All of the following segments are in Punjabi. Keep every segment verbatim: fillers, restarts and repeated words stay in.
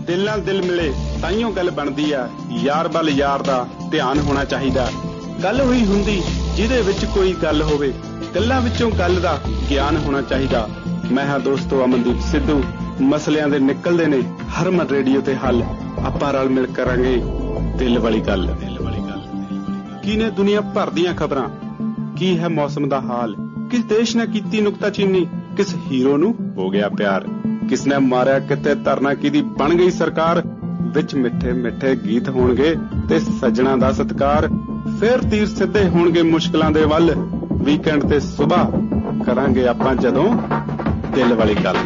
ਦਿਲ ਨਾਲ ਦਿਲ ਮਿਲੇ ਤਾਈਓ ਗੱਲ ਬਣਦੀ ਆ। ਯਾਰ ਵੱਲ ਯਾਰ ਦਾ ਧਿਆਨ ਹੋਣਾ ਚਾਹੀਦਾ। ਗੱਲ ਹੋਈ ਹੁੰਦੀ ਜਿਹਦੇ ਵਿੱਚ ਕੋਈ ਗੱਲ ਹੋਵੇ, ਗੱਲਾਂ ਵਿੱਚੋਂ ਗੱਲ ਦਾ ਗਿਆਨ ਹੋਣਾ ਚਾਹੀਦਾ। ਮੈਂ ਹਾਂ ਦੋਸਤੋ ਅਮਨਦੀਪ ਸਿੱਧੂ। ਮਸਲਿਆਂ ਦੇ ਨਿਕਲਦੇ ਨੇ ਹਰਮਨ ਰੇਡੀਓ ਤੇ ਹੱਲ। ਆਪਾਂ ਰਲ ਮਿਲ ਕਰਾਂਗੇ ਦਿਲ ਵਾਲੀ ਗੱਲ। ਦਿਲ ਵਾਲੀ ਗੱਲ ਕੀ ਨੇ ਦੁਨੀਆ ਭਰ ਦੀਆਂ ਖਬਰਾਂ, ਕੀ ਹੈ ਮੌਸਮ ਦਾ ਹਾਲ, ਕਿਸ ਦੇਸ਼ ਨੇ ਕੀਤੀ ਨੁਕਤਾਚੀਨੀ, ਕਿਸ ਹੀਰੋ ਨੂੰ ਹੋ ਗਿਆ ਪਿਆਰ, ਕਿਸ ਨੇ ਮਾਰਿਆ ਕਿਤੇ ਧਰਨਾ ਕਿਹਦੀ ਬਣ ਗਈ ਸਰਕਾਰ। ਵਿੱਚ ਮਿੱਠੇ ਮਿੱਠੇ ਗੀਤ ਹੋਣਗੇ ਤੇ ਸੱਜਣਾ ਦਾ ਸਤਿਕਾਰ। ਫਿਰ ਤੀਰ ਸਿੱਧੇ ਹੋਣਗੇ ਮੁਸ਼ਕਲਾਂ ਦੇ ਵੱਲ। ਵੀਕਐਂਡ ਤੇ ਸੁਬਾਹ ਕਰਾਂਗੇ ਆਪਾਂ ਜਦੋਂ ਦਿਲ ਵਾਲੀ ਗੱਲ।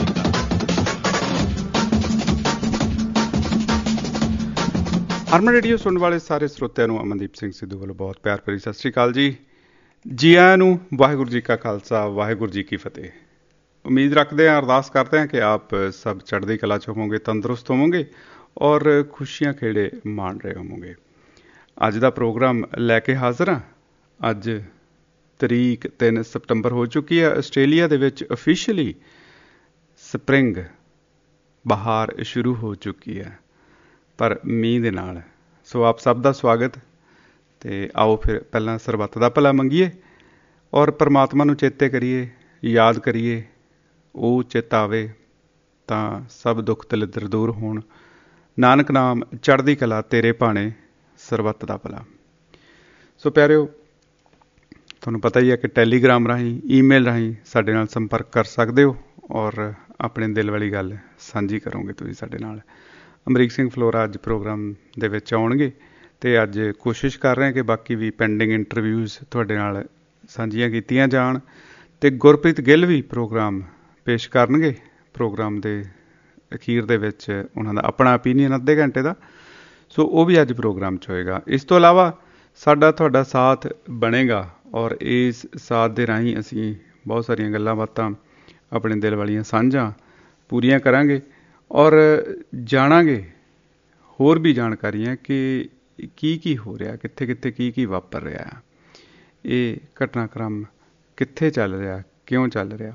ਹਰਮਨ ਰੇਡੀਓ ਸੁਣਨ ਵਾਲੇ ਸਾਰੇ ਸਰੋਤਿਆਂ ਨੂੰ ਅਮਨਦੀਪ ਸਿੰਘ ਸਿੱਧੂ ਵੱਲੋਂ ਬਹੁਤ ਪਿਆਰ ਭਰੀ ਸਤਿ ਸ਼੍ਰੀ ਅਕਾਲ ਜੀ। ਜੀ ਆਇਆਂ ਨੂੰ। ਵਾਹਿਗੁਰੂ ਜੀ ਕਾ ਖਾਲਸਾ, ਵਾਹਿਗੁਰੂ ਜੀ ਕੀ ਫਤਿਹ। ਉਮੀਦ ਰੱਖਦੇ ਹਾਂ, ਅਰਦਾਸ ਕਰਦੇ ਹਾਂ ਕਿ ਆਪ ਸਭ ਚੜ੍ਹਦੀ ਕਲਾ 'ਚ ਹੋਵੋਗੇ, ਤੰਦਰੁਸਤ ਹੋਵੋਗੇ ਔਰ ਖੁਸ਼ੀਆਂ ਖੇੜੇ ਮਾਣ ਰਹੇ ਹੋਵੋਗੇ। ਅੱਜ ਦਾ ਪ੍ਰੋਗਰਾਮ ਲੈ ਕੇ ਹਾਜ਼ਰ ਹਾਂ। ਅੱਜ ਤਰੀਕ ਤਿੰਨ ਸਤੰਬਰ ਹੋ ਚੁੱਕੀ ਹੈ। ਆਸਟ੍ਰੇਲੀਆ ਦੇ ਵਿੱਚ ਅਫੀਸ਼ੀਅਲੀ ਸਪਰਿੰਗ ਬਹਾਰ ਸ਼ੁਰੂ ਹੋ ਚੁੱਕੀ ਹੈ, ਪਰ ਮੀਂਹ ਦੇ ਨਾਲ। ਸੋ ਆਪ ਸਭ ਦਾ ਸਵਾਗਤ। ਅਤੇ ਆਓ ਫਿਰ ਪਹਿਲਾਂ ਸਰਬੱਤ ਦਾ ਭਲਾ ਮੰਗੀਏ ਔਰ ਪਰਮਾਤਮਾ ਨੂੰ ਚੇਤੇ ਕਰੀਏ, ਯਾਦ ਕਰੀਏ। ਉਹ ਚੇਤਾ ਆਵੇ ਤਾਂ ਸਭ ਦੁੱਖ ਦਲਿੱਦਰ ਦੂਰ ਹੋਣ। ਨਾਨਕ ਨਾਮ ਚੜ੍ਹਦੀ ਕਲਾ ਤੇਰੇ ਭਾਣੇ, ਸਰਬੱਤ ਦਾ ਭਲਾ। ਸੋ ਪਿਆਰਿਓ, ਤੁਹਾਨੂੰ ਪਤਾ ਹੀ ਹੈ ਕਿ ਟੈਲੀਗ੍ਰਾਮ ਰਾਹੀਂ, ਈਮੇਲ ਰਾਹੀਂ ਸਾਡੇ ਨਾਲ ਸੰਪਰਕ ਕਰ ਸਕਦੇ ਹੋ ਔਰ ਆਪਣੇ ਦਿਲ ਵਾਲੀ ਗੱਲ ਸਾਂਝੀ ਕਰੋਗੇ ਤੁਸੀਂ ਸਾਡੇ ਨਾਲ। ਅਮਰੀਕ ਸਿੰਘ ਫਲੋਰਾ ਅੱਜ ਪ੍ਰੋਗਰਾਮ ਦੇ ਵਿੱਚ ਆਉਣਗੇ ਅਤੇ ਅੱਜ ਕੋਸ਼ਿਸ਼ ਕਰ ਰਹੇ ਹਾਂ ਕਿ ਬਾਕੀ ਵੀ ਪੈਂਡਿੰਗ ਇੰਟਰਵਿਊਜ਼ ਤੁਹਾਡੇ ਨਾਲ ਸਾਂਝੀਆਂ ਕੀਤੀਆਂ ਜਾਣ। ਅਤੇ ਗੁਰਪ੍ਰੀਤ ਗਿੱਲ ਵੀ ਪ੍ਰੋਗਰਾਮ ਪੇਸ਼ ਕਰਨਗੇ। ਪ੍ਰੋਗਰਾਮ ਦੇ ਅਖੀਰ ਦੇ ਵਿੱਚ ਉਹਨਾਂ ਦਾ ਆਪਣਾ ਓਪੀਨੀਅਨ ਅੱਧੇ ਘੰਟੇ ਦਾ, ਸੋ ਉਹ ਵੀ ਅੱਜ ਪ੍ਰੋਗਰਾਮ 'ਚ ਹੋਏਗਾ। ਇਸ ਤੋਂ ਇਲਾਵਾ ਸਾਡਾ ਤੁਹਾਡਾ ਸਾਥ ਬਣੇਗਾ ਔਰ ਇਸ ਸਾਥ ਦੇ ਰਾਹੀਂ ਅਸੀਂ ਬਹੁਤ ਸਾਰੀਆਂ ਗੱਲਾਂ ਬਾਤਾਂ ਆਪਣੇ ਦਿਲ ਵਾਲੀਆਂ ਸਾਂਝਾਂ ਪੂਰੀਆਂ ਕਰਾਂਗੇ ਔਰ ਜਾਣਾਂਗੇ ਹੋਰ ਵੀ ਜਾਣਕਾਰੀਆਂ ਕਿ ਕੀ ਕੀ ਹੋ ਰਿਹਾ, ਕਿੱਥੇ ਕਿੱਥੇ ਕੀ ਕੀ ਵਾਪਰ ਰਿਹਾ, ਇਹ ਘਟਨਾਕ੍ਰਮ ਕਿੱਥੇ ਚੱਲ ਰਿਹਾ, ਕਿਉਂ ਚੱਲ ਰਿਹਾ।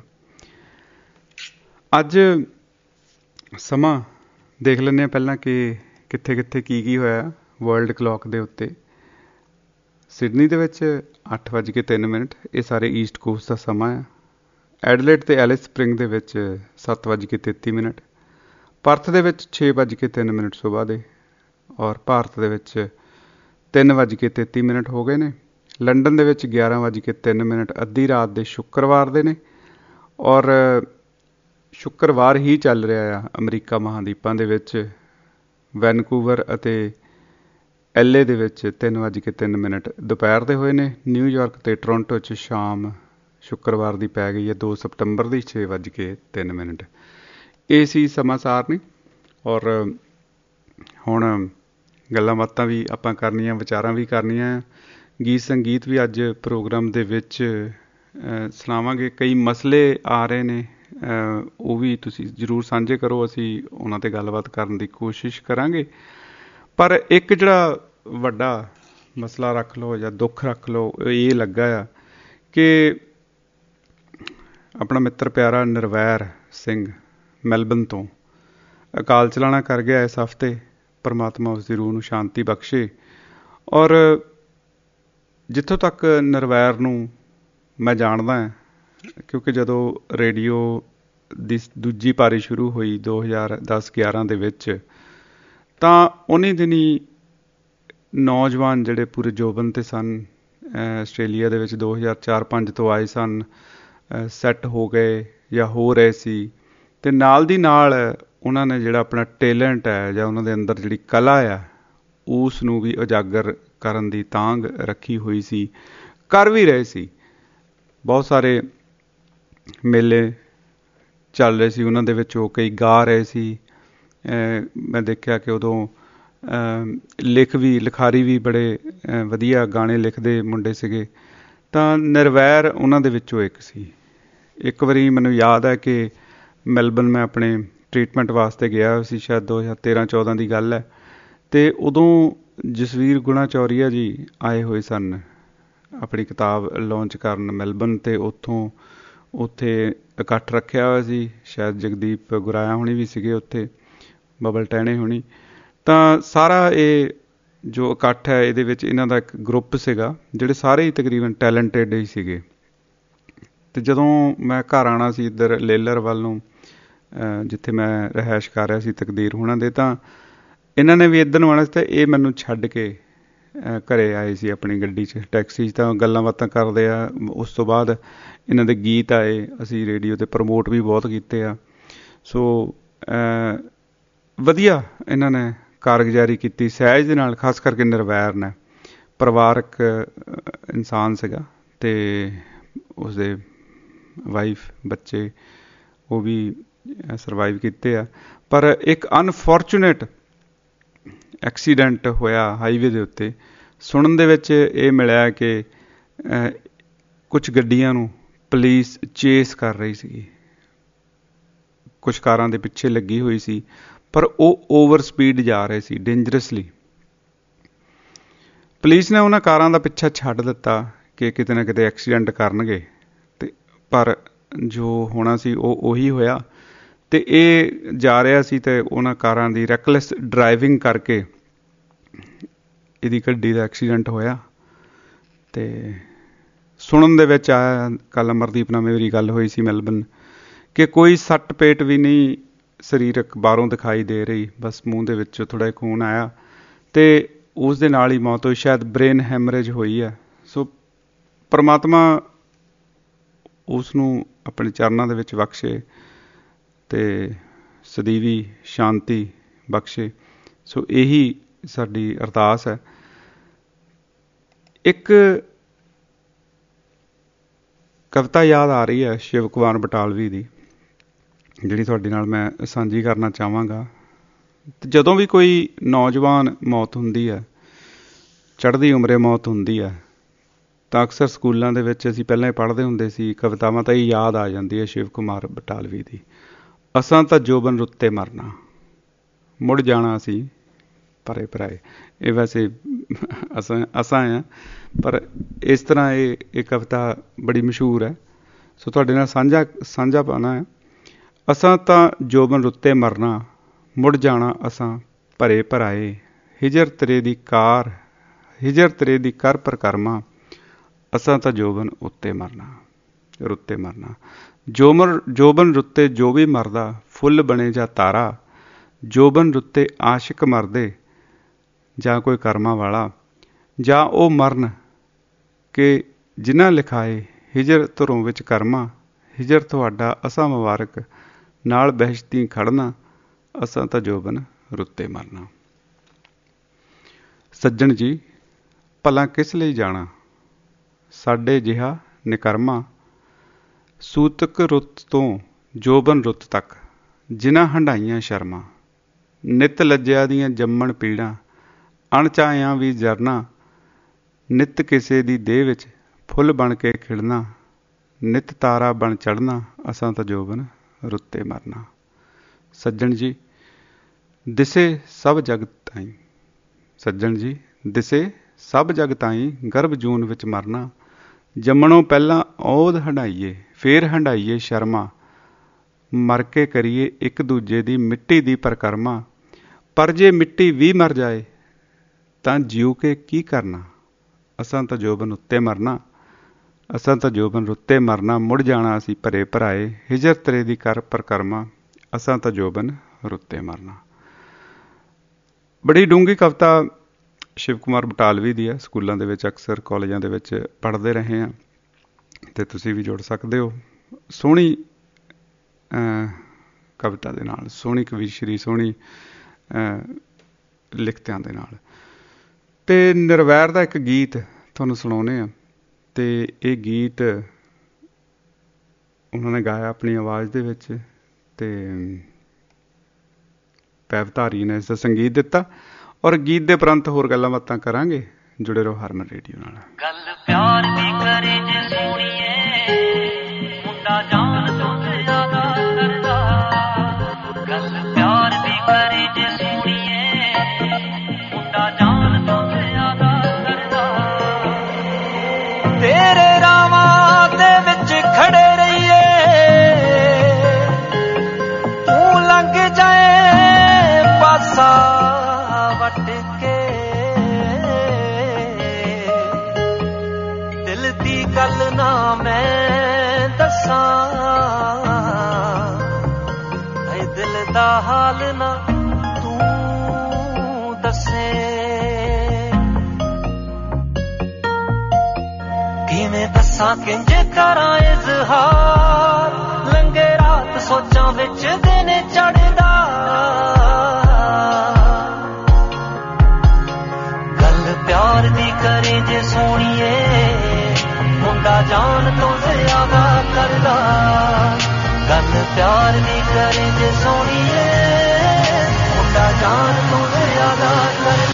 ਅੱਜ ਸਮਾਂ ਦੇਖ ਲੈਂਦੇ ਹਾਂ ਪਹਿਲਾਂ ਕਿ ਕਿੱਥੇ ਕਿੱਥੇ ਕੀ ਕੀ ਹੋਇਆ ਵਰਲਡ ਕਲੌਕ ਦੇ ਉੱਤੇ। ਸਿਡਨੀ ਦੇ ਵਿੱਚ ਅੱਠ ਵੱਜ ਕੇ ਤਿੰਨ ਮਿੰਟ, ਇਹ ਸਾਰੇ ਈਸਟ ਕੋਸਟ ਦਾ ਸਮਾਂ ਆ। ਐਡਲੇਟ ਅਤੇ ਐਲਿਸ ਸਪਰਿੰਗ ਦੇ ਵਿੱਚ ਸੱਤ ਵੱਜ ਕੇ ਤੇਤੀ ਮਿੰਟ, ਪਰਥ ਦੇ ਵਿੱਚ ਛੇ ਵੱਜ ਕੇ ਤਿੰਨ ਮਿੰਟ ਸੁਬਾਹ ਦੇ ਔਰ ਭਾਰਤ ਦੇ ਵਿੱਚ ਤਿੰਨ ਵੱਜ ਕੇ ਤੇਤੀ ਮਿੰਟ ਹੋ ਗਏ ਨੇ। ਲੰਡਨ ਦੇ ਵਿੱਚ ਗਿਆਰਾਂ ਵੱਜ ਕੇ ਤਿੰਨ ਮਿੰਟ ਅੱਧੀ ਰਾਤ ਦੇ ਸ਼ੁੱਕਰਵਾਰ ਦੇ ਨੇ ਔਰ ਸ਼ੁੱਕਰਵਾਰ ਹੀ ਚੱਲ ਰਿਹਾ ਆ ਅਮਰੀਕਾ ਮਹਾਂਦੀਪਾਂ ਦੇ ਵਿੱਚ। ਵੈਨਕੂਵਰ ਅਤੇ ਐਲ ਏ ਦੇ ਵਿੱਚ ਤਿੰਨ ਵੱਜ ਕੇ ਤਿੰਨ ਮਿੰਟ ਦੁਪਹਿਰ ਦੇ ਹੋਏ ਨੇ। ਨਿਊਯਾਰਕ ਅਤੇ ਟੋਰੰਟੋ 'ਚ ਸ਼ਾਮ ਸ਼ੁੱਕਰਵਾਰ ਦੀ ਪੈ ਗਈ ਹੈ ਦੋ ਸਤੰਬਰ ਦੀ, ਛੇ ਵੱਜ ਕੇ ਤਿੰਨ ਮਿੰਟ। ਇਹ ਸੀ ਸਮਾਂ ਸਾਰ ਨੇ ਔਰ ਹੁਣ ਗੱਲਾਂ ਬਾਤਾਂ ਵੀ ਆਪਾਂ ਕਰਨੀਆਂ, ਵਿਚਾਰਾਂ ਵੀ ਕਰਨੀਆਂ। ਗੀਤ ਸੰਗੀਤ ਵੀ ਅੱਜ ਪ੍ਰੋਗਰਾਮ ਦੇ ਵਿੱਚ ਸੁਣਾਵਾਂਗੇ। ਕਈ ਮਸਲੇ ਆ ਰਹੇ ਨੇ, ਉਹ ਵੀ ਤੁਸੀਂ ਜ਼ਰੂਰ ਸਾਂਝੇ ਕਰੋ, ਅਸੀਂ ਉਹਨਾਂ 'ਤੇ ਗੱਲਬਾਤ ਕਰਨ ਦੀ ਕੋਸ਼ਿਸ਼ ਕਰਾਂਗੇ। ਪਰ ਇੱਕ ਜਿਹੜਾ ਵੱਡਾ ਮਸਲਾ ਰੱਖ ਲਓ ਜਾਂ ਦੁੱਖ ਰੱਖ ਲਓ, ਇਹ ਲੱਗਾ ਆ ਕਿ ਆਪਣਾ ਮਿੱਤਰ ਪਿਆਰਾ ਨਿਰਵੈਰ ਸਿੰਘ ਮੈਲਬਨ ਤੋਂ ਅਕਾਲ ਚਲਾਣਾ ਕਰ ਗਿਆ ਇਸ ਹਫ਼ਤੇ। ਪਰਮਾਤਮਾ ਉਸ ਦੀ ਰੂਹ ਨੂੰ ਸ਼ਾਂਤੀ ਬਖਸ਼ੇ। ਔਰ ਜਿੱਥੋਂ ਤੱਕ ਨਿਰਵੈਰ ਨੂੰ ਮੈਂ ਜਾਣਦਾ ਹਾਂ, ਕਿਉਂਕਿ ਜਦੋਂ ਰੇਡੀਓ ਦੀ ਦੂਜੀ ਪਾਰੀ ਸ਼ੁਰੂ ਹੋਈ ਦੋ ਹਜ਼ਾਰ ਦਸ ਗਿਆਰਾਂ ਦੇ ਵਿੱਚ, ਤਾਂ ਉਨੀ ਦਿਨੀ ਨੌਜਵਾਨ ਜਿਹੜੇ ਪੂਰੇ ਜੋਬਨ 'ਤੇ ਸਨ ਆਸਟ੍ਰੇਲੀਆ ਦੇ ਵਿੱਚ, ਦੋ ਹਜ਼ਾਰ ਚਾਰ ਪੰਜ ਤੋਂ ਆਏ ਸਨ, ਸੈੱਟ ਹੋ ਗਏ ਜਾਂ ਹੋ ਰਹੇ ਸੀ। ਅਤੇ ਨਾਲ ਦੀ ਨਾਲ ਉਹਨਾਂ ਨੇ ਜਿਹੜਾ ਆਪਣਾ ਟੇਲੈਂਟ ਹੈ ਜਾਂ ਉਹਨਾਂ ਦੇ ਅੰਦਰ ਜਿਹੜੀ ਕਲਾ ਆ, ਉਸ ਨੂੰ ਵੀ ਉਜਾਗਰ ਕਰਨ ਦੀ ਤਾਂਘ ਰੱਖੀ ਹੋਈ ਸੀ, ਕਰ ਵੀ ਰਹੇ ਸੀ। ਬਹੁਤ ਸਾਰੇ ਮੇਲੇ ਚੱਲ ਰਹੇ ਸੀ ਉਹਨਾਂ ਦੇ ਵਿੱਚ, ਉਹ ਕਈ ਗਾ ਰਹੇ ਸੀ। ਮੈਂ ਦੇਖਿਆ ਕਿ ਉਦੋਂ ਲਿਖ ਵੀ ਲਿਖਾਰੀ ਵੀ ਬੜੇ ਵਧੀਆ ਗਾਣੇ ਲਿਖਦੇ ਮੁੰਡੇ ਸੀਗੇ। ਤਾਂ ਨਿਰਵੈਰ ਉਹਨਾਂ ਦੇ ਵਿੱਚੋਂ ਇੱਕ ਸੀ। ਇੱਕ ਵਾਰੀ ਮੈਨੂੰ ਯਾਦ ਹੈ ਕਿ ਮੈਲਬਨ ਮੈਂ ਆਪਣੇ ਟਰੀਟਮੈਂਟ ਵਾਸਤੇ ਗਿਆ ਸੀ, ਸ਼ਾਇਦ ਦੋ ਹਜ਼ਾਰ ਤੇਰਾਂ ਚੌਦਾਂ ਦੀ ਗੱਲ ਹੈ। ਅਤੇ ਉਦੋਂ ਜਸਵੀਰ ਗੁਣਾ ਚੌਰੀਆ ਜੀ ਆਏ ਹੋਏ ਸਨ ਆਪਣੀ ਕਿਤਾਬ ਲਾਂਚ ਕਰਨ ਮੈਲਬਨ, ਅਤੇ ਉੱਥੋਂ ਉੱਥੇ ਇਕੱਠ ਰੱਖਿਆ ਹੋਇਆ ਸੀ। ਸ਼ਾਇਦ ਜਗਦੀਪ ਗੁਰਾਇਆ ਹੋਣੀ ਵੀ ਸੀਗੇ ਉੱਥੇ। ਬਬਲ ਟਹਿਣੇ ਹੋਣੀ, ਤਾਂ ਸਾਰਾ ਇਹ ਜੋ ਇਕੱਠ ਹੈ ਇਹਦੇ ਵਿੱਚ ਇਹਨਾਂ ਦਾ ਇੱਕ ਗਰੁੱਪ ਸੀਗਾ ਜਿਹੜੇ ਸਾਰੇ ਹੀ ਤਕਰੀਬਨ ਟੈਲੈਂਟਡ ਹੀ ਸੀਗੇ। ਅਤੇ ਜਦੋਂ ਮੈਂ ਘਰ ਆਉਣਾ ਸੀ ਇੱਧਰ ਲੇਲਰ ਵੱਲ ਨੂੰ, ਜਿੱਥੇ ਮੈਂ ਰਿਹਾਇਸ਼ ਕਰ ਰਿਹਾ ਸੀ ਤਕਦੀਰ ਹੋਣਾ ਦੇ, ਤਾਂ ਇਹਨਾਂ ਨੇ ਵੀ ਇੱਧਰ ਨੂੰ ਆਉਣਾ ਸੀ। ਤਾਂ ਇਹ ਮੈਨੂੰ ਛੱਡ ਕੇ ਘਰੇ ਆਏ ਸੀ ਆਪਣੀ ਗੱਡੀ 'ਚ, ਟੈਕਸੀ 'ਚ, ਤਾਂ ਗੱਲਾਂ ਬਾਤਾਂ ਕਰਦੇ ਆ। ਉਸ ਤੋਂ ਬਾਅਦ ਇਹਨਾਂ ਦੇ ਗੀਤ ਆਏ, ਅਸੀਂ ਰੇਡੀਓ 'ਤੇ ਪ੍ਰਮੋਟ ਵੀ ਬਹੁਤ ਕੀਤੇ ਆ। ਸੋ ਵਧੀਆ ਇਹਨਾਂ ਨੇ ਕਾਰਗੁਜ਼ਾਰੀ ਕੀਤੀ ਸਹਿਜ ਦੇ ਨਾਲ, ਖਾਸ ਕਰਕੇ ਨਿਰਵੈਰ ਨੇ। ਪਰਿਵਾਰਕ ਇਨਸਾਨ ਸੀਗਾ ਅਤੇ ਉਸਦੇ ਵਾਈਫ ਬੱਚੇ ਉਹ ਵੀ ਸਰਵਾਈਵ ਕੀਤੇ ਆ। ਪਰ ਇੱਕ ਅਨਫੋਰਚੂਨੇਟ ਐਕਸੀਡੈਂਟ ਹੋਇਆ ਹਾਈਵੇ ਦੇ ਉੱਤੇ। ਸੁਣਨ ਦੇ ਵਿੱਚ ਇਹ ਮਿਲਿਆ ਕਿ ਕੁਛ ਗੱਡੀਆਂ ਨੂੰ ਪੁਲਿਸ ਚੇਸ ਕਰ ਰਹੀ ਸੀਗੀ, ਕੁਛ ਕਾਰਾਂ ਦੇ ਪਿੱਛੇ ਲੱਗੀ ਹੋਈ ਸੀ, ਪਰ ਉਹ ਓਵਰ ਸਪੀਡ ਜਾ ਰਹੇ ਸੀ ਡੇਂਜਰਸਲੀ। ਪੁਲਿਸ ਨੇ ਉਹਨਾਂ ਕਾਰਾਂ ਦਾ ਪਿੱਛਾ ਛੱਡ ਦਿੱਤਾ ਕਿ ਕਿਤੇ ਨਾ ਕਿਤੇ ਐਕਸੀਡੈਂਟ ਕਰਨਗੇ, ਅਤੇ ਪਰ ਜੋ ਹੋਣਾ ਸੀ ਉਹ ਉਹੀ ਹੋਇਆ। ਅਤੇ ਇਹ ਜਾ ਰਿਹਾ ਸੀ ਅਤੇ ਉਹਨਾਂ ਕਾਰਾਂ ਦੀ ਰੈਕਲੈਸ ਡਰਾਈਵਿੰਗ ਕਰਕੇ ਇਹਦੀ ਗੱਡੀ ਦਾ ਐਕਸੀਡੈਂਟ ਹੋਇਆ। ਅਤੇ ਸੁਣਨ ਦੇ ਵਿੱਚ ਆਇਆ, ਕੱਲ੍ਹ ਅਮਰਦੀਪ ਨਾਲ ਮੇਰੀ ਗੱਲ ਹੋਈ ਸੀ ਮੈਲਬਨ, ਕਿ ਕੋਈ ਸੱਟ ਪੇਟ ਵੀ ਨਹੀਂ ਸਰੀਰਕ ਬਾਹਰੋਂ ਦਿਖਾਈ ਦੇ ਰਹੀ, ਬਸ ਮੂੰਹ ਦੇ ਵਿੱਚ ਥੋੜ੍ਹਾ ਜਿਹਾ ਖੂਨ ਆਇਆ ਅਤੇ ਉਸ ਦੇ ਨਾਲ ਹੀ ਮੌਤ ਹੋਈ। ਸ਼ਾਇਦ ਬ੍ਰੇਨ ਹੈਮਰੇਜ ਹੋਈ ਹੈ। ਸੋ ਪਰਮਾਤਮਾ ਉਸ ਨੂੰ ਆਪਣੇ ਚਰਨਾਂ ਦੇ ਵਿੱਚ ਬਖਸ਼ੇ ਅਤੇ ਸਦੀਵੀ ਸ਼ਾਂਤੀ ਬਖਸ਼ੇ। ਸੋ ਇਹੀ ਸਾਡੀ ਅਰਦਾਸ ਹੈ। ਇੱਕ ਕਵਿਤਾ ਯਾਦ ਆ ਰਹੀ ਹੈ ਸ਼ਿਵ ਕੁਮਾਰ ਬਟਾਲਵੀ ਦੀ, ਜਿਹੜੀ ਤੁਹਾਡੇ ਨਾਲ ਮੈਂ ਸਾਂਝੀ ਕਰਨਾ ਚਾਹਾਂਗਾ। ਜਦੋਂ ਵੀ ਕੋਈ ਨੌਜਵਾਨ ਮੌਤ ਹੁੰਦੀ ਹੈ, ਚੜ੍ਹਦੀ ਉਮਰੇ ਮੌਤ ਹੁੰਦੀ ਹੈ, ਤਾਂ ਅਕਸਰ ਸਕੂਲਾਂ ਦੇ ਵਿੱਚ ਅਸੀਂ ਪਹਿਲਾਂ ਹੀ ਪੜ੍ਹਦੇ ਹੁੰਦੇ ਸੀ, ਕਵਿਤਾਵਾਂ ਤਾਂ ਇਹ ਯਾਦ ਆ ਜਾਂਦੀ ਹੈ ਸ਼ਿਵ ਕੁਮਾਰ ਬਟਾਲਵੀ ਦੀ। ਅਸਾਂ ਤਾਂ ਜੋਬਨ ਰੁੱਤੇ ਮਰਨਾ, ਮੁੜ ਜਾਣਾ ਅਸੀਂ ਪਰੇ ਪਰਾਏ। ਇਹ ਵੈਸੇ ਅਸਾਂ ਅਸਾਂ ਆ, ਪਰ ਇਸ ਤਰ੍ਹਾਂ ਇਹ ਇਹ ਕਵਿਤਾ ਬੜੀ ਮਸ਼ਹੂਰ ਹੈ। ਸੋ ਤੁਹਾਡੇ ਨਾਲ ਸਾਂਝਾ ਸਾਂਝਾ ਪਾਉਣਾ ਹੈ। ਅਸਾਂ ਤਾਂ ਜੋਬਨ ਰੁੱਤੇ ਮਰਨਾ, ਮੁੜ ਜਾਣਾ ਅਸਾਂ ਭਰੇ ਭਰਾਏ। ਹਿਜਰ ਤੇਰੇ ਦੀ ਕਾਰ ਹਿਜਰ ਤੇਰੇ ਦੀ ਕਰ ਪਰਕਰਮਾ, ਅਸਾਂ ਤਾਂ ਜੋਬਨ ਉੱਤੇ ਮਰਨਾ ਰੁੱਤੇ ਮਰਨਾ। ਜੋਮਰ ਜੋਬਨ ਰੁੱਤੇ ਜੋ ਵੀ ਮਰਦਾ, ਫੁੱਲ ਬਣੇ ਜਾਂ ਤਾਰਾ। ਜੋਬਨ ਰੁੱਤੇ ਆਸ਼ਿਕ ਮਰਦੇ, ਜਾਂ ਕੋਈ ਕਰਮਾਂ ਵਾਲਾ। ਜਾਂ ਉਹ ਮਰਨ ਕਿ ਜਿਨ੍ਹਾਂ ਲਿਖਾਏ, ਹਿਜਰ ਧੁਰੋਂ ਵਿੱਚ ਕਰਮਾ। ਹਿਜਰ ਤੁਹਾਡਾ ਅਸਾਂ ਮੁਬਾਰਕ, ਨਾਲ ਬਹਿਸ਼ਤੀ ਖੜਨਾ। ਅਸਾਂ ਤਾਂ ਜੋਬਨ ਰੁੱਤੇ ਮਰਨਾ। ਸੱਜਣ ਜੀ ਭਲਾ ਕਿਸ ਲਈ ਜਾਣਾ, ਸਾਡੇ ਜਿਹਾ ਨਿਕਰਮਾ। ਸੂਤਕ ਰੁੱਤ ਤੋਂ ਜੋਬਨ ਰੁੱਤ ਤੱਕ, ਜਿਨ੍ਹਾਂ ਹੰਢਾਈਆਂ ਸ਼ਰਮਾਂ। ਨਿੱਤ ਲੱਜਿਆ ਦੀਆਂ ਜੰਮਣ ਪੀੜਾਂ, ਅਣਚਾਹਿਆਂ ਵੀ ਜਰਨਾ। ਨਿੱਤ ਕਿਸੇ ਦੀ ਦੇਹ ਵਿੱਚ ਫੁੱਲ ਬਣ ਕੇ ਖਿੜਨਾ। ਨਿੱਤ ਤਾਰਾ ਬਣ ਚੜ੍ਹਨਾ, ਅਸਾਂ ਤਾਂ ਜੋਬਨ ਰੁੱਤੇ ਮਰਨਾ। ਸੱਜਣ ਜੀ ਦਿਸੇ ਸਭ ਜਗ ਤਾਈਂ ਸੱਜਣ ਜੀ ਦਿਸੇ ਸਭ ਜਗ ਤਾਈਂ, ਗਰਭ ਜੂਨ ਵਿੱਚ ਮਰਨਾ। ਜੰਮਣੋਂ ਪਹਿਲਾਂ ਔਧ ਹੰਢਾਈਏ, ਫੇਰ ਹੰਢਾਈਏ ਸ਼ਰਮਾ। ਮਰ ਕੇ ਕਰੀਏ ਇੱਕ ਦੂਜੇ ਦੀ ਮਿੱਟੀ ਦੀ ਪਰਕਰਮਾ। ਪਰ ਜੇ ਮਿੱਟੀ ਵੀ ਮਰ ਜਾਏ, ਤਾਂ ਜਿਉ ਕੇ ਕੀ ਕਰਨਾ। ਅਸਾਂ ਤਾਂ ਜੋਬਨ ਉੱਤੇ ਮਰਨਾ ਅਸਾਂ ਤਾਂ ਜੋਬਨ ਰੁੱਤੇ ਮਰਨਾ। ਮੁੜ ਜਾਣਾ ਅਸੀਂ ਭਰੇ ਭਰਾਏ। ਹਿਜਰ ਤੇਰੇ ਦੀ ਕਰ ਪਰਕਰਮਾ, ਅਸਾਂ ਤਾਂ ਜੋਬਨ ਰੁੱਤੇ ਮਰਨਾ। ਬੜੀ ਡੂੰਘੀ ਕਵਿਤਾ ਸ਼ਿਵ ਕੁਮਾਰ ਬਟਾਲਵੀ ਦੀ ਹੈ। ਸਕੂਲਾਂ ਦੇ ਵਿੱਚ ਅਕਸਰ, ਕਾਲਜਾਂ ਦੇ ਵਿੱਚ ਪੜ੍ਹਦੇ ਰਹੇ ਹਾਂ, ਅਤੇ ਤੁਸੀਂ ਵੀ ਜੁੜ ਸਕਦੇ ਹੋ ਸੋਹਣੀ ਕਵਿਤਾ ਦੇ ਨਾਲ, ਸੋਹਣੀ ਕਵੀਸ਼ਰੀ, ਸੋਹਣੀ ਲਿਖਤਾਂ ਦੇ ਨਾਲ। ਅਤੇ ਨਿਰਵੈਰ ਦਾ ਇੱਕ ਗੀਤ ਤੁਹਾਨੂੰ ਸੁਣਾਉਂਦੇ ਹਾਂ। ਅਤੇ ਇਹ ਗੀਤ ਉਹਨਾਂ ਨੇ ਗਾਇਆ ਆਪਣੀ ਆਵਾਜ਼ ਦੇ ਵਿੱਚ, ਅਤੇ ਪੈਵਧਾਰੀ ਨੇ ਇਸ ਦਾ ਸੰਗੀਤ ਦਿੱਤਾ। ਔਰ ਗੀਤ ਦੇ ਉਪਰੰਤ ਹੋਰ ਗੱਲਾਂ ਬਾਤਾਂ ਕਰਾਂਗੇ। ਜੁੜੇ ਰਹੋ ਹਰਮਨ ਰੇਡੀਓ ਨਾਲ। ਗੱਲ ਪਿਆਰ ਦੀ ਕਰੇ ਜੇ ਸੋਹਣੀਏ, ਮੁੰਡਾ ਜਾਨ ਤੋਂ ਜ਼ਿਆਦਾ ਕਰਦਾ। ਗੱਲ ਪਿਆਰ ਦੀ ਕਰੇ ਜੇ ਸੋਹਣੀਏ, ਮੁੰਡਾ ਜਾਨ ਤੋਂ ਜ਼ਿਆਦਾ ਕਰਦਾ। ਤੇਰੇ ਰਾਵਾਂ ਦੇ ਵਿੱਚ ਖੜੇ ਰਹੀਏ, ਤੂੰ ਲੰਘ ਜਾਏ ਦਾ ਹਾਲ ਨਾ ਤੂੰ ਦੱਸੇ ਕਿਵੇਂ ਦੱਸਾਂ ਕਿੰਜ ਕਰਾਂ ਇਜ਼ਹਾਰ ਲੰਘੇ ਰਾਤ ਸੋਚਾਂ ਵਿੱਚ ਦਿਨ ਚੜ੍ਹਦਾ ਗੱਲ ਪਿਆਰ ਦੀ ਕਰੇ ਜੇ ਸੋਹਣੀਏ ਮੁੰਡਾ ਜਾਨ ਤੋਂ ਜ਼ਿਆਦਾ ਕਰਦਾ ਗੱਲ ਪਿਆਰ ਦੀ ਕਰੇ ਜੇ ਸੋਹਣੀਏ ਮੁੰਡਾ ਜਾਨ ਤੋਂ ਜ਼ਿਆਦਾ ਕਰਦਾ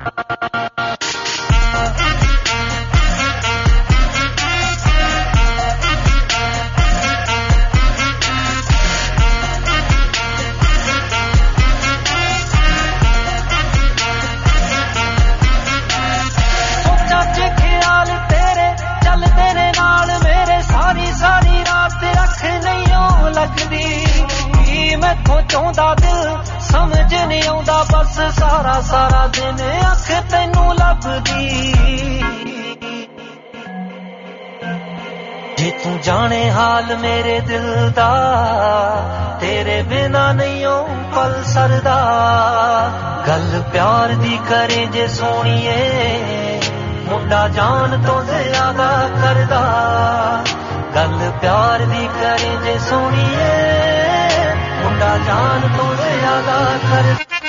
ਚਾਹੁੰਦਾ ਦਿਲ ਸਮਝ ਨਹੀਂ ਆਉਂਦਾ ਬਸ ਸਾਰਾ ਸਾਰਾ ਦਿਨ ਅੱਖ ਤੈਨੂੰ ਲੱਭਦੀ ਜੇ ਤੂੰ ਜਾਣੇ ਹਾਲ ਮੇਰੇ ਦਿਲ ਦਾ ਤੇਰੇ ਬਿਨਾ ਨਹੀਂ ਓ ਪਲ ਸਰਦਾ ਗੱਲ ਪਿਆਰ ਦੀ ਕਰੇ ਜੇ ਸੋਹਣੀਏ ਮੁੰਡਾ ਜਾਨ ਤੋਂ ਜ਼ਿਆਦਾ ਕਰਦਾ ਗੱਲ ਪਿਆਰ ਦੀ ਕਰੇ ਜੇ ਸੋਹਣੀਏ ਮੁੰਡਾ ਜਾਨ ਤੋਂ ਜ਼ਿਆਦਾ ਕਰ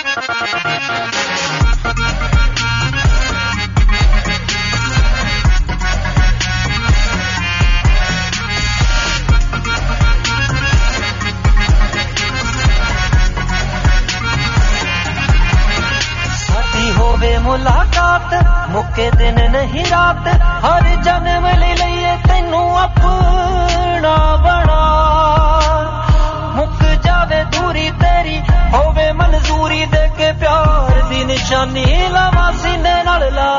ਸਾਡੀ ਹੋਵੇ ਮੁਲਾਕਾਤ ਮੁੱਕੇ ਦਿਨ ਨਹੀਂ ਰਾਤ ਹਰ ਜਨਮ ਲਈ ਲਈਏ ਤੈਨੂੰ ਆਪਣਾ ਬਣਾ ਮੁੱਕ ਜਾਵੇ ਦੂਰੀ ਤੇਰੀ ਹੋਵੇ ਮਨਜ਼ੂਰੀ ਦੇ ਕੇ ਪਿਆਰ ਦੀ ਨਿਸ਼ਾਨੀ ਲਾਵਾਂ ਸੀਨੇ ਨਾਲ ਲਾ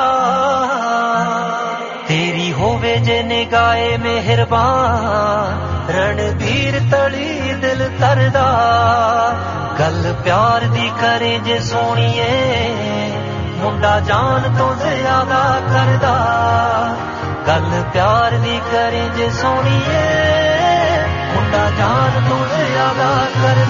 ਤੇਰੀ ਹੋਵੇ ਜੇ ਨਿਗਾਹੇ ਮਿਹਰਬਾਨ ਰਣਵੀਰ ਤਲੀ ਦਿਲ ਕਰਦਾ ਗੱਲ ਪਿਆਰ ਦੀ ਕਰੇ ਜੇ ਸੋਹਣੀਏ ਮੁੰਡਾ ਜਾਨ ਤੋਂ ਜ਼ਿਆਦਾ ਕਰਦਾ ਗੱਲ ਪਿਆਰ ਦੀ ਕਰੇ ਜੇ ਸੋਹਣੀਏ ਮੁੰਡਾ ਜਾਨ ਤੋਂ ਜ਼ਿਆਦਾ ਕਰਦਾ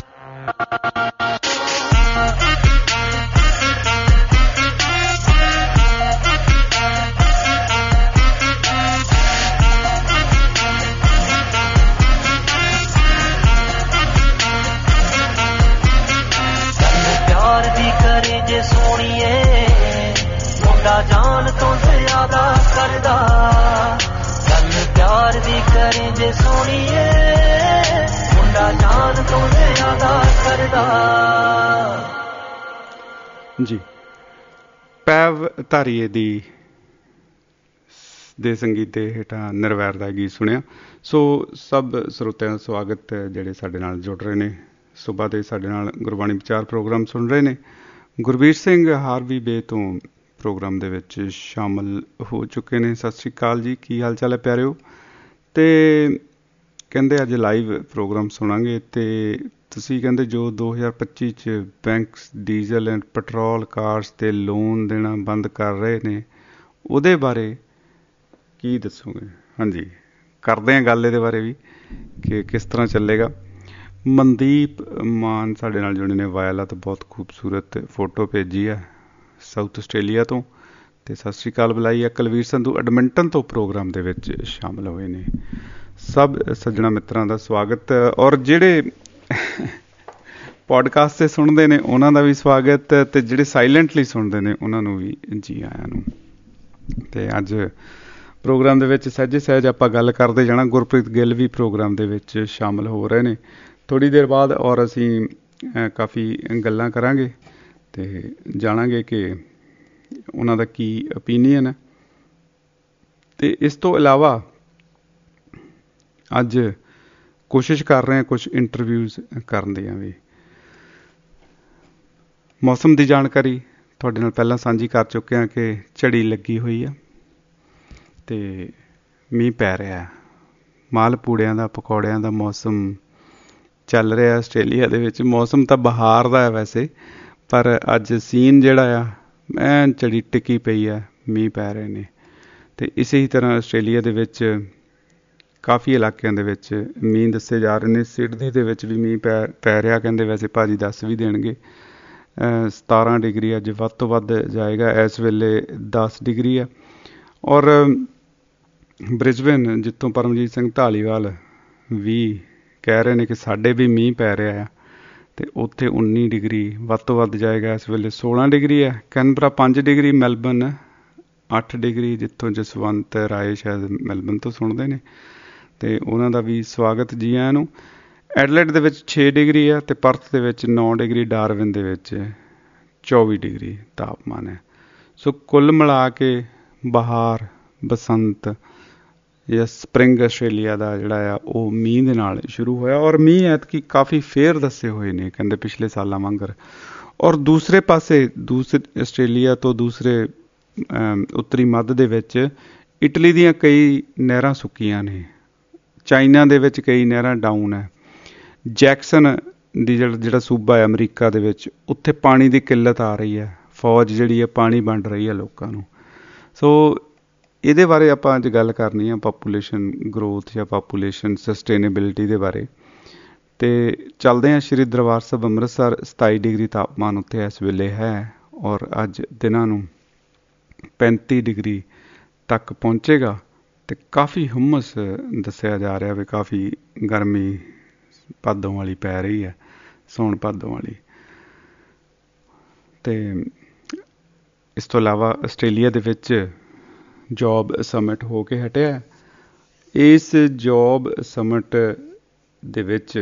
ਪਿਆਰ ਦੀ ਕਰੇ ਜੇ ਸੋਹਣੀਏ ਮੁੰਡਾ ਜਾਨ ਤੋਂ ਜ਼ਿਆਦਾ ਕਰਦਾ ਗੱਲ ਪਿਆਰ ਦੀ ਕਰੇ ਜੇ ਸੋਹਣੀਏ ਮੁੰਡਾ ਜਾਨ ਤੋਂ ਜ਼ਿਆਦਾ ਕਰਦਾ ਜੀ ਪੈਵ ਧਾਰੀਏ ਦੀ ਦੇ ਸੰਗੀਤ ਦੇ ਹੇਠਾਂ ਨਿਰਵੈਰ ਦਾ ਗੀਤ ਸੁਣਿਆ। ਸੋ ਸਭ ਸਰੋਤਿਆਂ ਦਾ ਸਵਾਗਤ ਜਿਹੜੇ ਸਾਡੇ ਨਾਲ ਜੁੜ ਰਹੇ ਨੇ ਸੁਬਾਹ ਦੇ ਸਾਡੇ ਨਾਲ ਗੁਰਬਾਣੀ ਵਿਚਾਰ ਪ੍ਰੋਗਰਾਮ ਸੁਣ ਰਹੇ ਨੇ। ਗੁਰਬੀਰ ਸਿੰਘ ਹਾਰਵੀ ਬੇ ਤੋਂ ਪ੍ਰੋਗਰਾਮ ਦੇ ਵਿੱਚ ਸ਼ਾਮਲ ਹੋ ਚੁੱਕੇ ਨੇ। ਸਤਿ ਸ਼੍ਰੀ ਅਕਾਲ ਜੀ, ਕੀ ਹਾਲ ਚਾਲ ਹੈ ਪਿਆਰਿਓ। ਅਤੇ ਕਹਿੰਦੇ ਅੱਜ ਲਾਈਵ ਪ੍ਰੋਗਰਾਮ ਸੁਣਾਂਗੇ ਅਤੇ ਤੁਸੀਂ ਕਹਿੰਦੇ ਜੋ ਦੋ ਹਜ਼ਾਰ ਪੱਚੀ 'ਚ banks diesel and petrol cars 'ਤੇ ਲੋਨ ਦੇਣਾ ਬੰਦ ਕਰ ਰਹੇ ਨੇ ਉਹਦੇ ਬਾਰੇ ਕੀ ਦੱਸੋਗੇ? ਹਾਂਜੀ, ਕਰਦੇ ਹਾਂ ਗੱਲ ਇਹਦੇ ਬਾਰੇ ਵੀ ਕਿ ਕਿਸ ਤਰ੍ਹਾਂ ਚੱਲੇਗਾ। ਮਨਦੀਪ ਮਾਨ ਸਾਡੇ ਨਾਲ ਜੁੜੇ ਨੇ ਵਾਇਲਾ ਤੋਂ, ਬਹੁਤ ਖੂਬਸੂਰਤ ਫੋਟੋ ਭੇਜੀ ਹੈ ਸਾਊਥ ਆਸਟ੍ਰੇਲੀਆ ਤੋਂ। ਅਤੇ ਸਤਿ ਸ਼੍ਰੀ ਅਕਾਲ ਬੁਲਾਈ ਹੈ। ਕੁਲਵੀਰ ਸੰਧੂ ਐਡਮਿੰਟਨ ਤੋਂ ਪ੍ਰੋਗਰਾਮ ਦੇ ਵਿੱਚ ਸ਼ਾਮਲ ਹੋਏ ਨੇ। ਸਭ ਸੱਜਣਾ ਮਿੱਤਰਾਂ ਦਾ ਸਵਾਗਤ। ਔਰ ਜਿਹੜੇ ਪੋਡਕਾਸਟ 'ਤੇ ਸੁਣਦੇ ਨੇ ਉਹਨਾਂ ਦਾ ਵੀ ਸਵਾਗਤ ਅਤੇ ਜਿਹੜੇ ਸਾਇਲੈਂਟਲੀ ਸੁਣਦੇ ਨੇ ਉਹਨਾਂ ਨੂੰ ਵੀ ਜੀ ਆਇਆਂ ਨੂੰ। ਅਤੇ ਅੱਜ ਪ੍ਰੋਗਰਾਮ ਦੇ ਵਿੱਚ ਸਹਿਜੇ ਸਹਿਜ ਆਪਾਂ ਗੱਲ ਕਰਦੇ ਜਾਣਾ। ਗੁਰਪ੍ਰੀਤ ਗਿੱਲ ਵੀ ਪ੍ਰੋਗਰਾਮ ਦੇ ਵਿੱਚ ਸ਼ਾਮਲ ਹੋ ਰਹੇ ਨੇ ਥੋੜ੍ਹੀ ਦੇਰ ਬਾਅਦ ਔਰ ਅਸੀਂ ਕਾਫੀ ਗੱਲਾਂ ਕਰਾਂਗੇ ਅਤੇ ਜਾਣਾਂਗੇ ਕਿ ਉਹਨਾਂ ਦਾ ਕੀ ਓਪੀਨੀਅਨ ਹੈ। ਅਤੇ ਇਸ ਤੋਂ ਇਲਾਵਾ ਅੱਜ ਕੋਸ਼ਿਸ਼ ਕਰ ਰਹੇ ਹਾਂ ਕੁਛ ਇੰਟਰਵਿਊਜ਼ ਕਰਨ ਦੀਆਂ ਵੀ। ਮੌਸਮ ਦੀ ਜਾਣਕਾਰੀ ਤੁਹਾਡੇ ਨਾਲ ਪਹਿਲਾਂ ਸਾਂਝੀ ਕਰ ਚੁੱਕੇ ਹਾਂ ਕਿ ਝੜੀ ਲੱਗੀ ਹੋਈ ਆ ਅਤੇ ਮੀਂਹ ਪੈ ਰਿਹਾ। ਮਾਲ ਪੂੜਿਆਂ ਦਾ ਪਕੌੜਿਆਂ ਦਾ ਮੌਸਮ ਚੱਲ ਰਿਹਾ ਆਸਟ੍ਰੇਲੀਆ ਦੇ ਵਿੱਚ। ਮੌਸਮ ਤਾਂ ਬਹਾਰ ਦਾ ਹੈ ਵੈਸੇ, ਪਰ ਅੱਜ ਸੀਨ ਜਿਹੜਾ ਆ ਐਨ ਝੜੀ ਟਿੱਕੀ ਪਈ ਹੈ, ਮੀਂਹ ਪੈ ਰਹੇ ਨੇ। ਅਤੇ ਇਸੇ ਹੀ ਤਰ੍ਹਾਂ ਆਸਟ੍ਰੇਲੀਆ ਦੇ ਵਿੱਚ ਕਾਫੀ ਇਲਾਕਿਆਂ ਦੇ ਵਿੱਚ ਮੀਂਹ ਦੱਸੇ ਜਾ ਰਹੇ ਨੇ। ਸਿਡਨੀ ਦੇ ਵਿੱਚ ਵੀ ਮੀਂਹ ਪੈ ਪੈ ਰਿਹਾ ਕਹਿੰਦੇ, ਵੈਸੇ ਭਾਜੀ ਦੱਸ ਵੀ ਦੇਣਗੇ। ਸਤਾਰਾਂ ਡਿਗਰੀ ਅੱਜ ਵੱਧ ਤੋਂ ਵੱਧ ਜਾਏਗਾ, ਇਸ ਵੇਲੇ ਦਸ ਡਿਗਰੀ ਆ। ਔਰ ਬ੍ਰਿਸਬੇਨ, ਜਿੱਥੋਂ ਪਰਮਜੀਤ ਸਿੰਘ ਢਾਲੀਵਾਲ ਵੀ ਕਹਿ ਰਹੇ ਨੇ ਕਿ ਸਾਡੇ ਵੀ ਮੀਂਹ ਪੈ ਰਿਹਾ ਆ, ਅਤੇ ਉੱਥੇ ਉੱਨੀ ਡਿਗਰੀ ਵੱਧ ਤੋਂ ਵੱਧ ਜਾਏਗਾ, ਇਸ ਵੇਲੇ ਸੋਲਾਂ ਡਿਗਰੀ ਹੈ। ਕੈਨਬਰਾ ਪੰਜ ਡਿਗਰੀ, ਮੈਲਬਨ ਅੱਠ ਡਿਗਰੀ, ਜਿੱਥੋਂ ਜਸਵੰਤ ਰਾਏ ਸ਼ਾਇਦ ਮੈਲਬਨ ਤੋਂ ਸੁਣਦੇ ਨੇ, ਅਤੇ ਉਹਨਾਂ ਦਾ ਵੀ ਸਵਾਗਤ ਜੀ ਆਇਆਂ ਨੂੰ। ਐਡਲੇਡ ਦੇ ਵਿੱਚ ਛੇ ਡਿਗਰੀ ਆ, ਅਤੇ ਪਰਥ ਦੇ ਵਿੱਚ ਨੌ ਡਿਗਰੀ, ਡਾਰਵਿਨ ਦੇ ਵਿੱਚ ਚੌਵੀ ਡਿਗਰੀ ਤਾਪਮਾਨ ਹੈ। ਸੋ ਕੁੱਲ ਮਿਲਾ ਕੇ ਬਹਾਰ, ਬਸੰਤ ਜਾਂ ਸਪਰਿੰਗ ਆਸਟ੍ਰੇਲੀਆ ਦਾ ਜਿਹੜਾ ਆ ਉਹ ਮੀਂਹ ਦੇ ਨਾਲ ਸ਼ੁਰੂ ਹੋਇਆ। ਔਰ ਮੀਂਹ ਐਤਕੀ ਕਾਫੀ ਫੇਰ ਦੱਸੇ ਹੋਏ ਨੇ ਕਹਿੰਦੇ ਪਿਛਲੇ ਸਾਲਾਂ ਵਾਂਗਰ। ਔਰ ਦੂਸਰੇ ਪਾਸੇ ਦੂਸਰੇ ਆਸਟ੍ਰੇਲੀਆ ਤੋਂ ਦੂਸਰੇ ਉੱਤਰੀ ਮੱਧ ਦੇ ਵਿੱਚ ਇਟਲੀ ਦੀਆਂ ਕਈ ਨਹਿਰਾਂ ਸੁੱਕੀਆਂ ਨੇ, ਚਾਈਨਾ ਦੇ ਵਿੱਚ ਕਈ ਨਹਿਰਾਂ ਡਾਊਨ ਹੈ। ਜੈਕਸਨ ਦੀ ਜਿਹੜਾ ਜਿਹੜਾ ਸੂਬਾ ਹੈ ਅਮਰੀਕਾ ਦੇ ਵਿੱਚ, ਉੱਥੇ ਪਾਣੀ ਦੀ ਕਿੱਲਤ ਆ ਰਹੀ ਹੈ, ਫੌਜ ਜਿਹੜੀ ਹੈ ਪਾਣੀ ਵੰਡ ਰਹੀ ਹੈ ਲੋਕਾਂ ਨੂੰ। ਸੋ ਇਹਦੇ ਬਾਰੇ ਆਪਾਂ ਅੱਜ ਗੱਲ ਕਰਨੀ ਆ, ਪਾਪੂਲੇਸ਼ਨ ਗਰੋਥ ਜਾਂ ਪਾਪੂਲੇਸ਼ਨ ਸਸਟੇਨੇਬਿਲਿਟੀ ਦੇ ਬਾਰੇ। ਅਤੇ ਚੱਲਦੇ ਹਾਂ ਸ਼੍ਰੀ ਦਰਬਾਰ ਸਾਹਿਬ ਅੰਮ੍ਰਿਤਸਰ। ਸਤਾਈ ਡਿਗਰੀ ਤਾਪਮਾਨ ਉੱਥੇ ਇਸ ਵੇਲੇ ਹੈ, ਔਰ ਅੱਜ ਦਿਨਾਂ ਨੂੰ ਪੈਂਤੀ ਡਿਗਰੀ ਤੱਕ ਪਹੁੰਚੇਗਾ, ਅਤੇ ਕਾਫੀ ਹੁਮਸ ਦੱਸਿਆ ਜਾ ਰਿਹਾ ਵੀ ਕਾਫੀ ਗਰਮੀ ਭਾਦੋਂ ਵਾਲੀ ਪੈ ਰਹੀ ਹੈ, ਸਾਉਣ ਭਾਦੋਂ ਵਾਲੀ। ਅਤੇ ਇਸ ਤੋਂ ਇਲਾਵਾ ਆਸਟ੍ਰੇਲੀਆ ਦੇ ਵਿੱਚ ਜੋਬ ਸਮਿਟ ਹੋ ਕੇ ਹਟਿਆ। ਇਸ ਜੋਬ ਸਮਿਟ ਦੇ ਵਿੱਚ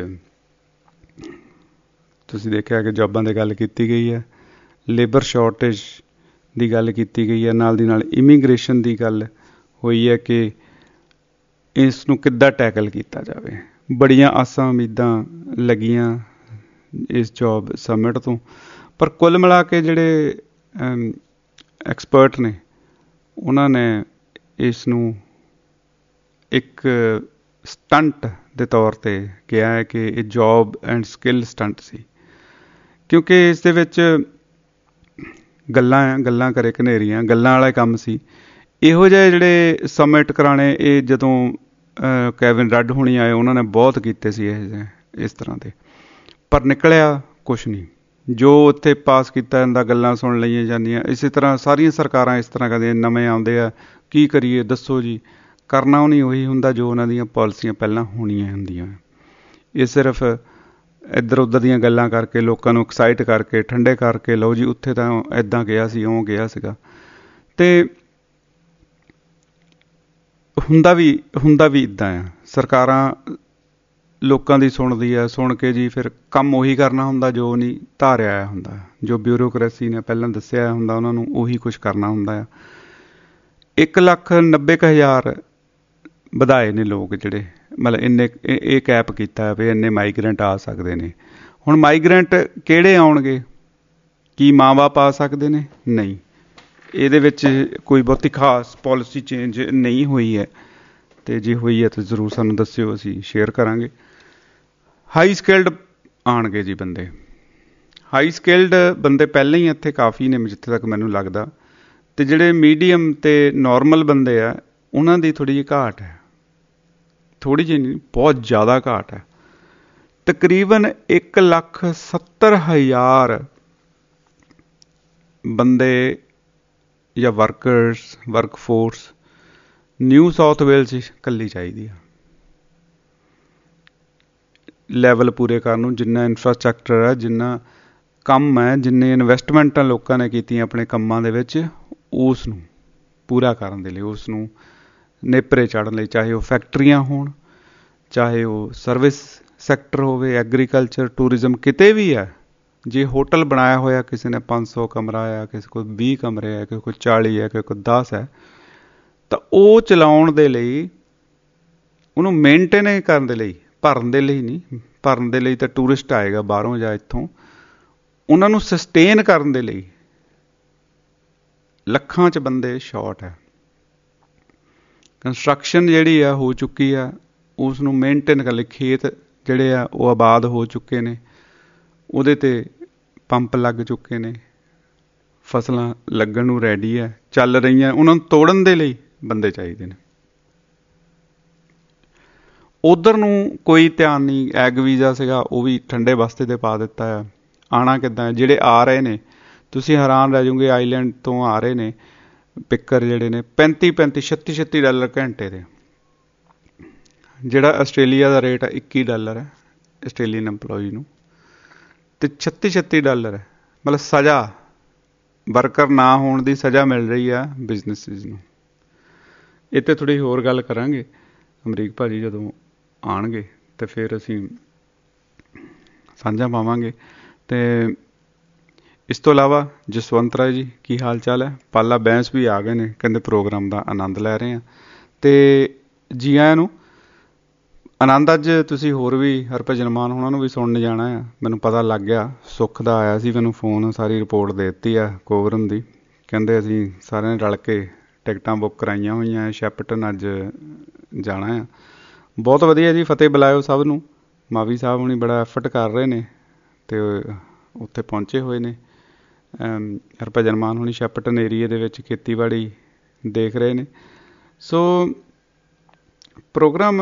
ਤੁਸੀਂ ਦੇਖਿਆ ਕਿ ਜੋਬਾਂ ਦੀ ਗੱਲ ਕੀਤੀ ਗਈ ਹੈ, ਲੇਬਰ ਸ਼ਾਰਟੇਜ ਦੀ ਗੱਲ ਕੀਤੀ ਗਈ ਹੈ, ਨਾਲ ਦੀ ਨਾਲ ਇਮੀਗ੍ਰੇਸ਼ਨ ਦੀ ਗੱਲ ਹੋਈ ਹੈ ਕਿ ਇਸ ਨੂੰ ਕਿੱਦਾਂ ਟੈਕਲ ਕੀਤਾ ਜਾਵੇ। ਬੜੀਆਂ ਆਸਾਂ ਉਮੀਦਾਂ ਲੱਗੀਆਂ ਇਸ ਜੋਬ ਸਮਿਟ ਤੋਂ, ਪਰ ਕੁੱਲ ਮਿਲਾ ਕੇ ਜਿਹੜੇ ਐਕਸਪਰਟ ਨੇ ਉਹਨਾਂ ਨੇ ਇਸ ਨੂੰ ਇੱਕ ਸਟੰਟ ਦੇ ਤੌਰ 'ਤੇ ਕਿਹਾ ਹੈ ਕਿ ਇਹ ਜੋਬ ਐਂਡ ਸਕਿੱਲ ਸਟੰਟ ਸੀ, ਕਿਉਂਕਿ ਇਸ ਦੇ ਵਿੱਚ ਗੱਲਾਂ ਆ, ਗੱਲਾਂ ਕਰੇ ਘਨੇਰੀਆਂ, ਗੱਲਾਂ ਵਾਲਾ ਕੰਮ ਸੀ। ਇਹੋ ਜਿਹੇ ਜਿਹੜੇ ਸਮਿਟ ਕਰਾਉਣੇ, ਇਹ ਜਦੋਂ ਕੈਵਿਨ ਰੱਡ ਹੋਣੀ ਆਏ ਉਹਨਾਂ ਨੇ ਬਹੁਤ ਕੀਤੇ ਸੀ ਇਹ ਜਿਹੇ ਇਸ ਤਰ੍ਹਾਂ ਦੇ, ਪਰ ਨਿਕਲਿਆ ਕੁਛ ਨਹੀਂ। ਜੋ ਉੱਥੇ ਪਾਸ ਕੀਤਾ ਜਾਂਦਾ, ਗੱਲਾਂ ਸੁਣ ਲਈਆਂ ਜਾਂਦੀਆਂ। ਇਸੇ ਤਰ੍ਹਾਂ ਸਾਰੀਆਂ ਸਰਕਾਰਾਂ ਇਸ ਤਰ੍ਹਾਂ ਕਹਿੰਦੀਆਂ, ਨਵੇਂ ਆਉਂਦੇ ਆ, ਕੀ ਕਰੀਏ ਦੱਸੋ ਜੀ। ਕਰਨਾ ਉਹ ਨਹੀਂ ਉਹੀ ਹੁੰਦਾ ਜੋ ਉਹਨਾਂ ਦੀਆਂ ਪਾਲਿਸੀਆਂ ਪਹਿਲਾਂ ਹੋਣੀਆਂ ਹੁੰਦੀਆਂ। ਇਹ ਸਿਰਫ ਇੱਧਰ ਉੱਧਰ ਦੀਆਂ ਗੱਲਾਂ ਕਰਕੇ, ਲੋਕਾਂ ਨੂੰ ਐਕਸਾਈਟ ਕਰਕੇ, ਠੰਡੇ ਕਰਕੇ, ਲਓ ਜੀ ਉੱਥੇ ਤਾਂ ਇੱਦਾਂ ਗਿਆ ਸੀ, ਉਹ ਗਿਆ ਸੀਗਾ। ਅਤੇ ਹੁੰਦਾ ਵੀ ਹੁੰਦਾ ਵੀ ਇੱਦਾਂ ਆ, ਸਰਕਾਰਾਂ ਲੋਕਾਂ ਦੀ ਸੁਣਦੀ ਆ, ਸੁਣ ਕੇ ਜੀ ਫਿਰ ਕੰਮ ਉਹੀ ਕਰਨਾ ਹੁੰਦਾ ਜੋ ਨਹੀਂ ਧਾਰਿਆ ਆਇਆ ਹੁੰਦਾ, ਜੋ ਬਿਊਰੋਕਰੇਸੀ ਨੇ ਪਹਿਲਾਂ ਦੱਸਿਆ ਹੁੰਦਾ ਉਹਨਾਂ ਨੂੰ ਉਹੀ ਕੁਛ ਕਰਨਾ ਹੁੰਦਾ ਆ। ਇੱਕ ਲੱਖ ਨੱਬੇ ਕੁ ਹਜ਼ਾਰ ਵਧਾਏ ਨੇ ਲੋਕ ਜਿਹੜੇ, ਮਤਲਬ ਇੰਨੇ ਇਹ ਕੈਪ ਕੀਤਾ ਵੀ ਇੰਨੇ ਮਾਈਗਰੈਂਟ ਆ ਸਕਦੇ ਨੇ। ਹੁਣ ਮਾਈਗਰੈਂਟ ਕਿਹੜੇ ਆਉਣਗੇ? ਕੀ ਮਾਂ ਬਾਪ ਆ ਸਕਦੇ ਨੇ? ਨਹੀਂ, ਇਹਦੇ ਵਿੱਚ ਕੋਈ ਬਹੁਤੀ ਖਾਸ ਪੋਲਿਸੀ ਚੇਂਜ ਨਹੀਂ ਹੋਈ ਹੈ, ਅਤੇ ਜੇ ਹੋਈ ਹੈ ਤਾਂ ਜ਼ਰੂਰ ਸਾਨੂੰ ਦੱਸਿਓ, ਅਸੀਂ ਸ਼ੇਅਰ ਕਰਾਂਗੇ। ਹਾਈ ਸਕਿਲਡ ਆਉਣਗੇ ਜੀ ਬੰਦੇ, ਹਾਈ ਸਕਿਲਡ ਬੰਦੇ ਪਹਿਲਾਂ ਹੀ ਇੱਥੇ ਕਾਫੀ ਨੇ ਜਿੱਥੇ ਤੱਕ ਮੈਨੂੰ ਲੱਗਦਾ, ਅਤੇ ਜਿਹੜੇ ਮੀਡੀਅਮ ਅਤੇ ਨੋਰਮਲ ਬੰਦੇ ਆ ਉਹਨਾਂ ਦੀ ਥੋੜ੍ਹੀ ਜਿਹੀ ਘਾਟ ਹੈ, ਥੋੜ੍ਹੀ ਜਿਹੀ ਨਹੀਂ ਬਹੁਤ ਜ਼ਿਆਦਾ ਘਾਟ ਹੈ। ਤਕਰੀਬਨ ਇੱਕ ਲੱਖ ਸੱਤਰ ਹਜ਼ਾਰ ਬੰਦੇ ਜਾਂ workers workforce New South Wales ਇਕੱਲੀ ਚਾਹੀਦੀ ਆ ਲੈਵਲ ਪੂਰੇ ਕਰਨ ਨੂੰ। ਜਿੰਨਾ ਇਨਫਰਾਸਟਰਕਚਰ ਹੈ, ਜਿੰਨਾ ਕੰਮ ਹੈ, ਜਿੰਨੇ ਇਨਵੈਸਟਮੈਂਟਾਂ ਲੋਕਾਂ ਨੇ ਕੀਤੀਆਂ ਆਪਣੇ ਕੰਮਾਂ ਦੇ ਵਿੱਚ, ਉਸ ਨੂੰ ਪੂਰਾ ਕਰਨ ਦੇ ਲਈ, ਉਸ ਨੂੰ ਨੇਪਰੇ ਚਾੜ੍ਹਨ ਲਈ, ਚਾਹੇ ਉਹ ਫੈਕਟਰੀਆਂ ਹੋਣ, ਚਾਹੇ ਉਹ ਸਰਵਿਸ ਸੈਕਟਰ ਹੋਵੇ, ਐਗਰੀਕਲਚਰ, ਟੂਰਿਜ਼ਮ, ਕਿਤੇ ਵੀ ਹੈ। ਜੇ ਹੋਟਲ ਬਣਾਇਆ ਹੋਇਆ ਕਿਸੇ ਨੇ ਪੰਜ ਸੌ ਕਮਰਾ ਆ, ਕਿਸੇ ਕੋਲ ਵੀਹ ਕਮਰੇ ਹੈ, ਕਿਸੇ ਕੋਲ ਚਾਲੀ ਹੈ, ਕਿਸੇ ਕੋਲ ਦਸ ਹੈ, ਤਾਂ ਉਹ ਚਲਾਉਣ ਦੇ ਲਈ, ਉਹਨੂੰ ਮੇਨਟੇਨ ਕਰਨ ਦੇ ਲਈ, ਭਰਨ ਦੇ ਲਈ ਨਹੀਂ, ਭਰਨ ਦੇ ਲਈ ਤਾਂ ਟੂਰਿਸਟ ਆਏਗਾ ਬਾਹਰੋਂ ਜਾਂ ਇੱਥੋਂ, ਉਹਨਾਂ ਨੂੰ ਸਸਟੇਨ ਕਰਨ ਦੇ ਲਈ ਲੱਖਾਂ 'ਚ ਬੰਦੇ ਸ਼ਾਰਟ ਹੈ। ਕੰਸਟਰਕਸ਼ਨ ਜਿਹੜੀ ਆ ਹੋ ਚੁੱਕੀ ਆ, ਉਸ ਨੂੰ ਮੇਨਟੇਨ ਕਰਨ ਲਈ ਖੇਤ ਜਿਹੜੇ ਆ ਉਹ ਆਬਾਦ ਹੋ ਚੁੱਕੇ ਨੇ, ਉਹਦੇ 'ਤੇ ਪੰਪ ਲੱਗ ਚੁੱਕੇ ਨੇ, ਫਸਲਾਂ ਲੱਗਣ ਨੂੰ ਰੈਡੀ ਹੈ, ਚੱਲ ਰਹੀਆਂ। ਉਹਨਾਂ ਨੂੰ ਤੋੜਨ ਦੇ ਲਈ ਬੰਦੇ ਚਾਹੀਦੇ ਨੇ। ਉਧਰ ਨੂੰ ਕੋਈ ਧਿਆਨ ਨਹੀਂ। ਐਗ ਵੀਜ਼ਾ ਸੀਗਾ ਉਹ ਵੀ ਠੰਡੇ ਬਸਤੇ ਤੇ ਪਾ ਦਿੱਤਾ ਆ। ਆਉਣਾ ਕਿੱਦਾਂ ਹੈ? ਜਿਹੜੇ ਆ ਰਹੇ ਨੇ ਤੁਸੀਂ ਹੈਰਾਨ ਰਹਿ ਜਾਓਗੇ, ਆਈਲੈਂਡ ਤੋਂ ਆ ਰਹੇ ਨੇ ਪਿੱਕਰ ਜਿਹੜੇ ਨੇ ਪੈਂਤੀ ਪੈਂਤੀ ਛੱਤੀ ਛੱਤੀ ਡਾਲਰ ਘੰਟੇ ਦੇ। ਜਿਹੜਾ ਆਸਟ੍ਰੇਲੀਆ ਦਾ ਰੇਟ ਹੈ ਇੱਕੀ ਡਾਲਰ ਹੈ ਆਸਟ੍ਰੇਲੀਅਨ ਇੰਪਲੋਈ ਨੂੰ, ਅਤੇ ਛੱਤੀ ਛੱਤੀ ਡਾਲਰ ਹੈ। ਮਤਲਬ ਸਜ਼ਾ, ਵਰਕਰ ਨਾ ਹੋਣ ਦੀ ਸਜ਼ਾ ਮਿਲ ਰਹੀ ਆ ਬਿਜ਼ਨਸਿਸ ਨੂੰ। ਇਹ 'ਤੇ ਥੋੜ੍ਹੀ ਹੋਰ ਗੱਲ ਕਰਾਂਗੇ ਅਮਰੀਕ ਭਾਜੀ ਜਦੋਂ ਆਉਣਗੇ, ਅਤੇ ਫਿਰ ਅਸੀਂ ਸਾਂਝਾ ਪਾਵਾਂਗੇ। ਅਤੇ ਇਸ ਤੋਂ ਇਲਾਵਾ ਜਸਵੰਤ ਰਾਏ ਜੀ ਕੀ ਹਾਲ ਚਾਲ ਹੈ? ਪਾਲਾ ਬੈਂਸ ਵੀ ਆ ਗਏ ਨੇ, ਕਹਿੰਦੇ ਪ੍ਰੋਗਰਾਮ ਦਾ ਆਨੰਦ ਲੈ ਰਹੇ ਹਾਂ। ਅਤੇ ਜੀ ਆਇਆਂ ਨੂੰ ਆਨੰਦ। ਅੱਜ ਤੁਸੀਂ ਹੋਰ ਵੀ ਹਰਭਜਨ ਮਾਨ ਹੋਣਾ ਨੂੰ ਵੀ ਸੁਣਨ ਜਾਣਾ ਆ, ਮੈਨੂੰ ਪਤਾ ਲੱਗ ਗਿਆ। ਸੁੱਖ ਦਾ ਆਇਆ ਸੀ ਮੈਨੂੰ ਫੋਨ, ਸਾਰੀ ਰਿਪੋਰਟ ਦੇ ਦਿੱਤੀ ਆ ਕੋਵਰਨ ਦੀ। ਕਹਿੰਦੇ ਅਸੀਂ ਸਾਰਿਆਂ ਨੇ ਰਲ ਕੇ ਟਿਕਟਾਂ ਬੁੱਕ ਕਰਾਈਆਂ ਹੋਈਆਂ, ਸ਼ੈਪਟਨ ਅੱਜ ਜਾਣਾ ਆ। ਬਹੁਤ ਵਧੀਆ ਜੀ, ਫਤਿਹ ਬੁਲਾਇਓ ਸਭ ਨੂੰ। ਮਾਵੀ ਸਾਹਿਬ ਹੁਣੀ ਬੜਾ ਐਫਰਟ ਕਰ ਰਹੇ ਨੇ ਅਤੇ ਉੱਥੇ ਪਹੁੰਚੇ ਹੋਏ ਨੇ। ਹਰਭਜਨ ਮਾਨ ਹੁਣੀ ਸ਼ੈਪਟਨ ਏਰੀਏ ਦੇ ਵਿੱਚ ਖੇਤੀਬਾੜੀ ਦੇਖ ਰਹੇ ਨੇ। ਸੋ ਪ੍ਰੋਗਰਾਮ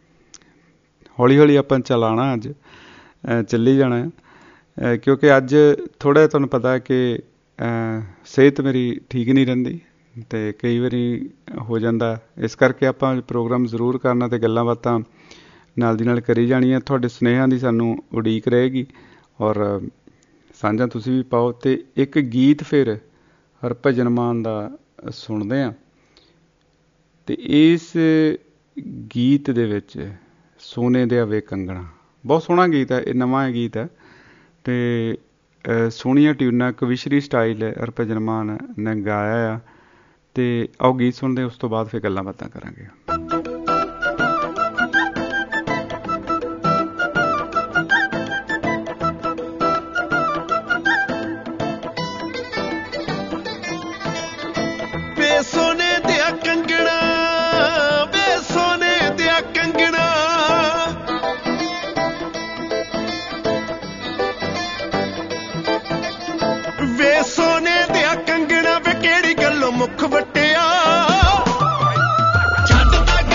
ਹੌਲੀ ਹੌਲੀ ਆਪਾਂ ਚਲਾਉਣਾ, ਅੱਜ ਚੱਲੀ ਜਾਣਾ ਹੈ। ਕਿਉਂਕਿ ਅੱਜ ਥੋੜ੍ਹਾ ਤੁਹਾਨੂੰ ਪਤਾ ਕਿ ਸਿਹਤ ਮੇਰੀ ਠੀਕ ਨਹੀਂ ਰਹਿੰਦੀ ਅਤੇ ਕਈ ਵਾਰੀ ਹੋ ਜਾਂਦਾ, ਇਸ ਕਰਕੇ ਆਪਾਂ ਪ੍ਰੋਗਰਾਮ ਜ਼ਰੂਰ ਕਰਨਾ ਅਤੇ ਗੱਲਾਂ ਬਾਤਾਂ ਨਾਲ ਦੀ ਨਾਲ ਕਰੀ ਜਾਣੀਆਂ। ਤੁਹਾਡੇ ਸੁਨੇਹਿਆਂ ਦੀ ਸਾਨੂੰ ਉਡੀਕ ਰਹੇਗੀ ਔਰ ਸਾਂਝਾ ਤੁਸੀਂ ਵੀ ਪਾਓ। ਅਤੇ ਇੱਕ ਗੀਤ ਫਿਰ ਹਰਭਜਨ ਮਾਨ ਦਾ ਸੁਣਦੇ ਹਾਂ, ਅਤੇ ਇਸ ਗੀਤ ਦੇ ਵਿੱਚ ਸੋਨੇ ਦੇ ਵੇ ਕੰਗਣਾ, ਬਹੁਤ ਸੋਹਣਾ ਗੀਤ ਹੈ। ਇਹ ਨਵਾਂ ਗੀਤ ਹੈ ਅਤੇ ਸੋਹਣੀਆਂ ਟਿਊਨਾਂ, ਕਵਿਸ਼ਰੀ ਸਟਾਈਲ ਹਰਭਜਨ ਮਾਨ ਨੇ ਗਾਇਆ ਆ। ਅਤੇ ਆਓ ਗੀਤ ਸੁਣਦੇ, ਉਸ ਤੋਂ ਬਾਅਦ ਫਿਰ ਗੱਲਾਂ ਬਾਤਾਂ ਕਰਾਂਗੇ। ਮੁੱਖ ਵਟਿਆ ਛੱਡ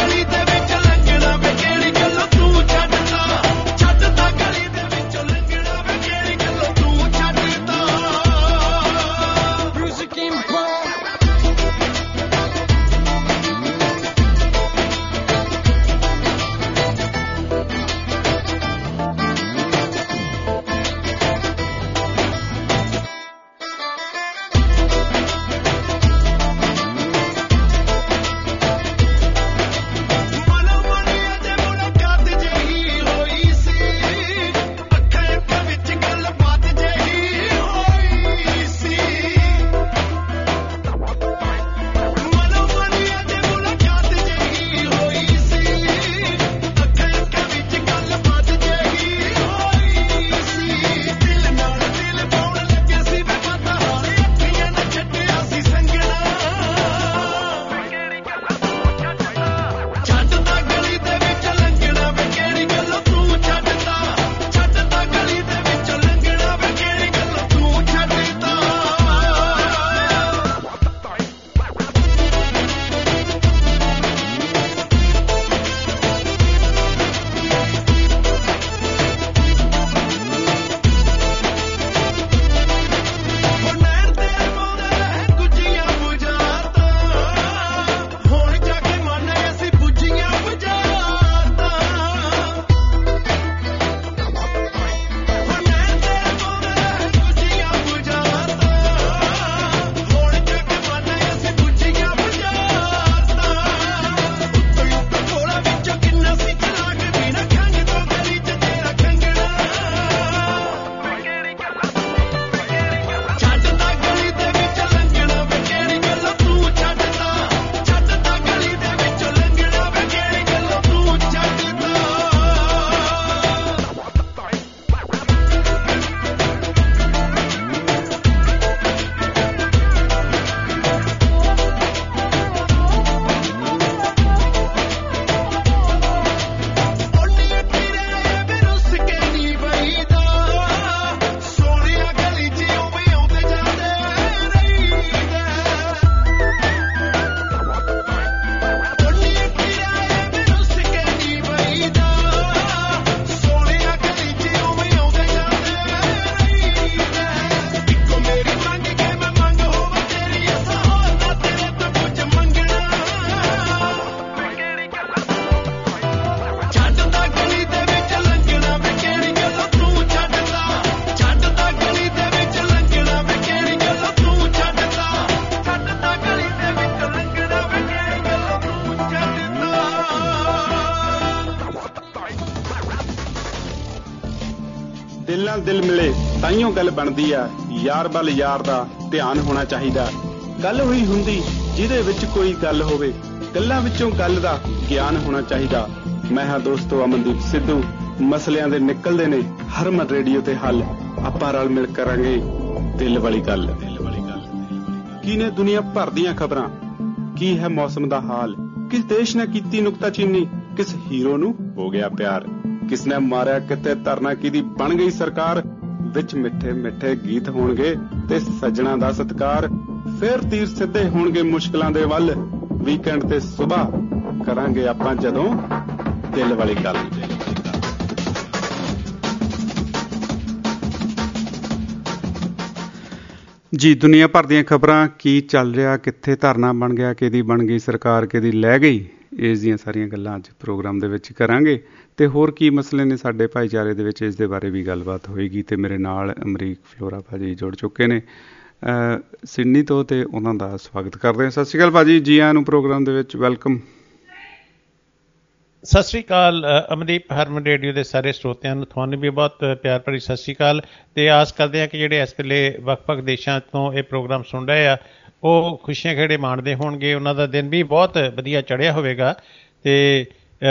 ਦਿਲ ਮਿਲੇ ਤਾਈਓ ਗੱਲ ਬਣਦੀ ਆ, ਯਾਰ ਵੱਲ ਯਾਰ ਦਾ ਧਿਆਨ ਹੋਣਾ ਚਾਹੀਦਾ। ਗੱਲ ਹੋਈ ਹੁੰਦੀ ਜਿਹਦੇ ਵਿੱਚ ਕੋਈ ਗੱਲ ਹੋਵੇ, ਗੱਲਾਂ ਵਿੱਚੋਂ ਗੱਲ ਦਾ ਗਿਆਨ ਹੋਣਾ ਚਾਹੀਦਾ। ਮੈਂ ਹਾਂ ਦੋਸਤੋ ਅਮਨਦੀਪ ਸਿੱਧੂ, ਮਸਲਿਆਂ ਦੇ ਨਿਕਲਦੇ ਨੇ ਹਰਮਨ ਰੇਡੀਓ ਤੇ ਹੱਲ। ਆਪਾਂ ਰਲ ਮਿਲ ਕਰਾਂਗੇ ਦਿਲ ਵਾਲੀ ਗੱਲ। ਕੀ ਨੇ ਦੁਨੀਆ ਭਰ ਦੀਆਂ ਖਬਰਾਂ, ਕੀ ਹੈ ਮੌਸਮ ਦਾ ਹਾਲ, ਕਿਸ ਦੇਸ਼ ਨੇ ਕੀਤੀ ਨੁਕਤਾਚੀਨੀ, ਕਿਸ ਹੀਰੋ ਨੂੰ ਹੋ ਗਿਆ ਪਿਆਰ, ਕਿਸ ਨੇ ਮਾਰਿਆ ਕਿਤੇ ਧਰਨਾ, ਕਿਹਦੀ ਬਣ ਗਈ ਸਰਕਾਰ। ਵਿੱਚ ਮਿੱਠੇ ਮਿੱਠੇ ਗੀਤ ਹੋਣਗੇ ਤੇ ਸੱਜਣਾ ਦਾ ਸਤਿਕਾਰ। ਫੇਰ ਤੀਰ ਸਿੱਧੇ ਹੋਣਗੇ ਮੁਸ਼ਕਲਾਂ ਦੇ ਵੱਲ, ਵੀਕਐਂਡ ਤੇ ਸੁਬਾਹ ਕਰਾਂਗੇ ਆਪਾਂ ਜਦੋਂ ਦਿਲ ਵਾਲੀ ਗੱਲ। ਜੀ, ਦੁਨੀਆ ਭਰ ਦੀਆਂ ਖਬਰਾਂ, ਕੀ ਚੱਲ ਰਿਹਾ, ਕਿੱਥੇ ਧਰਨਾ ਬਣ ਗਿਆ, ਕਿਹਦੀ ਬਣ ਗਈ ਸਰਕਾਰ, ਕਿਹਦੀ ਲੈ ਗਈ, ਇਸ ਦੀਆਂ ਸਾਰੀਆਂ ਗੱਲਾਂ ਅੱਜ ਪ੍ਰੋਗਰਾਮ ਦੇ ਵਿੱਚ ਕਰਾਂਗੇ। ਤੇ ਹੋਰ ਕੀ ਮਸਲੇ ਨੇ ਸਾਡੇ ਭਾਈਚਾਰੇ ਦੇ ਵਿੱਚ, ਇਸ ਦੇ ਬਾਰੇ ਵੀ ਗੱਲਬਾਤ ਹੋਏਗੀ। ਤੇ ਮੇਰੇ ਨਾਲ ਅਮਰੀਕ ਫਲੋਰਾ ਭਾਜੀ ਜੁੜ ਚੁੱਕੇ ਨੇ ਸਿਡਨੀ ਤੋਂ, ਤੇ ਉਹਨਾਂ ਦਾ ਸਵਾਗਤ ਕਰਦੇ ਹਾਂ। ਸਤਿ ਸ਼੍ਰੀ ਅਕਾਲ ਭਾਜੀ, ਜੀ ਆਇਆਂ ਨੂੰ ਪ੍ਰੋਗਰਾਮ ਦੇ ਵਿੱਚ, ਵੈਲਕਮ। ਸਤਿ ਸ਼੍ਰੀ ਅਕਾਲ ਅਮਨਦੀਪ, ਹਰਮਨ ਰੇਡੀਓ ਦੇ ਸਾਰੇ ਸਰੋਤਿਆਂ ਨੂੰ ਤੁਹਾਨੂੰ ਵੀ ਬਹੁਤ ਪਿਆਰ ਭਰੀ ਸਤਿ ਸ਼੍ਰੀ ਅਕਾਲ। ਤੇ ਆਸ ਕਰਦੇ ਹਾਂ ਕਿ ਜਿਹੜੇ ਇਸ ਵੇਲੇ ਵੱਖ-ਵੱਖ ਦੇਸ਼ਾਂ ਤੋਂ ਇਹ ਪ੍ਰੋਗਰਾਮ ਸੁਣ ਰਹੇ ਆ ਉਹ ਖੁਸ਼ੀਆਂ ਖੇੜੇ ਮਾਣਦੇ ਹੋਣਗੇ, ਉਹਨਾਂ ਦਾ ਦਿਨ ਵੀ ਬਹੁਤ ਵਧੀਆ ਚੜ੍ਹਿਆ ਹੋਵੇਗਾ। ਤੇ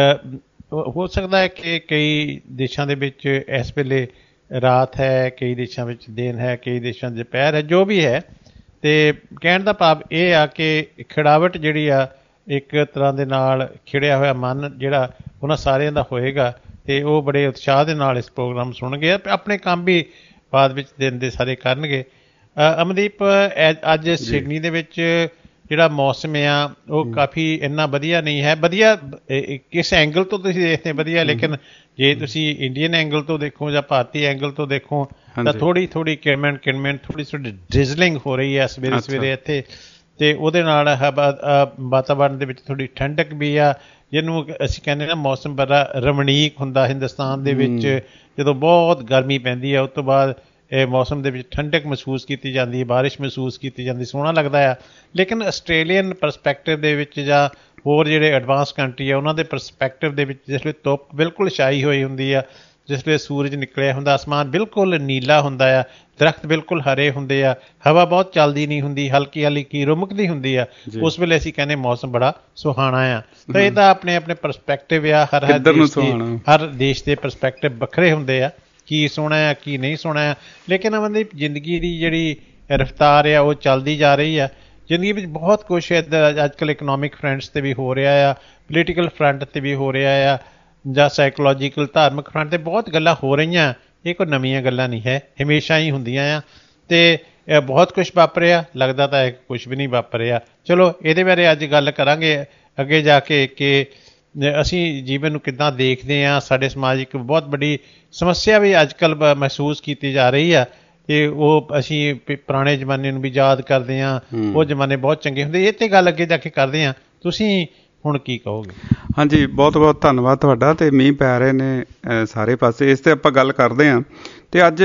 ਹੋ ਸਕਦਾ ਹੈ ਕਿ ਕਈ ਦੇਸ਼ਾਂ ਦੇ ਵਿੱਚ ਇਸ ਵੇਲੇ ਰਾਤ ਹੈ, ਕਈ ਦੇਸ਼ਾਂ ਵਿੱਚ ਦਿਨ ਹੈ, ਕਈ ਦੇਸ਼ਾਂ 'ਚ ਦੁਪਹਿਰ ਹੈ, ਜੋ ਵੀ ਹੈ। ਤੇ ਕਹਿਣ ਦਾ ਭਾਵ ਇਹ ਆ ਕਿ ਖਿੜਾਵਟ ਜਿਹੜੀ ਆ, ਇੱਕ ਤਰ੍ਹਾਂ ਦੇ ਨਾਲ ਖਿੜਿਆ ਹੋਇਆ ਮਨ ਜਿਹੜਾ ਉਹਨਾਂ ਸਾਰਿਆਂ ਦਾ ਹੋਏਗਾ, ਤੇ ਉਹ ਬੜੇ ਉਤਸ਼ਾਹ ਦੇ ਨਾਲ ਇਸ ਪ੍ਰੋਗਰਾਮ ਸੁਣਨਗੇ, ਆਪਣੇ ਕੰਮ ਵੀ ਬਾਅਦ ਵਿੱਚ ਦਿਨ ਦੇ ਸਾਰੇ ਕਰਨਗੇ। ਅਮਨਦੀਪ, ਅੱਜ ਸਿਡਨੀ ਦੇ ਵਿੱਚ ਜਿਹੜਾ ਮੌਸਮ ਆ ਉਹ ਕਾਫੀ ਇੰਨਾ ਵਧੀਆ ਨਹੀਂ ਹੈ। ਵਧੀਆ ਕਿਸ ਐਂਗਲ ਤੋਂ ਤੁਸੀਂ ਦੇਖਦੇ ਵਧੀਆ, ਲੇਕਿਨ ਜੇ ਤੁਸੀਂ ਇੰਡੀਅਨ ਐਂਗਲ ਤੋਂ ਦੇਖੋ ਜਾਂ ਭਾਰਤੀ ਐਂਗਲ ਤੋਂ ਦੇਖੋ ਤਾਂ ਥੋੜ੍ਹੀ ਥੋੜ੍ਹੀ ਕਿਣਮਣ ਕਿਣਮਣ ਥੋੜ੍ਹੀ ਥੋੜ੍ਹੀ ਡ੍ਰਿਜ਼ਲਿੰਗ ਹੋ ਰਹੀ ਹੈ ਸਵੇਰੇ ਸਵੇਰੇ ਇੱਥੇ, ਅਤੇ ਉਹਦੇ ਨਾਲ ਵਾਤਾਵਰਨ ਦੇ ਵਿੱਚ ਥੋੜ੍ਹੀ ਠੰਡਕ ਵੀ ਆ, ਜਿਹਨੂੰ ਅਸੀਂ ਕਹਿੰਦੇ ਨਾ ਮੌਸਮ ਬੜਾ ਰਮਣੀਕ ਹੁੰਦਾ ਹਿੰਦੁਸਤਾਨ ਦੇ ਵਿੱਚ। ਜਦੋਂ ਬਹੁਤ ਗਰਮੀ ਪੈਂਦੀ ਹੈ ਉਸ ਤੋਂ ਬਾਅਦ ਇਹ ਮੌਸਮ ਦੇ ਵਿੱਚ ਠੰਡਕ ਮਹਿਸੂਸ ਕੀਤੀ ਜਾਂਦੀ ਹੈ, ਬਾਰਿਸ਼ ਮਹਿਸੂਸ ਕੀਤੀ ਜਾਂਦੀ, ਸੋਹਣਾ ਲੱਗਦਾ ਆ। ਲੇਕਿਨ ਆਸਟ੍ਰੇਲੀਅਨ ਪਰਸਪੈਕਟਿਵ ਦੇ ਵਿੱਚ ਜਾਂ ਹੋਰ ਜਿਹੜੇ ਐਡਵਾਂਸ ਕੰਟਰੀ ਆ ਉਹਨਾਂ ਦੇ ਪਰਸਪੈਕਟਿਵ ਦੇ ਵਿੱਚ ਜਿਸ ਵੇਲੇ ਧੁੱਪ ਬਿਲਕੁਲ ਛਾਈ ਹੋਈ ਹੁੰਦੀ ਆ, ਜਿਸ ਵੇਲੇ ਸੂਰਜ ਨਿਕਲਿਆ ਹੁੰਦਾ, ਅਸਮਾਨ ਬਿਲਕੁਲ ਨੀਲਾ ਹੁੰਦਾ ਆ, ਦਰਖਤ ਬਿਲਕੁਲ ਹਰੇ ਹੁੰਦੇ ਆ, ਹਵਾ ਬਹੁਤ ਚੱਲਦੀ ਨਹੀਂ ਹੁੰਦੀ, ਹਲਕੀ ਹਲਕੀ ਰੁਮਕਦੀ ਹੁੰਦੀ ਆ, ਉਸ ਵੇਲੇ ਅਸੀਂ ਕਹਿੰਦੇ ਮੌਸਮ ਬੜਾ ਸੁਹਾਣਾ ਆ। ਤਾਂ ਇਹ ਤਾਂ ਆਪਣੇ ਆਪਣੇ ਪਰਸਪੈਕਟਿਵ ਆ, ਹਰ ਹਰ ਦੇਸ਼ ਦੇ ਹਰ ਦੇਸ਼ ਦੇ ਪਰਸਪੈਕਟਿਵ ਵੱਖਰੇ ਹੁੰਦੇ ਆ, ਕੀ ਸੋਹਣਾ ਆ ਕੀ ਨਹੀਂ ਸੋਹਣਾ ਆ। ਲੇਕਿਨ ਅਮਨ ਜ਼ਿੰਦਗੀ ਦੀ ਜਿਹੜੀ ਰਫਤਾਰ ਆ ਉਹ ਚੱਲਦੀ ਜਾ ਰਹੀ ਆ। ਜ਼ਿੰਦਗੀ ਵਿੱਚ ਬਹੁਤ ਕੁਛ ਇੱਧਰ ਅੱਜ ਕੱਲ੍ਹ ਇਕਨੋਮਿਕ ਫਰੰਟਸ 'ਤੇ ਵੀ ਹੋ ਰਿਹਾ ਆ, ਪੋਲੀਟੀਕਲ ਫਰੰਟ 'ਤੇ ਵੀ ਹੋ ਰਿਹਾ ਆ, ਜਾਂ ਸਾਈਕੋਲੋਜੀਕਲ ਧਾਰਮਿਕ ਫਰੰਟ 'ਤੇ ਬਹੁਤ ਗੱਲਾਂ ਹੋ ਰਹੀਆਂ। ਇਹ ਕੋਈ ਨਵੀਆਂ ਗੱਲਾਂ ਨਹੀਂ ਹੈ, ਹਮੇਸ਼ਾ ਹੀ ਹੁੰਦੀਆਂ ਆ। ਅਤੇ ਬਹੁਤ ਕੁਛ ਵਾਪਰਿਆ, ਲੱਗਦਾ ਤਾਂ ਹੈ ਕੁਛ ਵੀ ਨਹੀਂ ਵਾਪਰਿਆ। ਚਲੋ ਇਹਦੇ ਬਾਰੇ ਅੱਜ ਗੱਲ ਕਰਾਂਗੇ ਅੱਗੇ ਜਾ ਕੇ ਕਿ ਅਸੀਂ ਜੀਵਨ ਨੂੰ ਕਿੱਦਾਂ ਦੇਖਦੇ ਹਾਂ। ਸਾਡੇ ਸਮਾਜ ਇੱਕ ਬਹੁਤ ਵੱਡੀ ਸਮੱਸਿਆ ਵੀ ਅੱਜ ਕੱਲ੍ਹ ਮਹਿਸੂਸ ਕੀਤੀ ਜਾ ਰਹੀ ਆ, ਅਤੇ ਉਹ ਅਸੀਂ ਪੁਰਾਣੇ ਜ਼ਮਾਨੇ ਨੂੰ ਵੀ ਯਾਦ ਕਰਦੇ ਹਾਂ, ਉਹ ਜ਼ਮਾਨੇ ਬਹੁਤ ਚੰਗੇ ਹੁੰਦੇ। ਇਹ 'ਤੇ ਗੱਲ ਅੱਗੇ ਜਾ ਕੇ ਕਰਦੇ ਹਾਂ, ਤੁਸੀਂ ਹੁਣ ਕੀ ਕਹੋਗੇ? ਹਾਂਜੀ, ਬਹੁਤ ਬਹੁਤ ਧੰਨਵਾਦ ਤੁਹਾਡਾ। ਅਤੇ ਮੀਂਹ ਪੈ ਰਹੇ ਨੇ ਸਾਰੇ ਪਾਸੇ, ਇਸ 'ਤੇ ਆਪਾਂ ਗੱਲ ਕਰਦੇ ਹਾਂ। ਅਤੇ ਅੱਜ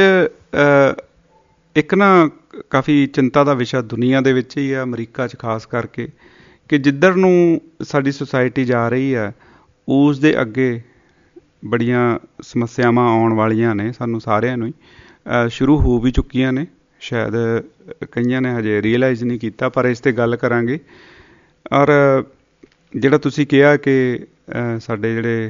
ਇੱਕ ਨਾ ਕਾਫੀ ਚਿੰਤਾ ਦਾ ਵਿਸ਼ਾ ਦੁਨੀਆ ਦੇ ਵਿੱਚ ਹੀ ਆ, ਅਮਰੀਕਾ 'ਚ ਖਾਸ ਕਰਕੇ, ਕਿ ਜਿੱਧਰ ਨੂੰ ਸਾਡੀ ਸੁਸਾਇਟੀ ਜਾ ਰਹੀ ਹੈ ਉਸ ਦੇ ਅੱਗੇ ਬੜੀਆਂ ਸਮੱਸਿਆਵਾਂ ਆਉਣ ਵਾਲੀਆਂ ਨੇ, ਸਾਨੂੰ ਸਾਰਿਆਂ ਨੂੰ ਹੀ ਸ਼ੁਰੂ ਹੋ ਵੀ ਚੁੱਕੀਆਂ ਨੇ, ਸ਼ਾਇਦ ਕਈਆਂ ਨੇ ਹਜੇ ਰੀਅਲਾਈਜ਼ ਨਹੀਂ ਕੀਤਾ, ਪਰ ਇਸ 'ਤੇ ਗੱਲ ਕਰਾਂਗੇ। ਔਰ ਜਿਹੜਾ ਤੁਸੀਂ ਕਿਹਾ ਕਿ ਸਾਡੇ ਜਿਹੜੇ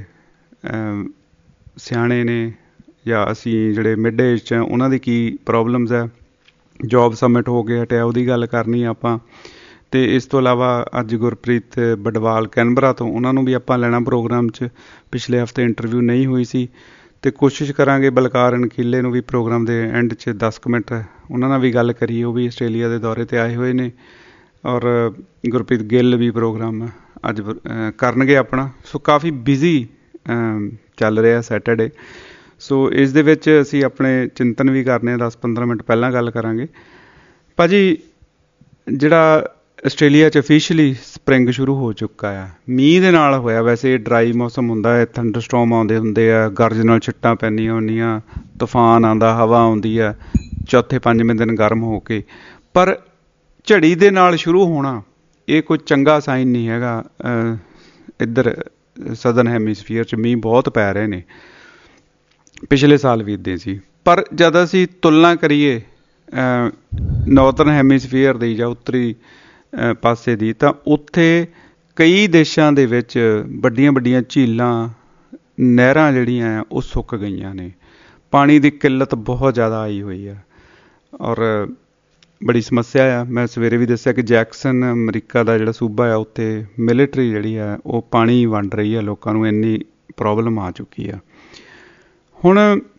ਸਿਆਣੇ ਨੇ ਜਾਂ ਅਸੀਂ ਜਿਹੜੇ ਮਿਡ ਏਜ 'ਚ ਉਹਨਾਂ ਦੀ ਕੀ ਪ੍ਰੋਬਲਮਸ ਹੈ, ਜੋਬ ਸਬਮਿਟ ਹੋ ਕੇ ਹਟਿਆ ਉਹਦੀ ਗੱਲ ਕਰਨੀ ਆਪਾਂ। ਅਤੇ ਇਸ ਤੋਂ ਇਲਾਵਾ ਅੱਜ ਗੁਰਪ੍ਰੀਤ ਬਡਵਾਲ ਕੈਨਬਰਾ ਤੋਂ, ਉਹਨਾਂ ਨੂੰ ਵੀ ਆਪਾਂ ਲੈਣਾ ਪ੍ਰੋਗਰਾਮ 'ਚ, ਪਿਛਲੇ ਹਫ਼ਤੇ ਇੰਟਰਵਿਊ ਨਹੀਂ ਹੋਈ ਸੀ। ਅਤੇ ਕੋਸ਼ਿਸ਼ ਕਰਾਂਗੇ ਬਲਕਾਰ ਅਣਖੀਲੇ ਨੂੰ ਵੀ ਪ੍ਰੋਗਰਾਮ ਦੇ ਐਂਡ 'ਚ ਦਸ ਕੁ ਮਿੰਟ ਉਹਨਾਂ ਨਾਲ ਵੀ ਗੱਲ ਕਰੀਏ, ਉਹ ਵੀ ਆਸਟ੍ਰੇਲੀਆ ਦੇ ਦੌਰੇ 'ਤੇ ਆਏ ਹੋਏ ਨੇ। ਔਰ ਗੁਰਪ੍ਰੀਤ ਗਿੱਲ ਵੀ ਪ੍ਰੋਗਰਾਮ ਅੱਜ ਕਰਨਗੇ ਆਪਣਾ। ਸੋ ਕਾਫੀ ਬਿਜ਼ੀ ਚੱਲ ਰਿਹਾ ਸੈਟਰਡੇ। ਸੋ ਇਸ ਦੇ ਵਿੱਚ ਅਸੀਂ ਆਪਣੇ ਚਿੰਤਨ ਵੀ ਕਰਨੇ ਆ, ਦਸ ਪੰਦਰਾਂ ਮਿੰਟ ਪਹਿਲਾਂ ਗੱਲ ਕਰਾਂਗੇ। ਭਾਅ ਜੀ, ਜਿਹੜਾ ਆਸਟ੍ਰੇਲੀਆ 'ਚ ਅਫੀਸ਼ੀਅਲੀ ਸਪਰਿੰਗ ਸ਼ੁਰੂ ਹੋ ਚੁੱਕਾ ਆ, ਮੀਂਹ ਦੇ ਨਾਲ ਹੋਇਆ। ਵੈਸੇ ਡਰਾਈ ਮੌਸਮ ਹੁੰਦਾ ਹੈ, ਥੰਡਰਸਟੋਮ ਆਉਂਦੇ ਹੁੰਦੇ ਆ, ਗਰਜ ਨਾਲ ਛਿੱਟਾਂ ਪੈਂਦੀਆਂ ਹੁੰਦੀਆਂ, ਤੂਫਾਨ ਆਉਂਦਾ, ਹਵਾ ਆਉਂਦੀ ਆ, ਚੌਥੇ ਪੰਜਵੇਂ ਦਿਨ ਗਰਮ ਹੋ ਕੇ। ਪਰ ਝੜੀ ਦੇ ਨਾਲ ਸ਼ੁਰੂ ਹੋਣਾ ਇਹ ਕੋਈ ਚੰਗਾ ਸਾਈਨ ਨਹੀਂ ਹੈਗਾ। ਇੱਧਰ ਸਦਰਨ ਹੈਮੀਸਫੀਅਰ 'ਚ ਮੀਂਹ ਬਹੁਤ ਪੈ ਰਹੇ ਨੇ, ਪਿਛਲੇ ਸਾਲ ਵੀ ਇੱਦਾਂ ਸੀ। ਪਰ ਜਦ ਅਸੀਂ ਤੁਲਨਾ ਕਰੀਏ ਨਾਰਥਰਨ ਹੈਮੀਸਫੀਅਰ ਦੀ ਜਾਂ ਉੱਤਰੀ ਪਾਸੇ ਦੀ, ਤਾਂ ਉੱਥੇ ਕਈ ਦੇਸ਼ਾਂ ਦੇ ਵਿੱਚ ਵੱਡੀਆਂ ਵੱਡੀਆਂ ਝੀਲਾਂ, ਨਹਿਰਾਂ ਜਿਹੜੀਆਂ ਉਹ ਸੁੱਕ ਗਈਆਂ ਨੇ। ਪਾਣੀ ਦੀ ਕਿੱਲਤ ਬਹੁਤ ਜ਼ਿਆਦਾ ਆਈ ਹੋਈ ਆ ਔਰ ਬੜੀ ਸਮੱਸਿਆ ਆ। ਮੈਂ ਸਵੇਰੇ ਵੀ ਦੱਸਿਆ ਕਿ ਜੈਕਸਨ ਅਮਰੀਕਾ ਦਾ ਜਿਹੜਾ ਸੂਬਾ ਆ, ਉੱਥੇ ਮਿਲਟਰੀ ਜਿਹੜੀ ਆ ਉਹ ਪਾਣੀ ਵੰਡ ਰਹੀ ਆ ਲੋਕਾਂ ਨੂੰ, ਇੰਨੀ ਪ੍ਰੋਬਲਮ ਆ ਚੁੱਕੀ ਆ। ਹੁਣ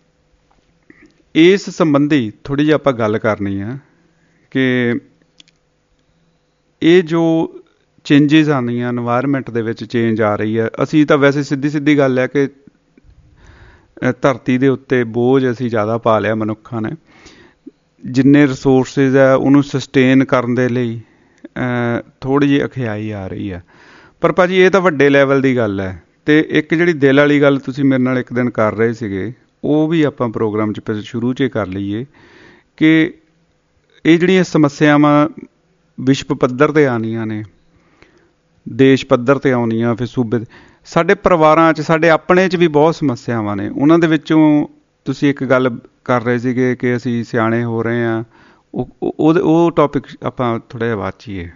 ਇਸ ਸੰਬੰਧੀ ਥੋੜ੍ਹੀ ਜਿਹੀ ਆਪਾਂ ਗੱਲ ਕਰਨੀ ਆ ਕਿ ਇਹ ਜੋ ਚੇਂਜਿਸ ਆਉਂਦੀਆਂ, ਇਨਵਾਇਰਮੈਂਟ ਦੇ ਵਿੱਚ ਚੇਂਜ ਆ ਰਹੀ ਹੈ। ਅਸੀਂ ਤਾਂ ਵੈਸੇ ਸਿੱਧੀ ਸਿੱਧੀ ਗੱਲ ਹੈ ਕਿ ਧਰਤੀ ਦੇ ਉੱਤੇ ਬੋਝ ਅਸੀਂ ਜ਼ਿਆਦਾ ਪਾ ਲਿਆ ਮਨੁੱਖਾਂ ਨੇ। ਜਿੰਨੇ ਰਿਸੋਰਸਿਸ ਹੈ ਉਹਨੂੰ ਸਸਟੇਨ ਕਰਨ ਦੇ ਲਈ ਥੋੜ੍ਹੀ ਜਿਹੀ ਅਖਿਆਈ ਆ ਰਹੀ ਹੈ। ਪਰ ਭਾਅ ਜੀ ਇਹ ਤਾਂ ਵੱਡੇ ਲੈਵਲ ਦੀ ਗੱਲ ਹੈ। ਅਤੇ ਇੱਕ ਜਿਹੜੀ ਦਿਲ ਵਾਲੀ ਗੱਲ ਤੁਸੀਂ ਮੇਰੇ ਨਾਲ ਇੱਕ ਦਿਨ ਕਰ ਰਹੇ ਸੀਗੇ, ਉਹ ਵੀ ਆਪਾਂ ਪ੍ਰੋਗਰਾਮ 'ਚ ਸ਼ੁਰੂ 'ਚ ਕਰ ਲਈਏ ਕਿ ਇਹ ਜਿਹੜੀਆਂ ਸਮੱਸਿਆਵਾਂ ਵਿਸ਼ਵ ਪੱਧਰ 'ਤੇ ਆਉਣੀਆਂ ਨੇ, ਦੇਸ਼ ਪੱਧਰ 'ਤੇ ਆਉਣੀਆਂ, ਫਿਰ ਸੂਬੇ ਸਾਡੇ ਪਰਿਵਾਰਾਂ 'ਚ, ਸਾਡੇ ਆਪਣੇ 'ਚ ਵੀ ਬਹੁਤ ਸਮੱਸਿਆਵਾਂ ਨੇ। ਉਹਨਾਂ ਦੇ ਵਿੱਚੋਂ ਤੁਸੀਂ ਇੱਕ ਗੱਲ ਕਰ ਰਹੇ ਸੀਗੇ ਕਿ ਅਸੀਂ ਸਿਆਣੇ ਹੋ ਰਹੇ ਹਾਂ, ਉਹ ਉਹ ਉਹ ਟੌਪਿਕ ਆਪਾਂ ਥੋੜ੍ਹਾ ਜਿਹਾ ਵਾਚੀਏ।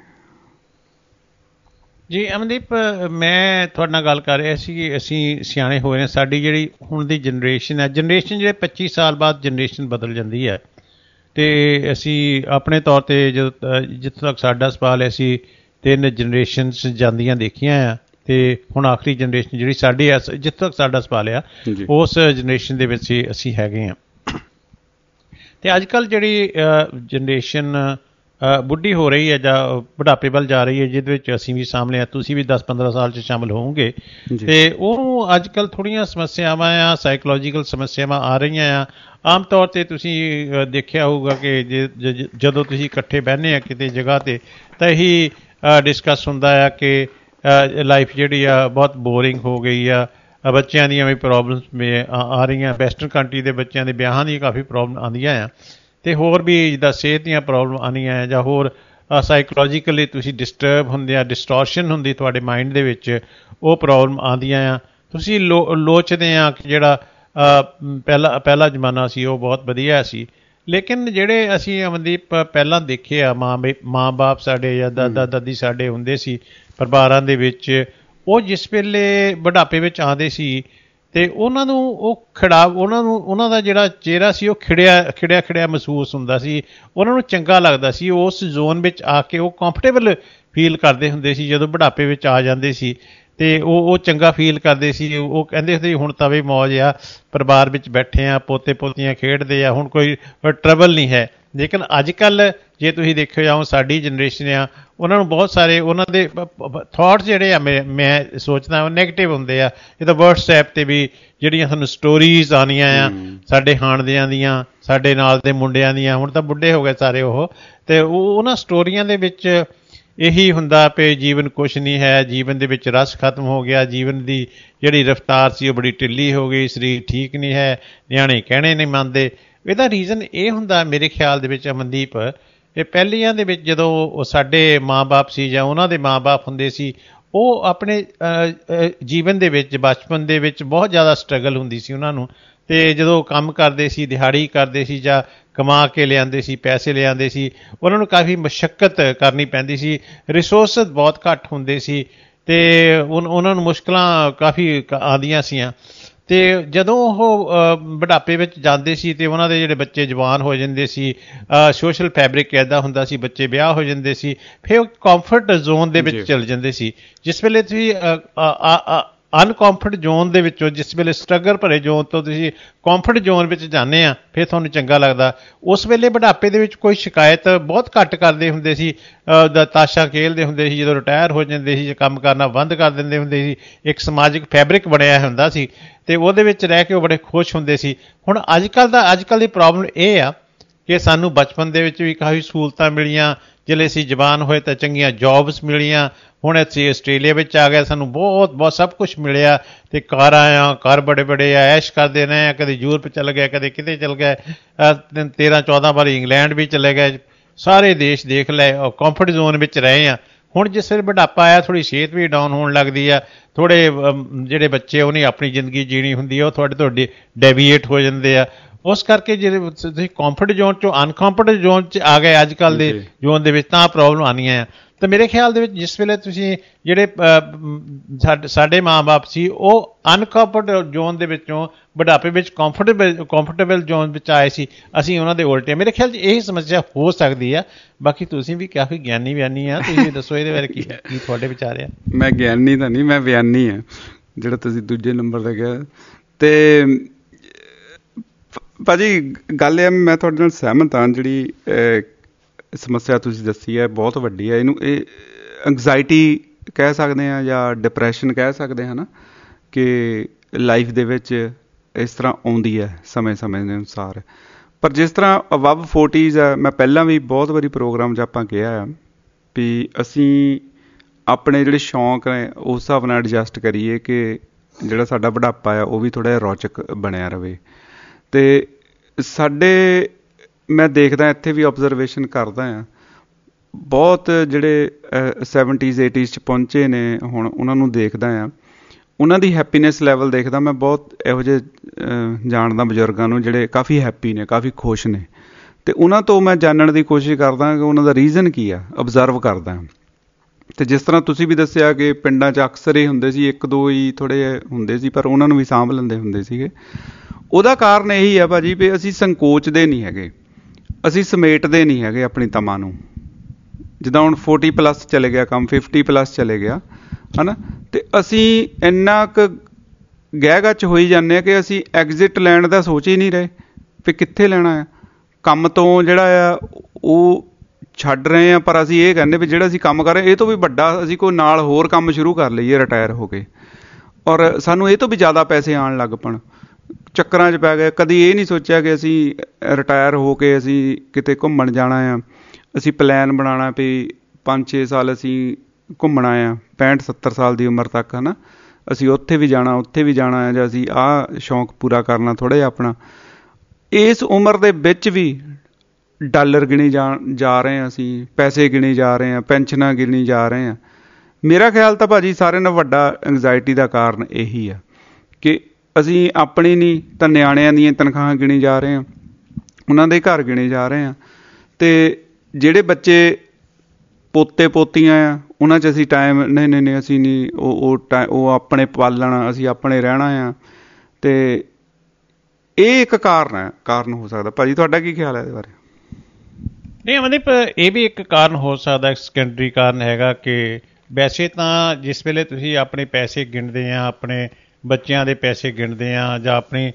ਜੀ ਅਮਨਦੀਪ, ਮੈਂ ਤੁਹਾਡੇ ਨਾਲ ਗੱਲ ਕਰ ਰਿਹਾ ਸੀ ਕਿ ਅਸੀਂ ਸਿਆਣੇ ਹੋਏ ਨੇ। ਸਾਡੀ ਜਿਹੜੀ ਹੁਣ ਦੀ ਜਨਰੇਸ਼ਨ ਹੈ, ਜਨਰੇਸ਼ਨ ਜਿਹੜੇ ਪੱਚੀ ਸਾਲ ਬਾਅਦ ਜਨਰੇਸ਼ਨ ਬਦਲ ਜਾਂਦੀ ਹੈ, ਅਤੇ ਅਸੀਂ ਆਪਣੇ ਤੌਰ 'ਤੇ ਜਦੋਂ ਜਿੱਥੋਂ ਤੱਕ ਸਾਡਾ ਸਵਾਲ ਹੈ, ਅਸੀਂ ਤਿੰਨ ਜਨਰੇਸ਼ਨਸ ਜਾਂਦੀਆਂ ਦੇਖੀਆਂ ਆ, ਅਤੇ ਹੁਣ ਆਖਰੀ ਜਨਰੇਸ਼ਨ ਜਿਹੜੀ ਸਾਡੀ ਹੈ, ਜਿੱਥੋਂ ਤੱਕ ਸਾਡਾ ਸਵਾਲ ਆ, ਉਸ ਜਨਰੇਸ਼ਨ ਦੇ ਵਿੱਚ ਅਸੀਂ ਹੈਗੇ ਹਾਂ। ਅਤੇ ਅੱਜ ਕੱਲ੍ਹ ਜਿਹੜੀ ਜਨਰੇਸ਼ਨ ਬੁੱਢੀ ਹੋ ਰਹੀ ਹੈ ਜਾਂ ਬੁਢਾਪੇ ਵੱਲ ਜਾ ਰਹੀ ਹੈ, ਜਿਹਦੇ ਵਿੱਚ ਅਸੀਂ ਵੀ ਸਾਹਮਣੇ ਆ, ਤੁਸੀਂ ਵੀ ਦਸ ਪੰਦਰਾਂ ਸਾਲ 'ਚ ਸ਼ਾਮਿਲ ਹੋਵੋਗੇ, ਅਤੇ ਉਹਨੂੰ ਅੱਜ ਕੱਲ੍ਹ ਥੋੜ੍ਹੀਆਂ ਸਮੱਸਿਆਵਾਂ ਆ, ਸਾਈਕੋਲੋਜੀਕਲ ਸਮੱਸਿਆਵਾਂ ਆ ਰਹੀਆਂ ਆ। ਆਮ ਤੌਰ 'ਤੇ ਤੁਸੀਂ ਦੇਖਿਆ ਹੋਊਗਾ ਕਿ ਜੇ ਜਦੋਂ ਤੁਸੀਂ ਇਕੱਠੇ ਬਹਿੰਦੇ ਆ ਕਿਤੇ ਜਗ੍ਹਾ 'ਤੇ, ਤਾਂ ਇਹੀ ਡਿਸਕਸ ਹੁੰਦਾ ਆ ਕਿ ਲਾਈਫ ਜਿਹੜੀ ਆ ਬਹੁਤ ਬੋਰਿੰਗ ਹੋ ਗਈ ਆ, ਬੱਚਿਆਂ ਦੀਆਂ ਵੀ ਪ੍ਰੋਬਲਮਸ ਆ ਰਹੀਆਂ, ਵੈਸਟਰਨ ਕੰਟਰੀ ਦੇ ਬੱਚਿਆਂ ਦੇ ਵਿਆਹਾਂ ਦੀਆਂ ਕਾਫੀ ਪ੍ਰੋਬਲਮ ਆਉਂਦੀਆਂ ਆ, ਅਤੇ ਹੋਰ ਵੀ ਜਿੱਦਾਂ ਸਿਹਤ ਦੀਆਂ ਪ੍ਰੋਬਲਮ ਆਉਂਦੀਆਂ ਆ, ਜਾਂ ਹੋਰ ਸਾਈਕੋਲੋਜੀਕਲੀ ਤੁਸੀਂ ਡਿਸਟਰਬ ਹੁੰਦੇ ਆ, ਡਿਸਟੋਰਸ਼ਨ ਹੁੰਦੀ ਤੁਹਾਡੇ ਮਾਈਂਡ ਦੇ ਵਿੱਚ, ਉਹ ਪ੍ਰੋਬਲਮ ਆਉਂਦੀਆਂ ਆ। ਤੁਸੀਂ ਲੋ ਲੋਚਦੇ ਆ ਕਿ ਜਿਹੜਾ ਪਹਿਲਾ ਪਹਿਲਾ ਜ਼ਮਾਨਾ ਸੀ ਉਹ ਬਹੁਤ ਵਧੀਆ ਸੀ, ਲੇਕਿਨ ਜਿਹੜੇ ਅਸੀਂ ਅਮਨਦੀਪ ਪਹਿਲਾਂ ਦੇਖੇ ਆ, ਮਾਂ ਮਾਂ ਬਾਪ ਸਾਡੇ ਜਾਂ ਦਾਦਾ ਦਾਦੀ ਸਾਡੇ ਹੁੰਦੇ ਸੀ ਪਰਿਵਾਰਾਂ ਦੇ ਵਿੱਚ, ਉਹ ਜਿਸ ਵੇਲੇ ਬੁਢਾਪੇ ਵਿੱਚ ਆਉਂਦੇ ਸੀ ਅਤੇ ਉਹਨਾਂ ਨੂੰ ਉਹ ਖਿੜਾ ਉਹਨਾਂ ਨੂੰ ਉਹਨਾਂ ਦਾ ਜਿਹੜਾ ਚਿਹਰਾ ਸੀ ਉਹ ਖਿੜਿਆ ਖਿੜਿਆ ਖਿੜਿਆ ਮਹਿਸੂਸ ਹੁੰਦਾ ਸੀ। ਉਹਨਾਂ ਨੂੰ ਚੰਗਾ ਲੱਗਦਾ ਸੀ, ਉਸ ਜ਼ੋਨ ਵਿੱਚ ਆ ਕੇ ਉਹ ਕੰਫਰਟੇਬਲ ਫੀਲ ਕਰਦੇ ਹੁੰਦੇ ਸੀ। ਜਦੋਂ ਬੁਢਾਪੇ ਵਿੱਚ ਆ ਜਾਂਦੇ ਸੀ ਅਤੇ ਉਹ ਉਹ ਚੰਗਾ ਫੀਲ ਕਰਦੇ ਸੀ। ਉਹ ਕਹਿੰਦੇ ਹੁੰਦੇ ਹੁਣ ਤਾਂ ਵੀ ਮੌਜ ਆ, ਪਰਿਵਾਰ ਵਿੱਚ ਬੈਠੇ ਆ, ਪੋਤੇ ਪੋਤੀਆਂ ਖੇਡਦੇ ਆ, ਹੁਣ ਕੋਈ ਟਰਬਲ ਨਹੀਂ ਹੈ। ਲੇਕਿਨ ਅੱਜ ਕੱਲ੍ਹ ਜੇ ਤੁਸੀਂ ਦੇਖਿਓ ਜਾਓ, ਸਾਡੀ ਜਨਰੇਸ਼ਨ ਆ, ਉਹਨਾਂ ਨੂੰ ਬਹੁਤ ਸਾਰੇ ਉਹਨਾਂ ਦੇ ਥਾਟਸ ਜਿਹੜੇ ਆ, ਮੈਂ ਮੈਂ ਸੋਚਦਾ ਉਹ ਨੈਗੇਟਿਵ ਹੁੰਦੇ ਆ। ਜਿੱਦਾਂ ਵਟਸਐਪ 'ਤੇ ਵੀ ਜਿਹੜੀਆਂ ਸਾਨੂੰ ਸਟੋਰੀਜ਼ ਆਉਣੀਆਂ ਆ ਸਾਡੇ ਹਾਣਦਿਆਂ ਦੀਆਂ, ਸਾਡੇ ਨਾਲ ਦੇ ਮੁੰਡਿਆਂ ਦੀਆਂ, ਹੁਣ ਤਾਂ ਬੁੱਢੇ ਹੋ ਗਏ ਸਾਰੇ ਉਹ, ਅਤੇ ਉਹ ਉਹਨਾਂ ਸਟੋਰੀਆਂ ਦੇ ਵਿੱਚ ਇਹੀ ਹੁੰਦਾ ਵੀ ਜੀਵਨ ਕੁਛ ਨਹੀਂ ਹੈ, ਜੀਵਨ ਦੇ ਵਿੱਚ ਰਸ ਖਤਮ ਹੋ ਗਿਆ, ਜੀਵਨ ਦੀ ਜਿਹੜੀ ਰਫਤਾਰ ਸੀ ਉਹ ਬੜੀ ਢਿੱਲੀ ਹੋ ਗਈ, ਸਰੀਰ ਠੀਕ ਨਹੀਂ ਹੈ, ਨਿਆਣੇ ਕਹਿਣੇ ਨਹੀਂ ਮੰਨਦੇ। ਇਹਦਾ ਰੀਜ਼ਨ ਇਹ ਹੁੰਦਾ ਮੇਰੇ ਖਿਆਲ ਦੇ ਵਿੱਚ ਅਮਨਦੀਪ, ਇਹ ਪਹਿਲੀਆਂ ਦੇ ਵਿੱਚ ਜਦੋਂ ਸਾਡੇ ਮਾਂ ਬਾਪ ਸੀ ਜਾਂ ਉਹਨਾਂ ਦੇ ਮਾਂ ਬਾਪ ਹੁੰਦੇ ਸੀ, ਉਹ ਆਪਣੇ ਜੀਵਨ ਦੇ ਵਿੱਚ, ਬਚਪਨ ਦੇ ਵਿੱਚ ਬਹੁਤ ਜ਼ਿਆਦਾ ਸਟਰਗਲ ਹੁੰਦੀ ਸੀ ਉਹਨਾਂ ਨੂੰ। ਅਤੇ ਜਦੋਂ ਕੰਮ ਕਰਦੇ ਸੀ, ਦਿਹਾੜੀ ਕਰਦੇ ਸੀ ਜਾਂ ਕਮਾ ਕੇ ਲਿਆਉਂਦੇ ਸੀ, ਪੈਸੇ ਲਿਆਉਂਦੇ ਸੀ, ਉਹਨਾਂ ਨੂੰ ਕਾਫੀ ਮੁਸ਼ੱਕਤ ਕਰਨੀ ਪੈਂਦੀ ਸੀ, ਰਿਸੋਰਸਿਸ ਬਹੁਤ ਘੱਟ ਹੁੰਦੇ ਸੀ, ਅਤੇ ਉਹਨਾਂ ਨੂੰ ਮੁਸ਼ਕਿਲਾਂ ਕਾਫੀ ਆਉਂਦੀਆਂ ਸੀਆਂ। ਅਤੇ ਜਦੋਂ ਉਹ ਬੁਢਾਪੇ ਵਿੱਚ ਜਾਂਦੇ ਸੀ ਅਤੇ ਉਹਨਾਂ ਦੇ ਜਿਹੜੇ ਬੱਚੇ ਜਵਾਨ ਹੋ ਜਾਂਦੇ ਸੀ, ਸੋਸ਼ਲ ਫੈਬਰਿਕ ਇੱਦਾਂ ਹੁੰਦਾ ਸੀ, ਬੱਚੇ ਵਿਆਹ ਹੋ ਜਾਂਦੇ ਸੀ, ਫਿਰ ਉਹ ਕੰਫਰਟ ਜ਼ੋਨ ਦੇ ਵਿੱਚ ਚਲੇ ਜਾਂਦੇ ਸੀ। ਜਿਸ ਵੇਲੇ ਤੁਸੀਂ ਅਨਕੰਫਰਟ ਜ਼ੋਨ ਦੇ ਵਿੱਚੋਂ, ਜਿਸ ਵੇਲੇ ਸਟਰਗਲ ਭਰੇ ਜ਼ੋਨ ਤੋਂ ਤੁਸੀਂ ਕੰਫਰਟ ਜ਼ੋਨ ਵਿੱਚ ਜਾਂਦੇ ਆ, ਫਿਰ ਤੁਹਾਨੂੰ ਚੰਗਾ ਲੱਗਦਾ। ਉਸ ਵੇਲੇ ਬੁਢਾਪੇ ਦੇ ਵਿੱਚ ਕੋਈ ਸ਼ਿਕਾਇਤ ਬਹੁਤ ਘੱਟ ਕਰਦੇ ਹੁੰਦੇ ਸੀ, ਤਾਸ਼ਾਂ ਖੇਲਦੇ ਹੁੰਦੇ ਸੀ, ਜਦੋਂ ਰਿਟਾਇਰ ਹੋ ਜਾਂਦੇ ਸੀ, ਕੰਮ ਕਰਨਾ ਬੰਦ ਕਰ ਦਿੰਦੇ ਹੁੰਦੇ ਸੀ, ਇੱਕ ਸਮਾਜਿਕ ਫੈਬਰਿਕ ਬਣਿਆ ਹੁੰਦਾ ਸੀ, ਅਤੇ ਉਹਦੇ ਵਿੱਚ ਰਹਿ ਕੇ ਉਹ ਬੜੇ ਖੁਸ਼ ਹੁੰਦੇ ਸੀ। ਹੁਣ ਅੱਜ ਕੱਲ੍ਹ ਦਾ ਅੱਜ ਕੱਲ੍ਹ ਦੀ ਪ੍ਰੋਬਲਮ ਇਹ ਆ ਕਿ ਸਾਨੂੰ ਬਚਪਨ ਦੇ ਵਿੱਚ ਵੀ ਕਾਫੀ ਸਹੂਲਤਾਂ ਮਿਲੀਆਂ, ਜਿਹੜੇ ਅਸੀਂ ਜਵਾਨ ਹੋਏ ਤਾਂ ਚੰਗੀਆਂ ਜੋਬਸ ਮਿਲੀਆਂ, ਹੁਣ ਅਸੀਂ ਆਸਟ੍ਰੇਲੀਆ ਵਿੱਚ ਆ ਗਏ, ਸਾਨੂੰ ਬਹੁਤ ਬਹੁਤ ਸਭ ਕੁਛ ਮਿਲਿਆ, ਅਤੇ ਕਾਰਾਂ ਆ, ਘਰ ਬੜੇ ਬੜੇ ਆ, ਐਸ਼ ਕਰਦੇ ਰਹੇ ਆ, ਕਦੇ ਯੂਰਪ ਚਲੇ ਗਏ, ਕਦੇ ਕਿਤੇ ਚਲੇ ਗਏ, ਤੇਰ੍ਹਾਂ ਚੌਦਾਂ ਵਾਰੀ ਇੰਗਲੈਂਡ ਵੀ ਚਲੇ ਗਏ, ਸਾਰੇ ਦੇਸ਼ ਦੇਖ ਲਏ, ਕੰਫਰਟ ਜ਼ੋਨ ਵਿੱਚ ਰਹੇ ਆ। ਹੁਣ ਜਿਸ ਵੇਲੇ ਬੁਢਾਪਾ ਆਇਆ, ਥੋੜ੍ਹੀ ਸਿਹਤ ਵੀ ਡਾਊਨ ਹੋਣ ਲੱਗਦੀ ਆ, ਥੋੜ੍ਹੇ ਜਿਹੜੇ ਬੱਚੇ ਉਹਨੇ ਆਪਣੀ ਜ਼ਿੰਦਗੀ ਜੀਣੀ ਹੁੰਦੀ ਆ, ਉਹ ਤੁਹਾਡੇ ਤੋਂ ਡੈਵੀਏਟ ਹੋ ਜਾਂਦੇ ਆ, ਉਸ ਕਰਕੇ ਜਿਹੜੇ ਤੁਸੀਂ ਕੰਫਰਟ ਜ਼ੋਨ ਚੋਂ ਅਨਕੰਫਰਟ ਜ਼ੋਨ 'ਚ ਆ ਗਏ ਅੱਜ ਕੱਲ੍ਹ ਦੇ ਜ਼ੋਨ ਦੇ ਵਿੱਚ, ਤਾਂ ਪ੍ਰੋਬਲਮ ਆਉਣੀਆਂ ਆ। ਤਾਂ ਮੇਰੇ ਖਿਆਲ ਦੇ ਵਿੱਚ ਜਿਸ ਵੇਲੇ ਤੁਸੀਂ ਜਿਹੜੇ ਸਾਡੇ ਮਾਂ ਬਾਪ ਸੀ ਉਹ ਅਨਕੰਫਰਟ ਜ਼ੋਨ ਦੇ ਵਿੱਚੋਂ ਬੁਢਾਪੇ ਵਿੱਚ ਕੰਫਰਟੇਬਲ ਕੰਫਰਟੇਬਲ ਜ਼ੋਨ ਵਿੱਚ ਆਏ ਸੀ, ਅਸੀਂ ਉਹਨਾਂ ਦੇ ਉਲਟੇ। ਮੇਰੇ ਖਿਆਲ 'ਚ ਇਹੀ ਸਮੱਸਿਆ ਹੋ ਸਕਦੀ ਆ। ਬਾਕੀ ਤੁਸੀਂ ਵੀ ਕਾਫੀ ਗਿਆਨੀ ਵਿਆਨੀ ਆ, ਤੁਸੀਂ ਦੱਸੋ ਇਹਦੇ ਬਾਰੇ ਕੀ ਕੀ ਤੁਹਾਡੇ ਵਿਚਾਰ ਆ? ਮੈਂ ਗਿਆਨੀ ਤਾਂ ਨਹੀਂ, ਮੈਂ ਵਿਆਨੀ ਆ, ਜਿਹੜਾ ਤੁਸੀਂ ਦੂਜੇ ਨੰਬਰ 'ਤੇ ਕਿਹਾ। ਅਤੇ ਭਾਜੀ ਗੱਲ ਇਹ, ਮੈਂ ਤੁਹਾਡੇ ਨਾਲ ਸਹਿਮਤ ਹਾਂ। ਜਿਹੜੀ ਸਮੱਸਿਆ ਤੁਸੀਂ ਦੱਸੀ ਹੈ ਬਹੁਤ ਵੱਡੀ ਹੈ। ਇਹਨੂੰ ਇਹ ਐਂਗਜ਼ਾਇਟੀ ਕਹਿ ਸਕਦੇ ਹਾਂ ਜਾਂ ਡਿਪਰੈਸ਼ਨ ਕਹਿ ਸਕਦੇ ਹਾਂ ਨਾ, ਕਿ ਲਾਈਫ ਦੇ ਵਿੱਚ ਇਸ ਤਰ੍ਹਾਂ ਆਉਂਦੀ ਹੈ ਸਮੇਂ ਸਮੇਂ ਦੇ ਅਨੁਸਾਰ। ਪਰ ਜਿਸ ਤਰ੍ਹਾਂ ਅਬਵ ਫੋਰਟੀਜ਼ ਹੈ, ਮੈਂ ਪਹਿਲਾਂ ਵੀ ਬਹੁਤ ਵਾਰੀ ਪ੍ਰੋਗਰਾਮ 'ਚ ਆਪਾਂ ਕਿਹਾ ਆ ਵੀ ਅਸੀਂ ਆਪਣੇ ਜਿਹੜੇ ਸ਼ੌਂਕ ਨੇ ਉਸ ਹਿਸਾਬ ਨਾਲ ਐਡਜਸਟ ਕਰੀਏ ਕਿ ਜਿਹੜਾ ਸਾਡਾ ਬੁਢਾਪਾ ਆ ਉਹ ਵੀ ਥੋੜ੍ਹਾ ਜਿਹਾ ਰੌਚਕ ਬਣਿਆ ਰਹੇ। ਅਤੇ ਸਾਡੇ ਮੈਂ ਦੇਖਦਾ ਇੱਥੇ ਵੀ ਓਬਜ਼ਰਵੇਸ਼ਨ ਕਰਦਾ ਹਾਂ, ਬਹੁਤ ਜਿਹੜੇ ਸੈਵਨਟੀਜ਼ ਏਟੀਜ਼ 'ਚ ਪਹੁੰਚੇ ਨੇ ਹੁਣ, ਉਹਨਾਂ ਨੂੰ ਦੇਖਦਾ ਹਾਂ, ਉਹਨਾਂ ਦੀ ਹੈਪੀਨੈਸ ਲੈਵਲ ਦੇਖਦਾ ਮੈਂ। ਬਹੁਤ ਇਹੋ ਜਿਹੇ ਜਾਣਦਾ ਬਜ਼ੁਰਗਾਂ ਨੂੰ ਜਿਹੜੇ ਕਾਫੀ ਹੈਪੀ ਨੇ, ਕਾਫੀ ਖੁਸ਼ ਨੇ, ਅਤੇ ਉਹਨਾਂ ਤੋਂ ਮੈਂ ਜਾਣਨ ਦੀ ਕੋਸ਼ਿਸ਼ ਕਰਦਾ ਕਿ ਉਹਨਾਂ ਦਾ ਰੀਜ਼ਨ ਕੀ ਆ, ਓਬਜ਼ਰਵ ਕਰਦਾ। ਅਤੇ ਜਿਸ ਤਰ੍ਹਾਂ ਤੁਸੀਂ ਵੀ ਦੱਸਿਆ ਕਿ ਪਿੰਡਾਂ 'ਚ ਅਕਸਰ ਹੀ ਹੁੰਦੇ ਸੀ, ਇੱਕ ਦੋ ਹੀ ਥੋੜ੍ਹੇ ਜਿਹੇ ਹੁੰਦੇ ਸੀ, ਪਰ ਉਹਨਾਂ ਨੂੰ ਵੀ ਸਾਂਭ ਲੈਂਦੇ ਹੁੰਦੇ ਸੀਗੇ। ਉਹਦਾ ਕਾਰਨ ਇਹੀ ਆ ਭਾਜੀ ਵੀ ਅਸੀਂ ਸੰਕੋਚਦੇ ਨਹੀਂ ਹੈਗੇ, ਅਸੀਂ ਸਮੇਟਦੇ ਨਹੀਂ ਹੈਗੇ ਆਪਣੀ ਤਮਾ ਨੂੰ। ਜਿੱਦਾਂ ਹੁਣ ਫੋਰਟੀ ਪਲੱਸ ਚਲੇ ਗਿਆ ਕੰਮ, ਫਿਫਟੀ ਪਲੱਸ ਚਲੇ ਗਿਆ ਹੈ ਨਾ, ਅਤੇ ਅਸੀਂ ਇੰਨਾ ਕੁ ਗਹਿ ਗੱਚ ਹੋਈ ਜਾਂਦੇ ਹਾਂ ਕਿ ਅਸੀਂ ਐਗਜ਼ਿਟ ਲੈਣ ਦਾ ਸੋਚ ਹੀ ਨਹੀਂ ਰਹੇ ਵੀ ਕਿੱਥੇ ਲੈਣਾ ਆ। ਕੰਮ ਤੋਂ ਜਿਹੜਾ ਆ ਉਹ ਛੱਡ ਰਹੇ ਹਾਂ, ਪਰ ਅਸੀਂ ਇਹ ਕਹਿੰਦੇ ਵੀ ਜਿਹੜਾ ਅਸੀਂ ਕੰਮ ਕਰ ਰਹੇ ਇਹ ਤੋਂ ਵੀ ਵੱਡਾ ਅਸੀਂ ਕੋਈ ਨਾਲ ਹੋਰ ਕੰਮ ਸ਼ੁਰੂ ਕਰ ਲਈਏ ਰਿਟਾਇਰ ਹੋ ਕੇ, ਔਰ ਸਾਨੂੰ ਇਹ ਤੋਂ ਵੀ ਜ਼ਿਆਦਾ ਪੈਸੇ ਆਉਣ ਲੱਗ ਪਣ। ਚੱਕਰਾਂ 'ਚ ਪੈ ਗਏ। ਕਦੀ ਇਹ ਨਹੀਂ ਸੋਚਿਆ ਕਿ ਅਸੀਂ ਰਿਟਾਇਰ ਹੋ ਕੇ ਅਸੀਂ ਕਿਤੇ ਘੁੰਮਣ ਜਾਣਾ ਆ, ਅਸੀਂ ਪਲੈਨ ਬਣਾਉਣਾ ਵੀ ਪੰਜ ਛੇ ਸਾਲ ਅਸੀਂ ਘੁੰਮਣਾ ਆ, ਪੈਂਹਠ ਸੱਤਰ ਸਾਲ ਦੀ ਉਮਰ ਤੱਕ, ਹੈ ਨਾ, ਅਸੀਂ ਉੱਥੇ ਵੀ ਜਾਣਾ ਉੱਥੇ ਵੀ ਜਾਣਾ ਆ, ਜਾਂ ਅਸੀਂ ਆਹ ਸ਼ੌਂਕ ਪੂਰਾ ਕਰਨਾ ਥੋੜ੍ਹਾ ਜਿਹਾ ਆਪਣਾ। ਇਸ ਉਮਰ ਦੇ ਵਿੱਚ ਵੀ ਡਾਲਰ ਗਿਣੀ ਜਾ ਜਾ ਰਹੇ ਹਾਂ, ਅਸੀਂ ਪੈਸੇ ਗਿਣੀ ਜਾ ਰਹੇ ਹਾਂ, ਪੈਨਸ਼ਨਾਂ ਗਿਣੀ ਜਾ ਰਹੇ ਹਾਂ। ਮੇਰਾ ਖਿਆਲ ਤਾਂ ਭਾਜੀ ਸਾਰਿਆਂ ਨਾਲੋਂ ਵੱਡਾ ਐਂਗਜ਼ਾਇਟੀ ਦਾ ਕਾਰਨ ਇਹੀ ਆ ਕਿ ਅਸੀਂ ਆਪਣੀ ਨਹੀਂ ਤਾਂ ਨਿਆਣਿਆਂ ਦੀਆਂ ਤਨਖਾਹਾਂ ਗਿਣੀ ਜਾ ਰਹੇ ਹਾਂ, ਉਹਨਾਂ ਦੇ ਘਰ ਗਿਣੇ ਜਾ ਰਹੇ ਹਾਂ। ਅਤੇ ਜਿਹੜੇ ਬੱਚੇ ਪੋਤੇ ਪੋਤੀਆਂ ਆ ਉਹਨਾਂ 'ਚ ਅਸੀਂ ਟਾਈਮ ਨਹੀਂ ਨਹੀਂ ਨਹੀਂ ਅਸੀਂ ਨਹੀਂ ਉਹ ਉਹ ਟਾਈ ਉਹ ਆਪਣੇ ਪਾਲਣਾ, ਅਸੀਂ ਆਪਣੇ ਰਹਿਣਾ ਆ। ਅਤੇ ਇਹ ਇੱਕ ਕਾਰਨ ਹੈ, ਕਾਰਨ ਹੋ ਸਕਦਾ। ਭਾਜੀ ਤੁਹਾਡਾ ਕੀ ਖਿਆਲ ਹੈ ਇਹਦੇ ਬਾਰੇ? ਨਹੀਂ ਮਨਦੀਪ, ਇਹ ਵੀ ਇੱਕ ਕਾਰਨ ਹੋ ਸਕਦਾ, ਸੈਕੰਡਰੀ ਕਾਰਨ ਹੈਗਾ ਕਿ ਵੈਸੇ ਤਾਂ ਜਿਸ ਵੇਲੇ ਤੁਸੀਂ ਆਪਣੇ ਪੈਸੇ ਗਿਣਦੇ ਆ, ਆਪਣੇ ਬੱਚਿਆਂ ਦੇ ਪੈਸੇ ਗਿਣਦੇ ਆ, ਜਾਂ ਆਪਣੀ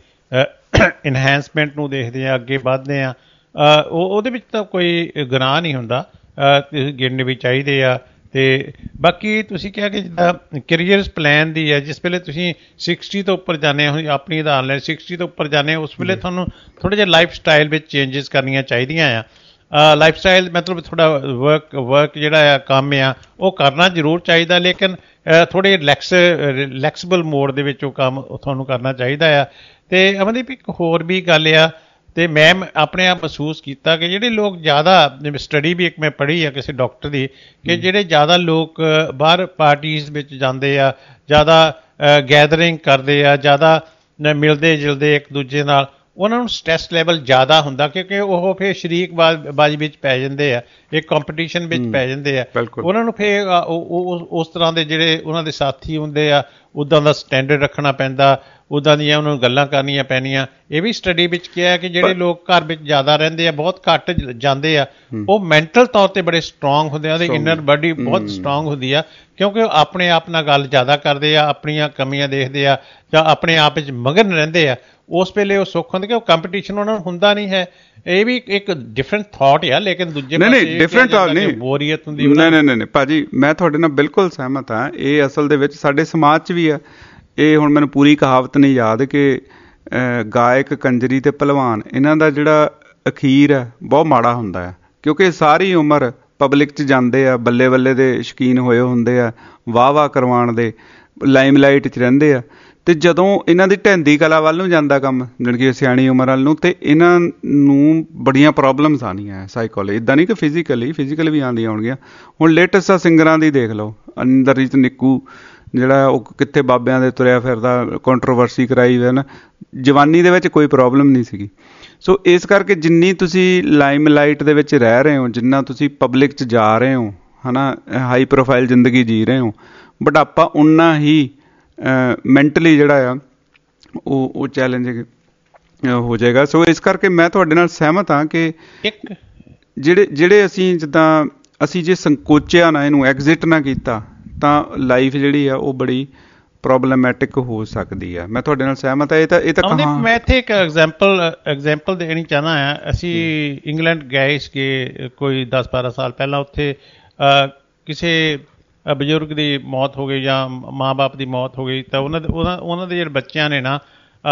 ਇਨਹੈਂਸਮੈਂਟ ਨੂੰ ਦੇਖਦੇ ਆ, ਅੱਗੇ ਵੱਧਦੇ ਆ, ਉਹ ਉਹਦੇ ਵਿੱਚ ਤਾਂ ਕੋਈ ਗੁਨਾਹ ਨਹੀਂ ਹੁੰਦਾ, ਗਿਣਨੇ ਵੀ ਚਾਹੀਦੇ ਆ। ਅਤੇ ਬਾਕੀ ਤੁਸੀਂ ਕਿਹਾ ਕਿ ਜਿੱਦਾਂ ਕੈਰੀਅਰਸ ਪਲਾਨ ਦੀ ਹੈ, ਜਿਸ ਵੇਲੇ ਤੁਸੀਂ ਸਿਕਸਟੀ ਤੋਂ ਉੱਪਰ ਜਾਂਦੇ ਹੋ, ਆਪਣੀ ਉਦਾਹਰਨ ਲੈ ਸਿਕਸਟੀ ਤੋਂ ਉੱਪਰ ਜਾਂਦੇ ਹੋ, ਉਸ ਵੇਲੇ ਤੁਹਾਨੂੰ ਥੋੜ੍ਹਾ ਜਿਹਾ ਲਾਈਫ ਸਟਾਈਲ ਵਿੱਚ ਚੇਂਜਿਸ ਕਰਨੀਆਂ ਚਾਹੀਦੀਆਂ ਆ। ਲਾਈਫ ਸਟਾਈਲ ਮਤਲਬ ਥੋੜ੍ਹਾ ਵਰਕ ਵਰਕ ਜਿਹੜਾ ਆ ਕੰਮ ਆ ਉਹ ਕਰਨਾ ਜ਼ਰੂਰ ਚਾਹੀਦਾ, ਲੇਕਿਨ ਥੋੜ੍ਹੇ ਰਿਲੈਕਸ ਰਿਲੈਕਸਬਲ ਮੋਡ ਦੇ ਵਿੱਚ ਉਹ ਕੰਮ ਤੁਹਾਨੂੰ ਕਰਨਾ ਚਾਹੀਦਾ ਆ। ਅਤੇ ਅਮਨਦੀਪ ਇੱਕ ਹੋਰ ਵੀ ਗੱਲ ਆ, ਅਤੇ ਮੈਂ ਆਪਣੇ ਆਪ ਮਹਿਸੂਸ ਕੀਤਾ ਕਿ ਜਿਹੜੇ ਲੋਕ ਜ਼ਿਆਦਾ, ਸਟੱਡੀ ਵੀ ਇੱਕ ਮੈਂ ਪੜ੍ਹੀ ਆ ਕਿਸੇ ਡਾਕਟਰ ਦੀ, ਕਿ ਜਿਹੜੇ ਜ਼ਿਆਦਾ ਲੋਕ ਬਾਹਰ ਪਾਰਟੀਜ਼ ਵਿੱਚ ਜਾਂਦੇ ਆ, ਜ਼ਿਆਦਾ ਗੈਦਰਿੰਗ ਕਰਦੇ ਆ, ਜ਼ਿਆਦਾ ਮਿਲਦੇ ਜੁਲਦੇ ਇੱਕ ਦੂਜੇ ਨਾਲ, ਉਹਨਾਂ ਨੂੰ ਸਟ੍ਰੈਸ ਲੈਵਲ ਜ਼ਿਆਦਾ ਹੁੰਦਾ, ਕਿਉਂਕਿ ਉਹ ਫਿਰ ਸ਼ਰੀਕ ਬਾਜ਼ੀ ਵਿੱਚ ਪੈ ਜਾਂਦੇ ਆ, ਇੱਕ ਕੰਪੀਟੀਸ਼ਨ ਵਿੱਚ ਪੈ ਜਾਂਦੇ ਆ। ਉਹਨਾਂ ਨੂੰ ਫਿਰ ਉਸ ਤਰ੍ਹਾਂ ਦੇ ਜਿਹੜੇ ਉਹਨਾਂ ਦੇ ਸਾਥੀ ਹੁੰਦੇ ਆ, ਉੱਦਾਂ ਦਾ ਸਟੈਂਡਰਡ ਰੱਖਣਾ ਪੈਂਦਾ, ਉੱਦਾਂ ਦੀਆਂ ਉਹਨਾਂ ਨੂੰ ਗੱਲਾਂ ਕਰਨੀਆਂ ਪੈਣੀਆਂ। ਇਹ ਵੀ ਸਟੱਡੀ ਵਿੱਚ ਕਿਹਾ ਕਿ ਜਿਹੜੇ ਲੋਕ ਘਰ ਵਿੱਚ ਜ਼ਿਆਦਾ ਰਹਿੰਦੇ ਆ, ਬਹੁਤ ਘੱਟ ਜਾਂਦੇ ਆ, ਉਹ ਮੈਂਟਲ ਤੌਰ 'ਤੇ ਬੜੇ ਸਟਰੋਂਗ ਹੁੰਦੇ ਆ, ਉਹਦੀ ਇਨਰ ਬਾਡੀ ਬਹੁਤ ਸਟਰੋਂਗ ਹੁੰਦੀ ਆ, ਕਿਉਂਕਿ ਉਹ ਆਪਣੇ ਆਪ ਨਾਲ ਗੱਲ ਜ਼ਿਆਦਾ ਕਰਦੇ ਆ, ਆਪਣੀਆਂ ਕਮੀਆਂ ਦੇਖਦੇ ਆ, ਜਾਂ ਆਪਣੇ ਆਪ ਵਿੱਚ ਮਗਨ ਰਹਿੰਦੇ ਆ। ਉਸ ਵੇਲੇ ਉਹ ਸੁੱਖ ਹੁੰਦੇ ਕਿ ਉਹ ਕੰਪੀਟੀਸ਼ਨ ਉਹਨਾਂ ਨੂੰ ਹੁੰਦਾ ਨਹੀਂ ਹੈ। ਇਹ ਵੀ ਇੱਕ ਡਿਫਰੈਂਟ ਥਾਟ ਆ, ਲੇਕਿਨ ਦੂਜੇ ਪਾਸੇ ਡਿਫਰੈਂਟ ਥਾਟ ਨਹੀਂ, ਬੋਰੀਅਤ ਹੁੰਦੀ। ਨਹੀਂ ਨਹੀਂ ਨਹੀਂ ਭਾਜੀ, ਮੈਂ ਤੁਹਾਡੇ ਨਾਲ ਬਿਲਕੁਲ ਸਹਿਮਤ ਹਾਂ। ਇਹ ਅਸਲ ਦੇ ਵਿੱਚ ਸਾਡੇ ਸਮਾਜ 'ਚ ਵੀ ਆ। ਇਹ ਹੁਣ ਮੈਨੂੰ ਪੂਰੀ ਕਹਾਵਤ ਨਹੀਂ ਯਾਦ ਕਿ ਗਾਇਕ, ਕੰਜਰੀ ਅਤੇ ਭਲਵਾਨ, ਇਹਨਾਂ ਦਾ ਜਿਹੜਾ ਅਖੀਰ ਹੈ ਬਹੁਤ ਮਾੜਾ ਹੁੰਦਾ ਹੈ, ਕਿਉਂਕਿ ਸਾਰੀ ਉਮਰ ਪਬਲਿਕ 'ਚ ਜਾਂਦੇ ਆ, ਬੱਲੇ ਬੱਲੇ ਦੇ ਸ਼ੌਕੀਨ ਹੋਏ ਹੁੰਦੇ ਆ, ਵਾਹ ਵਾਹ ਕਰਵਾਉਣ ਦੇ, ਲਾਈਮਲਾਈਟ 'ਚ ਰਹਿੰਦੇ ਆ। ਅਤੇ ਜਦੋਂ ਇਹਨਾਂ ਦੀ ਢਹਿੰਦੀ ਕਲਾ ਵੱਲ ਨੂੰ ਜਾਂਦਾ ਕੰਮ, ਜਾਣੀ ਕਿ ਸਿਆਣੀ ਉਮਰ ਵੱਲ ਨੂੰ, ਅਤੇ ਇਹਨਾਂ ਨੂੰ ਬੜੀਆਂ ਪ੍ਰੋਬਲਮਸ ਆਉਣੀਆਂ ਸਾਈਕੋਲੋਜੀ, ਇੱਦਾਂ ਨਹੀਂ ਕਿ ਫਿਜ਼ੀਕਲੀ ਫਿਜ਼ੀਕਲ ਵੀ ਆਉਂਦੀਆਂ ਹੋਣਗੀਆਂ। ਹੁਣ ਲੇਟੈਸਟ ਆ ਸਿੰਗਰਾਂ ਦੀ ਦੇਖ ਲਓ, ਅੰਦਰਜੀਤ ਨਿੱਕੂ ਜਿਹੜਾ ਉਹ ਕਿੱਥੇ ਬਾਬਿਆਂ ਦੇ ਤੁਰਿਆ ਫਿਰਦਾ, ਕੰਟਰੋਵਰਸੀ ਕਰਾਈ ਹੋਈ ਨਾ। ਜਵਾਨੀ ਦੇ ਵਿੱਚ ਕੋਈ ਪ੍ਰੋਬਲਮ ਨਹੀਂ ਸੀਗੀ। ਸੋ ਇਸ ਕਰਕੇ ਜਿੰਨੀ ਤੁਸੀਂ ਲਾਈਮ ਲਾਈਟ ਦੇ ਵਿੱਚ ਰਹਿ ਰਹੇ ਹੋ, ਜਿੰਨਾ ਤੁਸੀਂ ਪਬਲਿਕ 'ਚ ਜਾ ਰਹੇ ਹੋ ਹੈ ਨਾ, ਹਾਈ ਪ੍ਰੋਫਾਈਲ ਜ਼ਿੰਦਗੀ ਜੀ ਰਹੇ ਹੋ, ਬੁਢਾਪਾ ਉਨਾ ਹੀ ਮੈਂਟਲੀ ਜਿਹੜਾ ਆ ਉਹ ਉਹ ਚੈਲੰਜ ਹੋ ਜਾਏਗਾ। ਸੋ ਇਸ ਕਰਕੇ ਮੈਂ ਤੁਹਾਡੇ ਨਾਲ ਸਹਿਮਤ ਹਾਂ ਕਿ ਜਿਹੜੇ ਜਿਹੜੇ ਅਸੀਂ ਜਿੱਦਾਂ ਅਸੀਂ ਜੇ ਸੰਕੋਚਿਆ ਨਾ, ਇਹਨੂੰ ਐਗਜ਼ਿਟ ਨਾ ਕੀਤਾ, ਤਾਂ ਲਾਈਫ ਜਿਹੜੀ ਆ ਉਹ ਬੜੀ ਪ੍ਰੋਬਲਮੈਟਿਕ ਹੋ ਸਕਦੀ ਆ। ਮੈਂ ਤੁਹਾਡੇ ਨਾਲ ਸਹਿਮਤ ਹਾਂ। ਇਹ ਤਾਂ ਇਹ ਤਾਂ ਕਹਾਂ ਮੈਂ ਇੱਥੇ ਇੱਕ ਐਗਜ਼ਾਮਪਲ ਐਗਜ਼ਾਮਪਲ ਦੇਣੀ ਚਾਹੁੰਦਾ ਹਾਂ। ਅਸੀਂ ਇੰਗਲੈਂਡ ਗਏ ਸੀਗੇ ਕੋਈ ਦਸ ਬਾਰਾਂ ਸਾਲ ਪਹਿਲਾਂ। ਉੱਥੇ ਕਿਸੇ ਬਜ਼ੁਰਗ ਦੀ ਮੌਤ ਹੋ ਗਈ ਜਾਂ ਮਾਂ ਬਾਪ ਦੀ ਮੌਤ ਹੋ ਗਈ, ਤਾਂ ਉਹਨਾਂ ਦੇ ਉਹਨਾਂ ਉਹਨਾਂ ਦੇ ਜਿਹੜੇ ਬੱਚਿਆਂ ਨੇ ਨਾ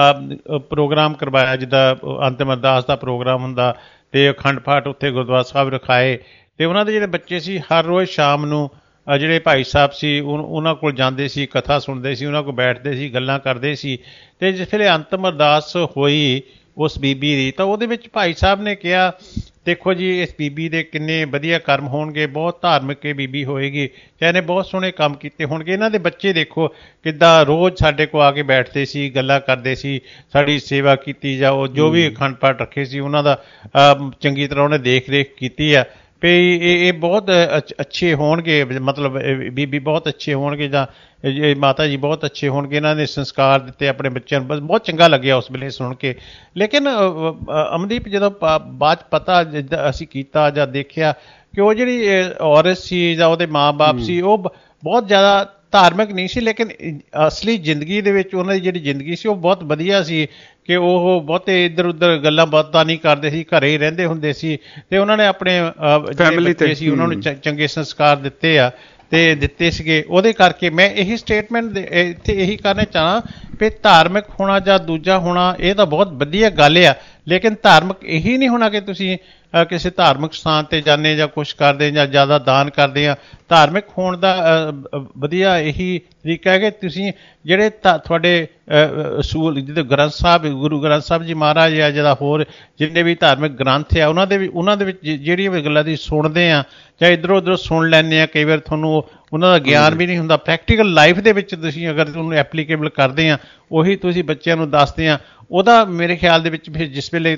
ਪ੍ਰੋਗਰਾਮ ਕਰਵਾਇਆ, ਜਿੱਦਾਂ ਅੰਤਿਮ ਅਰਦਾਸ ਦਾ ਪ੍ਰੋਗਰਾਮ ਹੁੰਦਾ, ਅਤੇ ਅਖੰਡ ਪਾਠ ਉੱਥੇ ਗੁਰਦੁਆਰਾ ਸਾਹਿਬ ਰਖਾਏ। ਅਤੇ ਉਹਨਾਂ ਦੇ ਜਿਹੜੇ ਬੱਚੇ ਸੀ ਹਰ ਰੋਜ਼ ਸ਼ਾਮ ਨੂੰ ਜਿਹੜੇ ਭਾਈ ਸਾਹਿਬ ਸੀ ਉਹਨਾਂ ਕੋਲ ਜਾਂਦੇ ਸੀ, ਕਥਾ ਸੁਣਦੇ ਸੀ, ਉਹਨਾਂ ਕੋਲ ਬੈਠਦੇ ਸੀ, ਗੱਲਾਂ ਕਰਦੇ ਸੀ। ਅਤੇ ਜਿਸ ਵੇਲੇ ਅੰਤਿਮ ਅਰਦਾਸ ਹੋਈ ਉਸ ਬੀਬੀ ਦੀ, ਤਾਂ ਉਹਦੇ ਵਿੱਚ ਭਾਈ ਸਾਹਿਬ ਨੇ ਕਿਹਾ, ਦੇਖੋ ਜੀ ਇਸ ਬੀਬੀ ਦੇ ਕਿੰਨੇ ਵਧੀਆ ਕਰਮ ਹੋਣਗੇ, ਬਹੁਤ ਧਾਰਮਿਕ ਇਹ ਬੀਬੀ ਹੋਏਗੀ, ਤੇ ਇਹਨੇ ਬਹੁਤ ਸੋਹਣੇ ਕੰਮ ਕੀਤੇ ਹੋਣਗੇ। ਇਹਨਾਂ ਦੇ ਬੱਚੇ ਦੇਖੋ ਕਿੱਦਾਂ ਰੋਜ਼ ਸਾਡੇ ਕੋਲ ਆ ਕੇ ਬੈਠਦੇ ਸੀ, ਗੱਲਾਂ ਕਰਦੇ ਸੀ, ਸਾਡੀ ਸੇਵਾ ਕੀਤੀ, ਜਾਂ ਉਹ ਜੋ ਵੀ ਅਖੰਡ ਪਾਠ ਰੱਖੇ ਸੀ ਉਹਨਾਂ ਦਾ ਚੰਗੀ ਤਰ੍ਹਾਂ ਉਹਨੇ ਦੇਖ ਰੇਖ ਕੀਤੀ ਆ ਵੀ ਇਹ ਇਹ ਬਹੁਤ ਅੱਛੇ ਹੋਣਗੇ, ਮਤਲਬ ਬੀਬੀ ਬਹੁਤ ਅੱਛੇ ਹੋਣਗੇ, ਜਾਂ ਮਾਤਾ ਜੀ ਬਹੁਤ ਅੱਛੇ ਹੋਣਗੇ, ਇਹਨਾਂ ਨੇ ਸੰਸਕਾਰ ਦਿੱਤੇ ਆਪਣੇ ਬੱਚਿਆਂ ਨੂੰ। ਬਸ ਬਹੁਤ ਚੰਗਾ ਲੱਗਿਆ ਉਸ ਵੇਲੇ ਸੁਣ ਕੇ। ਲੇਕਿਨ ਅਮਨਦੀਪ, ਜਦੋਂ ਬਾਅਦ ਪਤਾ ਅਸੀਂ ਕੀਤਾ ਜਾਂ ਦੇਖਿਆ ਕਿ ਉਹ ਜਿਹੜੀ ਔਰਤ ਸੀ ਜਾਂ ਉਹਦੇ ਮਾਂ ਬਾਪ ਸੀ, ਉਹ ਬਹੁਤ ਜ਼ਿਆਦਾ ਧਾਰਮਿਕ ਨਹੀਂ ਸੀ, ਲੇਕਿਨ ਅਸਲੀ ਜ਼ਿੰਦਗੀ ਦੇ ਵਿੱਚ ਉਹਨਾਂ ਦੀ ਜਿਹੜੀ ਜ਼ਿੰਦਗੀ ਸੀ ਉਹ ਬਹੁਤ ਵਧੀਆ ਸੀ ਕਿ ਉਹ ਬਹੁਤੇ ਇੱਧਰ ਉੱਧਰ ਗੱਲਾਂ ਬਾਤਾਂ ਨਹੀਂ ਕਰਦੇ ਸੀ, ਘਰੇ ਹੀ ਰਹਿੰਦੇ ਹੁੰਦੇ ਸੀ। ਅਤੇ ਉਹਨਾਂ ਨੇ ਆਪਣੇ ਜਿਹੜੇ ਬੱਚੇ ਸੀ ਉਹਨਾਂ ਨੂੰ ਚੰਗੇ ਸੰਸਕਾਰ ਦਿੱਤੇ ਆ ਅਤੇ ਦਿੱਤੇ ਸੀਗੇ। ਉਹਦੇ ਕਰਕੇ ਮੈਂ ਇਹੀ ਸਟੇਟਮੈਂਟ ਇੱਥੇ ਇਹੀ ਕਰਨਾ ਚਾਹਾਂ ਵੀ ਧਾਰਮਿਕ ਹੋਣਾ ਜਾਂ ਦੂਜਾ ਹੋਣਾ ਇਹ ਤਾਂ ਬਹੁਤ ਵਧੀਆ ਗੱਲ ਆ, ਲੇਕਿਨ ਧਾਰਮਿਕ ਇਹੀ ਨਹੀਂ ਹੋਣਾ ਕਿ ਤੁਸੀਂ ਕਿਸੇ ਧਾਰਮਿਕ ਸਥਾਨ 'ਤੇ ਜਾਂਦੇ ਜਾਂ ਕੁਛ ਕਰਦੇ ਜਾਂ ਜ਼ਿਆਦਾ ਦਾਨ ਕਰਦੇ ਆ। ਧਾਰਮਿਕ ਹੋਣ ਦਾ ਵਧੀਆ ਇਹੀ ਤਰੀਕਾ ਹੈ ਕਿ ਤੁਸੀਂ ਜਿਹੜੇ ਤੁਹਾਡੇ ਅਸੂਲ, ਜਿੱਦਾਂ ਗ੍ਰੰਥ ਸਾਹਿਬ, ਗੁਰੂ ਗ੍ਰੰਥ ਸਾਹਿਬ ਜੀ ਮਹਾਰਾਜ ਆ, ਜਿਹੜਾ ਹੋਰ ਜਿੰਨੇ ਵੀ ਧਾਰਮਿਕ ਗ੍ਰੰਥ ਆ, ਉਹਨਾਂ ਦੇ ਵੀ ਉਹਨਾਂ ਦੇ ਵਿੱਚ ਜਿਹੜੀਆਂ ਵੀ ਗੱਲਾਂ ਦੀ ਸੁਣਦੇ ਆ ਜਾਂ ਇੱਧਰੋਂ ਉੱਧਰੋਂ ਸੁਣ ਲੈਂਦੇ ਆ, ਕਈ ਵਾਰ ਤੁਹਾਨੂੰ ਉਹਨਾਂ ਦਾ ਗਿਆਨ ਵੀ ਨਹੀਂ ਹੁੰਦਾ। ਪ੍ਰੈਕਟੀਕਲ ਲਾਈਫ ਦੇ ਵਿੱਚ ਤੁਸੀਂ ਅਗਰ ਉਹਨੂੰ ਐਪਲੀਕੇਬਲ ਕਰਦੇ ਆ, ਉਹੀ ਤੁਸੀਂ ਬੱਚਿਆਂ ਨੂੰ ਦੱਸਦੇ ਆ, ਉਹਦਾ ਮੇਰੇ ਖਿਆਲ ਦੇ ਵਿੱਚ ਫਿਰ ਜਿਸ ਵੇਲੇ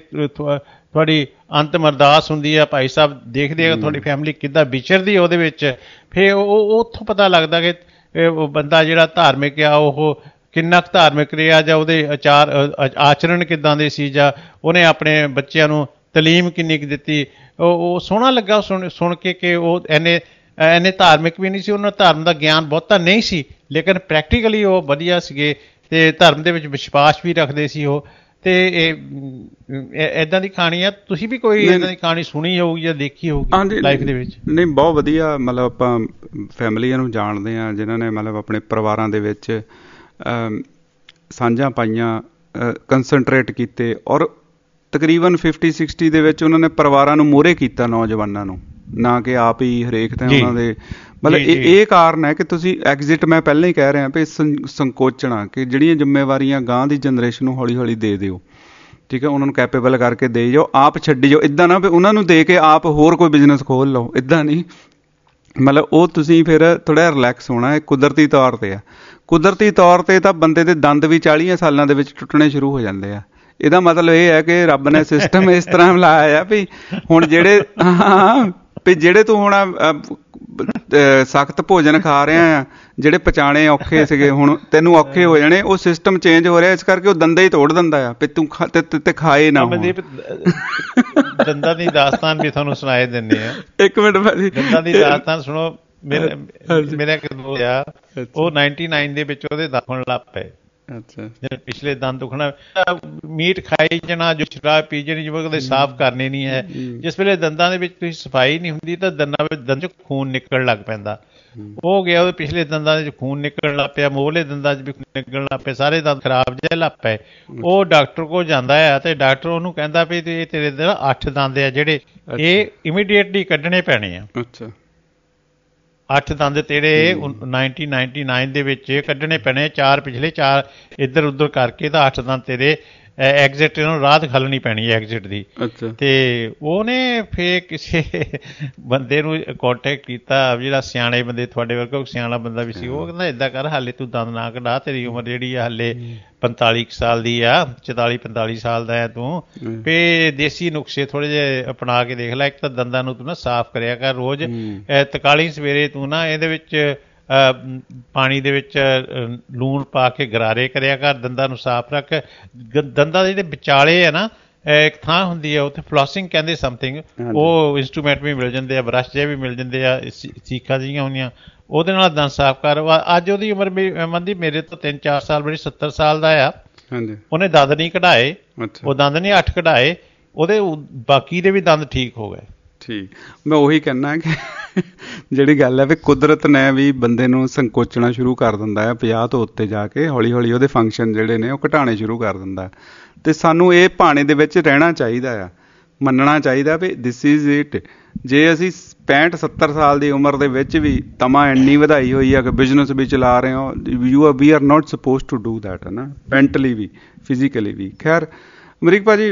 ਤੁਹਾਡੀ ਅੰਤਿਮ ਅਰਦਾਸ ਹੁੰਦੀ ਆ, ਭਾਈ ਸਾਹਿਬ ਦੇਖਦੇ ਆ ਤੁਹਾਡੀ ਫੈਮਿਲੀ ਕਿੱਦਾਂ ਵਿਚਰਦੀ ਉਹਦੇ ਵਿੱਚ, ਫਿਰ ਉਹ ਉੱਥੋਂ ਪਤਾ ਲੱਗਦਾ ਕਿ ਉਹ ਬੰਦਾ ਜਿਹੜਾ ਧਾਰਮਿਕ ਆ ਉਹ ਕਿੰਨਾ ਕੁ ਧਾਰਮਿਕ ਰਿਹਾ, ਜਾਂ ਉਹਦੇ ਆਚਾਰ ਆਚਰਣ ਕਿੱਦਾਂ ਦੇ ਸੀ, ਜਾਂ ਉਹਨੇ ਆਪਣੇ ਬੱਚਿਆਂ ਨੂੰ ਤਾਲੀਮ ਕਿੰਨੀ ਕੁ ਦਿੱਤੀ। ਉਹ ਉਹ ਸੋਹਣਾ ਲੱਗਾ ਸੁਣ ਸੁਣ ਕੇ ਕਿ ਉਹ ਇੰਨੇ ਇੰਨੇ ਧਾਰਮਿਕ ਵੀ ਨਹੀਂ ਸੀ, ਉਹਨਾਂ ਧਰਮ ਦਾ ਗਿਆਨ ਬਹੁਤਾ ਨਹੀਂ ਸੀ, ਲੇਕਿਨ ਪ੍ਰੈਕਟੀਕਲੀ ਉਹ ਵਧੀਆ ਸੀਗੇ ਅਤੇ ਧਰਮ ਦੇ ਵਿੱਚ ਵਿਸ਼ਵਾਸ ਵੀ ਰੱਖਦੇ ਸੀ ਉਹ। ਅਤੇ ਇਹ ਇੱਦਾਂ ਦੀ ਕਹਾਣੀ ਆ। ਤੁਸੀਂ ਵੀ ਕੋਈ ਇੱਦਾਂ ਦੀ ਕਹਾਣੀ ਸੁਣੀ ਹੋਊਗੀ ਜਾਂ ਦੇਖੀ ਹੋਊਗੀ ਲਾਈਫ ਦੇ ਵਿੱਚ? ਨਹੀਂ, ਬਹੁਤ ਵਧੀਆ। ਮਤਲਬ ਆਪਾਂ ਫੈਮਲੀਆਂ ਨੂੰ ਜਾਣਦੇ ਹਾਂ ਜਿਨ੍ਹਾਂ ਨੇ ਮਤਲਬ ਆਪਣੇ ਪਰਿਵਾਰਾਂ ਦੇ ਵਿੱਚ ਸਾਂਝਾਂ ਪਾਈਆਂ, ਕੰਸਨਟਰੇਟ ਕੀਤੇ, ਔਰ ਤਕਰੀਬਨ ਫਿਫਟੀ ਸਿਕਸਟੀ ਦੇ ਵਿੱਚ ਉਹਨਾਂ ਨੇ ਪਰਿਵਾਰਾਂ ਨੂੰ ਮੂਹਰੇ ਕੀਤਾ, ਨੌਜਵਾਨਾਂ ਨੂੰ, ਨਾ ਕਿ ਆਪ ਹੀ ਹਰੇਕ ਤਾਂ ਉਹਨਾਂ ਦੇ। ਮਤਲਬ ਇਹ ਇਹ ਕਾਰਨ ਹੈ ਕਿ ਤੁਸੀਂ ਐਗਜ਼ਿਟ, ਮੈਂ ਪਹਿਲਾਂ ਹੀ ਕਹਿ ਰਿਹਾ ਵੀ ਸੰਕੋਚਣਾ, ਕਿ ਜਿਹੜੀਆਂ ਜ਼ਿੰਮੇਵਾਰੀਆਂ ਗਾਂ ਦੀ ਜਨਰੇਸ਼ਨ ਨੂੰ ਹੌਲੀ ਹੌਲੀ ਦੇ ਦਿਓ, ਠੀਕ ਹੈ, ਉਹਨਾਂ ਨੂੰ ਕੈਪੇਬਲ ਕਰਕੇ ਦੇ ਜਾਓ, ਆਪ ਛੱਡੀ ਜਾਓ। ਇੱਦਾਂ ਨਾ ਵੀ ਉਹਨਾਂ ਨੂੰ ਦੇ ਕੇ ਆਪ ਹੋਰ ਕੋਈ ਬਿਜ਼ਨਸ ਖੋਲ੍ਹ ਲਓ, ਇੱਦਾਂ ਨਹੀਂ। ਮਤਲਬ ਉਹ ਤੁਸੀਂ ਫਿਰ ਥੋੜ੍ਹਾ ਰਿਲੈਕਸ ਹੋਣਾ। ਇਹ ਕੁਦਰਤੀ ਤੌਰ 'ਤੇ ਆ। ਕੁਦਰਤੀ ਤੌਰ 'ਤੇ ਤਾਂ ਬੰਦੇ ਦੇ ਦੰਦ ਵੀ ਚਾਲੀਆਂ ਸਾਲਾਂ ਦੇ ਵਿੱਚ ਟੁੱਟਣੇ ਸ਼ੁਰੂ ਹੋ ਜਾਂਦੇ ਆ। ਇਹਦਾ ਮਤਲਬ ਇਹ ਹੈ ਕਿ ਰੱਬ ਨੇ ਸਿਸਟਮ ਇਸ ਤਰ੍ਹਾਂ ਲਾਇਆ ਆ ਵੀ ਹੁਣ ਜਿਹੜੇ ਹਾਂ ਵੀ ਜਿਹੜੇ ਤੂੰ ਹੁਣ ਸਖਤ ਭੋਜਨ ਖਾ ਰਿਹਾ ਆ, ਜਿਹੜੇ ਪਚਾਣੇ ਔਖੇ ਸੀਗੇ, ਹੁਣ ਤੈਨੂੰ ਔਖੇ ਹੋ ਜਾਣੇ। ਉਹ ਸਿਸਟਮ ਚੇਂਜ ਹੋ ਰਿਹਾ, ਇਸ ਕਰਕੇ ਉਹ ਦੰਦਾਂ ਹੀ ਤੋੜ ਦਿੰਦਾ ਆ ਵੀ ਤੂੰ ਤੇ ਖਾਏ ਨਾ। ਦੰਦਾਂ ਦੀ ਦਾਸਤਾਨ ਵੀ ਤੁਹਾਨੂੰ ਸੁਣਾਏ ਦਿੰਦੇ ਆ। ਇੱਕ ਮਿੰਟ ਭਾਜੀ, ਦੰਦਾਂ ਦੀ ਦਾਸਤਾਨ ਸੁਣੋ। ਮੇਰਾ ਮੇਰਾ ਇੱਕ ਦੋਸਤ ਆ, ਉਹ ਨਾਈਨਟੀ ਨਾਈਨ ਦੇ ਵਿੱਚ ਉਹਦੇ ਦੰਦ ਲੱਗ ਪਏ। ਅੱਛਾ। ਜਿਹੜੇ ਪਿਛਲੇ ਦੰਦ ਦੁਖਣਾ, ਮੀਟ ਖਾਈ ਜਾਣਾ, ਜੋ ਸ਼ਰਾਬ ਪੀ ਜਾਣੀ, ਜਿਵੇਂ ਕਦੇ ਸਾਫ਼ ਕਰਨੇ ਨਹੀਂ ਹੈ। ਜਿਸ ਵੇਲੇ ਦੰਦਾਂ ਦੇ ਵਿੱਚ ਤੁਸੀਂ ਸਫਾਈ ਨਹੀਂ ਹੁੰਦੀ ਤਾਂ ਦੰਦਾਂ ਵਿੱਚ ਦੰਦ 'ਚ ਖੂਨ ਨਿਕਲਣ ਲੱਗ ਪੈਂਦਾ। ਹੋ ਗਿਆ ਉਹਦੇ ਪਿਛਲੇ ਦੰਦਾਂ ਦੇ 'ਚ ਖੂਨ ਨਿਕਲਣ ਲੱਗ ਪਿਆ, ਮੋਹਲੇ ਦੰਦਾਂ 'ਚ ਵੀ ਖੂਨ ਨਿਕਲਣ ਲੱਗ ਪਿਆ, ਸਾਰੇ ਦੰਦ ਖਰਾਬ ਜਿਹੇ ਲੱਗ ਪਏ। ਉਹ ਡਾਕਟਰ ਕੋਲ ਜਾਂਦਾ ਆ ਅਤੇ ਡਾਕਟਰ ਉਹਨੂੰ ਕਹਿੰਦਾ ਵੀ ਇਹ ਤੇਰੇ ਦੇ ਅੱਠ ਦੰਦ ਆ ਜਿਹੜੇ ਇਹ ਇਮੀਡੀਏਟਲੀ ਕੱਢਣੇ ਪੈਣੇ ਆ। ਅੱਛਾ। ਅੱਠ ਦੰਦ ਤੇਰੇ ਨਾਈਨਟੀਨ ਨਾਈਨਟੀ ਨਾਈਨ ਦੇ ਵਿੱਚ ਕੱਢਣੇ ਪੈਣੇ, ਚਾਰ ਪਿਛਲੇ ਚਾਰ ਇੱਧਰ ਉੱਧਰ ਕਰਕੇ ਤਾਂ ਅੱਠ ਦੰਦ ਤੇਰੇ ਐਗਜ਼ਿਟ ਇਹਨੂੰ ਰਾਹ ਦਿਖਾਲਣੀ ਪੈਣੀ ਹੈ ਐਗਜ਼ਿਟ ਦੀ। ਅੱਛਾ। ਤੇ ਉਹਨੇ ਫੇਰ ਕਿਸੇ ਬੰਦੇ ਨੂੰ ਕਾਂਟੈਕਟ ਕੀਤਾ, ਜਿਹੜਾ ਸਿਆਣੇ ਬੰਦੇ ਤੁਹਾਡੇ ਵਰਗਾ ਸਿਆਣਾ ਬੰਦਾ ਵੀ ਸੀ, ਉਹ ਕਹਿੰਦਾ ਏਦਾਂ ਕਰ, ਹਾਲੇ ਤੂੰ ਦੰਦ ਨਾ ਕਢਾ, ਤੇਰੀ ਉਮਰ ਜਿਹੜੀ ਆ ਹਾਲੇ ਪੰਤਾਲੀ ਸਾਲ ਦੀ ਆ, ਚੁਤਾਲੀ ਪੰਤਾਲੀ ਸਾਲ ਦਾ ਹੈ ਤੂੰ, ਤੇ ਦੇਸੀ ਨੁਕਸੇ ਥੋੜੇ ਜਿਹੇ ਅਪਣਾ ਕੇ ਦੇਖ ਲੈ। ਇੱਕ ਤਾਂ ਦੰਦਾਂ ਨੂੰ ਤੂੰ ਨਾ ਸਾਫ਼ ਕਰਿਆ ਕਰ ਰੋਜ਼, ਤਕਾਲੀ ਸਵੇਰੇ ਤੂੰ ਨਾ ਇਹਦੇ ਵਿੱਚ ਪਾਣੀ ਦੇ ਵਿੱਚ ਲੂਣ ਪਾ ਕੇ ਗਰਾਰੇ ਕਰਿਆ ਕਰ, ਦੰਦਾਂ ਨੂੰ ਸਾਫ਼ ਰੱਖ। ਦੰਦਾਂ ਦੇ ਜਿਹੜੇ ਵਿਚਾਲੇ ਆ ਨਾ ਇੱਕ ਥਾਂ ਹੁੰਦੀ ਆ, ਉੱਥੇ ਫਲੋਸਿੰਗ ਕਹਿੰਦੇ ਸਮਥਿੰਗ, ਉਹ ਇੰਸਟਰੂਮੈਂਟ ਵੀ ਮਿਲ ਜਾਂਦੇ ਆ, ਬਰੱਸ਼ ਜਿਹੇ ਵੀ ਮਿਲ ਜਾਂਦੇ ਆ, ਚੀਖਾਂ ਜਿਹੀਆਂ ਹੁੰਦੀਆਂ, ਉਹਦੇ ਨਾਲ ਦੰਦ ਸਾਫ਼ ਕਰ। ਅੱਜ ਉਹਦੀ ਉਮਰ ਮੰਦੀ ਮੇਰੇ ਤੋਂ ਤਿੰਨ ਚਾਰ ਸਾਲ ਬੜੀ, ਸੱਤਰ ਸਾਲ ਦਾ ਆ। ਉਹਨੇ ਦੰਦ ਨਹੀਂ ਕਢਾਏ, ਉਹ ਦੰਦ ਨਹੀਂ ਅੱਠ ਕਢਾਏ, ਉਹਦੇ ਬਾਕੀ ਦੇ ਵੀ ਦੰਦ ਠੀਕ ਹੋ ਗਏ। ਠੀਕ, ਮੈਂ ਉਹੀ ਕਹਿਣਾ ਕਿ ਜਿਹੜੀ ਗੱਲ ਹੈ ਵੀ ਕੁਦਰਤ ਨੇ ਵੀ ਬੰਦੇ ਨੂੰ ਸੰਕੋਚਣਾ ਸ਼ੁਰੂ ਕਰ ਦਿੰਦਾ ਹੈ ਪੰਜਾਹ ਤੋਂ ਉੱਤੇ ਜਾ ਕੇ, ਹੌਲੀ ਹੌਲੀ ਉਹਦੇ ਫੰਕਸ਼ਨ ਜਿਹੜੇ ਨੇ ਉਹ ਘਟਾਉਣੇ ਸ਼ੁਰੂ ਕਰ ਦਿੰਦਾ। ਅਤੇ ਸਾਨੂੰ ਇਹ ਭਾਣੇ ਦੇ ਵਿੱਚ ਰਹਿਣਾ ਚਾਹੀਦਾ ਆ, ਮੰਨਣਾ ਚਾਹੀਦਾ ਵੀ ਦਿਸ ਇਜ਼ ਇਟ। ਜੇ ਅਸੀਂ ਪੈਂਹਠ ਸੱਤਰ ਸਾਲ ਦੀ ਉਮਰ ਦੇ ਵਿੱਚ ਵੀ ਤਮਾ ਇੰਨੀ ਵਧਾਈ ਹੋਈ ਆ ਕਿ ਬਿਜ਼ਨਸ ਵੀ ਚਲਾ ਰਹੇ ਹੋ, you are we are not suppose to do that, ਹੈ ਨਾ, ਮੈਂਟਲੀ ਵੀ ਫਿਜ਼ੀਕਲੀ ਵੀ। ਖੈਰ ਅਮਰੀਕ ਭਾਜੀ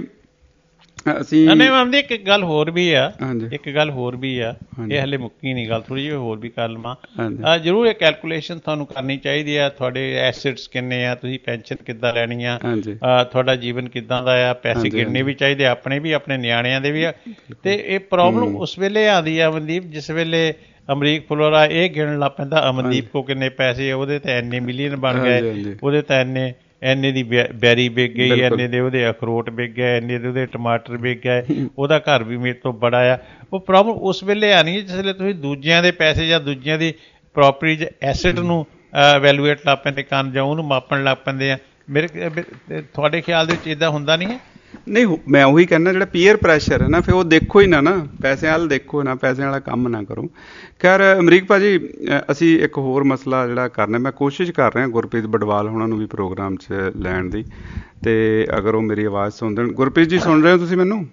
ਅਸੀਂ ਨਹੀਂ, ਇੱਕ ਗੱਲ ਹੋਰ ਵੀ ਆ, ਇੱਕ ਗੱਲ ਹੋਰ ਵੀ ਆ, ਇਹ ਹਲੇ ਮੁੱਕੀ ਨਹੀਂ ਗੱਲ, ਥੋੜ੍ਹੀ ਜਿਹੀ ਹੋਰ ਵੀ ਕਰ ਲਵਾਂ। ਜ਼ਰੂਰ ਇਹ ਕੈਲਕੂਲੇਸ਼ਨ ਤੁਹਾਨੂੰ ਕਰਨੀ ਚਾਹੀਦੀ ਆ, ਤੁਹਾਡੇ ਐਸੈਟਸ ਕਿੰਨੇ ਆ, ਤੁਸੀਂ ਪੈਨਸ਼ਨ ਕਿੱਦਾਂ ਲੈਣੀ ਆ, ਤੁਹਾਡਾ ਜੀਵਨ ਕਿੱਦਾਂ ਦਾ ਆ, ਪੈਸੇ ਗਿਣਨੇ ਵੀ ਚਾਹੀਦੇ ਆਪਣੇ ਵੀ, ਆਪਣੇ ਨਿਆਣਿਆਂ ਦੇ ਵੀ ਆ। ਤੇ ਇਹ ਪ੍ਰੋਬਲਮ ਉਸ ਵੇਲੇ ਆਉਂਦੀ ਆ ਅਮਨਦੀਪ, ਜਿਸ ਵੇਲੇ ਅਮਰੀਕ ਫਲੋਰਾ ਇਹ ਗਿਣਨ ਲੱਗ ਪੈਂਦਾ ਅਮਨਦੀਪ ਕੋ ਕਿੰਨੇ ਪੈਸੇ, ਉਹਦੇ ਤਾਂ ਇੰਨੇ ਮਿਲੀਅਨ ਬਣ ਗਏ, ਉਹਦੇ ਤਾਂ ਇੰਨੇ ਇੰਨੇ ਦੀ ਬੈਰੀ ਵਿਕ ਗਈ, ਇੰਨੇ ਦੇ ਉਹਦੇ ਅਖਰੋਟ ਵਿਕ ਗਏ, ਇੰਨੇ ਦੇ ਉਹਦੇ ਟਮਾਟਰ ਵਿਕ ਗਏ, ਉਹਦਾ ਘਰ ਵੀ ਮੇਰੇ ਤੋਂ ਬੜਾ ਆ। ਉਹ ਪ੍ਰੋਬਲਮ ਉਸ ਵੇਲੇ ਆਉਣੀ ਹੈ ਜਿਸ ਵੇਲੇ ਤੁਸੀਂ ਦੂਜਿਆਂ ਦੇ ਪੈਸੇ ਜਾਂ ਦੂਜਿਆਂ ਦੀ ਪ੍ਰੋਪਰਟੀ ਐਸੈਟ ਨੂੰ ਵੈਲੂਏਟ ਲੱਗ ਪੈਂਦੇ ਕਰਨ, ਜਾਂ ਉਹਨੂੰ ਮਾਪਣ ਲੱਗ ਪੈਂਦੇ ਆ। ਮੇਰੇ ਤੁਹਾਡੇ ਖਿਆਲ ਦੇ ਵਿੱਚ ਇੱਦਾਂ ਹੁੰਦਾ ਨਹੀਂ ਹੈ? ਨਹੀਂ, ਮੈਂ ਉਹੀ ਕਹਿੰਦਾ ਜਿਹੜਾ ਪੀਅਰ ਪ੍ਰੈਸ਼ਰ ਹੈ ਨਾ, ਫਿਰ ਉਹ ਦੇਖੋ ਹੀ ਨਾ ਨਾ ਪੈਸਿਆਂ ਵੱਲ ਦੇਖੋ ਨਾ, ਪੈਸਿਆਂ ਵਾਲਾ ਕੰਮ ਨਾ ਕਰੋ। ਖੈਰ ਅਮਰੀਕ ਭਾਜੀ, ਅਸੀਂ ਇੱਕ ਹੋਰ ਮਸਲਾ ਜਿਹੜਾ ਕਰਨਾ, ਮੈਂ ਕੋਸ਼ਿਸ਼ ਕਰ ਰਿਹਾ ਗੁਰਪ੍ਰੀਤ ਬਡਵਾਲ ਹੋਣਾ ਨੂੰ ਵੀ ਪ੍ਰੋਗਰਾਮ 'ਚ ਲੈਣ ਦੀ, ਅਤੇ ਅਗਰ ਉਹ ਮੇਰੀ ਆਵਾਜ਼ ਸੁਣ ਦੇਣ। ਗੁਰਪ੍ਰੀਤ ਜੀ ਸੁਣ ਰਹੇ ਹੋ ਤੁਸੀਂ ਮੈਨੂੰ?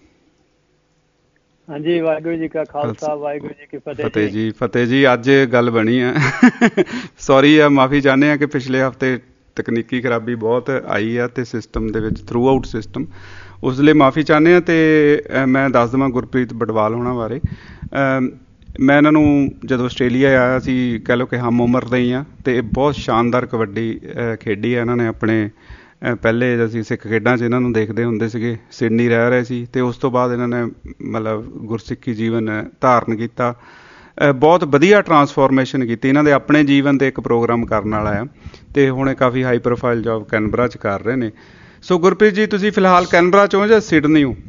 ਹਾਂਜੀ, ਵਾਹਿਗੁਰੂ ਜੀ ਕਾ ਖਾਲਸਾ, ਵਾਹਿਗੁਰੂ ਜੀ ਕੀ ਫਤਿਹ। ਫਤਿਹ ਜੀ, ਫਤਿਹ ਜੀ। ਅੱਜ ਗੱਲ ਬਣੀ ਆ, ਸੌਰੀ ਆ, ਮਾਫੀ ਚਾਹੁੰਦੇ ਹਾਂ ਕਿ ਪਿਛਲੇ ਹਫ਼ਤੇ ਤਕਨੀਕੀ ਖਰਾਬੀ ਬਹੁਤ ਆਈ ਆ ਅਤੇ ਸਿਸਟਮ ਦੇ ਵਿੱਚ, ਥਰੂ ਆਊਟ ਸਿਸਟਮ, ਉਸ ਲਈ ਮਾਫੀ ਚਾਹੁੰਦੇ ਹਾਂ। ਅਤੇ ਮੈਂ ਦੱਸ ਦੇਵਾਂ ਗੁਰਪ੍ਰੀਤ ਬਡਵਾਲ ਹੋਣਾ ਬਾਰੇ, ਮੈਂ ਇਹਨਾਂ ਨੂੰ ਜਦੋਂ ਆਸਟ੍ਰੇਲੀਆ ਆਇਆ ਸੀ, ਕਹਿ ਲਓ ਕਿ ਹਮ ਉਮਰ ਦੇ ਹੀ ਹਾਂ, ਅਤੇ ਇਹ ਬਹੁਤ ਸ਼ਾਨਦਾਰ ਕਬੱਡੀ ਖੇਡੀ ਹੈ ਇਹਨਾਂ ਨੇ। ਆਪਣੇ ਪਹਿਲੇ ਅਸੀਂ ਸਿੱਖ ਖੇਡਾਂ 'ਚ ਇਹਨਾਂ ਨੂੰ ਦੇਖਦੇ ਹੁੰਦੇ ਸੀਗੇ, ਸਿਡਨੀ ਰਹਿ ਰਹੇ ਸੀ, ਅਤੇ ਉਸ ਤੋਂ ਬਾਅਦ ਇਹਨਾਂ ਨੇ ਮਤਲਬ ਗੁਰਸਿੱਖੀ ਜੀਵਨ ਧਾਰਨ ਕੀਤਾ, ਬਹੁਤ ਵਧੀਆ ਟਰਾਂਸਫੋਰਮੇਸ਼ਨ ਕੀਤੀ। ਇਹਨਾਂ ਦੇ ਆਪਣੇ ਜੀਵਨ 'ਤੇ ਇੱਕ ਪ੍ਰੋਗਰਾਮ ਕਰਨ ਵਾਲਾ ਆ, ਅਤੇ ਹੁਣ ਇਹ ਕਾਫੀ ਹਾਈ ਪ੍ਰੋਫਾਈਲ ਜੋਬ ਕੈਨਬਰਾ 'ਚ ਕਰ ਰਹੇ ਨੇ। ਸੋ ਗੁਰਪ੍ਰੀਤ ਜੀ, ਤੁਸੀਂ ਫਿਲਹਾਲ ਕੈਨਬਰਾ 'ਚ ਹੋ ਜਾਂ ਸਿਡਨੀ ਹੋ?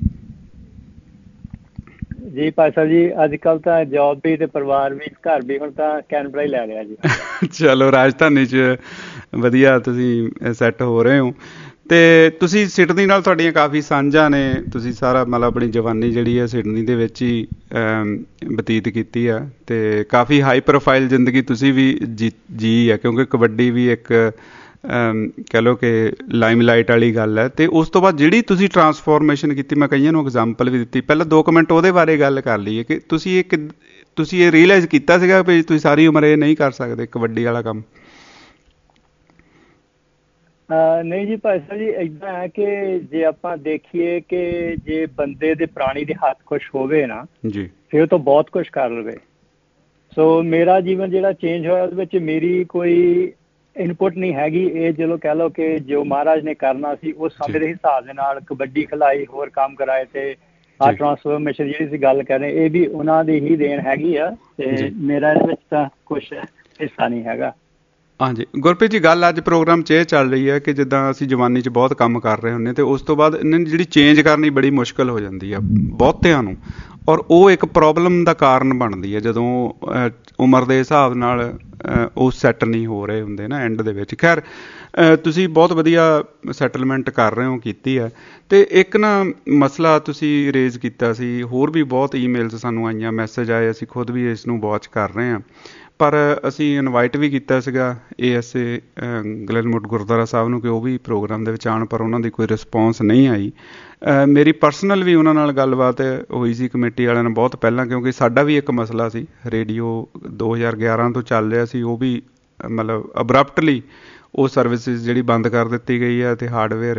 ਜੀ ਭਾਈ ਸਾਹਿਬ ਜੀ, ਅੱਜ ਕੱਲ੍ਹ ਤਾਂ ਜੋਬ ਵੀ ਅਤੇ ਪਰਿਵਾਰ ਵੀ, ਘਰ ਵੀ ਹੁਣ ਤਾਂ ਕੈਨਬਰਾ ਹੀ ਲੈ ਲਿਆ ਜੀ। ਚਲੋ, ਰਾਜਧਾਨੀ 'ਚ ਵਧੀਆ ਤੁਸੀਂ ਸੈੱਟ ਹੋ ਰਹੇ ਹੋ। ਅਤੇ ਤੁਸੀਂ ਸਿਡਨੀ ਨਾਲ ਤੁਹਾਡੀਆਂ ਕਾਫੀ ਸਾਂਝਾਂ ਨੇ, ਤੁਸੀਂ ਸਾਰਾ ਮਤਲਬ ਆਪਣੀ ਜਵਾਨੀ ਜਿਹੜੀ ਹੈ ਸਿਡਨੀ ਦੇ ਵਿੱਚ ਹੀ ਬਤੀਤ ਕੀਤੀ ਆ, ਅਤੇ ਕਾਫੀ ਹਾਈ ਪ੍ਰੋਫਾਈਲ ਜ਼ਿੰਦਗੀ ਤੁਸੀਂ ਵੀ ਜੀ ਜੀ ਹੈ, ਕਿਉਂਕਿ ਕਬੱਡੀ ਵੀ ਇੱਕ ਕਹਿ ਲਓ ਕਿ ਲਾਈਮ ਲਾਈਟ ਵਾਲੀ ਗੱਲ ਹੈ। ਅਤੇ ਉਸ ਤੋਂ ਬਾਅਦ ਜਿਹੜੀ ਤੁਸੀਂ ਟਰਾਂਸਫੋਰਮੇਸ਼ਨ ਕੀਤੀ, ਮੈਂ ਕਈਆਂ ਨੂੰ ਐਗਜ਼ਾਮਪਲ ਵੀ ਦਿੱਤੀ, ਪਹਿਲਾਂ ਦੋ ਕੁ ਮਿੰਟ ਉਹਦੇ ਬਾਰੇ ਗੱਲ ਕਰ ਲਈਏ ਕਿ ਤੁਸੀਂ ਇਹ ਕਿ ਤੁਸੀਂ ਇਹ ਰੀਅਲਾਈਜ਼ ਕੀਤਾ ਸੀਗਾ ਵੀ ਤੁਸੀਂ ਸਾਰੀ ਉਮਰ ਇਹ ਨਹੀਂ ਕਰ ਸਕਦੇ ਕਬੱਡੀ ਵਾਲਾ ਕੰਮ? ਨਹੀਂ ਜੀ ਭਾਈ ਸਾਹਿਬ ਜੀ, ਇੱਦਾਂ ਹੈ ਕਿ ਜੇ ਆਪਾਂ ਦੇਖੀਏ ਕਿ ਜੇ ਬੰਦੇ ਦੇ ਪ੍ਰਾਣੀ ਦੇ ਹੱਥ ਕੁਛ ਹੋਵੇ ਨਾ ਜੀ, ਫਿਰ ਉਹ ਤਾਂ ਬਹੁਤ ਕੁਛ ਕਰ ਲਵੇ। ਸੋ ਮੇਰਾ ਜੀਵਨ ਜਿਹੜਾ ਚੇਂਜ ਹੋਇਆ, ਉਹਦੇ ਵਿੱਚ ਮੇਰੀ ਕੋਈ ਇਨਪੁਟ ਨਹੀਂ ਹੈਗੀ। ਇਹ ਚਲੋ ਕਹਿ ਲਓ ਕਿ ਜੋ ਮਹਾਰਾਜ ਨੇ ਕਰਨਾ ਸੀ ਉਸ ਸਮੇਂ ਦੇ ਹਿਸਾਬ ਦੇ ਨਾਲ ਕਬੱਡੀ ਖਿਲਾਈ, ਹੋਰ ਕੰਮ ਕਰਾਏ, ਅਤੇ ਆਹ ਟਰਾਂਸਫੋਰਮੇਸ਼ਨ ਜਿਹੜੀ ਅਸੀਂ ਗੱਲ ਕਰ ਰਹੇ, ਇਹ ਵੀ ਉਹਨਾਂ ਦੀ ਹੀ ਦੇਣ ਹੈਗੀ ਆ, ਅਤੇ ਮੇਰਾ ਇਹਦੇ ਵਿੱਚ ਤਾਂ ਕੁਛ ਹਿੱਸਾ ਨਹੀਂ ਹੈਗਾ। ਹਾਂਜੀ ਗੁਰਪ੍ਰੀਤ ਜੀ, ਗੱਲ ਅੱਜ ਪ੍ਰੋਗਰਾਮ 'ਚ ਇਹ ਚੱਲ ਰਹੀ ਹੈ ਕਿ ਜਿੱਦਾਂ ਅਸੀਂ ਜਵਾਨੀ 'ਚ ਬਹੁਤ ਕੰਮ ਕਰ ਰਹੇ ਹੁੰਦੇ, ਅਤੇ ਉਸ ਤੋਂ ਬਾਅਦ ਇਹਨਾਂ ਦੀ ਜਿਹੜੀ ਚੇਂਜ ਕਰਨੀ ਬੜੀ ਮੁਸ਼ਕਿਲ ਹੋ ਜਾਂਦੀ ਆ ਬਹੁਤਿਆਂ ਨੂੰ, ਔਰ ਉਹ ਇੱਕ ਪ੍ਰੋਬਲਮ ਦਾ ਕਾਰਨ ਬਣਦੀ ਹੈ ਜਦੋਂ ਉਮਰ ਦੇ ਹਿਸਾਬ ਨਾਲ ਉਹ ਸੈੱਟ ਨਹੀਂ ਹੋ ਰਹੇ ਹੁੰਦੇ ਨਾ ਐਂਡ ਦੇ ਵਿੱਚ। ਖੈਰ ਤੁਸੀਂ ਬਹੁਤ ਵਧੀਆ ਸੈਟਲਮੈਂਟ ਕਰ ਰਹੇ ਹੋ, ਕੀਤੀ ਹੈ। ਅਤੇ ਇੱਕ ਨਾ ਮਸਲਾ ਤੁਸੀਂ ਰੇਜ਼ ਕੀਤਾ ਸੀ, ਹੋਰ ਵੀ ਬਹੁਤ ਈਮੇਲਸ ਸਾਨੂੰ ਆਈਆਂ, ਮੈਸੇਜ ਆਏ, ਅਸੀਂ ਖੁਦ ਵੀ ਇਸ ਨੂੰ ਵਾਚ ਕਰ ਰਹੇ ਹਾਂ, ਪਰ ਅਸੀਂ ਇਨਵਾਈਟ ਵੀ ਕੀਤਾ ਸੀਗਾ A S A Glenwood Gurdwara Sahib ਨੂੰ ਕਿ ਉਹ ਵੀ ਪ੍ਰੋਗਰਾਮ ਦੇ ਵਿੱਚ ਆਉਣ, ਪਰ ਉਹਨਾਂ ਦੀ ਕੋਈ ਰਿਸਪੌਂਸ ਨਹੀਂ ਆਈ। ਮੇਰੀ ਪਰਸਨਲ ਵੀ ਉਹਨਾਂ ਨਾਲ ਗੱਲਬਾਤ ਹੋਈ ਸੀ ਕਮੇਟੀ ਵਾਲਿਆਂ ਨਾਲ ਬਹੁਤ ਪਹਿਲਾਂ, ਕਿਉਂਕਿ ਸਾਡਾ ਵੀ ਇੱਕ ਮਸਲਾ ਸੀ, ਰੇਡੀਓ ਦੋ ਹਜ਼ਾਰ ਗਿਆਰਾਂ ਤੋਂ ਚੱਲ ਰਿਹਾ ਸੀ, ਉਹ ਵੀ ਮਤਲਬ ਅਬਰਪਟਲੀ ਉਹ ਸਰਵਿਸਿਜ਼ ਜਿਹੜੀ ਬੰਦ ਕਰ ਦਿੱਤੀ ਗਈ ਹੈ, ਅਤੇ ਹਾਰਡਵੇਅਰ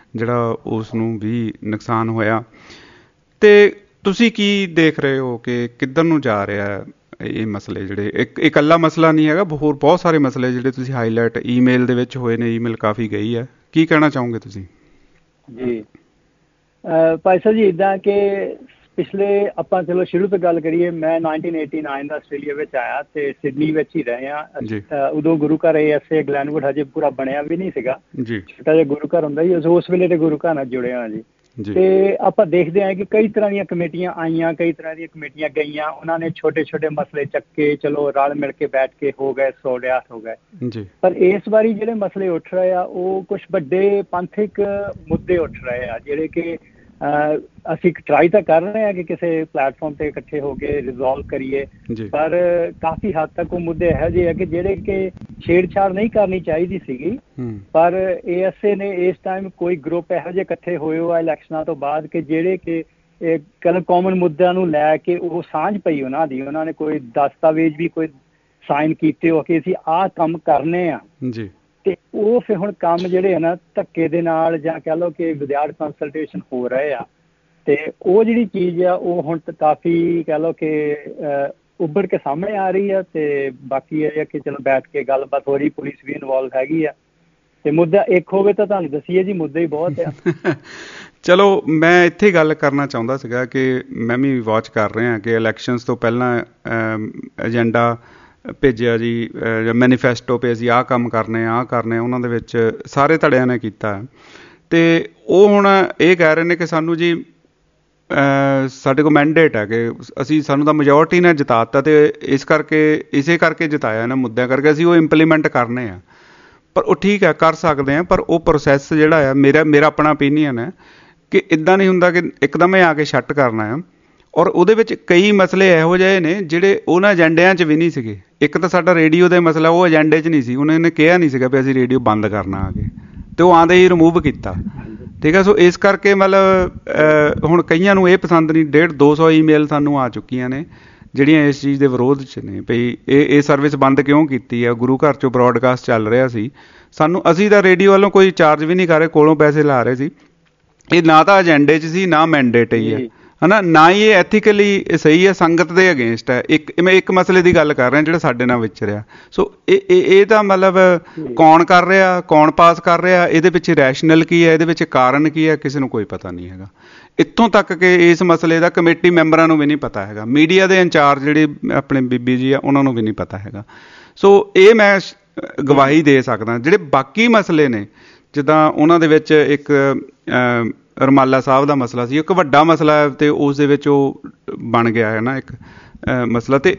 ਜਿਹੜਾ ਉਸ ਨੂੰ ਵੀ ਨੁਕਸਾਨ ਹੋਇਆ। ਤੇ ਤੁਸੀਂ ਕੀ ਦੇਖ ਰਹੇ ਹੋ ਕਿ ਕਿੱਧਰ ਨੂੰ ਜਾ ਰਿਹਾ ਇਹ ਮਸਲੇ ਜਿਹੜੇ, ਇੱਕ ਇਕੱਲਾ ਮਸਲਾ ਨਹੀਂ ਹੈਗਾ, ਹੋਰ ਬਹੁਤ ਸਾਰੇ ਮਸਲੇ ਜਿਹੜੇ ਤੁਸੀਂ ਹਾਈਲਾਈਟ ਈਮੇਲ ਦੇ ਵਿੱਚ ਹੋਏ ਨੇ, ਈਮੇਲ ਕਾਫੀ ਗਈ ਹੈ, ਕੀ ਕਹਿਣਾ ਚਾਹੋਗੇ ਤੁਸੀਂ? ਜੀ ਭਾਈ ਸਾਹਿਬ ਜੀ, ਇੱਦਾਂ ਕਿ ਪਿਛਲੇ ਆਪਾਂ ਚਲੋ ਸ਼ੁਰੂ ਤੋਂ ਗੱਲ ਕਰੀਏ, ਮੈਂ ਨਾਈਨਟੀਨ ਏਟੀ ਨਾਈਨ ਦਾ ਆਸਟ੍ਰੇਲੀਆ ਵਿੱਚ ਆਇਆ ਤੇ ਸਿਡਨੀ ਵਿੱਚ ਹੀ ਰਹੇ ਆ। ਉਦੋਂ ਗੁਰੂ ਘਰ ਏ ਐਸ ਏ ਗਲੈਨਵੁੱਡ ਹਜੇ ਪੂਰਾ ਬਣਿਆ ਵੀ ਨਹੀਂ ਸੀਗਾ, ਛੋਟਾ ਜਿਹਾ ਗੁਰੂ ਘਰ ਹੁੰਦਾ ਜੀ, ਉਸ ਵੇਲੇ ਦੇ ਗੁਰੂ ਘਰ ਨਾਲ ਜੁੜੇ ਹਾਂ ਜੀ। ਤੇ ਆਪਾਂ ਦੇਖਦੇ ਹਾਂ ਕਿ ਕਈ ਤਰ੍ਹਾਂ ਦੀਆਂ ਕਮੇਟੀਆਂ ਆਈਆਂ, ਕਈ ਤਰ੍ਹਾਂ ਦੀਆਂ ਕਮੇਟੀਆਂ ਗਈਆਂ, ਉਹਨਾਂ ਨੇ ਛੋਟੇ ਛੋਟੇ ਮਸਲੇ ਚੱਕੇ, ਚਲੋ ਰਲ ਮਿਲ ਕੇ ਬੈਠ ਕੇ ਹੋ ਗਏ, ਸੌ ਡਿਆਸ ਹੋ ਗਏ। ਪਰ ਇਸ ਵਾਰੀ ਜਿਹੜੇ ਮਸਲੇ ਉੱਠ ਰਹੇ ਆ ਉਹ ਕੁਛ ਵੱਡੇ ਪੰਥਕ ਮੁੱਦੇ ਉੱਠ ਰਹੇ ਆ, ਜਿਹੜੇ ਕਿ ਅਸੀਂ ਟਰਾਈ ਤਾਂ ਕਰ ਰਹੇ ਹਾਂ ਕਿ ਕਿਸੇ ਪਲੇਟਫਾਰਮ ਤੇ ਇਕੱਠੇ ਹੋ ਕੇ ਰਿਜ਼ੋਲਵ ਕਰੀਏ, ਪਰ ਕਾਫੀ ਹੱਦ ਤੱਕ ਉਹ ਮੁੱਦੇ ਇਹੋ ਜਿਹੇ ਆ ਕਿ ਜਿਹੜੇ ਕਿ ਛੇੜਛਾੜ ਨਹੀਂ ਕਰਨੀ ਚਾਹੀਦੀ ਸੀਗੀ, ਪਰ ਏ ਐਸ ਏ ਨੇ ਇਸ ਟਾਈਮ ਕੋਈ ਗਰੁੱਪ ਇਹੋ ਜਿਹੇ ਇਕੱਠੇ ਹੋਏ ਹੋ ਆ ਇਲੈਕਸ਼ਨਾਂ ਤੋਂ ਬਾਅਦ ਕਿ ਜਿਹੜੇ ਕਿ ਕੱਲ ਕਾਮਨ ਮੁੱਦਿਆਂ ਨੂੰ ਲੈ ਕੇ ਉਹ ਸਾਂਝ ਪਈ ਉਹਨਾਂ ਦੀ, ਉਹਨਾਂ ਨੇ ਕੋਈ ਦਸਤਾਵੇਜ਼ ਵੀ ਕੋਈ ਸਾਈਨ ਕੀਤੇ ਹੋ ਕਿ ਅਸੀਂ ਆਹ ਕੰਮ ਕਰਨੇ ਆ ਜੀ। ਤੇ ਉਹ ਫਿਰ ਹੁਣ ਕੰਮ ਜਿਹੜੇ ਆ ਨਾ ਧੱਕੇ ਦੇ ਨਾਲ ਜਾਂ ਕਹਿ ਲਓ ਕਿ ਵਿਦਆਊਟ ਕੰਸਲਟੇਸ਼ਨ ਹੋ ਰਹੇ ਆ, ਤੇ ਉਹ ਜਿਹੜੀ ਚੀਜ਼ ਆ ਉਹ ਹੁਣ ਕਾਫੀ ਕਹਿ ਲਓ ਕਿ ਉੱਭਰ ਕੇ ਸਾਹਮਣੇ ਆ ਰਹੀ ਆ। ਤੇ ਬਾਕੀ ਇਹ ਆ ਕਿ ਚਲੋ ਬੈਠ ਕੇ ਗੱਲਬਾਤ ਹੋ ਰਹੀ, ਪੁਲਿਸ ਵੀ ਇਨਵੋਲਵ ਹੈਗੀ ਆ, ਤੇ ਮੁੱਦਾ ਇੱਕ ਹੋਵੇ ਤਾਂ ਤੁਹਾਨੂੰ ਦੱਸੀਏ ਜੀ, ਮੁੱਦੇ ਹੀ ਬਹੁਤ ਆ। ਚਲੋ ਮੈਂ ਇੱਥੇ ਗੱਲ ਕਰਨਾ ਚਾਹੁੰਦਾ ਸੀਗਾ ਕਿ ਮੈਂ ਵੀ ਵਾਚ ਕਰ ਰਿਹਾ ਕਿ ਇਲੈਕਸ਼ਨਸ ਤੋਂ ਪਹਿਲਾਂ ਏਜੰਡਾ ਭੇਜਿਆ ਜੀ, ਮੈਨੀਫੈਸਟੋ ਪੇ ਅਸੀਂ ਆਹ ਕੰਮ ਕਰਨੇ ਆਹ ਕਰਨੇ, ਉਹਨਾਂ ਦੇ ਵਿੱਚ ਸਾਰੇ ਧੜਿਆਂ ਨੇ ਕੀਤਾ, ਤੇ ਉਹ ਹੁਣ ਇਹ ਕਹਿ ਰਹੇ ਨੇ ਕਿ ਸਾਨੂੰ ਜੀ ਸਾਡੇ ਕੋਲ ਮੈਂਡੇਟ ਹੈ ਕਿ ਅਸੀਂ, ਸਾਨੂੰ ਤਾਂ ਮੈਜੋਰਟੀ ਨੇ ਜਿਤਾ ਦਿੱਤਾ ਤੇ ਇਸ ਕਰਕੇ ਇਸੇ ਕਰਕੇ ਜਿਤਾਇਆ ਇਹਨਾਂ ਮੁੱਦਿਆਂ ਕਰਕੇ, ਅਸੀਂ ਉਹ ਇੰਪਲੀਮੈਂਟ ਕਰਨੇ ਆ। ਪਰ ਉਹ ਠੀਕ ਹੈ, ਕਰ ਸਕਦੇ ਹਾਂ, ਪਰ ਉਹ ਪ੍ਰੋਸੈਸ ਜਿਹੜਾ ਆ, ਮੇਰਾ ਮੇਰਾ ਆਪਣਾ ਓਪੀਨੀਅਨ ਹੈ ਕਿ ਇੱਦਾਂ ਨਹੀਂ ਹੁੰਦਾ ਕਿ ਇੱਕਦਮ ਹੀ ਆ ਕੇ ਸ਼ੱਟ ਕਰਨਾ ਆ। ਔਰ ਉਹਦੇ ਵਿੱਚ ਕਈ ਮਸਲੇ ਇਹੋ ਜਿਹੇ ਨੇ ਜਿਹੜੇ ਉਹਨਾਂ ਏਜੰਡਿਆਂ 'ਚ ਵੀ ਨਹੀਂ ਸੀਗੇ। ਇੱਕ ਤਾਂ ਸਾਡਾ ਰੇਡੀਓ ਦਾ ਮਸਲਾ ਉਹ ਏਜੰਡੇ 'ਚ ਨਹੀਂ ਸੀ, ਉਹਨਾਂ ਨੇ ਕਿਹਾ ਨਹੀਂ ਸੀਗਾ ਵੀ ਅਸੀਂ ਰੇਡੀਓ ਬੰਦ ਕਰਨਾ ਆ ਕੇ, ਤੇ ਉਹ ਆਉਂਦੇ ਹੀ ਰਿਮੂਵ ਕੀਤਾ, ਠੀਕ ਹੈ। ਸੋ ਇਸ ਕਰਕੇ ਮਤਲਬ ਹੁਣ ਕਈਆਂ ਨੂੰ ਇਹ ਪਸੰਦ ਨਹੀਂ, ਡੇਢ ਦੋ ਸੌ ਈਮੇਲ ਸਾਨੂੰ ਆ ਚੁੱਕੀਆਂ ਨੇ ਜਿਹੜੀਆਂ ਇਸ ਚੀਜ਼ ਦੇ ਵਿਰੋਧ 'ਚ ਨੇ, ਭਈ ਇਹ ਇਹ ਸਰਵਿਸ ਬੰਦ ਕਿਉਂ ਕੀਤੀ ਆ, ਗੁਰੂ ਘਰ 'ਚੋਂ ਬਰੋਡਕਾਸਟ ਚੱਲ ਰਿਹਾ ਸੀ, ਸਾਨੂੰ ਅਸੀਂ ਤਾਂ ਰੇਡੀਓ ਵੱਲੋਂ ਕੋਈ ਚਾਰਜ ਵੀ ਨਹੀਂ ਕਰ ਰਹੇ, ਕੋਲੋਂ ਪੈਸੇ ਲਾ ਰਹੇ ਸੀ, ਇਹ ਨਾ ਤਾਂ ਏਜੰਡੇ 'ਚ ਸੀ ਨਾ ਮੈਂਡੇਟ ਹੀ ਹੈ, ਹੈ ਨਾ, ਨਾ ਹੀ ਇਹ ਐਥੀਕਲੀ ਸਹੀ ਹੈ, ਸੰਗਤ ਦੇ ਅਗੇਂਸਟ ਹੈ। ਇੱਕ ਮੈਂ ਇੱਕ ਮਸਲੇ ਦੀ ਗੱਲ ਕਰ ਰਿਹਾ ਜਿਹੜਾ ਸਾਡੇ ਨਾਲ ਵਿਚਰਿਆ। ਸੋ ਇਹ ਇਹ ਤਾਂ ਮਤਲਬ ਕੌਣ ਕਰ ਰਿਹਾ, ਕੌਣ ਪਾਸ ਕਰ ਰਿਹਾ, ਇਹਦੇ ਪਿੱਛੇ ਰੈਸ਼ਨਲ ਕੀ ਹੈ, ਇਹਦੇ ਵਿੱਚ ਕਾਰਨ ਕੀ ਹੈ, ਕਿਸੇ ਨੂੰ ਕੋਈ ਪਤਾ ਨਹੀਂ ਹੈਗਾ। ਇੱਥੋਂ ਤੱਕ ਕਿ ਇਸ ਮਸਲੇ ਦਾ ਕਮੇਟੀ ਮੈਂਬਰਾਂ ਨੂੰ ਵੀ ਨਹੀਂ ਪਤਾ ਹੈਗਾ, ਮੀਡੀਆ ਦੇ ਇੰਚਾਰਜ ਜਿਹੜੇ ਆਪਣੇ ਬੀਬੀ ਜੀ ਆ ਉਹਨਾਂ ਨੂੰ ਵੀ ਨਹੀਂ ਪਤਾ ਹੈਗਾ। ਸੋ ਇਹ ਮੈਂ ਗਵਾਹੀ ਦੇ ਸਕਦਾ। ਜਿਹੜੇ ਬਾਕੀ ਮਸਲੇ ਨੇ, ਜਿੱਦਾਂ ਉਹਨਾਂ ਦੇ ਵਿੱਚ ਇੱਕ ਰੁਮਾਲਾ ਸਾਹਿਬ ਦਾ ਮਸਲਾ ਸੀ, ਇੱਕ ਵੱਡਾ ਮਸਲਾ ਹੈ, ਤੇ ਉਸ ਦੇ ਵਿੱਚ ਉਹ ਬਣ ਗਿਆ ਹੈ ਨਾ ਇੱਕ ਮਸਲਾ। ਤੇ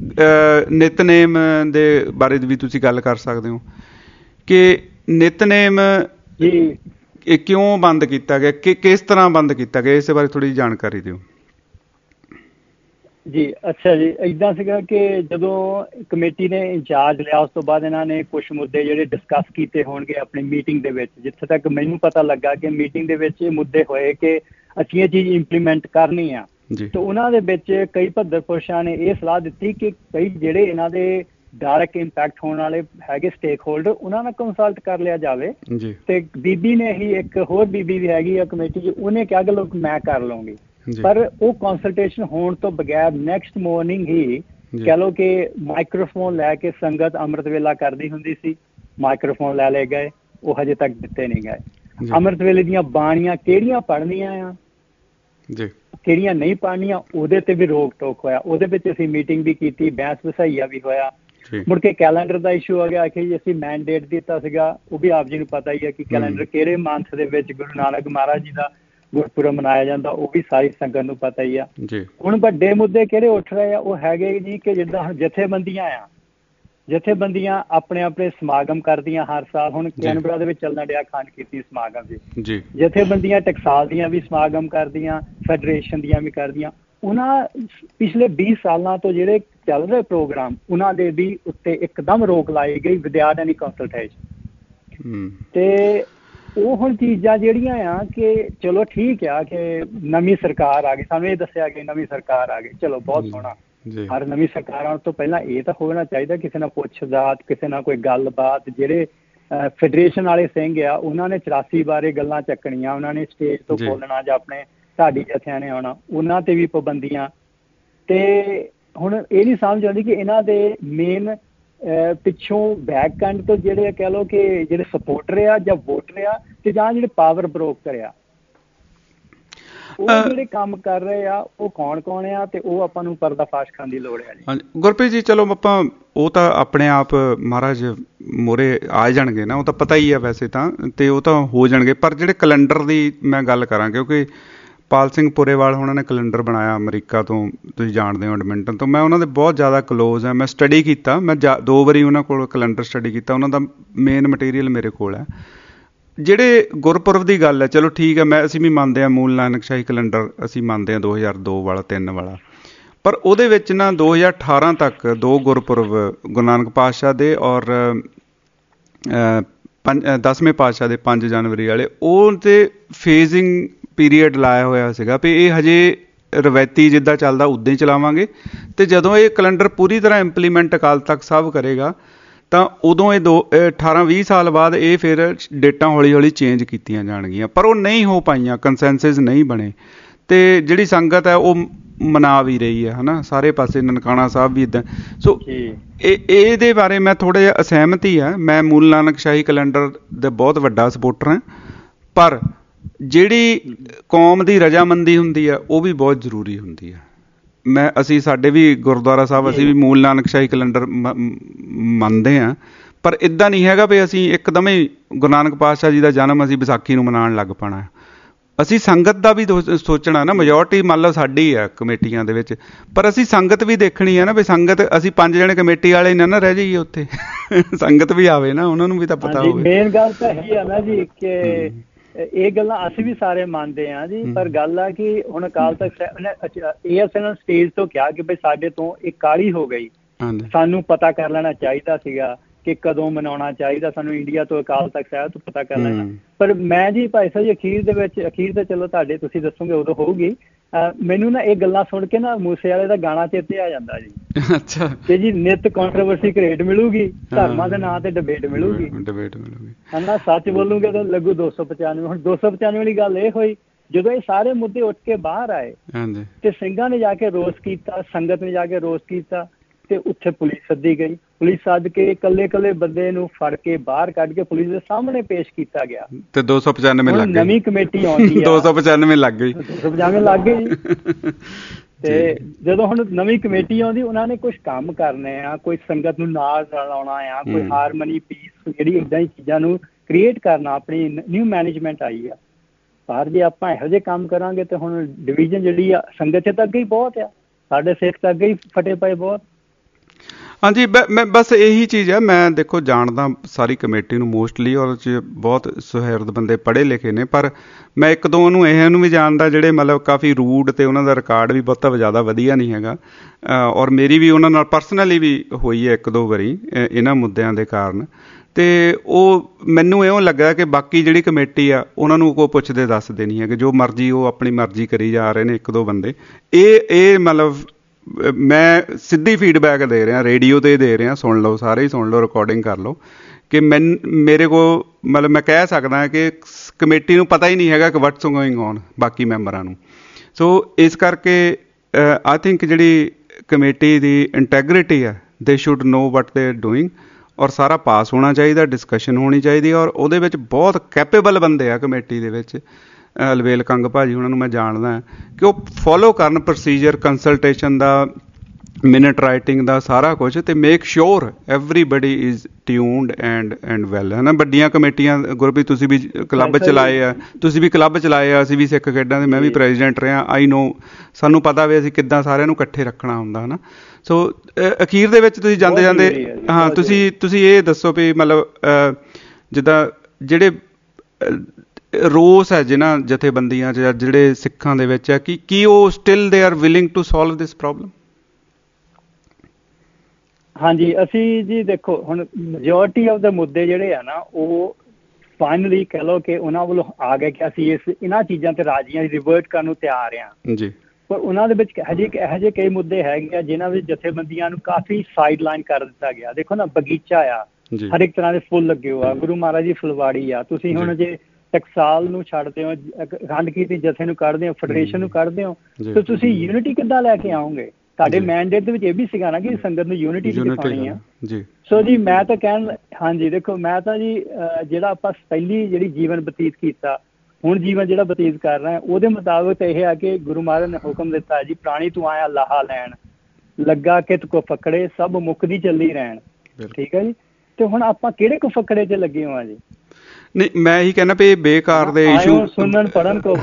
ਨਿਤਨੇਮ ਦੇ ਬਾਰੇ ਵੀ ਤੁਸੀਂ ਗੱਲ ਕਰ ਸਕਦੇ ਹੋ ਕਿ ਨਿਤਨੇਮ ਇਹ ਕਿਉਂ ਬੰਦ ਕੀਤਾ ਗਿਆ, ਕਿ ਕਿਸ ਤਰ੍ਹਾਂ ਬੰਦ ਕੀਤਾ ਗਿਆ, ਇਸ ਬਾਰੇ ਥੋੜ੍ਹੀ ਜਾਣਕਾਰੀ ਦਿਓ ਜੀ। ਅੱਛਾ ਜੀ, ਇੱਦਾਂ ਸੀਗਾ ਕਿ ਜਦੋਂ ਕਮੇਟੀ ਨੇ ਇੰਚਾਰਜ ਲਿਆ, ਉਸ ਤੋਂ ਬਾਅਦ ਇਹਨਾਂ ਨੇ ਕੁਛ ਮੁੱਦੇ ਜਿਹੜੇ ਡਿਸਕਸ ਕੀਤੇ ਹੋਣਗੇ ਆਪਣੀ ਮੀਟਿੰਗ ਦੇ ਵਿੱਚ, ਜਿੱਥੇ ਤੱਕ ਮੈਨੂੰ ਪਤਾ ਲੱਗਾ ਕਿ ਮੀਟਿੰਗ ਦੇ ਵਿੱਚ ਇਹ ਮੁੱਦੇ ਹੋਏ ਕਿ ਅਸੀਂ ਇਹ ਚੀਜ਼ ਇੰਪਲੀਮੈਂਟ ਕਰਨੀ ਆ। ਤੇ ਉਹਨਾਂ ਦੇ ਵਿੱਚ ਕਈ ਪੱਧਰ ਪੁਰਸ਼ਾਂ ਨੇ ਇਹ ਸਲਾਹ ਦਿੱਤੀ ਕਿ ਕਈ ਜਿਹੜੇ ਇਹਨਾਂ ਦੇ ਡਾਇਰੈਕਟ ਇੰਪੈਕਟ ਹੋਣ ਵਾਲੇ ਹੈਗੇ ਸਟੇਕ ਹੋਲਡਰ, ਉਹਨਾਂ ਨਾਲ ਕੰਸਲਟ ਕਰ ਲਿਆ ਜਾਵੇ। ਤੇ ਬੀਬੀ ਨੇ ਹੀ, ਇੱਕ ਹੋਰ ਬੀਬੀ ਵੀ ਹੈਗੀ ਆ ਕਮੇਟੀ 'ਚ, ਉਹਨੇ ਕਿਹਾ ਕਿ ਲੋਕ ਮੈਂ ਕਰ ਲਵਾਂਗੀ, ਪਰ ਉਹ ਕੰਸਲਟੇਸ਼ਨ ਹੋਣ ਤੋਂ ਬਗੈਰ ਨੈਕਸਟ ਮਾਰਨਿੰਗ ਹੀ ਕਹਿ ਲਓ ਕਿ ਮਾਈਕ੍ਰੋਫੋਨ ਲੈ ਕੇ ਸੰਗਤ ਅੰਮ੍ਰਿਤ ਵੇਲਾ ਕਰਦੀ ਹੁੰਦੀ ਸੀ, ਮਾਈਕ੍ਰੋਫੋਨ ਲੈ ਲਏ ਗਏ, ਉਹ ਹਜੇ ਤੱਕ ਦਿੱਤੇ ਨਹੀਂ ਗਏ। ਅੰਮ੍ਰਿਤ ਵੇਲੇ ਦੀਆਂ ਬਾਣੀਆਂ ਕਿਹੜੀਆਂ ਪੜ੍ਹਨੀਆਂ ਆ, ਕਿਹੜੀਆਂ ਨਹੀਂ ਪੜ੍ਹਨੀਆਂ, ਉਹਦੇ ਤੇ ਵੀ ਰੋਕ ਟੋਕ ਹੋਇਆ। ਉਹਦੇ ਵਿੱਚ ਅਸੀਂ ਮੀਟਿੰਗ ਵੀ ਕੀਤੀ, ਬਹਿਸ ਵਸਾਈਆ ਵੀ ਹੋਇਆ। ਮੁੜ ਕੇ ਕੈਲੰਡਰ ਦਾ ਇਸ਼ੂ ਆ ਗਿਆ ਕਿ ਅਸੀਂ ਮੈਂਡੇਟ ਦਿੱਤਾ ਸੀਗਾ, ਉਹ ਵੀ ਆਪ ਜੀ ਨੂੰ ਪਤਾ ਹੀ ਹੈ ਕਿ ਕੈਲੰਡਰ ਕਿਹੜੇ ਮੰਥ ਦੇ ਵਿੱਚ ਗੁਰੂ ਨਾਨਕ ਮਹਾਰਾਜ ਜੀ ਦਾ ਗੁਰਪੁਰਬ ਮਨਾਇਆ ਜਾਂਦਾ, ਉਹ ਵੀ ਸਾਰੀ ਸੰਗਤ ਨੂੰ ਪਤਾ ਹੀ ਆ। ਹੁਣ ਵੱਡੇ ਮੁੱਦੇ ਕਿਹੜੇ ਉੱਠ ਰਹੇ ਆ, ਉਹ ਹੈਗੇ ਜੀ ਕਿ ਜਿੱਦਾਂ ਹੁਣ ਜਥੇਬੰਦੀਆਂ ਆ, ਜਥੇਬੰਦੀਆਂ ਆਪਣੇ ਆਪਣੇ ਸਮਾਗਮ ਕਰਦੀਆਂ ਹਰ ਸਾਲ। ਹੁਣ ਕੈਨਬਰਾ ਦੇ ਵਿੱਚ ਚੱਲਣ ਡਿਆ ਅਖੰਡ ਕੀਰਤਨ ਸਮਾਗਮ ਜੀ, ਜਥੇਬੰਦੀਆਂ ਟਕਸਾਲ ਦੀਆਂ ਵੀ ਸਮਾਗਮ ਕਰਦੀਆਂ, ਫੈਡਰੇਸ਼ਨ ਦੀਆਂ ਵੀ ਕਰਦੀਆਂ। ਉਹਨਾਂ ਪਿਛਲੇ ਵੀਹ ਸਾਲਾਂ ਤੋਂ ਜਿਹੜੇ ਚੱਲ ਰਹੇ ਪ੍ਰੋਗਰਾਮ, ਉਹਨਾਂ ਦੇ ਵੀ ਉੱਤੇ ਇੱਕਦਮ ਰੋਕ ਲਾਈ ਗਈ ਵਿਦਆਊਟ ਐਨੀ ਕੰਸਲਟੇਸ਼ਨ। ਤੇ ਉਹ ਹੁਣ ਚੀਜ਼ਾਂ ਜਿਹੜੀਆਂ ਆ ਕਿ ਚਲੋ ਠੀਕ ਆ ਕਿ ਨਵੀਂ ਸਰਕਾਰ ਆ ਗਈ, ਸਾਨੂੰ ਇਹ ਦੱਸਿਆ ਕਿ ਨਵੀਂ ਸਰਕਾਰ ਆ ਗਈ, ਚਲੋ ਬਹੁਤ ਸੋਹਣਾ। ਹਰ ਨਵੀਂ ਸਰਕਾਰ ਆਉਣ ਤੋਂ ਪਹਿਲਾਂ ਇਹ ਤਾਂ ਹੋਣਾ ਚਾਹੀਦਾ ਕਿਸੇ ਨਾਲ ਪੁੱਛ ਦਾਤ, ਕਿਸੇ ਨਾਲ ਕੋਈ ਗੱਲਬਾਤ, ਜਿਹੜੇ ਫੈਡਰੇਸ਼ਨ ਵਾਲੇ ਸਿੰਘ ਆ, ਉਹਨਾਂ ਨੇ ਚੁਰਾਸੀ ਬਾਰੇ ਗੱਲਾਂ ਚੱਕਣੀਆਂ, ਉਹਨਾਂ ਨੇ ਸਟੇਜ ਤੋਂ ਬੋਲਣਾ ਜਾਂ ਆਪਣੇ ਢਾਡੀ ਜਥਿਆਂ ਨੇ ਆਉਣਾ, ਉਹਨਾਂ ਤੇ ਵੀ ਪਾਬੰਦੀਆਂ। ਤੇ ਹੁਣ ਇਹ ਨਹੀਂ ਸਮਝ ਆਉਂਦੀ ਕਿ ਇਹਨਾਂ ਦੇ ਮੇਨ ਪਿੱਛੋਂ ਬੈਕ ਐਂਡ ਤੋਂ ਜਿਹੜੇ ਕਹਿ ਲਓ ਕਿ ਜਿਹੜੇ ਸਪੋਰਟਰ ਆ ਜਾਂ ਵੋਟਰ ਆ ਤੇ ਜਾਂ ਜਿਹੜੇ ਪਾਵਰ ਬਰੋਕਰ ਆ, ਉਹ ਜਿਹੜੇ ਕੰਮ ਕਰ ਰਹੇ ਆ ਉਹ ਕੌਣ ਕੌਣ ਆ, ਤੇ ਉਹ ਆਪਾਂ ਨੂੰ ਪਰਦਾਫਾਸ਼ ਕਰਨ ਦੀ ਲੋੜ ਹੈ ਜੀ। ਹਾਂਜੀ ਗੁਰਪ੍ਰੀਤ ਜੀ, ਚਲੋ ਆਪਾਂ ਉਹ ਤਾਂ ਆਪਣੇ ਆਪ ਮਹਾਰਾਜ ਮੋਰੇ ਆ ਜਾਣਗੇ ਨਾ, ਉਹ ਤਾਂ ਪਤਾ ਹੀ ਆ ਵੈਸੇ ਤਾਂ, ਤੇ ਉਹ ਤਾਂ ਹੋ ਜਾਣਗੇ। ਪਰ ਜਿਹੜੇ ਕੈਲੰਡਰ ਦੀ ਮੈਂ ਗੱਲ ਕਰਾਂ, ਕਿਉਂਕਿ ਪਾਲ ਸਿੰਘ ਪੁਰੇਵਾਲ ਉਹਨਾਂ ਨੇ ਕੈਲੰਡਰ ਬਣਾਇਆ ਅਮਰੀਕਾ ਤੋਂ, ਤੁਸੀਂ ਜਾਣਦੇ ਹੋ ਐਡਮਿੰਟਨ ਤੋਂ, ਮੈਂ ਉਹਨਾਂ ਦੇ ਬਹੁਤ ਜ਼ਿਆਦਾ ਕਲੋਜ਼ ਹਾਂ, ਮੈਂ ਸਟੱਡੀ ਕੀਤਾ, ਮੈਂ ਜਾ ਦੋ ਵਾਰੀ ਉਹਨਾਂ ਕੋਲ ਕੈਲੰਡਰ ਸਟੱਡੀ ਕੀਤਾ, ਉਹਨਾਂ ਦਾ ਮੇਨ ਮਟੀਰੀਅਲ ਮੇਰੇ ਕੋਲ ਹੈ। ਜਿਹੜੇ ਗੁਰਪੁਰਬ ਦੀ ਗੱਲ ਹੈ, ਚਲੋ ਠੀਕ ਹੈ, ਮੈਂ ਅਸੀਂ ਵੀ ਮੰਨਦੇ ਹਾਂ ਮੂਲ ਨਾਨਕਸ਼ਾਹੀ ਕੈਲੰਡਰ ਅਸੀਂ ਮੰਨਦੇ ਹਾਂ ਦੋ ਹਜ਼ਾਰ ਦੋ ਵਾਲਾ, ਤਿੰਨ ਵਾਲਾ, ਪਰ ਉਹਦੇ ਵਿੱਚ ਨਾ ਦੋ ਹਜ਼ਾਰ ਅਠਾਰਾਂ ਤੱਕ ਦੋ ਗੁਰਪੁਰਬ ਗੁਰੂ ਨਾਨਕ ਪਾਤਸ਼ਾਹ ਦੇ ਔਰ ਪੰਜ ਦਸਵੇਂ ਪਾਤਸ਼ਾਹ ਦੇ ਪੰਜ ਜਨਵਰੀ ਵਾਲੇ, ਉਹ ਤੇ ਫੇਜ਼ਿੰਗ ਪੀਰੀਅਡ ਲਾਇਆ ਹੋਇਆ ਸੀਗਾ ਵੀ ਇਹ ਹਜੇ ਰਵਾਇਤੀ ਜਿੱਦਾਂ ਚੱਲਦਾ ਉੱਦਾਂ ਹੀ ਚਲਾਵਾਂਗੇ, ਤੇ ਜਦੋਂ ਇਹ ਕੈਲੰਡਰ ਪੂਰੀ ਤਰ੍ਹਾਂ ਇੰਪਲੀਮੈਂਟ ਅਕਾਲ ਤਖਤ ਸਾਹਿਬ ਕਰੇਗਾ ਤਾਂ ਉਦੋਂ ਇਹ ਦੋ ਅਠਾਰਾਂ ਵੀਹ ਸਾਲ ਬਾਅਦ ਇਹ ਫਿਰ ਡੇਟਾਂ ਹੌਲੀ ਹੌਲੀ ਚੇਂਜ ਕੀਤੀਆਂ ਜਾਣਗੀਆਂ। ਪਰ ਉਹ ਨਹੀਂ ਹੋ ਪਾਈਆਂ, ਕੰਸੈਂਸਸ ਨਹੀਂ ਬਣੇ, ਤੇ ਜਿਹੜੀ ਸੰਗਤ ਹੈ ਉਹ ਮਨਾ ਵੀ ਰਹੀ ਹੈ, ਹੈ ਨਾ, ਸਾਰੇ ਪਾਸੇ ਨਨਕਾਣਾ ਸਾਹਿਬ ਵੀ ਇੱਦਾਂ। ਸੋ ਇਹ ਇਹਦੇ ਬਾਰੇ ਮੈਂ ਥੋੜ੍ਹਾ ਜਿਹਾ ਅਸਹਿਮਤ ਹੀ ਹਾਂ। ਮੈਂ ਮੂਲ ਨਾਨਕਸ਼ਾਹੀ ਕੈਲੰਡਰ ਦਾ ਬਹੁਤ ਵੱਡਾ ਸਪੋਰਟਰ ਹਾਂ, ਪਰ ਜਿਹੜੀ ਕੌਮ ਦੀ ਰਜਾਮੰਦੀ ਹੁੰਦੀ ਆ ਉਹ ਵੀ ਬਹੁਤ ਜ਼ਰੂਰੀ ਹੁੰਦੀ ਆ। ਮੈਂ ਅਸੀਂ ਸਾਡੇ ਵੀ ਗੁਰਦੁਆਰਾ ਸਾਹਿਬ ਅਸੀਂ ਵੀ ਮੂਲ ਨਾਨਕਸ਼ਾਹੀ ਕੈਲੰਡਰ ਮੰਨਦੇ ਹਾਂ, ਪਰ ਇੱਦਾਂ ਨਹੀਂ ਹੈਗਾ ਵੀ ਅਸੀਂ ਇੱਕਦਮ ਹੀ ਗੁਰੂ ਨਾਨਕ ਪਾਤਸ਼ਾਹ ਜੀ ਦਾ ਜਨਮ ਅਸੀਂ ਵਿਸਾਖੀ ਨੂੰ ਮਨਾਉਣ ਲੱਗ ਪੈਣਾ। ਅਸੀਂ ਸੰਗਤ ਦਾ ਵੀ ਸੋਚਣਾ ਨਾ, ਮੈਜੋਰਟੀ ਮੰਨ ਲਓ ਸਾਡੀ ਆ ਕਮੇਟੀਆਂ ਦੇ ਵਿੱਚ, ਪਰ ਅਸੀਂ ਸੰਗਤ ਵੀ ਦੇਖਣੀ ਹੈ ਨਾ, ਵੀ ਸੰਗਤ ਅਸੀਂ ਪੰਜ ਜਣੇ ਕਮੇਟੀ ਵਾਲੇ ਨਾ ਨਾ ਰਹਿ ਜਾਈਏ ਉੱਥੇ, ਸੰਗਤ ਵੀ ਆਵੇ ਨਾ, ਉਹਨਾਂ ਨੂੰ ਵੀ ਤਾਂ ਪਤਾ ਹੋਵੇ। ਮੇਨ ਗੱਲ ਤਾਂ ਇਹੀ ਆ ਨਾ ਜੀ ਕਿ ਇਹ ਗੱਲਾਂ ਅਸੀਂ ਵੀ ਸਾਰੇ ਮੰਨਦੇ ਹਾਂ ਜੀ, ਪਰ ਗੱਲ ਆ ਕਿ ਹੁਣ ਅਕਾਲ ਤਖਤ ਇਹ ਅਸੀਂ ਸਟੇਜ ਤੋਂ ਕਿਹਾ ਕਿ ਬਈ ਸਾਡੇ ਤੋਂ ਇਹ ਕਾਹਲੀ ਹੋ ਗਈ, ਸਾਨੂੰ ਪਤਾ ਕਰ ਲੈਣਾ ਚਾਹੀਦਾ ਸੀਗਾ ਕਿ ਕਦੋਂ ਮਨਾਉਣਾ ਚਾਹੀਦਾ, ਸਾਨੂੰ ਇੰਡੀਆ ਤੋਂ ਅਕਾਲ ਤਖਤ ਸਾਹਿਬ ਤੋਂ ਪਤਾ ਕਰ ਲੈਣਾ। ਪਰ ਮੈਂ ਜੀ ਭਾਈ ਸਾਹਿਬ ਜੀ ਅਖੀਰ ਦੇ ਵਿੱਚ, ਅਖੀਰ ਤਾਂ ਚਲੋ ਤੁਹਾਡੇ ਤੁਸੀਂ ਦੱਸੋਗੇ ਉਦੋਂ ਹੋਊਗੀ, ਮੈਨੂੰ ਨਾ ਇਹ ਗੱਲਾਂ ਸੁਣ ਕੇ ਨਾ ਮੂਸੇ ਵਾਲੇ ਦਾ ਗਾਣਾ ਚੇਤੇ ਆ ਜਾਂਦਾ ਜੀ। ਅੱਛਾ। ਤੇ ਜੀ ਨਿੱਤ ਕੰਟਰੋਵਰਸੀ ਕ੍ਰੀਏਟ ਮਿਲੂਗੀ, ਧਰਮਾਂ ਦੇ ਨਾਂ ਤੇ ਡਿਬੇਟ ਮਿਲੂਗੀ, ਡਿਬੇਟ ਮਿਲੂਗੀ, ਹਨਾ, ਸੱਚ ਬੋਲੂਗੇ ਤਾਂ ਲੱਗੂ ਦੋ ਸੌ ਪਚਾਨਵੇਂ। ਹੁਣ ਦੋ ਸੌ ਪਚਾਨਵੇਂ ਵਾਲੀ ਗੱਲ ਇਹ ਹੋਈ ਜਦੋਂ ਇਹ ਸਾਰੇ ਮੁੱਦੇ ਉੱਠ ਕੇ ਬਾਹਰ ਆਏ ਤੇ ਸਿੰਘਾਂ ਨੇ ਜਾ ਕੇ ਰੋਸ ਕੀਤਾ, ਸੰਗਤ ਨੇ ਜਾ ਕੇ ਰੋਸ ਕੀਤਾ, ਤੇ ਉੱਥੇ ਪੁਲਿਸ ਸੱਦੀ ਗਈ, ਪੁਲਿਸ ਸੱਦ ਕੇ ਇਕੱਲੇ ਇਕੱਲੇ ਬੰਦੇ ਨੂੰ ਫੜ ਕੇ ਬਾਹਰ ਕੱਢ ਕੇ ਪੁਲਿਸ ਦੇ ਸਾਹਮਣੇ ਪੇਸ਼ ਕੀਤਾ ਗਿਆ, ਤੇ ਦੋ ਸੌ ਪਚਾਨਵੇਂ ਲੱਗ ਗਈ, ਨਵੀਂ ਕਮੇਟੀ ਆਉਂਦੀ ਹੈ, ਦੋ ਸੌ ਪਚਾਨਵੇਂ ਲੱਗ ਗਈ, ਦੋ ਸੌ ਪਚਾਨਵੇਂ ਲੱਗ ਗਈ। ਤੇ ਜਦੋਂ ਹੁਣ ਨਵੀਂ ਕਮੇਟੀ ਆਉਂਦੀ, ਉਹਨਾਂ ਨੇ ਕੁਛ ਕੰਮ ਕਰਨੇ ਆ, ਕੋਈ ਸੰਗਤ ਨੂੰ ਨਾਲ ਰਲਾਉਣਾ ਆ, ਕੋਈ ਹਾਰਮਨੀ ਪੀਸ ਜਿਹੜੀ ਏਦਾਂ ਹੀ ਚੀਜ਼ਾਂ ਨੂੰ ਕ੍ਰੀਏਟ ਕਰਨਾ, ਆਪਣੀ ਨਿਊ ਮੈਨੇਜਮੈਂਟ ਆਈ ਆ। ਪਰ ਜੇ ਆਪਾਂ ਇਹੋ ਜਿਹੇ ਕੰਮ ਕਰਾਂਗੇ ਤੇ ਹੁਣ ਡਿਵੀਜ਼ਨ ਜਿਹੜੀ ਆ ਸੰਗਤ 'ਚ ਤਾਂ ਅੱਗੇ ਹੀ ਬਹੁਤ ਆ, ਸਾਡੇ ਸਿੱਖ ਤਾਂ ਅੱਗੇ ਹੀ ਫਟੇ ਪਏ ਬਹੁਤ। ਹਾਂਜੀ, ਮੈਂ ਬਸ ਇਹੀ ਚੀਜ਼ ਹੈ, ਮੈਂ ਦੇਖੋ ਜਾਣਦਾ ਸਾਰੀ ਕਮੇਟੀ ਨੂੰ ਮੋਸਟਲੀ, ਔਰ 'ਚ ਬਹੁਤ ਸੁਹਿਰਦ ਬੰਦੇ ਪੜ੍ਹੇ ਲਿਖੇ ਨੇ, ਪਰ ਮੈਂ ਇੱਕ ਦੋ ਉਹਨੂੰ ਇਹ ਨੂੰ ਵੀ ਜਾਣਦਾ ਜਿਹੜੇ ਮਤਲਬ ਕਾਫੀ ਰੂਡ, ਅਤੇ ਉਹਨਾਂ ਦਾ ਰਿਕਾਰਡ ਵੀ ਬਹੁਤਾ ਜ਼ਿਆਦਾ ਵਧੀਆ ਨਹੀਂ ਹੈਗਾ, ਔਰ ਮੇਰੀ ਵੀ ਉਹਨਾਂ ਨਾਲ ਪਰਸਨਲੀ ਵੀ ਹੋਈ ਹੈ ਇੱਕ ਦੋ ਵਾਰੀ ਇਹਨਾਂ ਮੁੱਦਿਆਂ ਦੇ ਕਾਰਨ। ਅਤੇ ਉਹ ਮੈਨੂੰ ਇਉਂ ਲੱਗਾ ਕਿ ਬਾਕੀ ਜਿਹੜੀ ਕਮੇਟੀ ਆ ਉਹਨਾਂ ਨੂੰ ਕੋਈ ਪੁੱਛਦੇ ਦੱਸਦੇ ਨਹੀਂ ਹੈਗੇ, ਜੋ ਮਰਜ਼ੀ ਉਹ ਆਪਣੀ ਮਰਜ਼ੀ ਕਰੀ ਜਾ ਰਹੇ ਨੇ ਇੱਕ ਦੋ ਬੰਦੇ। ਇਹ ਇਹ ਮਤਲਬ ਮੈਂ ਸਿੱਧੀ ਫੀਡਬੈਕ ਦੇ ਰਿਹਾ, ਰੇਡੀਓ 'ਤੇ ਦੇ ਰਿਹਾ, ਸੁਣ ਲਓ ਸਾਰੇ ਹੀ ਸੁਣ ਲਓ, ਰਿਕਾਰਡਿੰਗ ਕਰ ਲਓ, ਕਿ ਮੈਨ ਮੇਰੇ ਕੋਲ ਮਤਲਬ ਮੈਂ ਕਹਿ ਸਕਦਾ ਕਿ ਕਮੇਟੀ ਨੂੰ ਪਤਾ ਹੀ ਨਹੀਂ ਹੈਗਾ ਕਿ ਵਾਟਸ ਗੋਇੰਗ ਔਨ ਬਾਕੀ ਮੈਂਬਰਾਂ ਨੂੰ। ਸੋ ਇਸ ਕਰਕੇ ਆਈ ਥਿੰਕ ਜਿਹੜੀ ਕਮੇਟੀ ਦੀ ਇੰਟੈਗਰਿਟੀ ਹੈ, ਦੇ ਸ਼ੁੱਡ ਨੋ ਵਟ ਦੇ ਡੂਇੰਗ, ਔਰ ਸਾਰਾ ਪਾਸ ਹੋਣਾ ਚਾਹੀਦਾ, ਡਿਸਕਸ਼ਨ ਹੋਣੀ ਚਾਹੀਦੀ, ਔਰ ਉਹਦੇ ਵਿੱਚ ਬਹੁਤ ਕੈਪੇਬਲ ਬੰਦੇ ਆ ਕਮੇਟੀ ਦੇ ਵਿੱਚ। ਅਲਵੇਲ ਕੰਗ ਭਾਜੀ ਉਹਨਾਂ ਨੂੰ ਮੈਂ ਜਾਣਦਾ ਕਿ ਉਹ ਫੋਲੋ ਕਰਨ ਪ੍ਰੋਸੀਜਰ, ਕੰਸਲਟੇਸ਼ਨ ਦਾ, ਮਿਨਟ ਰਾਈਟਿੰਗ ਦਾ ਸਾਰਾ ਕੁਝ, ਅਤੇ make sure everybody is tuned and and well, ਹੈ ਨਾ। ਵੱਡੀਆਂ ਕਮੇਟੀਆਂ, ਗੁਰਪ੍ਰੀਤ ਤੁਸੀਂ ਵੀ ਕਲੱਬ ਚਲਾਏ ਆ, ਤੁਸੀਂ ਵੀ ਕਲੱਬ ਚਲਾਏ ਆ, ਅਸੀਂ ਵੀ ਸਿੱਖ ਖੇਡਾਂ ਦੇ, ਮੈਂ ਵੀ ਪ੍ਰੈਜ਼ੀਡੈਂਟ ਰਿਹਾ, ਆਈ ਨੋ, ਸਾਨੂੰ ਪਤਾ ਵੀ ਅਸੀਂ ਕਿੱਦਾਂ ਸਾਰਿਆਂ ਨੂੰ ਇਕੱਠੇ ਰੱਖਣਾ ਹੁੰਦਾ, ਹੈ ਨਾ। ਸੋ ਅਖੀਰ ਦੇ ਵਿੱਚ ਤੁਸੀਂ ਜਾਂਦੇ ਜਾਂਦੇ ਹਾਂ ਤੁਸੀਂ ਤੁਸੀਂ ਇਹ ਦੱਸੋ ਵੀ ਮਤਲਬ ਜਿੱਦਾਂ ਜਿਹੜੇ ਰੋਸ ਹੈ ਜਿਨ੍ਹਾਂ ਜਥੇਬੰਦੀਆਂ 'ਚ ਜਾਂ ਜਿਹੜੇ ਸਿੱਖਾਂ ਦੇ ਵਿੱਚ ਹੈ, ਕਿ ਕੀ ਉਹ still they are willing to solve this problem? ਹਾਂਜੀ, ਅਸੀਂ ਜੀ ਦੇਖੋ ਹੁਣ ਮੈਜੋਰਟੀ ਆਫ ਦਾ ਮੁੱਦੇ ਜਿਹੜੇ ਆ ਨਾ, ਉਹ ਫਾਈਨਲੀ ਕਹਿ ਲਓ ਕਿ ਉਹਨਾਂ ਵੱਲੋਂ ਆ ਗਏ ਕਿ ਅਸੀਂ ਇਸ ਇਹਨਾਂ ਚੀਜ਼ਾਂ ਤੇ ਰਾਜੀ ਹਾਂ, ਰਿਵਰਟ ਕਰਨ ਨੂੰ ਤਿਆਰ ਹਾਂ ਜੀ। ਪਰ ਉਹਨਾਂ ਦੇ ਵਿੱਚ ਇਹੋ ਜਿਹੇ ਇਹੋ ਜਿਹੇ ਕਈ ਮੁੱਦੇ ਹੈਗੇ ਆ ਜਿਨ੍ਹਾਂ ਵਿੱਚ ਜਥੇਬੰਦੀਆਂ ਨੂੰ ਕਾਫੀ ਸਾਈਡ ਲਾਈਨ ਕਰ ਦਿੱਤਾ ਗਿਆ। ਦੇਖੋ ਨਾ, ਬਗੀਚਾ ਆ, ਹਰ ਇੱਕ ਤਰ੍ਹਾਂ ਦੇ ਫੁੱਲ ਲੱਗੇ ਹੋ ਆ। ਗੁਰੂ ਮਹਾਰਾਜ ਦੀ ਫੁਲਵਾੜੀ ਆ। ਤੁਸੀਂ ਹੁਣ ਜੇ ਟਕਸਾਲ ਨੂੰ ਛੱਡਦੇ ਹੋ, ਅਖੰਡ ਕੀਰਤਨੀ ਜਥੇ ਨੂੰ ਕੱਢਦੇ ਹੋ, ਫੈਡਰੇਸ਼ਨ ਨੂੰ ਕੱਢਦੇ ਹੋ, ਤੇ ਤੁਸੀਂ ਯੂਨਿਟੀ ਕਿੱਦਾਂ ਲੈ ਕੇ ਆਓਗੇ? ਤੁਹਾਡੇ ਮੈਂਡੇਟ ਦੇ ਵਿੱਚ ਇਹ ਵੀ ਸੀਗਾ ਨਾ ਕਿ ਸੰਗਤ ਨੂੰ ਯੂਨਿਟੀ ਵੀ ਦਿਖਾਉਣੀ ਆ। ਸੋ ਜੀ ਮੈਂ ਤਾਂ ਕਹਿਣ, ਹਾਂਜੀ ਦੇਖੋ ਮੈਂ ਤਾਂ ਜੀ ਜਿਹੜਾ ਆਪਾਂ ਪਹਿਲੀ ਜਿਹੜੀ ਜੀਵਨ ਬਤੀਤ ਕੀਤਾ, ਹੁਣ ਜੀਵਨ ਜਿਹੜਾ ਬਤੀਤ ਕਰ ਰਹੇ ਉਹਦੇ ਮੁਤਾਬਕ ਇਹ ਆ ਕਿ ਗੁਰੂ ਮਹਾਰਾਜ ਨੇ ਹੁਕਮ ਦਿੱਤਾ ਜੀ, ਪ੍ਰਾਣੀ ਤੂੰ ਆਇਆ ਲਾਹਾ ਲੈਣ, ਲੱਗਾ ਕਿਤ ਕੋ ਫਕੜੇ, ਸਭ ਮੁੱਕਦੀ ਚੱਲੀ ਰਹਿਣ। ਠੀਕ ਹੈ ਜੀ। ਤੇ ਹੁਣ ਆਪਾਂ ਕਿਹੜੇ ਕੋ ਫਕੜੇ 'ਚ ਲੱਗੇ ਹੋਏ ਆ ਜੀ? ਨਹੀਂ ਮੈਂ ਇਹੀ ਕਹਿਣਾ ਵੀ ਬੇਕਾਰ ਦੇ ਇਸ਼ੂ ਸੁਣਨ ਪੜਨ ਕੋ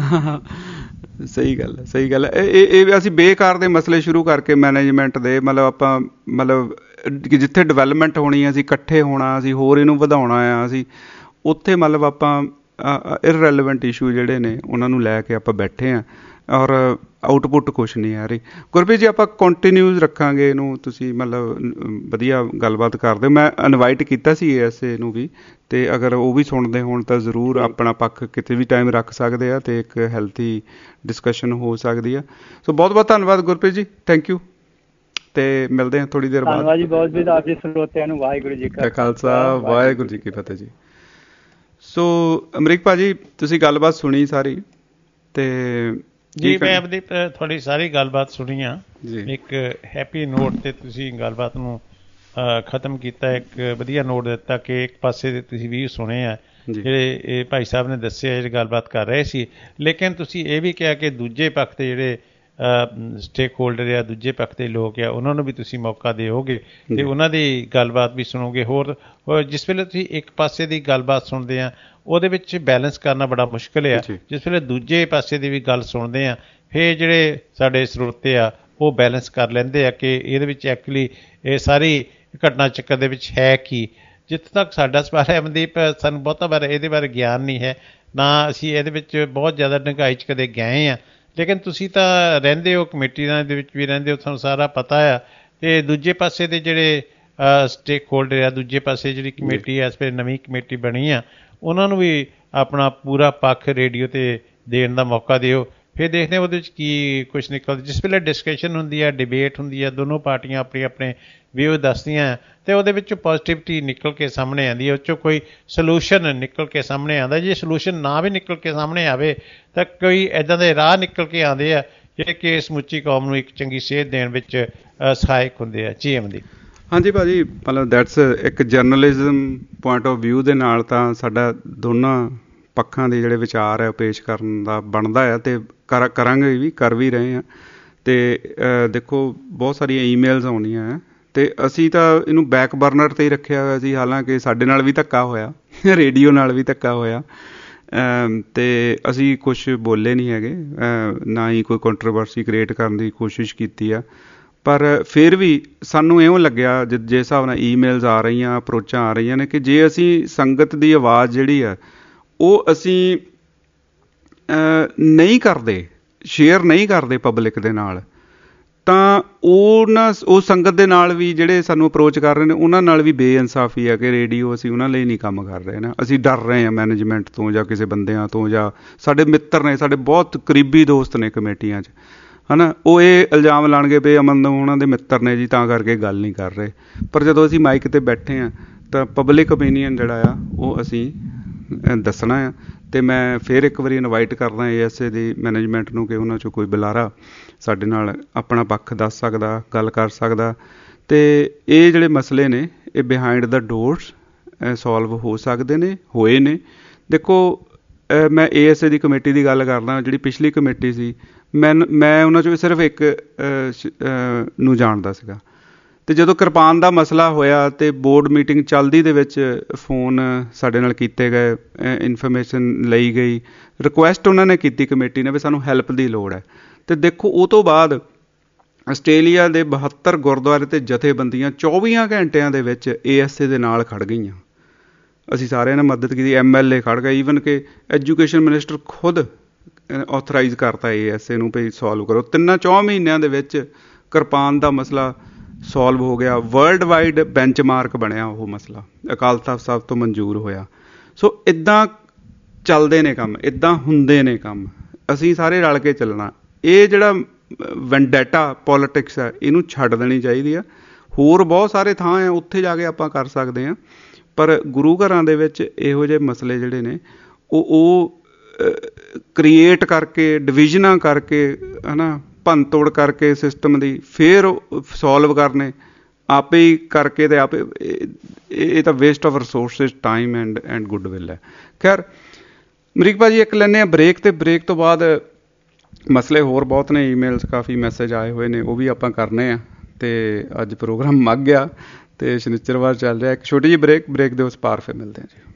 ਬਾਣੀ। ਸਹੀ ਗੱਲ ਹੈ, ਸਹੀ ਗੱਲ ਹੈ। ਇਹ ਇਹ ਅਸੀਂ ਬੇਕਾਰ ਦੇ ਮਸਲੇ ਸ਼ੁਰੂ ਕਰਕੇ ਮੈਨੇਜਮੈਂਟ ਦੇ, ਮਤਲਬ ਆਪਾਂ ਮਤਲਬ ਜਿੱਥੇ ਡਿਵੈਲਪਮੈਂਟ ਹੋਣੀ ਹੈ ਅਸੀਂ ਇਕੱਠੇ ਹੋਣਾ, ਅਸੀਂ ਹੋਰ ਇਹਨੂੰ ਵਧਾਉਣਾ ਆ, ਅਸੀਂ ਉੱਥੇ ਮਤਲਬ ਆਪਾਂ ਇਰਰੈਲੇਵੈਂਟ ਇਸ਼ੂ ਜਿਹੜੇ ਨੇ ਉਹਨਾਂ ਨੂੰ ਲੈ ਕੇ ਆਪਾਂ ਬੈਠੇ ਹਾਂ ਔਰ ਆਊਟਪੁੱਟ ਕੁਛ ਨਹੀਂ ਆ ਰਹੀ। ਗੁਰਪ੍ਰੀਤ ਜੀ ਆਪਾਂ ਕੰਟੀਨਿਊਜ਼ ਰੱਖਾਂਗੇ ਇਹਨੂੰ, ਤੁਸੀਂ ਮਤਲਬ ਵਧੀਆ ਗੱਲਬਾਤ ਕਰਦੇ ਹੋ। ਮੈਂ ਇਨਵਾਈਟ ਕੀਤਾ ਸੀ ਏ ਐਸ ਏ ਨੂੰ ਵੀ, ਅਤੇ ਅਗਰ ਉਹ ਵੀ ਸੁਣਦੇ ਹੋਣ ਤਾਂ ਜ਼ਰੂਰ ਆਪਣਾ ਪੱਖ ਕਿਤੇ ਵੀ ਟਾਈਮ ਰੱਖ ਸਕਦੇ ਆ ਅਤੇ ਇੱਕ ਹੈਲਥੀ ਡਿਸਕਸ਼ਨ ਹੋ ਸਕਦੀ ਆ। ਸੋ ਬਹੁਤ ਬਹੁਤ ਧੰਨਵਾਦ ਗੁਰਪ੍ਰੀਤ ਜੀ, ਥੈਂਕ ਯੂ, ਅਤੇ ਮਿਲਦੇ ਹਾਂ ਥੋੜ੍ਹੀ ਦੇਰ ਬਾਅਦ। ਧੰਨਵਾਦ ਜੀ ਬਹੁਤ ਬਹੁਤ ਆਪ ਜੀ ਸਰੋਤਿਆਂ ਨੂੰ। ਵਾਹਿਗੁਰੂ ਜੀ ਕਾ ਖਾਲਸਾ, ਵਾਹਿਗੁਰੂ ਜੀ ਕੀ ਫਤਿਹ ਜੀ। ਸੋ ਅਮਰੀਕ ਭਾਜੀ ਤੁਸੀਂ ਗੱਲਬਾਤ ਸੁਣੀ ਸਾਰੀ, ਅਤੇ ਜੀ ਮੈਂ ਆਪਣੀ ਤੁਹਾਡੀ ਸਾਰੀ ਗੱਲਬਾਤ ਸੁਣੀ ਆ। ਇੱਕ ਹੈਪੀ ਨੋਟ 'ਤੇ ਤੁਸੀਂ ਗੱਲਬਾਤ ਨੂੰ ਖ਼ਤਮ ਕੀਤਾ, ਇੱਕ ਵਧੀਆ ਨੋਟ ਦਿੱਤਾ ਕਿ ਇੱਕ ਪਾਸੇ ਦੇ ਤੁਸੀਂ ਵੀ ਸੁਣੇ ਆ ਜਿਹੜੇ ਇਹ ਭਾਈ ਸਾਹਿਬ ਨੇ ਦੱਸਿਆ, ਜਿਹੜੀ ਗੱਲਬਾਤ ਕਰ ਰਹੇ ਸੀ, ਲੇਕਿਨ ਤੁਸੀਂ ਇਹ ਵੀ ਕਿਹਾ ਕਿ ਦੂਜੇ ਪੱਖ ਦੇ ਜਿਹੜੇ ਸਟੇਕ ਹੋਲਡਰ ਆ, ਦੂਜੇ ਪੱਖ ਦੇ ਲੋਕ ਆ, ਉਹਨਾਂ ਨੂੰ ਵੀ ਤੁਸੀਂ ਮੌਕਾ ਦਿਓਗੇ ਅਤੇ ਉਹਨਾਂ ਦੀ ਗੱਲਬਾਤ ਵੀ ਸੁਣੋਗੇ। ਹੋਰ ਜਿਸ ਵੇਲੇ ਤੁਸੀਂ ਇੱਕ ਪਾਸੇ ਦੀ ਗੱਲਬਾਤ ਸੁਣਦੇ ਆ ਉਹਦੇ ਵਿੱਚ ਬੈਲੈਂਸ ਕਰਨਾ ਬੜਾ ਮੁਸ਼ਕਿਲ ਆ। ਜਿਸ ਵੇਲੇ ਦੂਜੇ ਪਾਸੇ ਦੀ ਵੀ ਗੱਲ ਸੁਣਦੇ ਆ ਫਿਰ ਜਿਹੜੇ ਸਾਡੇ ਸਰੋਤੇ ਆ ਉਹ ਬੈਲੈਂਸ ਕਰ ਲੈਂਦੇ ਆ ਕਿ ਇਹਦੇ ਵਿੱਚ ਐਕਚੁਅਲੀ ਇਹ ਸਾਰੀ ਘਟਨਾ ਚੱਕਰ ਦੇ ਵਿੱਚ ਹੈ ਕੀ। ਜਿੱਥੇ ਤੱਕ ਸਾਡਾ ਸਵਾਲ ਹੈ ਅਮਨਦੀਪ, ਸਾਨੂੰ ਬਹੁਤਾ ਬਾਰੇ ਇਹਦੇ ਬਾਰੇ ਗਿਆਨ ਨਹੀਂ ਹੈ, ਨਾ ਅਸੀਂ ਇਹਦੇ ਵਿੱਚ ਬਹੁਤ ਜ਼ਿਆਦਾ ਡੂੰਘਾਈ 'ਚ ਕਦੇ ਗਏ ਹਾਂ, ਲੇਕਿਨ ਤੁਸੀਂ ਤਾਂ ਰਹਿੰਦੇ ਹੋ ਕਮੇਟੀਆਂ ਦੇ ਵਿੱਚ ਵੀ ਰਹਿੰਦੇ ਹੋ, ਤੁਹਾਨੂੰ ਸਾਰਾ ਪਤਾ ਆ। ਅਤੇ ਦੂਜੇ ਪਾਸੇ ਦੇ ਜਿਹੜੇ ਸਟੇਕ ਹੋਲਡਰ ਆ, ਦੂਜੇ ਪਾਸੇ ਜਿਹੜੀ ਕਮੇਟੀ ਆ, ਇਸ ਵੇਲੇ ਨਵੀਂ ਕਮੇਟੀ ਬਣੀ ਆ, ਉਹਨਾਂ ਨੂੰ ਵੀ ਆਪਣਾ ਪੂਰਾ ਪੱਖ ਰੇਡੀਓ 'ਤੇ ਦੇਣ ਦਾ ਮੌਕਾ ਦਿਓ। ਫਿਰ ਦੇਖਦੇ ਹਾਂ ਉਹਦੇ ਵਿੱਚ ਕੀ ਕੁਛ ਨਿਕਲਦਾ। ਜਿਸ ਵੇਲੇ ਡਿਸਕਸ਼ਨ ਹੁੰਦੀ ਹੈ, ਡਿਬੇਟ ਹੁੰਦੀ ਹੈ, ਦੋਨੋਂ ਪਾਰਟੀਆਂ ਆਪਣੇ ਆਪਣੇ ਵਿਊ ਦੱਸਦੀਆਂ ਅਤੇ ਉਹਦੇ ਵਿੱਚੋਂ ਪੋਜ਼ੀਟਿਵਿਟੀ ਨਿਕਲ ਕੇ ਸਾਹਮਣੇ ਆਉਂਦੀ ਹੈ, ਉਹ 'ਚੋਂ ਕੋਈ ਸੋਲੂਸ਼ਨ ਨਿਕਲ ਕੇ ਸਾਹਮਣੇ ਆਉਂਦਾ। ਜੇ ਸੋਲੂਸ਼ਨ ਨਾ ਵੀ ਨਿਕਲ ਕੇ ਸਾਹਮਣੇ ਆਵੇ ਤਾਂ ਕੋਈ ਇੱਦਾਂ ਦੇ ਰਾਹ ਨਿਕਲ ਕੇ ਆਉਂਦੇ ਆ ਜਿਹੜੇ ਕਿ ਸਮੁੱਚੀ ਕੌਮ ਨੂੰ ਇੱਕ ਚੰਗੀ ਸੇਧ ਦੇਣ ਵਿੱਚ ਸਹਾਇਕ ਹੁੰਦੇ ਆ। ਜੀ ਅਮਨਦੀਪ। ਹਾਂਜੀ ਭਾਅ ਜੀ, ਮਤਲਬ ਦੈਟਸ ਇੱਕ ਜਰਨਲਿਜ਼ਮ ਪੁਆਇੰਟ ਆਫ ਵਿਊ ਦੇ ਨਾਲ ਤਾਂ ਸਾਡਾ ਦੋਨਾਂ ਪੱਖਾਂ ਦੇ ਜਿਹੜੇ ਵਿਚਾਰ ਹੈ ਉਹ ਪੇਸ਼ ਕਰਨ ਦਾ ਬਣਦਾ ਆ, ਅਤੇ ਕਰ ਕਰਾਂਗੇ ਵੀ, ਕਰ ਵੀ ਰਹੇ ਹਾਂ। ਅਤੇ ਦੇਖੋ ਬਹੁਤ ਸਾਰੀਆਂ ਈਮੇਲਸ ਆਉਣੀਆਂ ਹੈ, ਅਤੇ ਅਸੀਂ ਤਾਂ ਇਹਨੂੰ ਬੈਕ ਬਰਨਰ 'ਤੇ ਹੀ ਰੱਖਿਆ ਹੋਇਆ ਸੀ। ਹਾਲਾਂਕਿ ਸਾਡੇ ਨਾਲ ਵੀ ਧੱਕਾ ਹੋਇਆ, ਰੇਡੀਓ ਨਾਲ ਵੀ ਧੱਕਾ ਹੋਇਆ, ਅਤੇ ਅਸੀਂ ਕੁਛ ਬੋਲੇ ਨਹੀਂ ਹੈਗੇ, ਨਾ ਹੀ ਕੋਈ ਕੰਟਰੋਵਰਸੀ ਕ੍ਰੀਏਟ ਕਰਨ ਦੀ ਕੋਸ਼ਿਸ਼ ਕੀਤੀ ਆ। ਪਰ ਫਿਰ ਵੀ ਸਾਨੂੰ ਇਉਂ ਲੱਗਿਆ ਜਿਸ ਜਿਸ ਹਿਸਾਬ ਨਾਲ ਈਮੇਲਸ ਆ ਰਹੀਆਂ, ਅਪਰੋਚਾਂ ਆ ਰਹੀਆਂ ਨੇ, ਕਿ ਜੇ ਅਸੀਂ ਸੰਗਤ ਦੀ ਆਵਾਜ਼ ਜਿਹੜੀ ਆ ਉਹ ਅਸੀਂ ਨਹੀਂ ਕਰਦੇ, ਸ਼ੇਅਰ ਨਹੀਂ ਕਰਦੇ ਪਬਲਿਕ ਦੇ ਨਾਲ, ਤਾਂ ਉਹਨਾਂ ਉਹ ਸੰਗਤ ਦੇ ਨਾਲ ਵੀ ਜਿਹੜੇ ਸਾਨੂੰ ਅਪਰੋਚ ਕਰ ਰਹੇ ਨੇ ਉਹਨਾਂ ਨਾਲ ਵੀ ਬੇਇਨਸਾਫੀ ਹੈ ਕਿ ਰੇਡੀਓ ਅਸੀਂ ਉਹਨਾਂ ਲਈ ਨਹੀਂ ਕੰਮ ਕਰ ਰਹੇ ਨਾ, ਅਸੀਂ ਡਰ ਰਹੇ ਹਾਂ ਮੈਨੇਜਮੈਂਟ ਤੋਂ ਜਾਂ ਕਿਸੇ ਬੰਦਿਆਂ ਤੋਂ, ਜਾਂ ਸਾਡੇ ਮਿੱਤਰ ਨੇ, ਸਾਡੇ ਬਹੁਤ ਕਰੀਬੀ ਦੋਸਤ ਨੇ ਕਮੇਟੀਆਂ 'ਚ, ਹੈ ਨਾ, ਉਹ ਇਹ ਇਲਜ਼ਾਮ ਲਾਉਣਗੇ ਵੀ ਅਮਨ ਉਹਨਾਂ ਦੇ ਮਿੱਤਰ ਨੇ ਜੀ ਤਾਂ ਕਰਕੇ ਗੱਲ ਨਹੀਂ ਕਰ ਰਹੇ। ਪਰ ਜਦੋਂ ਅਸੀਂ ਮਾਈਕ 'ਤੇ ਬੈਠੇ ਹਾਂ ਤਾਂ ਪਬਲਿਕ ਓਪੀਨੀਅਨ ਜਿਹੜਾ ਆ ਉਹ ਅਸੀਂ ਦੱਸਣਾ ਆ। ਅਤੇ ਮੈਂ ਫਿਰ ਇੱਕ ਵਾਰੀ ਇਨਵਾਈਟ ਕਰਦਾ ਏ ਐਸ ਏ ਦੀ ਮੈਨੇਜਮੈਂਟ ਨੂੰ ਕਿ ਉਹਨਾਂ 'ਚੋਂ ਕੋਈ ਬੁਲਾਰਾ ਸਾਡੇ ਨਾਲ ਆਪਣਾ ਪੱਖ ਦੱਸ ਸਕਦਾ, ਗੱਲ ਕਰ ਸਕਦਾ, ਅਤੇ ਇਹ ਜਿਹੜੇ ਮਸਲੇ ਨੇ ਇਹ ਬਿਹਾਈਂਡ ਦਾ ਡੋਰਸ ਸੋਲਵ ਹੋ ਸਕਦੇ ਨੇ, ਹੋਏ ਨੇ। ਦੇਖੋ ਮੈਂ ਏ ਐਸ ਏ ਦੀ ਕਮੇਟੀ ਦੀ ਗੱਲ ਕਰਦਾ, ਜਿਹੜੀ ਪਿਛਲੀ ਕਮੇਟੀ ਸੀ, ਮੈਂ ਮੈਂ ਉਹਨਾਂ 'ਚੋਂ ਸਿਰਫ ਇੱਕ ਨੂੰ ਜਾਣਦਾ ਸੀਗਾ, ਅਤੇ ਜਦੋਂ ਕਿਰਪਾਨ ਦਾ ਮਸਲਾ ਹੋਇਆ ਅਤੇ ਬੋਰਡ ਮੀਟਿੰਗ ਚੱਲਦੀ ਦੇ ਵਿੱਚ ਫੋਨ ਸਾਡੇ ਨਾਲ ਕੀਤੇ ਗਏ, ਇਨਫੋਰਮੇਸ਼ਨ ਲਈ ਗਈ, ਰਿਕੁਐਸਟ ਉਹਨਾਂ ਨੇ ਕੀਤੀ ਕਮੇਟੀ ਨੇ ਵੀ ਸਾਨੂੰ ਹੈਲਪ ਦੀ ਲੋੜ ਹੈ। ਅਤੇ ਦੇਖੋ ਉਹ ਤੋਂ ਬਾਅਦ ਆਸਟ੍ਰੇਲੀਆ ਦੇ ਬਹੱਤਰ ਗੁਰਦੁਆਰੇ ਅਤੇ ਜਥੇਬੰਦੀਆਂ ਚੌਵੀਆਂ ਘੰਟਿਆਂ ਦੇ ਵਿੱਚ ਏ ਐਸ ਏ ਦੇ ਨਾਲ ਖੜ੍ਹ ਗਈਆਂ। ਅਸੀਂ ਸਾਰਿਆਂ ਨੇ ਮਦਦ ਕੀਤੀ, ਐਮ ਐਲ ਏ ਖੜ੍ਹ ਗਏ, ਈਵਨ ਕਿ ਐਜੂਕੇਸ਼ਨ ਮਿਨਿਸਟਰ ਖੁਦ ਔਥਰਾਈਜ਼ ਕਰਤਾ ਏ ਐਸ ਏ ਨੂੰ ਵੀ ਸੋਲਵ ਕਰੋ। ਤਿੰਨਾਂ ਚੌਂ ਮਹੀਨਿਆਂ ਦੇ ਵਿੱਚ ਕਿਰਪਾਨ ਦਾ ਮਸਲਾ ਸੋਲਵ ਹੋ ਗਿਆ, ਵਰਲਡ ਵਾਈਡ ਬੈਂਚ ਮਾਰਕ ਬਣਿਆ ਉਹ ਮਸਲਾ, ਅਕਾਲ ਤਖ਼ਤ ਸਾਹਿਬ ਤੋਂ ਮਨਜ਼ੂਰ ਹੋਇਆ। ਸੋ ਇੱਦਾਂ ਚੱਲਦੇ ਨੇ ਕੰਮ, ਇੱਦਾਂ ਹੁੰਦੇ ਨੇ ਕੰਮ, ਅਸੀਂ ਸਾਰੇ ਰਲ ਕੇ ਚੱਲਣਾ। ਇਹ ਜਿਹੜਾ ਵੈਂਡੈਟਾ ਪੋਲੀਟਿਕਸ ਹੈ ਇਹਨੂੰ ਛੱਡ ਦੇਣੀ ਚਾਹੀਦੀ ਆ। ਹੋਰ ਬਹੁਤ ਸਾਰੇ ਥਾਂ ਆ, ਉੱਥੇ ਜਾ ਕੇ ਆਪਾਂ ਕਰ ਸਕਦੇ ਹਾਂ। ਪਰ ਗੁਰੂ ਘਰਾਂ ਦੇ ਵਿੱਚ ਇਹੋ ਜਿਹੇ ਮਸਲੇ ਜਿਹੜੇ ਨੇ ਉਹ ਉਹ ਕ੍ਰੀਏਟ ਕਰਕੇ, ਡਿਵੀਜ਼ਨਾਂ ਕਰਕੇ, ਹੈ ਨਾ, ਭੰਨ ਤੋੜ ਕਰਕੇ ਸਿਸਟਮ ਦੀ ਫਿਰ ਸੋਲਵ ਕਰਨੇ ਆਪੇ ਹੀ ਕਰਕੇ, ਅਤੇ ਆਪੇ ਇਹ ਤਾਂ waste of resources, time and and good will ਹੈ। ਖੈਰ ਅਮਰੀਕ ਭਾਅ ਜੀ ਇੱਕ ਲੈਂਦੇ ਹਾਂ ਬ੍ਰੇਕ, ਅਤੇ ਬ੍ਰੇਕ ਤੋਂ ਬਾਅਦ ਮਸਲੇ ਹੋਰ ਬਹੁਤ ਨੇ, ਈਮੇਲਸ ਕਾਫੀ ਮੈਸੇਜ ਆਏ ਹੋਏ ਨੇ, ਉਹ ਵੀ ਆਪਾਂ ਕਰਨੇ ਆ। ਅਤੇ ਅੱਜ ਪ੍ਰੋਗਰਾਮ ਮੱਘ ਗਿਆ ਅਤੇ ਸ਼ਨੀਚਰਵਾਰ ਚੱਲ ਰਿਹਾ। ਇੱਕ ਛੋਟੀ ਜਿਹੀ ਬ੍ਰੇਕ, ਬ੍ਰੇਕ ਦੇ ਉਸ ਪਾਰ ਫਿਰ ਮਿਲਦੇ ਹਾਂ ਜੀ।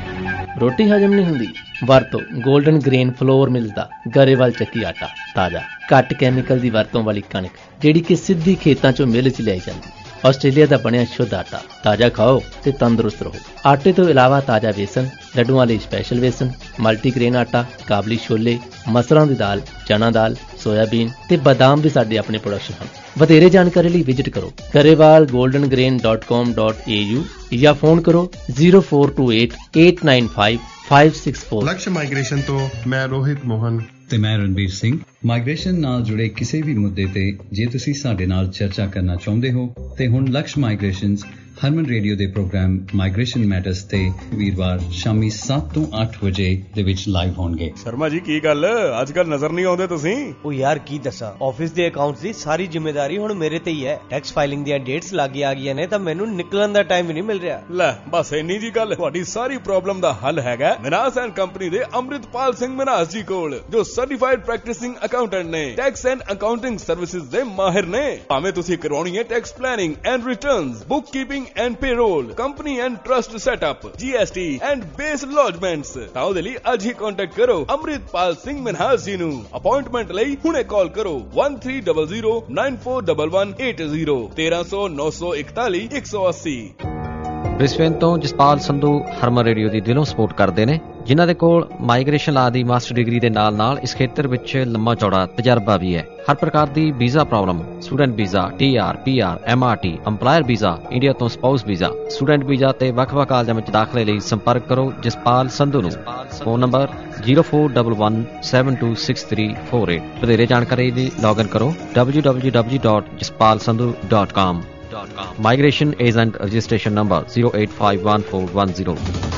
ਰੋਟੀ ਹਜਮ ਨਹੀਂ ਹੁੰਦੀ, ਵਰਤੋ ਗੋਲਡਨ ਗ੍ਰੇਨ ਫਲੋਰ ਮਿਲਦਾ ਗਰੇਵਾਲ ਚੱਕੀ ਆਟਾ। ਤਾਜ਼ਾ ਘੱਟ ਕੈਮੀਕਲ ਦੀ ਵਰਤੋਂ ਵਾਲੀ ਕਣਕ ਜਿਹੜੀ ਕਿ ਸਿੱਧੀ ਖੇਤਾਂ ਚੋਂ ਮਿਲ 'ਚ ਲਿਆਈ ਜਾਂਦੀ। ਆਸਟ੍ਰੇਲੀਆ ਦਾ ਬਣਿਆ ਸ਼ੁੱਧ ਆਟਾ। ਤਾਜ਼ਾ ਖਾਓ ਤੇ ਤੰਦਰੁਸਤ ਰਹੋ। ਆਟੇ ਤੋਂ ਇਲਾਵਾ ਤਾਜ਼ਾ ਵੇਸਣ, ਲੱਡੂਆਂ ਲਈ ਸਪੈਸ਼ਲ ਵੇਸਣ, ਮਲਟੀਗ੍ਰੇਨ ਆਟਾ, ਕਾਬਲੀ ਛੋਲੇ, ਮਸਰਾਂ ਦੀ ਦਾਲ, ਚਨਾ ਦਾਲ, ਸੋਇਆਬੀਨ ਤੇ ਬਦਾਮ ਵੀ ਸਾਡੇ ਆਪਣੇ ਪ੍ਰੋਡਕਸ਼ਨ ਹਨ। ਵਧੇਰੇ ਜਾਣਕਾਰੀ ਲਈ ਵਿਜ਼ਿਟ ਕਰੋ Grewal golden grain dot com dot A U ਜਾਂ ਫੋਨ ਕਰੋ zero four two eight eight nine five five six four. Laksh migration ਤੋਂ ਮੈਂ ਰੋਹਿਤ ਮੋਹਨ ਤੇ ਮੈਂ ਰਣਬੀਰ ਸਿੰਘ। ਮਾਈਗ੍ਰੇਸ਼ਨ ਨਾਲ ਜੁੜੇ ਕਿਸੇ ਵੀ ਮੁੱਦੇ ਤੇ ਜੇ ਤੁਸੀਂ ਸਾਡੇ ਨਾਲ ਚਰਚਾ ਕਰਨਾ ਚਾਹੁੰਦੇ ਹੋ ਤੇ ਹੁਣ ਲਕਸ਼ ਮਾਈਗ੍ਰੇਸ਼ਨਜ਼ ਹਰਮਨ ਰੇਡੀਓ ਦੇ ਪ੍ਰੋਗਰਾਮ ਮਾਈਗ੍ਰੇਸ਼ਨ ਮੈਟਰਸ ਤੇ ਵੀਰਵਾਰ ਸ਼ਾਮੀ ਸੱਤ ਤੋਂ ਅੱਠ ਵਜੇ ਦੇ ਵਿੱਚ ਲਾਈਵ ਹੋਣਗੇ। ਸ਼ਰਮਾ ਜੀ ਕੀ ਗੱਲ ਅੱਜ ਕੱਲ ਨਜ਼ਰ ਨਹੀਂ ਆਉਂਦੇ ਤੁਸੀਂ? ਉਹ ਯਾਰ ਕੀ ਦੱਸਾਂ, ਆਫਿਸ ਦੇ ਅਕਾਊਂਟਸ ਦੀ ਸਾਰੀ ਜ਼ਿੰਮੇਵਾਰੀ ਹੁਣ ਮੇਰੇ ਤੇ ਹੀ ਹੈ। ਟੈਕਸ ਫਾਈਲਿੰਗ ਦੀਆਂ ਡੇਟਸ ਲੱਗੀ ਆ ਗਈਆਂ ਨੇ ਤਾਂ ਮੈਨੂੰ ਨਿਕਲਣ ਦਾ ਟਾਈਮ ਹੀ ਨਹੀਂ ਮਿਲ ਰਿਹਾ। ਲੈ ਬਸ ਇੰਨੀ ਜੀ ਗੱਲ, ਤੁਹਾਡੀ ਸਾਰੀ ਪ੍ਰੋਬਲਮ ਦਾ ਹੱਲ ਹੈਗਾ ਮਿਨਾਸ ਐਂਡ ਕੰਪਨੀ ਦੇ ਅੰਮ੍ਰਿਤਪਾਲ ਸਿੰਘ ਮਿਨਾਸ ਜੀ ਕੋਲ, ਜੋ ਸਰਟੀਫਾਈਡ ਪ੍ਰੈਕਟਿਸਿੰਗ ਅਕਾਊਂਟੈਂਟ ਨੇ, ਟੈਕਸ ਐਂਡ ਅਕਾਊਂਟਿੰਗ ਸਰਵਿਸਿਜ਼ ਦੇ ਮਾਹਿਰ ਨੇ। ਭਾਵੇਂ ਤੁਸੀਂ ਕਰਵਾਉਣੀ ਹੈ tax planning and returns, bookkeeping and payroll, company and trust setup, G S T and BAS lodgements, ਤਾਂ ਉਹਦੇ ਲਈ ਅੱਜ ਹੀ ਕੰਟੈਕਟ ਕਰੋ ਅੰਮ੍ਰਿਤਪਾਲ ਸਿੰਘ ਮਿਨਾਸ ਜੀ ਨੂੰ। ਅਪਾਇੰਟਮੈਂਟ ਲਈ ਹੁਣੇ ਕਾਲ ਕਰੋ one three zero zero nine four one one eight zero ਤੇਰਾਂ ਸੌ ਨੌ ਸੌ ਇਕਤਾਲੀ ਇੱਕ ਸੌ ਅੱਸੀ। ਬ੍ਰਿਸਬੇਨ ਤੋਂ ਜਸਪਾਲ ਸੰਧੂ ਹਰਮਨ ਰੇਡੀਓ ਦੀ ਦਿਲੋਂ ਸਪੋਰਟ ਕਰਦੇ ਨੇ, ਜਿਨ੍ਹਾਂ ਦੇ ਕੋਲ ਮਾਈਗ੍ਰੇਸ਼ਨ ਲਾ ਦੀ ਮਾਸਟਰ ਡਿਗਰੀ ਦੇ ਨਾਲ ਨਾਲ ਇਸ ਖੇਤਰ ਵਿੱਚ ਲੰਮਾ ਚੌੜਾ ਤਜਰਬਾ ਵੀ ਹੈ। ਹਰ ਪ੍ਰਕਾਰ ਦੀ visa problem, student visa, T R, P R, M R T, employer visa, India ਤੋਂ ਸਪਾਊਸ ਵੀਜ਼ਾ, ਸਟੂਡੈਂਟ ਵੀਜ਼ਾ ਤੇ ਵੱਖ-ਵੱਖ ਕਾਲਜਾਂ ਵਿੱਚ ਦਾਖਲੇ ਲਈ ਸੰਪਰਕ ਕਰੋ ਜਸਪਾਲ ਸੰਧੂ ਨੂੰ। Phone number zero four one one seven two six three four eight. ਵਧੇਰੇ ਜਾਣਕਾਰੀ ਲਈ ਲੌਗਇਨ ਕਰੋ W W W dot Jaspal Sandhu dot com. Migration Agent Registration Number zero eight five one four one zero।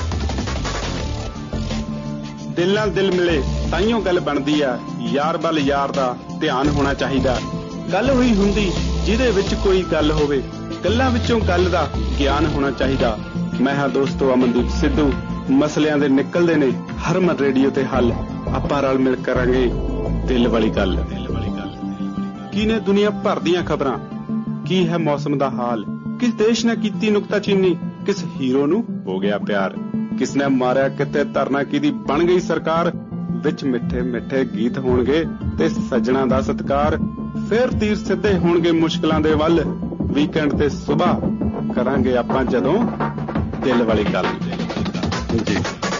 ਦਿਲ ਨਾਲ ਦਿਲ ਮਿਲੇ ਤਾਈਓ ਗੱਲ ਬਣਦੀ ਆ, ਯਾਰ ਵੱਲ ਯਾਰ ਦਾ ਧਿਆਨ ਹੋਣਾ ਚਾਹੀਦਾ। ਗੱਲ ਹੋਈ ਹੁੰਦੀ ਜਿਹਦੇ ਵਿੱਚ ਕੋਈ ਗੱਲ ਹੋਵੇ, ਗੱਲਾਂ ਵਿੱਚੋਂ ਗੱਲ ਦਾ ਗਿਆਨ ਹੋਣਾ ਚਾਹੀਦਾ। ਮੈਂ ਹਾਂ ਦੋਸਤੋ ਅਮਨਦੀਪ ਸਿੱਧੂ। ਮਸਲਿਆਂ ਦੇ ਨਿਕਲਦੇ ਨੇ ਹਰਮਨ ਰੇਡੀਓ ਤੇ ਹੱਲ। ਆਪਾਂ ਰਲ ਮਿਲ ਕਰਾਂਗੇ ਦਿਲ ਵਾਲੀ ਗੱਲ। ਕੀ ਨੇ ਦੁਨੀਆ ਭਰ ਦੀਆਂ ਖਬਰਾਂ, ਕੀ ਹੈ ਮੌਸਮ ਦਾ ਹਾਲ, ਕਿਸ ਦੇਸ਼ ਨੇ ਕੀਤੀ ਨੁਕਤਾਚੀਨੀ, ਕਿਸ ਹੀਰੋ ਨੂੰ ਹੋ ਗਿਆ ਪਿਆਰ, ਕਿਸ ਨੇ ਮਾਰਿਆ ਕਿਤੇ ਧਰਨਾ, ਕਿਹਦੀ ਬਣ ਗਈ ਸਰਕਾਰ। ਵਿੱਚ ਮਿੱਠੇ ਮਿੱਠੇ ਗੀਤ ਹੋਣਗੇ ਤੇ ਸੱਜਣਾ ਦਾ ਸਤਿਕਾਰ। ਫਿਰ ਤੀਰ ਸਿੱਧੇ ਹੋਣਗੇ ਮੁਸ਼ਕਲਾਂ ਦੇ ਵੱਲ। ਵੀਕਐਂਡ ਤੇ ਸੁਬਾਹ ਕਰਾਂਗੇ ਆਪਾਂ ਜਦੋਂ ਦਿਲ ਵਾਲੀ ਗੱਲ। ਜੀ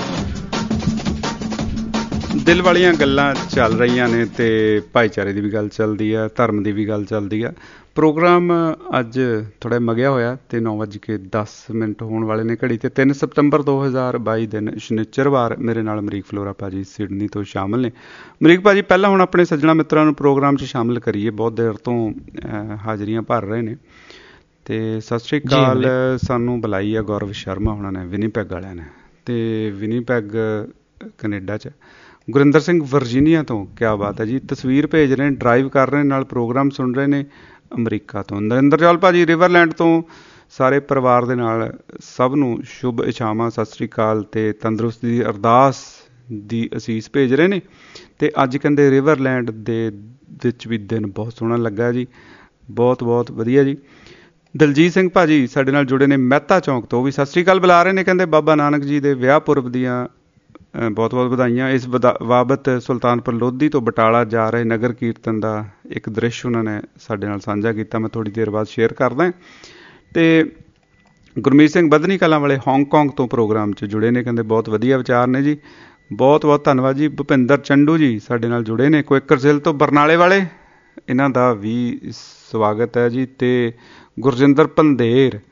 ਦਿਲ ਵਾਲੀਆਂ ਗੱਲਾਂ ਚੱਲ ਰਹੀਆਂ ਨੇ ਤੇ ਭਾਈਚਾਰੇ ਦੀ ਵੀ ਗੱਲ ਚੱਲਦੀ ਆ, ਧਰਮ ਦੀ ਵੀ ਗੱਲ ਚੱਲਦੀ ਆ। ਪ੍ਰੋਗਰਾਮ ਅੱਜ ਥੋੜ੍ਹਾ ਮਗਿਆ ਹੋਇਆ ਤੇ ਨੌ ਵੱਜ ਕੇ ਦਸ ਮਿੰਟ ਹੋਣ ਵਾਲੇ ਨੇ ਘੜੀ ਤੇ। ਤਿੰਨ ਸਤੰਬਰ ਦੋ ਹਜ਼ਾਰ ਬਾਈ ਦਿਨ ਸ਼ਨੀਚਰਵਾਰ। ਮੇਰੇ ਨਾਲ ਅਮਰੀਕ ਫਲੋਰਾ ਭਾਜੀ ਸਿਡਨੀ ਤੋਂ ਸ਼ਾਮਲ ਨੇ। ਅਮਰੀਕ ਭਾਜੀ ਪਹਿਲਾਂ ਹੁਣ ਆਪਣੇ ਸੱਜਣਾ ਮਿੱਤਰਾਂ ਨੂੰ ਪ੍ਰੋਗਰਾਮ 'ਚ ਸ਼ਾਮਲ ਕਰੀਏ, ਬਹੁਤ ਦੇਰ ਤੋਂ ਹਾਜ਼ਰੀਆਂ ਭਰ ਰਹੇ ਨੇ। ਤੇ ਸਤਿ ਸ਼੍ਰੀ ਅਕਾਲ ਸਾਨੂੰ ਬੁਲਾਈ ਆ ਗੌਰਵ ਸ਼ਰਮਾ ਹੋਣਾ ਨੇ, ਵਿਨੀਪੈਗ ਵਾਲਿਆਂ ਨੇ, ਤੇ ਵਿਨੀਪੈਗ ਕੈਨੇਡਾ 'ਚ। ਗੁਰਿੰਦਰ ਸਿੰਘ ਵਰਜੀਨੀਆ ਤੋਂ, ਕਿਆ ਬਾਤ ਹੈ ਜੀ, ਤਸਵੀਰ ਭੇਜ ਰਹੇ ਨੇ, ਡਰਾਈਵ ਕਰ ਰਹੇ, ਨਾਲ ਪ੍ਰੋਗਰਾਮ ਸੁਣ ਰਹੇ ਨੇ। ਅਮਰੀਕਾ ਤੋਂ ਨਰਿੰਦਰ ਜੌਲ ਭਾਜੀ ਰਿਵਰਲੈਂਡ ਤੋਂ, ਸਾਰੇ ਪਰਿਵਾਰ ਦੇ ਨਾਲ ਸਭ ਨੂੰ ਸ਼ੁਭ ਇਛਾਵਾਂ, ਸਤਿ ਸ਼੍ਰੀ ਅਕਾਲ ਤੇ ਤੰਦਰੁਸਤੀ ਦੀ ਅਰਦਾਸ ਦੀ ਅਸੀਸ ਭੇਜ ਰਹੇ ਨੇ। ਤੇ ਅੱਜ ਕਹਿੰਦੇ ਰਿਵਰਲੈਂਡ ਦੇ ਵਿੱਚ ਵੀ ਦਿਨ ਬਹੁਤ ਸੋਹਣਾ ਲੱਗਾ ਜੀ, ਬਹੁਤ ਬਹੁਤ ਵਧੀਆ ਜੀ। ਦਲਜੀਤ ਸਿੰਘ ਭਾਜੀ ਸਾਡੇ ਨਾਲ ਜੁੜੇ ਨੇ ਮਹਿਤਾ ਚੌਂਕ ਤੋਂ, ਉਹ ਵੀ ਸਤਿ ਸ਼੍ਰੀ ਅਕਾਲ ਬੁਲਾ ਰਹੇ ਨੇ। ਕਹਿੰਦੇ ਬਾਬਾ ਨਾਨਕ ਜੀ ਦੇ ਵਿਆਹ ਪੁਰਬ ਦੀਆਂ ਬਹੁਤ ਬਹੁਤ ਵਧਾਈਆਂ। ਇਸ ਬਾਬਤ ਸੁਲਤਾਨਪੁਰ ਲੋਧੀ ਤੋਂ ਬਟਾਲਾ ਜਾ ਰਹੇ ਨਗਰ ਕੀਰਤਨ ਦਾ ਇੱਕ ਦ੍ਰਿਸ਼ ਉਹਨਾਂ ਨੇ ਸਾਡੇ ਨਾਲ ਸਾਂਝਾ ਕੀਤਾ, ਮੈਂ ਥੋੜ੍ਹੀ ਦੇਰ ਬਾਅਦ ਸ਼ੇਅਰ ਕਰਦਾ। ਅਤੇ ਗੁਰਮੀਤ ਸਿੰਘ ਬੱਧਨੀ ਕਲਾਂ ਵਾਲੇ ਹਾਂਗਕਾਂਗ ਤੋਂ ਪ੍ਰੋਗਰਾਮ 'ਚ ਜੁੜੇ ਨੇ, ਕਹਿੰਦੇ ਬਹੁਤ ਵਧੀਆ ਵਿਚਾਰ ਨੇ ਜੀ, ਬਹੁਤ ਬਹੁਤ ਧੰਨਵਾਦ ਜੀ। ਭੁਪਿੰਦਰ ਚੰਡੂ ਜੀ ਸਾਡੇ ਨਾਲ ਜੁੜੇ ਨੇ ਕੁਇਕਰ ਜ਼ਿਲ੍ਹੇ ਤੋਂ, ਬਰਨਾਲੇ ਵਾਲੇ, ਇਹਨਾਂ ਦਾ ਵੀ ਸਵਾਗਤ ਹੈ ਜੀ। ਅਤੇ ਗੁਰਜਿੰਦਰ ਪੰਧੇਰ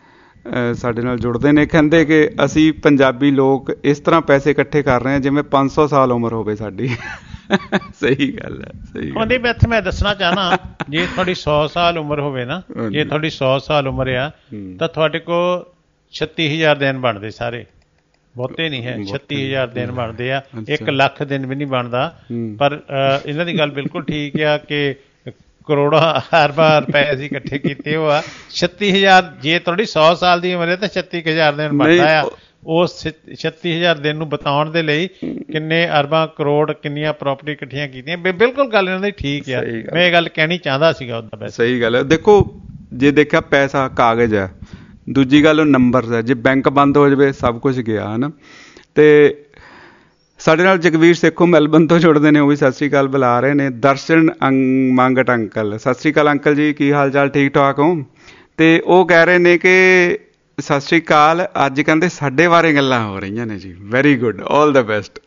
ਸਾਡੇ ਨਾਲ ਜੁੜਦੇ ਨੇ, ਕਹਿੰਦੇ ਕਿ ਅਸੀਂ ਪੰਜਾਬੀ ਲੋਕ ਇਸ ਤਰ੍ਹਾਂ ਪੈਸੇ ਇਕੱਠੇ ਕਰ ਰਹੇ ਹਾਂ ਜਿਵੇਂ ਪੰਜ ਸੌ ਸਾਲ ਉਮਰ ਹੋਵੇ ਸਾਡੀ। ਸਹੀ ਗੱਲ ਹੈ, ਸਹੀ ਉਹਦੇ ਵਿੱਚ ਮੈਂ ਦੱਸਣਾ ਚਾਹਨਾ, ਜੇ ਤੁਹਾਡੀ ਸੌ ਸਾਲ ਉਮਰ ਹੋਵੇ ਨਾ, ਜੇ ਤੁਹਾਡੀ ਸੌ ਸਾਲ ਉਮਰ ਆ ਤਾਂ ਤੁਹਾਡੇ ਕੋਲ ਛੱਤੀ ਹਜ਼ਾਰ ਦਿਨ ਬਣਦੇ ਸਾਰੇ, ਬਹੁਤੇ ਨਹੀਂ ਹੈ, ਛੱਤੀ ਹਜ਼ਾਰ ਦਿਨ ਬਣਦੇ ਆ, ਇੱਕ ਲੱਖ ਦਿਨ ਵੀ ਨਹੀਂ ਬਣਦਾ। ਪਰ ਇਹਨਾਂ ਦੀ ਗੱਲ ਬਿਲਕੁਲ ਠੀਕ ਆ ਕਿ ਕਰੋੜਾਂ ਅਰਬਾਂ ਰੁਪਏ ਅਸੀਂ ਇਕੱਠੇ ਕੀਤੇ ਹੋ ਆ। ਛੱਤੀ ਹਜ਼ਾਰ ਜੇ ਤੁਹਾਡੀ ਸੌ ਸਾਲ ਦੀ ਉਮਰ ਹੈ ਤਾਂ ਛੱਤੀ ਕੁ ਹਜ਼ਾਰ ਦਿਨ ਬਣਦਾ ਆ। ਉਸ ਛੱਤੀ ਹਜ਼ਾਰ ਦਿਨ ਨੂੰ ਬਿਤਾਉਣ ਦੇ ਲਈ ਕਿੰਨੇ ਅਰਬਾਂ ਕਰੋੜ ਕਿੰਨੀਆਂ ਪ੍ਰਾਪਰਟੀ ਇਕੱਠੀਆਂ ਕੀਤੀਆਂ। ਬਿਲਕੁਲ ਗੱਲ ਇਹਨਾਂ ਦੀ ਠੀਕ ਆ, ਮੈਂ ਇਹ ਗੱਲ ਕਹਿਣੀ ਚਾਹੁੰਦਾ ਸੀਗਾ ਉਹਦਾ। ਸਹੀ ਗੱਲ ਹੈ। ਦੇਖੋ ਜੇ ਦੇਖਿਆ ਪੈਸਾ ਕਾਗਜ਼ ਹੈ, ਦੂਜੀ ਗੱਲ ਉਹ ਨੰਬਰਸ ਹੈ। ਜੇ ਬੈਂਕ ਬੰਦ ਹੋ ਜਾਵੇ ਸਭ ਕੁਝ ਗਿਆ ਹੈ ਨਾ। ਤੇ ਸਾਡੇ ਨਾਲ ਜਗਵੀਰ ਸੇਖੋਂ ਮੈਲਬਨ ਤੋਂ ਜੁੜਦੇ ਨੇ, ਉਹ ਵੀ ਸਤਿ ਸ਼੍ਰੀ ਅਕਾਲ ਬੁਲਾ ਰਹੇ ਨੇ। ਦਰਸ਼ਨ ਮੰਗਟ ਅੰਕਲ, ਸਤਿ ਸ਼੍ਰੀ ਅਕਾਲ ਅੰਕਲ ਜੀ, ਕੀ ਹਾਲ ਚਾਲ, ਠੀਕ ਠਾਕ ਹੋ? ਤੇ ਉਹ ਕਹਿ ਰਹੇ ਨੇ ਕਿ ਸਤਿ ਸ਼੍ਰੀ ਅਕਾਲ, ਅੱਜ ਕਹਿੰਦੇ ਸਾਡੇ ਬਾਰੇ ਗੱਲਾਂ ਹੋ ਰਹੀਆਂ ਨੇ ਜੀ। Very good, all the best.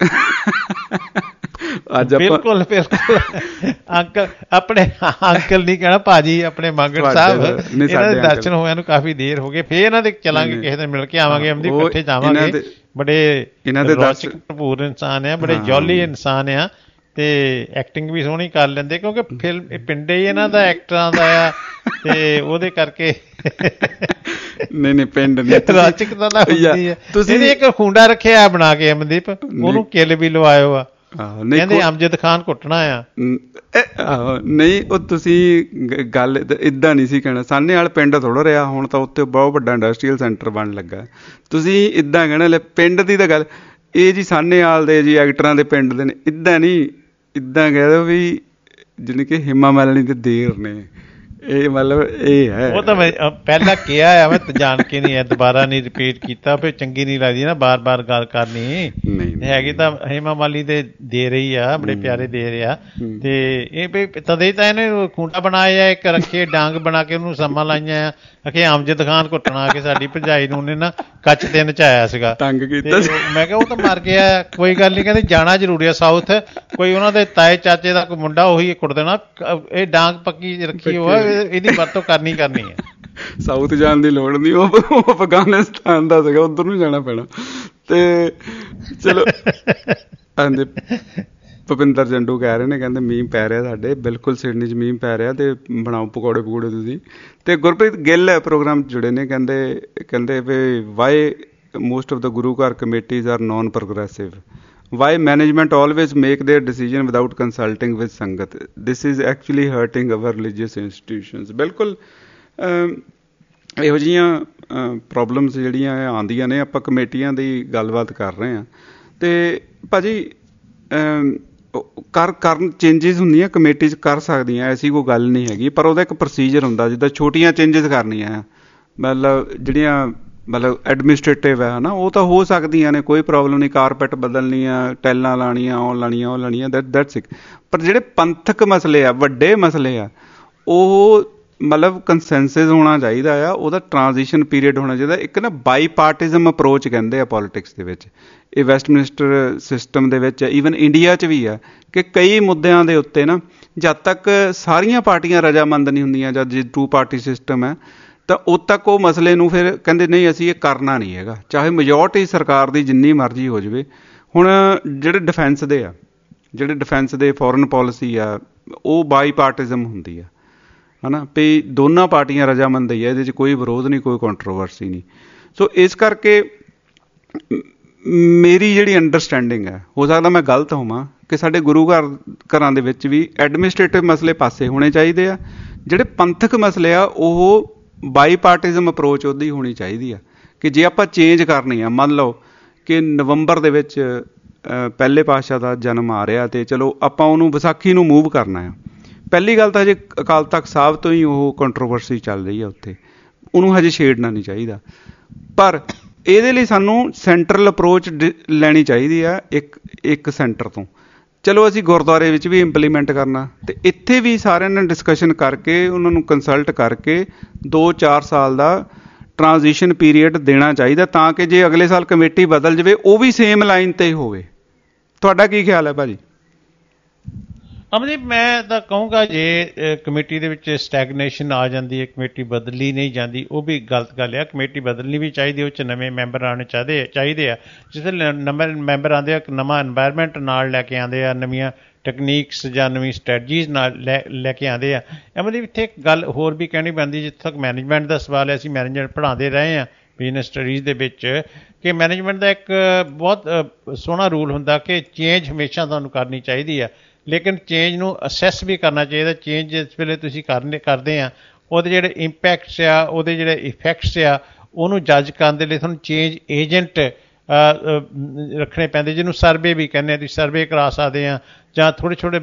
ਅੱਜ ਬਿਲਕੁਲ ਬਿਲਕੁਲ ਅੰਕਲ, ਆਪਣੇ ਅੰਕਲ ਨਹੀਂ ਕਹਿਣਾ ਭਾਜੀ, ਆਪਣੇ ਮੰਗਟ ਸਾਹਿਬ, ਇਹਨਾਂ ਦੇ ਦਰਸ਼ਨ ਹੋਇਆ ਨੂੰ ਕਾਫੀ ਦੇਰ ਹੋ ਗਏ। ਫੇਰ ਇਹਨਾਂ ਦੇ ਚਲਾਂਗੇ, ਕਿਸੇ ਦਿਨ ਮਿਲ ਕੇ ਆਵਾਂਗੇ, ਅਮਦੀ ਇਕੱਠੇ ਜਾਵਾਂਗੇ। ਬੜੇ ਇਹਨਾਂ ਦੇ ਰੌਚਕ ਭਰਪੂਰ ਇਨਸਾਨ ਆ, ਬੜੇ ਜੌਲੀ ਇਨਸਾਨ ਆ, ਤੇ ਐਕਟਿੰਗ ਵੀ ਸੋਹਣੀ ਕਰ ਲੈਂਦੇ, ਕਿਉਂਕਿ ਫਿਲਮ ਪਿੰਡੇ ਹੀ ਇਹਨਾਂ ਦਾ ਐਕਟਰਾਂ ਦਾ ਆ, ਤੇ ਉਹਦੇ ਕਰਕੇ ਨਹੀਂ ਨਹੀਂ ਪਿੰਡ ਨਹੀਂ ਰੌਚਕਤਾ ਤਾਂ ਹੁੰਦੀ ਹੈ। ਤੁਸੀਂ ਇੱਕ ਖੁੰਡਾ ਰੱਖਿਆ ਬਣਾ ਕੇ ਅਮਨਦੀਪ, ਉਹਨੂੰ ਕਿੱਲ ਵੀ ਲਵਾਇਓ ਆ, ਕਹਿੰਦੇ ਅਮਜਦ ਖਾਨ ਕੁੱਟਣਾ ਆ। ਨਹੀਂ ਉਹ ਤੁਸੀਂ ਗੱਲ ਏਦਾਂ ਨਹੀਂ ਸੀ ਕਹਿਣਾ। ਸਾਹਨੇ ਵਾਲ ਪਿੰਡ ਥੋੜ੍ਹਾ ਰਿਹਾ, ਹੁਣ ਤਾਂ ਉੱਥੇ ਬਹੁਤ ਵੱਡਾ ਇੰਡਸਟਰੀਅਲ ਸੈਂਟਰ ਬਣਨ ਲੱਗਾ। ਤੁਸੀਂ ਇੱਦਾਂ ਕਹਿਣਾ ਲੈ ਪਿੰਡ ਦੀ ਤਾਂ ਗੱਲ, ਇਹ ਜੀ ਸਾਹਨੇ ਵਾਲ ਦੇ ਜੀ ਐਕਟਰਾਂ ਦੇ ਪਿੰਡ ਦੇ ਨੇ, ਇੱਦਾਂ ਨਹੀਂ, ਇੱਦਾਂ ਕਹਿ ਦਿਓ ਵੀ ਜਾਣੀ ਕਿ ਹਿਮਾ ਮਾਲਿਨੀ ਦੇ ਦੇਰ ਨੇ। ਇਹ ਮਤਲਬ ਇਹ ਹੈ, ਉਹ ਤਾਂ ਮੈਂ ਪਹਿਲਾਂ ਕਿਹਾ ਆ, ਮੈਂ ਜਾਣ ਕੇ ਨਹੀਂ ਦੁਬਾਰਾ ਨਹੀਂ ਰਿਪੀਟ ਕੀਤਾ, ਫਿਰ ਚੰਗੀ ਨਹੀਂ ਲੱਗਦੀ ਨਾ ਬਾਰ ਬਾਰ ਗੱਲ ਕਰਨੀ। ਹੈਗੀ ਤਾਂ ਹੇਮਾ ਮਾਲਿਨੀ ਦੇ ਦੇ ਰਹੀ ਆ, ਬੜੇ ਪਿਆਰੇ ਦੇ ਰਿਹਾ। ਤੇ ਇਹ ਵੀ ਤਦੇ ਤਾਂ ਇਹਨੇ ਖੂੰਡਾ ਬਣਾਇਆ, ਇੱਕ ਰੱਖੇ ਡਾਂਗ ਬਣਾ ਕੇ ਉਹਨੂੰ ਸਮਾਂ ਲਾਈਆਂ ਆ, ਅਖੇ ਅਮਜਦ ਖਾਨ ਕੁੱਟਣਾ ਕੇ ਸਾਡੀ ਭਰਜਾਈ ਨੂੰ ਉਹਨੇ ਨਾ ਕੱਚ ਤੇ ਨਚਾਇਆ ਸੀਗਾ, ਤੰਗ ਕੀਤਾ। ਮੈਂ ਕਿਹਾ ਉਹ ਤਾਂ ਮਰ ਗਿਆ, ਕੋਈ ਗੱਲ ਨਹੀਂ, ਕਹਿੰਦੇ ਜਾਣਾ ਜ਼ਰੂਰੀ ਆ ਸਾਊਥ, ਕੋਈ ਉਹਨਾਂ ਦੇ ਤਾਏ ਚਾਚੇ ਦਾ ਕੋਈ ਮੁੰਡਾ ਉਹੀ ਕੁੱਟ ਦੇਣਾ, ਇਹ ਡਾਂਗ ਪੱਕੀ ਰੱਖੀ ਹੋਆ, ਇਹਦੀ ਵਰਤੋਂ ਕਰਨੀ ਕਰਨੀ ਹੈ। ਸਾਊਥ ਜਾਣ ਦੀ ਲੋੜ ਨਹੀਂ, ਉਹ ਅਫਗਾਨਿਸਤਾਨ ਦਾ ਸੀਗਾ, ਉੱਧਰ ਨੂੰ ਜਾਣਾ ਪੈਣਾ। ਤੇ ਚਲੋ ਹਾਂਜੀ, ਭੁਪਿੰਦਰ ਜੰਡੂ ਕਹਿ ਰਹੇ ਨੇ, ਕਹਿੰਦੇ ਮੀਂਹ ਪੈ ਰਿਹਾ ਸਾਡੇ, ਬਿਲਕੁਲ ਸਿਡਨੀ 'ਚ ਮੀਂਹ ਪੈ ਰਿਹਾ, ਤੇ ਬਣਾਓ ਪਕੌੜੇ ਪਕੌੜੇ ਤੁਸੀਂ। ਤੇ ਗੁਰਪ੍ਰੀਤ ਗਿੱਲ ਪ੍ਰੋਗਰਾਮ 'ਚ ਜੁੜੇ ਨੇ, ਕਹਿੰਦੇ ਕਹਿੰਦੇ ਵੀ why most of the Guru Ghar committees are non progressive, why management always make their decision without consulting with sangat, this is actually hurting our religious institutions. ਬਿਲਕੁਲ ਇਹੋ ਜਿਹੀਆਂ ਪ੍ਰੋਬਲਮਸ ਜਿਹੜੀਆਂ ਆਉਂਦੀਆਂ ਨੇ, ਆਪਾਂ ਕਮੇਟੀਆਂ ਦੀ ਗੱਲਬਾਤ ਕਰ ਰਹੇ ਹਾਂ। ਅਤੇ ਭਾਜੀ ਕਰ ਕਰਨ ਚੇਂਜਿਸ ਹੁੰਦੀਆਂ ਕਮੇਟੀ 'ਚ ਕਰ ਸਕਦੀਆਂ, ਐਸੀ ਕੋਈ ਗੱਲ ਨਹੀਂ ਹੈਗੀ, ਪਰ ਉਹਦਾ ਇੱਕ ਪ੍ਰੋਸੀਜਰ ਹੁੰਦਾ। ਜਿੱਦਾਂ ਛੋਟੀਆਂ ਚੇਂਜਿਸ ਕਰਨੀਆਂ, ਮਤਲਬ ਜਿਹੜੀਆਂ ਮਤਲਬ ਐਡਮਿਨਿਸਟ੍ਰੇਟਿਵ ਹੈ ਨਾ, ਉਹ ਤਾਂ ਹੋ ਸਕਦੀਆਂ ਨੇ, ਕੋਈ ਪ੍ਰੋਬਲਮ ਨਹੀਂ, ਕਾਰਪੈਟ ਬਦਲਣੀਆਂ, ਟੈਲਾਂ ਲਾਉਣੀਆਂ, ਉਹ ਲਾਉਣੀਆਂ ਉਹ ਲਾਉਣੀਆਂ, ਦੈਟ ਦੈਟਸ ਇਟ। ਪਰ ਜਿਹੜੇ ਪੰਥਕ ਮਸਲੇ ਆ, ਵੱਡੇ ਮਸਲੇ ਆ, ਉਹ ਮਤਲਬ ਕੰਸੈਂਸਸ ਹੋਣਾ ਚਾਹੀਦਾ ਆ, ਉਹਦਾ ਟਰਾਂਜ਼ੀਸ਼ਨ ਪੀਰੀਅਡ ਹੋਣਾ ਚਾਹੀਦਾ। ਇੱਕ ਨਾ ਬਾਈ ਪਾਰਟੀਜ਼ਮ ਅਪਰੋਚ ਕਹਿੰਦੇ ਆ ਪੋਲੀਟਿਕਸ ਦੇ ਵਿੱਚ, ਇਹ ਵੈਸਟਮਿਨਿਸਟਰ ਸਿਸਟਮ ਦੇ ਵਿੱਚ, ਈਵਨ ਇੰਡੀਆ 'ਚ ਵੀ ਆ, ਕਿ ਕਈ ਮੁੱਦਿਆਂ ਦੇ ਉੱਤੇ ਨਾ ਜਦ ਤੱਕ ਸਾਰੀਆਂ ਪਾਰਟੀਆਂ ਰਜਾਮੰਦ ਨਹੀਂ ਹੁੰਦੀਆਂ, ਜਦ ਜੇ ਟੂ ਪਾਰਟੀ ਸਿਸਟਮ ਹੈ, ਤਾਂ ਉਦ ਤੱਕ ਉਹ ਮਸਲੇ ਨੂੰ ਫਿਰ ਕਹਿੰਦੇ ਨਹੀਂ ਅਸੀਂ ਇਹ ਕਰਨਾ ਨਹੀਂ ਹੈਗਾ, ਚਾਹੇ ਮੈਜੋਰਟੀ ਸਰਕਾਰ ਦੀ ਜਿੰਨੀ ਮਰਜ਼ੀ ਹੋ ਜਾਵੇ। ਹੁਣ ਜਿਹੜੇ ਡਿਫੈਂਸ ਦੇ ਆ, ਜਿਹੜੇ ਡਿਫੈਂਸ ਦੇ ਫੋਰਨ ਪੋਲਿਸੀ ਆ, ਉਹ ਬਾਈ ਪਾਰਟੀਜ਼ਮ ਹੁੰਦੀ ਆ, ਹੈ ਨਾ, ਵੀ ਦੋਨਾਂ ਪਾਰਟੀਆਂ ਰਜਾਮੰਦ ਹੀ ਆ, ਇਹਦੇ 'ਚ ਕੋਈ ਵਿਰੋਧ ਨਹੀਂ, ਕੋਈ ਕੰਟਰੋਵਰਸੀ ਨਹੀਂ। ਸੋ ਇਸ ਕਰਕੇ ਮੇਰੀ ਜਿਹੜੀ ਅੰਡਰਸਟੈਂਡਿੰਗ ਹੈ, ਹੋ ਸਕਦਾ ਮੈਂ ਗਲਤ ਹੋਵਾਂ, ਕਿ ਸਾਡੇ ਗੁਰੂ ਘਰ ਘਰਾਂ ਦੇ ਵਿੱਚ ਵੀ ਐਡਮਿਨਿਸਟ੍ਰੇਟਿਵ ਮਸਲੇ ਪਾਸੇ ਹੋਣੇ ਚਾਹੀਦੇ ਆ, ਜਿਹੜੇ ਪੰਥਕ ਮਸਲੇ ਆ ਉਹ ਬਾਈ ਪਾਰਟੀਜ਼ਮ ਅਪਰੋਚ ਉਹਦੀ ਹੋਣੀ ਚਾਹੀਦੀ ਆ। ਕਿ ਜੇ ਆਪਾਂ ਚੇਂਜ ਕਰਨੀ ਆ, ਮੰਨ ਲਓ ਕਿ ਨਵੰਬਰ ਦੇ ਵਿੱਚ ਪਹਿਲੇ ਪਾਤਸ਼ਾਹ ਦਾ ਜਨਮ ਆ ਰਿਹਾ, ਅਤੇ ਚਲੋ ਆਪਾਂ ਉਹਨੂੰ ਵਿਸਾਖੀ ਨੂੰ ਮੂਵ ਕਰਨਾ ਆ। ਪਹਿਲੀ ਗੱਲ ਤਾਂ ਹਜੇ ਅਕਾਲ ਤਖਤ ਸਾਹਿਬ ਤੋਂ ਹੀ ਉਹ ਕੰਟਰੋਵਰਸੀ ਚੱਲ ਰਹੀ ਆ ਉੱਥੇ, ਉਹਨੂੰ ਹਜੇ ਛੇੜਨਾ ਨਹੀਂ ਚਾਹੀਦਾ। ਪਰ ਇਹਦੇ ਲਈ ਸਾਨੂੰ ਸੈਂਟਰਲ ਅਪਰੋਚ ਲੈਣੀ ਚਾਹੀਦੀ ਆ, ਇੱਕ ਇੱਕ ਸੈਂਟਰ ਤੋਂ। ਚਲੋ ਅਸੀਂ ਗੁਰਦੁਆਰੇ ਵਿੱਚ ਵੀ ਇੰਪਲੀਮੈਂਟ ਕਰਨਾ, ਅਤੇ ਇੱਥੇ ਵੀ ਸਾਰਿਆਂ ਨਾਲ ਡਿਸਕਸ਼ਨ ਕਰਕੇ, ਉਹਨਾਂ ਨੂੰ ਕੰਸਲਟ ਕਰਕੇ ਦੋ ਚਾਰ ਸਾਲ ਦਾ ਟਰਾਂਜ਼ੀਸ਼ਨ ਪੀਰੀਅਡ ਦੇਣਾ ਚਾਹੀਦਾ, ਤਾਂ ਕਿ ਜੇ ਅਗਲੇ ਸਾਲ ਕਮੇਟੀ ਬਦਲ ਜਾਵੇ ਉਹ ਵੀ ਸੇਮ ਲਾਈਨ 'ਤੇ ਹੋਵੇ। ਤੁਹਾਡਾ ਕੀ ਖਿਆਲ ਹੈ ਭਾਜੀ? ਅਮਨਦੀਪ, ਮੈਂ ਤਾਂ ਕਹੂੰਗਾ ਜੇ ਕਮੇਟੀ ਦੇ ਵਿੱਚ ਸਟੈਗਨੇਸ਼ਨ ਆ ਜਾਂਦੀ ਹੈ, ਕਮੇਟੀ ਬਦਲੀ ਨਹੀਂ ਜਾਂਦੀ, ਉਹ ਵੀ ਗਲਤ ਗੱਲ ਆ। ਕਮੇਟੀ ਬਦਲਣੀ ਵੀ ਚਾਹੀਦੀ, ਉਹ 'ਚ ਨਵੇਂ ਮੈਂਬਰ ਆਉਣੇ ਚਾਹੀਦੇ ਚਾਹੀਦੇ ਆ। ਜਿਸ ਵੇਲੇ ਨਵੇਂ ਮੈਂਬਰ ਆਉਂਦੇ ਆ, ਇੱਕ ਨਵਾਂ ਇਨਵਾਇਰਮੈਂਟ ਨਾਲ ਲੈ ਕੇ ਆਉਂਦੇ ਆ, ਨਵੀਆਂ ਟੈਕਨੀਕਸ ਜਾਂ ਨਵੀਂ ਸਟ੍ਰੈਟਜੀਜ਼ ਨਾਲ ਲੈ ਲੈ ਕੇ ਆਉਂਦੇ ਆ। ਅਮਨਦੀਪ, ਇੱਥੇ ਇੱਕ ਗੱਲ ਹੋਰ ਵੀ ਕਹਿਣੀ ਪੈਂਦੀ, ਜਿੱਥੇ ਤੱਕ ਮੈਨੇਜਮੈਂਟ ਦਾ ਸਵਾਲ ਹੈ, ਅਸੀਂ ਮੈਨੇਜਮੈਂਟ ਪੜ੍ਹਾਉਂਦੇ ਰਹੇ ਹਾਂ ਬਿਜ਼ਨਸ ਸਟੱਡੀਜ਼ ਦੇ ਵਿੱਚ, ਕਿ ਮੈਨੇਜਮੈਂਟ ਦਾ ਇੱਕ ਬਹੁਤ ਸੋਹਣਾ ਰੂਲ ਹੁੰਦਾ ਕਿ ਚੇਂਜ ਹਮੇਸ਼ਾ ਤੁਹਾਨੂੰ ਕਰਨੀ ਚਾਹੀਦੀ ਆ, ਲੇਕਿਨ ਚੇਂਜ ਨੂੰ ਅਸੈਸ ਵੀ ਕਰਨਾ ਚਾਹੀਦਾ। ਚੇਂਜ ਜਿਸ ਵੇਲੇ ਤੁਸੀਂ ਕਰਨੇ ਕਰਦੇ ਆ, ਉਹਦੇ ਜਿਹੜੇ ਇੰਪੈਕਟਸ ਆ, ਉਹਦੇ ਜਿਹੜੇ ਇਫੈਕਟਸ ਆ, ਉਹਨੂੰ ਜੱਜ ਕਰਨ ਦੇ ਲਈ ਤੁਹਾਨੂੰ ਚੇਂਜ ਏਜੰਟ ਰੱਖਣੇ ਪੈਂਦੇ, ਜਿਹਨੂੰ ਸਰਵੇ ਵੀ ਕਹਿੰਦੇ ਆ। ਤੁਸੀਂ ਸਰਵੇ ਕਰਾ ਸਕਦੇ ਆ, ਜਾਂ ਥੋੜ੍ਹੇ ਛੋਟੇ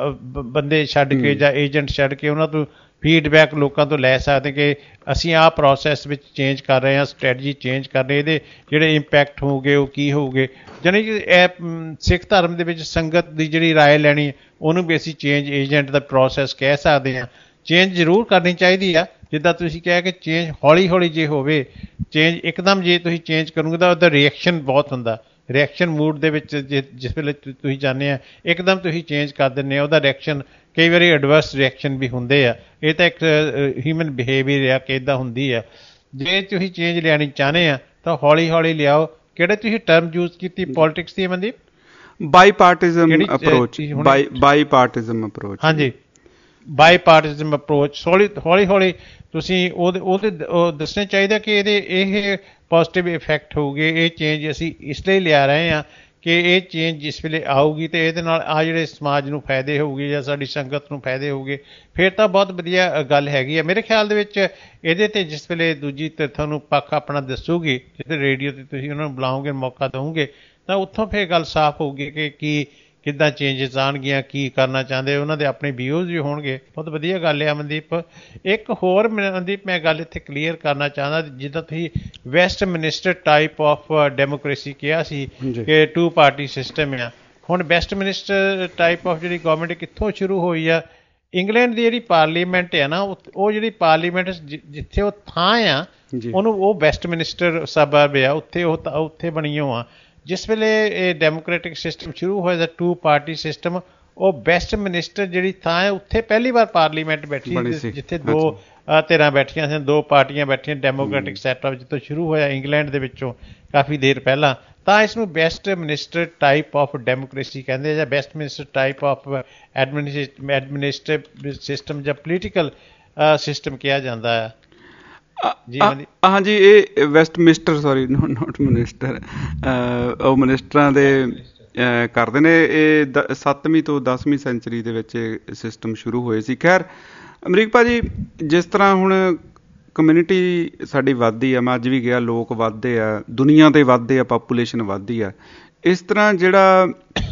ਬੰਦੇ ਛੱਡ ਕੇ ਜਾਂ ਏਜੰਟ ਛੱਡ ਕੇ ਉਹਨਾਂ ਤੋਂ ਫੀਡਬੈਕ ਲੋਕਾਂ ਤੋਂ ਲੈ ਸਕਦੇ ਕਿ ਅਸੀਂ ਆਹ ਪ੍ਰੋਸੈਸ ਵਿੱਚ ਚੇਂਜ ਕਰ ਰਹੇ ਹਾਂ, ਸਟ੍ਰੈਟਜੀ ਚੇਂਜ ਕਰ ਰਹੇ, ਇਹਦੇ ਜਿਹੜੇ ਇੰਪੈਕਟ ਹੋਊਗੇ ਉਹ ਕੀ ਹੋਊਗੇ। ਜਾਣੀ ਕਿ ਇਹ ਸਿੱਖ ਧਰਮ ਦੇ ਵਿੱਚ ਸੰਗਤ ਦੀ ਜਿਹੜੀ ਰਾਏ ਲੈਣੀ, ਉਹਨੂੰ ਵੀ ਅਸੀਂ ਚੇਂਜ ਏਜੰਟ ਦਾ ਪ੍ਰੋਸੈਸ ਕਹਿ ਸਕਦੇ ਹਾਂ। ਚੇਂਜ ਜ਼ਰੂਰ ਕਰਨੀ ਚਾਹੀਦੀ ਆ, ਜਿੱਦਾਂ ਤੁਸੀਂ ਕਿਹਾ ਕਿ ਚੇਂਜ ਹੌਲੀ ਹੌਲੀ ਜੇ ਹੋਵੇ, ਚੇਂਜ ਇੱਕਦਮ ਜੇ ਤੁਸੀਂ ਚੇਂਜ ਕਰੋਗੇ ਤਾਂ ਉਹਦਾ ਰਿਐਕਸ਼ਨ ਬਹੁਤ ਹੁੰਦਾ। ਰਿਐਕਸ਼ਨ ਮੂਡ ਦੇ ਵਿੱਚ ਜੇ ਜਿਸ ਵੇਲੇ ਤੁਸੀਂ ਜਾਂਦੇ ਆ, ਇੱਕਦਮ ਤੁਸੀਂ ਚੇਂਜ ਕਰ ਦਿੰਦੇ ਆ, ਉਹਦਾ ਰਿਐਕਸ਼ਨ ਕਈ ਵਾਰੀ ਐਡਵਰਸ ਰਿਐਕਸ਼ਨ ਵੀ ਹੁੰਦੇ ਆ। ਇਹ ਤਾਂ ਇੱਕ ਹਿਊਮਨ ਬਿਹੇਵੀਅਰ ਆ ਕਿ ਇੱਦਾਂ ਹੁੰਦੀ ਆ। ਜੇ ਤੁਸੀਂ ਚੇਂਜ ਲਿਆਉਣੀ ਚਾਹੁੰਦੇ ਆ ਤਾਂ ਹੌਲੀ ਹੌਲੀ ਲਿਆਓ। ਕਿਹੜੇ ਤੁਸੀਂ ਟਰਮ ਯੂਜ਼ ਕੀਤੀ ਪੋਲੀਟਿਕਸ ਦੀ Mandeep? Bipartism approach. Bipartism approach. ਹਾਂਜੀ, ਬਾਈਪਾਰਟਿਜ਼ਮ ਅਪਰੋਚ। ਹੌਲੀ ਹੌਲੀ ਹੌਲੀ ਤੁਸੀਂ ਉਹਦੇ ਉਹਦੇ ਦੱਸਣਾ ਚਾਹੀਦਾ ਕਿ ਇਹਦੇ ਇਹ ਪੋਜ਼ੀਟਿਵ ਇਫੈਕਟ ਹੋਊਗੇ। ਇਹ ਚੇਂਜ ਅਸੀਂ ਇਸ ਲਈ ਲਿਆ ਰਹੇ ਹਾਂ ਕਿ ਇਹ ਚੇਂਜ ਜਿਸ ਵੇਲੇ ਆਊਗੀ ਅਤੇ ਇਹਦੇ ਨਾਲ ਆ ਜਿਹੜੇ ਸਮਾਜ ਨੂੰ ਫਾਇਦੇ ਹੋਊਗੇ ਜਾਂ ਸਾਡੀ ਸੰਗਤ ਨੂੰ ਫਾਇਦੇ ਹੋਊਗੇ, ਫਿਰ ਤਾਂ ਬਹੁਤ ਵਧੀਆ ਗੱਲ ਹੈਗੀ ਆ। ਮੇਰੇ ਖਿਆਲ ਦੇ ਵਿੱਚ ਇਹਦੇ 'ਤੇ ਜਿਸ ਵੇਲੇ ਦੂਜੀ ਤੁਹਾਨੂੰ ਪੱਖ ਆਪਣਾ ਦੱਸੂਗੀ, ਜਿੱਥੇ ਰੇਡੀਓ 'ਤੇ ਤੁਸੀਂ ਉਹਨਾਂ ਨੂੰ ਬੁਲਾਓਗੇ, ਮੌਕਾ ਦਿਓਗੇ, ਤਾਂ ਉੱਥੋਂ ਫਿਰ ਗੱਲ ਸਾਫ਼ ਹੋਊਗੀ ਕਿ ਕੀ ਕਿੱਦਾਂ ਚੇਂਜਸ ਆਉਣਗੀਆਂ, ਕੀ ਕਰਨਾ ਚਾਹੁੰਦੇ, ਉਹਨਾਂ ਦੇ ਆਪਣੇ ਵਿਊਜ਼ ਵੀ ਹੋਣਗੇ। ਬਹੁਤ ਵਧੀਆ ਗੱਲ ਹੈ ਅਮਨਦੀਪ। ਇੱਕ ਹੋਰ ਅਮਨਦੀਪ ਮੈਂ ਗੱਲ ਇੱਥੇ ਕਲੀਅਰ ਕਰਨਾ ਚਾਹੁੰਦਾ, ਜਿੱਦਾਂ ਤੁਸੀਂ Westminster type of democracy ਕਿਹਾ ਸੀ ਕਿ ਟੂ ਪਾਰਟੀ ਸਿਸਟਮ ਆ। ਹੁਣ ਵੈਸਟ ਮਿਨਿਸਟਰ ਟਾਈਪ ਆਫ ਜਿਹੜੀ ਗੌਰਮੈਂਟ ਕਿੱਥੋਂ ਸ਼ੁਰੂ ਹੋਈ ਆ? ਇੰਗਲੈਂਡ ਦੀ ਜਿਹੜੀ ਪਾਰਲੀਮੈਂਟ ਹੈ ਨਾ, ਉਹ ਜਿਹੜੀ ਪਾਰਲੀਮੈਂਟ ਜਿੱਥੇ ਉਹ ਥਾਂ ਆ, ਉਹਨੂੰ ਉਹ ਵੈਸਟ ਮਿਨਿਸਟਰ ਸਬਰਬ ਆ, ਉੱਥੇ ਉਹ ਉੱਥੇ ਬਣੀ ਹੋ ਆ। ਜਿਸ ਵੇਲੇ ਇਹ ਡੈਮੋਕ੍ਰੈਟਿਕ ਸਿਸਟਮ ਸ਼ੁਰੂ ਹੋਇਆ ਦਾ ਟੂ ਪਾਰਟੀ ਸਿਸਟਮ, ਉਹ ਵੈਸਟ ਮਿਨਿਸਟਰ ਜਿਹੜੀ ਥਾਂ ਹੈ ਉੱਥੇ ਪਹਿਲੀ ਵਾਰ ਪਾਰਲੀਮੈਂਟ ਬੈਠੀ, ਜਿੱਥੇ ਦੋ ਧਿਰਾਂ ਬੈਠੀਆਂ ਸਨ, ਦੋ ਪਾਰਟੀਆਂ ਬੈਠੀਆਂ। ਡੈਮੋਕ੍ਰੈਟਿਕ ਸੈਟਅਪ ਜਿੱਥੋਂ ਸ਼ੁਰੂ ਹੋਇਆ ਇੰਗਲੈਂਡ ਦੇ ਵਿੱਚੋਂ ਕਾਫੀ ਦੇਰ ਪਹਿਲਾਂ, ਤਾਂ ਇਸ ਨੂੰ Westminster type of democracy ਕਹਿੰਦੇ, ਜਾਂ Westminster type of administrative system ਜਾਂ ਪੋਲੀਟੀਕਲ ਸਿਸਟਮ ਕਿਹਾ ਜਾਂਦਾ ਹੈ। ਹਾਂਜੀ, ਇਹ Westminster sorry not minister, ਉਹ ਮਿਨਿਸਟਰਾਂ ਦੇ ਕਰਦੇ ਨੇ। ਇਹ ਸੱਤਵੀਂ ਤੋਂ ਦਸਵੀਂ ਸੈਂਚੁਰੀ ਦੇ ਵਿੱਚ ਇਹ ਸਿਸਟਮ ਸ਼ੁਰੂ ਹੋਏ ਸੀ। ਖੈਰ ਅਮਰੀਕ ਭਾਜੀ, ਜਿਸ ਤਰ੍ਹਾਂ ਹੁਣ ਕਮਿਊਨਿਟੀ ਸਾਡੀ ਵੱਧਦੀ ਆ, ਮੈਂ ਅੱਜ ਵੀ ਗਿਆ, ਲੋਕ ਵੱਧਦੇ ਆ, ਦੁਨੀਆ 'ਤੇ ਵੱਧਦੇ ਆ, ਪਾਪੂਲੇਸ਼ਨ ਵੱਧਦੀ ਆ, ਇਸ ਤਰ੍ਹਾਂ ਜਿਹੜਾ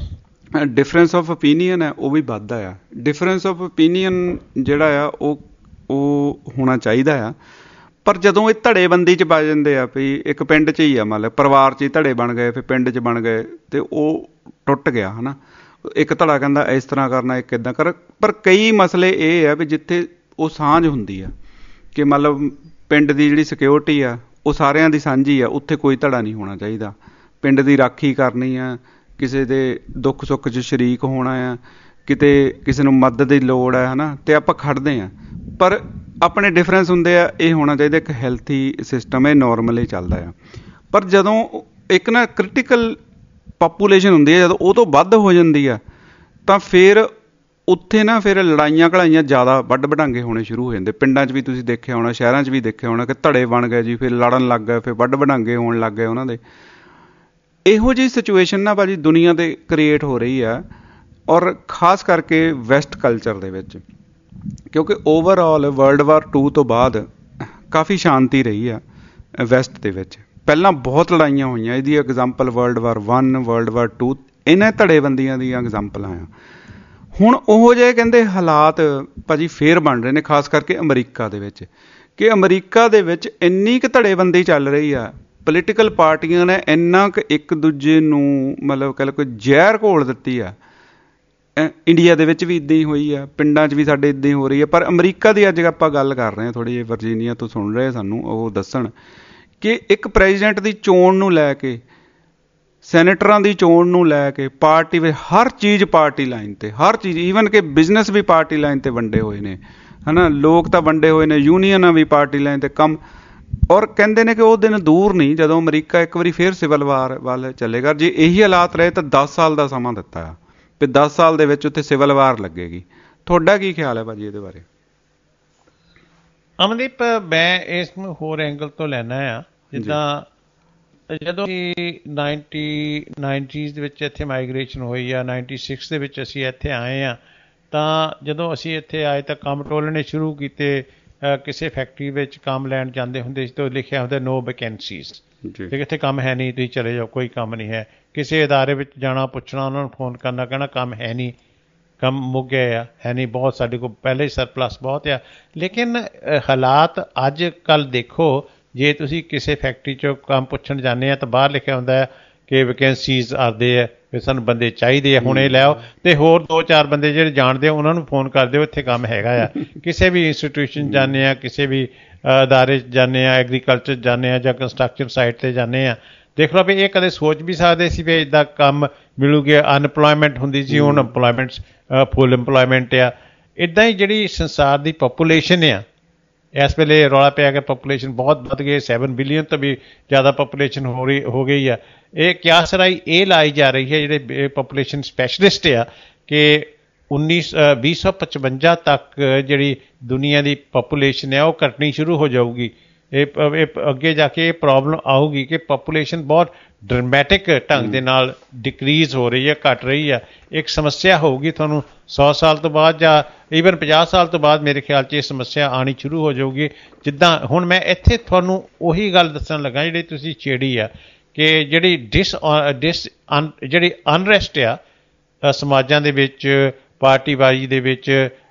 ਡਿਫਰੈਂਸ ਆਫ ਓਪੀਨੀਅਨ ਹੈ ਉਹ ਵੀ ਵੱਧਦਾ ਆ। ਡਿਫਰੈਂਸ ਆਫ ਓਪੀਨੀਅਨ ਜਿਹੜਾ ਆ ਉਹ ਉਹ ਹੋਣਾ ਚਾਹੀਦਾ ਆ, ਪਰ ਜਦੋਂ ਇਹ ਧੜੇਬੰਦੀ 'ਚ ਪਾ ਜਾਂਦੇ ਆ ਵੀ ਇੱਕ ਪਿੰਡ 'ਚ ਹੀ ਆ, ਮੰਨ ਲਓ ਪਰਿਵਾਰ 'ਚ ਹੀ ਧੜੇ ਬਣ ਗਏ, ਫਿਰ ਪਿੰਡ 'ਚ ਬਣ ਗਏ, ਅਤੇ ਉਹ ਟੁੱਟ ਗਿਆ ਹੈ ਨਾ। ਇੱਕ ਧੜਾ ਕਹਿੰਦਾ ਇਸ ਤਰ੍ਹਾਂ ਕਰਨਾ, ਇੱਕ ਇੱਦਾਂ ਕਰ। ਪਰ ਕਈ ਮਸਲੇ ਇਹ ਆ ਵੀ ਜਿੱਥੇ ਉਹ ਸਾਂਝ ਹੁੰਦੀ ਆ ਕਿ ਮਤਲਬ ਪਿੰਡ ਦੀ ਜਿਹੜੀ ਸਿਕਿਉਰਿਟੀ ਆ ਉਹ ਸਾਰਿਆਂ ਦੀ ਸਾਂਝੀ ਆ, ਉੱਥੇ ਕੋਈ ਧੜਾ ਨਹੀਂ ਹੋਣਾ ਚਾਹੀਦਾ। ਪਿੰਡ ਦੀ ਰਾਖੀ ਕਰਨੀ ਆ, ਕਿਸੇ ਦੇ ਦੁੱਖ ਸੁੱਖ 'ਚ ਸ਼ਰੀਕ ਹੋਣਾ ਆ, ਕਿਤੇ ਕਿਸੇ ਨੂੰ ਮਦਦ ਦੀ ਲੋੜ ਹੈ ਹੈ ਨਾ, ਅਤੇ ਆਪਾਂ ਖੜਦੇ ਹਾਂ। ਪਰ ਆਪਣੇ ਡਿਫਰੈਂਸ ਹੁੰਦੇ ਆ, ਇਹ ਹੋਣਾ ਚਾਹੀਦਾ ਇੱਕ ਹੈਲਥੀ ਸਿਸਟਮ, ਇਹ ਨੋਰਮਲੀ ਚੱਲਦਾ ਆ। ਪਰ ਜਦੋਂ ਇੱਕ ਨਾ ਕ੍ਰਿਟੀਕਲ ਪਾਪੂਲੇਸ਼ਨ ਹੁੰਦੀ ਹੈ, ਜਦੋਂ ਉਹ ਤੋਂ ਵੱਧ ਹੋ ਜਾਂਦੀ ਆ, ਤਾਂ ਫਿਰ ਉੱਥੇ ਨਾ ਫਿਰ ਲੜਾਈਆਂ ਘੜਾਈਆਂ ਜ਼ਿਆਦਾ ਵੱਡ ਵਡਾਂਗੇ ਹੋਣੇ ਸ਼ੁਰੂ ਹੋ ਜਾਂਦੇ। ਪਿੰਡਾਂ 'ਚ ਵੀ ਤੁਸੀਂ ਦੇਖਿਆ ਹੋਣਾ, ਸ਼ਹਿਰਾਂ 'ਚ ਵੀ ਦੇਖਿਆ ਹੋਣਾ ਕਿ ਧੜੇ ਬਣ ਗਏ ਜੀ, ਫਿਰ ਲੜਨ ਲੱਗ ਗਏ, ਫਿਰ ਵੱਡ ਵਡਾਂਗੇ ਹੋਣ ਲੱਗ ਗਏ ਉਹਨਾਂ ਦੇ। ਇਹੋ ਜਿਹੀ ਸਿਚੁਏਸ਼ਨ ਨਾ ਭਾਜੀ ਦੁਨੀਆ 'ਤੇ ਕ੍ਰੀਏਟ ਹੋ ਰਹੀ ਆ, ਔਰ ਖਾਸ ਕਰਕੇ ਵੈਸਟ ਕਲਚਰ ਦੇ ਵਿੱਚ, ਕਿਉਂਕਿ ਓਵਰਆਲ ਵਰਲਡ ਵਾਰ ਟੂ ਤੋਂ ਬਾਅਦ ਕਾਫੀ ਸ਼ਾਂਤੀ ਰਹੀ ਆ ਵੈਸਟ ਦੇ ਵਿੱਚ। ਪਹਿਲਾਂ ਬਹੁਤ ਲੜਾਈਆਂ ਹੋਈਆਂ, ਇਹਦੀ example world war one, world war two, ਇਹਨਾਂ ਧੜੇਬੰਦੀਆਂ ਦੀਆਂ ਐਗਜ਼ਾਮਪਲਾਂ ਆ। ਹੁਣ ਉਹੋ ਜਿਹੇ ਕਹਿੰਦੇ ਹਾਲਾਤ ਭਾਜੀ ਫੇਰ ਬਣ ਰਹੇ ਨੇ, ਖਾਸ ਕਰਕੇ ਅਮਰੀਕਾ ਦੇ ਵਿੱਚ, ਕਿ ਅਮਰੀਕਾ ਦੇ ਵਿੱਚ ਇੰਨੀ ਕੁ ਧੜੇਬੰਦੀ ਚੱਲ ਰਹੀ ਆ, ਪੋਲੀਟੀਕਲ ਪਾਰਟੀਆਂ ਨੇ ਇੰਨਾ ਕੁ ਇੱਕ ਦੂਜੇ ਨੂੰ ਮਤਲਬ ਕਹਿ ਲਓ ਕੋਈ ਜ਼ਹਿਰ ਘੋਲ ਦਿੱਤੀ ਆ। ਇੰਡੀਆ ਦੇ ਵਿੱਚ ਵੀ ਇੱਦਾਂ ਹੀ ਹੋਈ ਆ, ਪਿੰਡਾਂ 'ਚ ਵੀ ਸਾਡੇ ਇੱਦਾਂ ਹੀ ਹੋ ਰਹੀ ਹੈ। ਪਰ ਅਮਰੀਕਾ ਦੀ ਅੱਜ ਆਪਾਂ ਗੱਲ ਕਰ ਰਹੇ ਹਾਂ, ਥੋੜ੍ਹੀ ਜਿਹੀ ਵਰਜੀਨੀਆ ਤੋਂ ਸੁਣ ਰਹੇ ਸਾਨੂੰ ਉਹ ਦੱਸਣ ਕਿ ਇੱਕ ਪ੍ਰੈਜ਼ੀਡੈਂਟ ਦੀ ਚੋਣ ਨੂੰ ਲੈ ਕੇ ਸੈਨੇਟਰਾਂ ਦੀ ਚੋਣ ਨੂੰ ਲੈ ਕੇ ਪਾਰਟੀ ਵਿੱਚ ਹਰ ਚੀਜ਼ ਪਾਰਟੀ ਲਾਈਨ ਤੇ, ਹਰ ਚੀਜ਼, ਈਵਨ ਕਿ ਬਿਜ਼ਨਸ ਵੀ ਪਾਰਟੀ ਲਾਈਨ ਤੇ ਵੰਡੇ ਹੋਏ ਨੇ, ਹੈ ਨਾ, ਲੋਕ ਤਾਂ ਵੰਡੇ ਹੋਏ ਨੇ, ਯੂਨੀਅਨਾਂ ਵੀ ਪਾਰਟੀ ਲਾਈਨ ਤੇ ਕੰਮ। ਔਰ ਕਹਿੰਦੇ ਨੇ ਕਿ ਉਹ ਦਿਨ ਦੂਰ ਨਹੀਂ ਜਦੋਂ ਅਮਰੀਕਾ ਇੱਕ ਵਾਰੀ ਫਿਰ ਸਿਵਲ ਵਾਰ ਵੱਲ ਚੱਲੇਗਾ। ਜੇ ਇਹੀ ਹਾਲਾਤ ਰਹੇ ਤਾਂ ਦਸ ਸਾਲ ਦਾ ਸਮਾਂ ਦਿੱਤਾ ਆ ਵੀ ਦਸ ਸਾਲ ਦੇ ਵਿੱਚ ਉੱਥੇ ਸਿਵਲ ਵਾਰ ਲੱਗੇਗੀ। ਤੁਹਾਡਾ ਕੀ ਖਿਆਲ ਹੈ ਭਾਜੀ ਇਹਦੇ ਬਾਰੇ? ਅਮਨਦੀਪ, ਮੈਂ ਇਸ ਨੂੰ ਹੋਰ ਐਂਗਲ ਤੋਂ ਲੈਣਾ ਆ। ਜਿੱਦਾਂ ਜਦੋਂ ਨਾਈਨਟੀ ਨਾਈਨਟੀਜ਼ ਦੇ ਵਿੱਚ ਇੱਥੇ ਮਾਈਗ੍ਰੇਸ਼ਨ ਹੋਈ ਆ, ਨਾਈਨਟੀ ਸਿਕਸ ਦੇ ਵਿੱਚ ਅਸੀਂ ਇੱਥੇ ਆਏ ਹਾਂ, ਤਾਂ ਜਦੋਂ ਅਸੀਂ ਇੱਥੇ ਆਏ ਤਾਂ ਕੰਮ ਟੋਲਣੇ ਸ਼ੁਰੂ ਕੀਤੇ। ਕਿਸੇ ਫੈਕਟਰੀ ਵਿੱਚ ਕੰਮ ਲੈਣ ਜਾਂਦੇ ਹੁੰਦੇ ਸੀ ਤਾਂ ਲਿਖਿਆ ਹੁੰਦਾ ਨੋ ਵੈਕੈਂਸੀਜ਼, ਕਿ ਇੱਥੇ ਕੰਮ ਹੈ ਨਹੀਂ, ਤੁਸੀਂ ਚਲੇ ਜਾਓ, ਕੋਈ ਕੰਮ ਨਹੀਂ ਹੈ। ਕਿਸੇ ਅਦਾਰੇ ਵਿੱਚ ਜਾਣਾ, ਪੁੱਛਣਾ, ਉਹਨਾਂ ਨੂੰ ਫੋਨ ਕਰਨਾ, ਕਹਿਣਾ ਕੰਮ ਹੈ ਨਹੀਂ, ਕੰਮ ਮੁੱਕ ਗਏ ਆ, ਹੈ ਨਹੀਂ, ਬਹੁਤ ਸਾਡੇ ਕੋਲ ਪਹਿਲੇ ਹੀ ਸਰਪਲਸ ਬਹੁਤ ਆ। ਲੇਕਿਨ ਹਾਲਾਤ ਅੱਜ ਕੱਲ੍ਹ ਦੇਖੋ, ਜੇ ਤੁਸੀਂ ਕਿਸੇ ਫੈਕਟਰੀ 'ਚੋਂ ਕੰਮ ਪੁੱਛਣ ਜਾਂਦੇ ਆ ਤਾਂ ਬਾਹਰ ਲਿਖਿਆ ਹੁੰਦਾ ਹੈ ਕਿ ਵੈਕੈਂਸੀਜ਼ ਆਉਂਦੇ ਆ, ਵੀ ਸਾਨੂੰ ਬੰਦੇ ਚਾਹੀਦੇ ਆ, ਹੁਣੇ ਲੈ ਆਓ। ਅਤੇ ਹੋਰ ਦੋ ਚਾਰ ਬੰਦੇ ਜਿਹੜੇ ਜਾਣਦੇ ਆ ਉਹਨਾਂ ਨੂੰ ਫੋਨ ਕਰ ਦਿਓ, ਇੱਥੇ ਕੰਮ ਹੈਗਾ ਆ। ਕਿਸੇ ਵੀ ਇੰਸਟੀਟਿਊਸ਼ਨ ਜਾਂਦੇ ਆ, ਕਿਸੇ ਵੀ ਅਦਾਰੇ 'ਚ ਜਾਂਦੇ ਆ, ਐਗਰੀਕਲਚਰ ਜਾਂਦੇ ਆ ਜਾਂ ਕੰਸਟਰਕਸ਼ਨ ਸਾਈਟ 'ਤੇ ਜਾਂਦੇ ਆ, ਦੇਖ ਲਓ ਵੀ ਇਹ ਕਦੇ ਸੋਚ ਵੀ ਸਕਦੇ ਸੀ ਵੀ ਇੱਦਾਂ ਕੰਮ ਮਿਲੂਗੇ। ਅਨਪਲੋਇਮੈਂਟ ਹੁੰਦੀ ਸੀ, ਹੁਣ ਇੰਪਲੋਇਮੈਂਟ ਫੁੱਲ ਇੰਪਲੋਇਮੈਂਟ ਆ। ਇੱਦਾਂ ਹੀ ਜਿਹੜੀ ਸੰਸਾਰ ਦੀ ਪਾਪੂਲੇਸ਼ਨ ਆ, ਇਸ ਵੇਲੇ ਰੌਲਾ ਪਿਆ ਕਿ ਪਾਪੂਲੇਸ਼ਨ ਬਹੁਤ ਵੱਧ ਗਈ, ਸੈਵਨ ਬਿਲੀਅਨ ਤੋਂ ਵੀ ਜ਼ਿਆਦਾ ਪਾਪੂਲੇਸ਼ਨ ਹੋ ਰਹੀ ਹੋ ਗਈ ਆ। ਇਹ ਕਿਆਸ ਰਾਹੀਂ ਇਹ ਲਾਈ ਜਾ ਰਹੀ ਹੈ ਜਿਹੜੇ ਪਾਪੂਲੇਸ਼ਨ ਸਪੈਸ਼ਲਿਸਟ ਆ ਕਿ ਉੱਨੀ ਵੀਹ ਸੌ ਪਚਵੰਜਾ ਤੱਕ ਜਿਹੜੀ ਦੁਨੀਆ ਦੀ ਪਾਪੂਲੇਸ਼ਨ ਹੈ ਉਹ ਘਟਣੀ ਸ਼ੁਰੂ ਹੋ ਜਾਊਗੀ। ਇਹ ਅੱਗੇ ਜਾ ਕੇ ਇਹ ਪ੍ਰੋਬਲਮ ਆਊਗੀ ਕਿ ਪਾਪੂਲੇਸ਼ਨ ਬਹੁਤ ਡਰਮੈਟਿਕ ਢੰਗ ਦੇ ਨਾਲ ਡਿਕਰੀਜ਼ ਹੋ ਰਹੀ ਹੈ, ਘਟ ਰਹੀ ਹੈ। ਇੱਕ ਸਮੱਸਿਆ ਹੋਊਗੀ ਤੁਹਾਨੂੰ ਸੌ ਸਾਲ ਤੋਂ ਬਾਅਦ ਜਾਂ ਈਵਨ ਪੰਜਾਹ ਸਾਲ ਤੋਂ ਬਾਅਦ ਮੇਰੇ ਖਿਆਲ 'ਚ ਇਹ ਸਮੱਸਿਆ ਆਉਣੀ ਸ਼ੁਰੂ ਹੋ ਜਾਊਗੀ। ਜਿੱਦਾਂ ਹੁਣ ਮੈਂ ਇੱਥੇ ਤੁਹਾਨੂੰ ਉਹੀ ਗੱਲ ਦੱਸਣ ਲੱਗਾ ਜਿਹੜੀ ਤੁਸੀਂ ਛੇੜੀ ਆ, ਕਿ ਜਿਹੜੀ ਡਿਸ ਡਿਸ ਅਨ ਜਿਹੜੀ ਅਨਰੈਸਟ ਆ ਸਮਾਜਾਂ ਦੇ ਵਿੱਚ, ਪਾਰਟੀਬਾਜ਼ੀ ਦੇ ਵਿੱਚ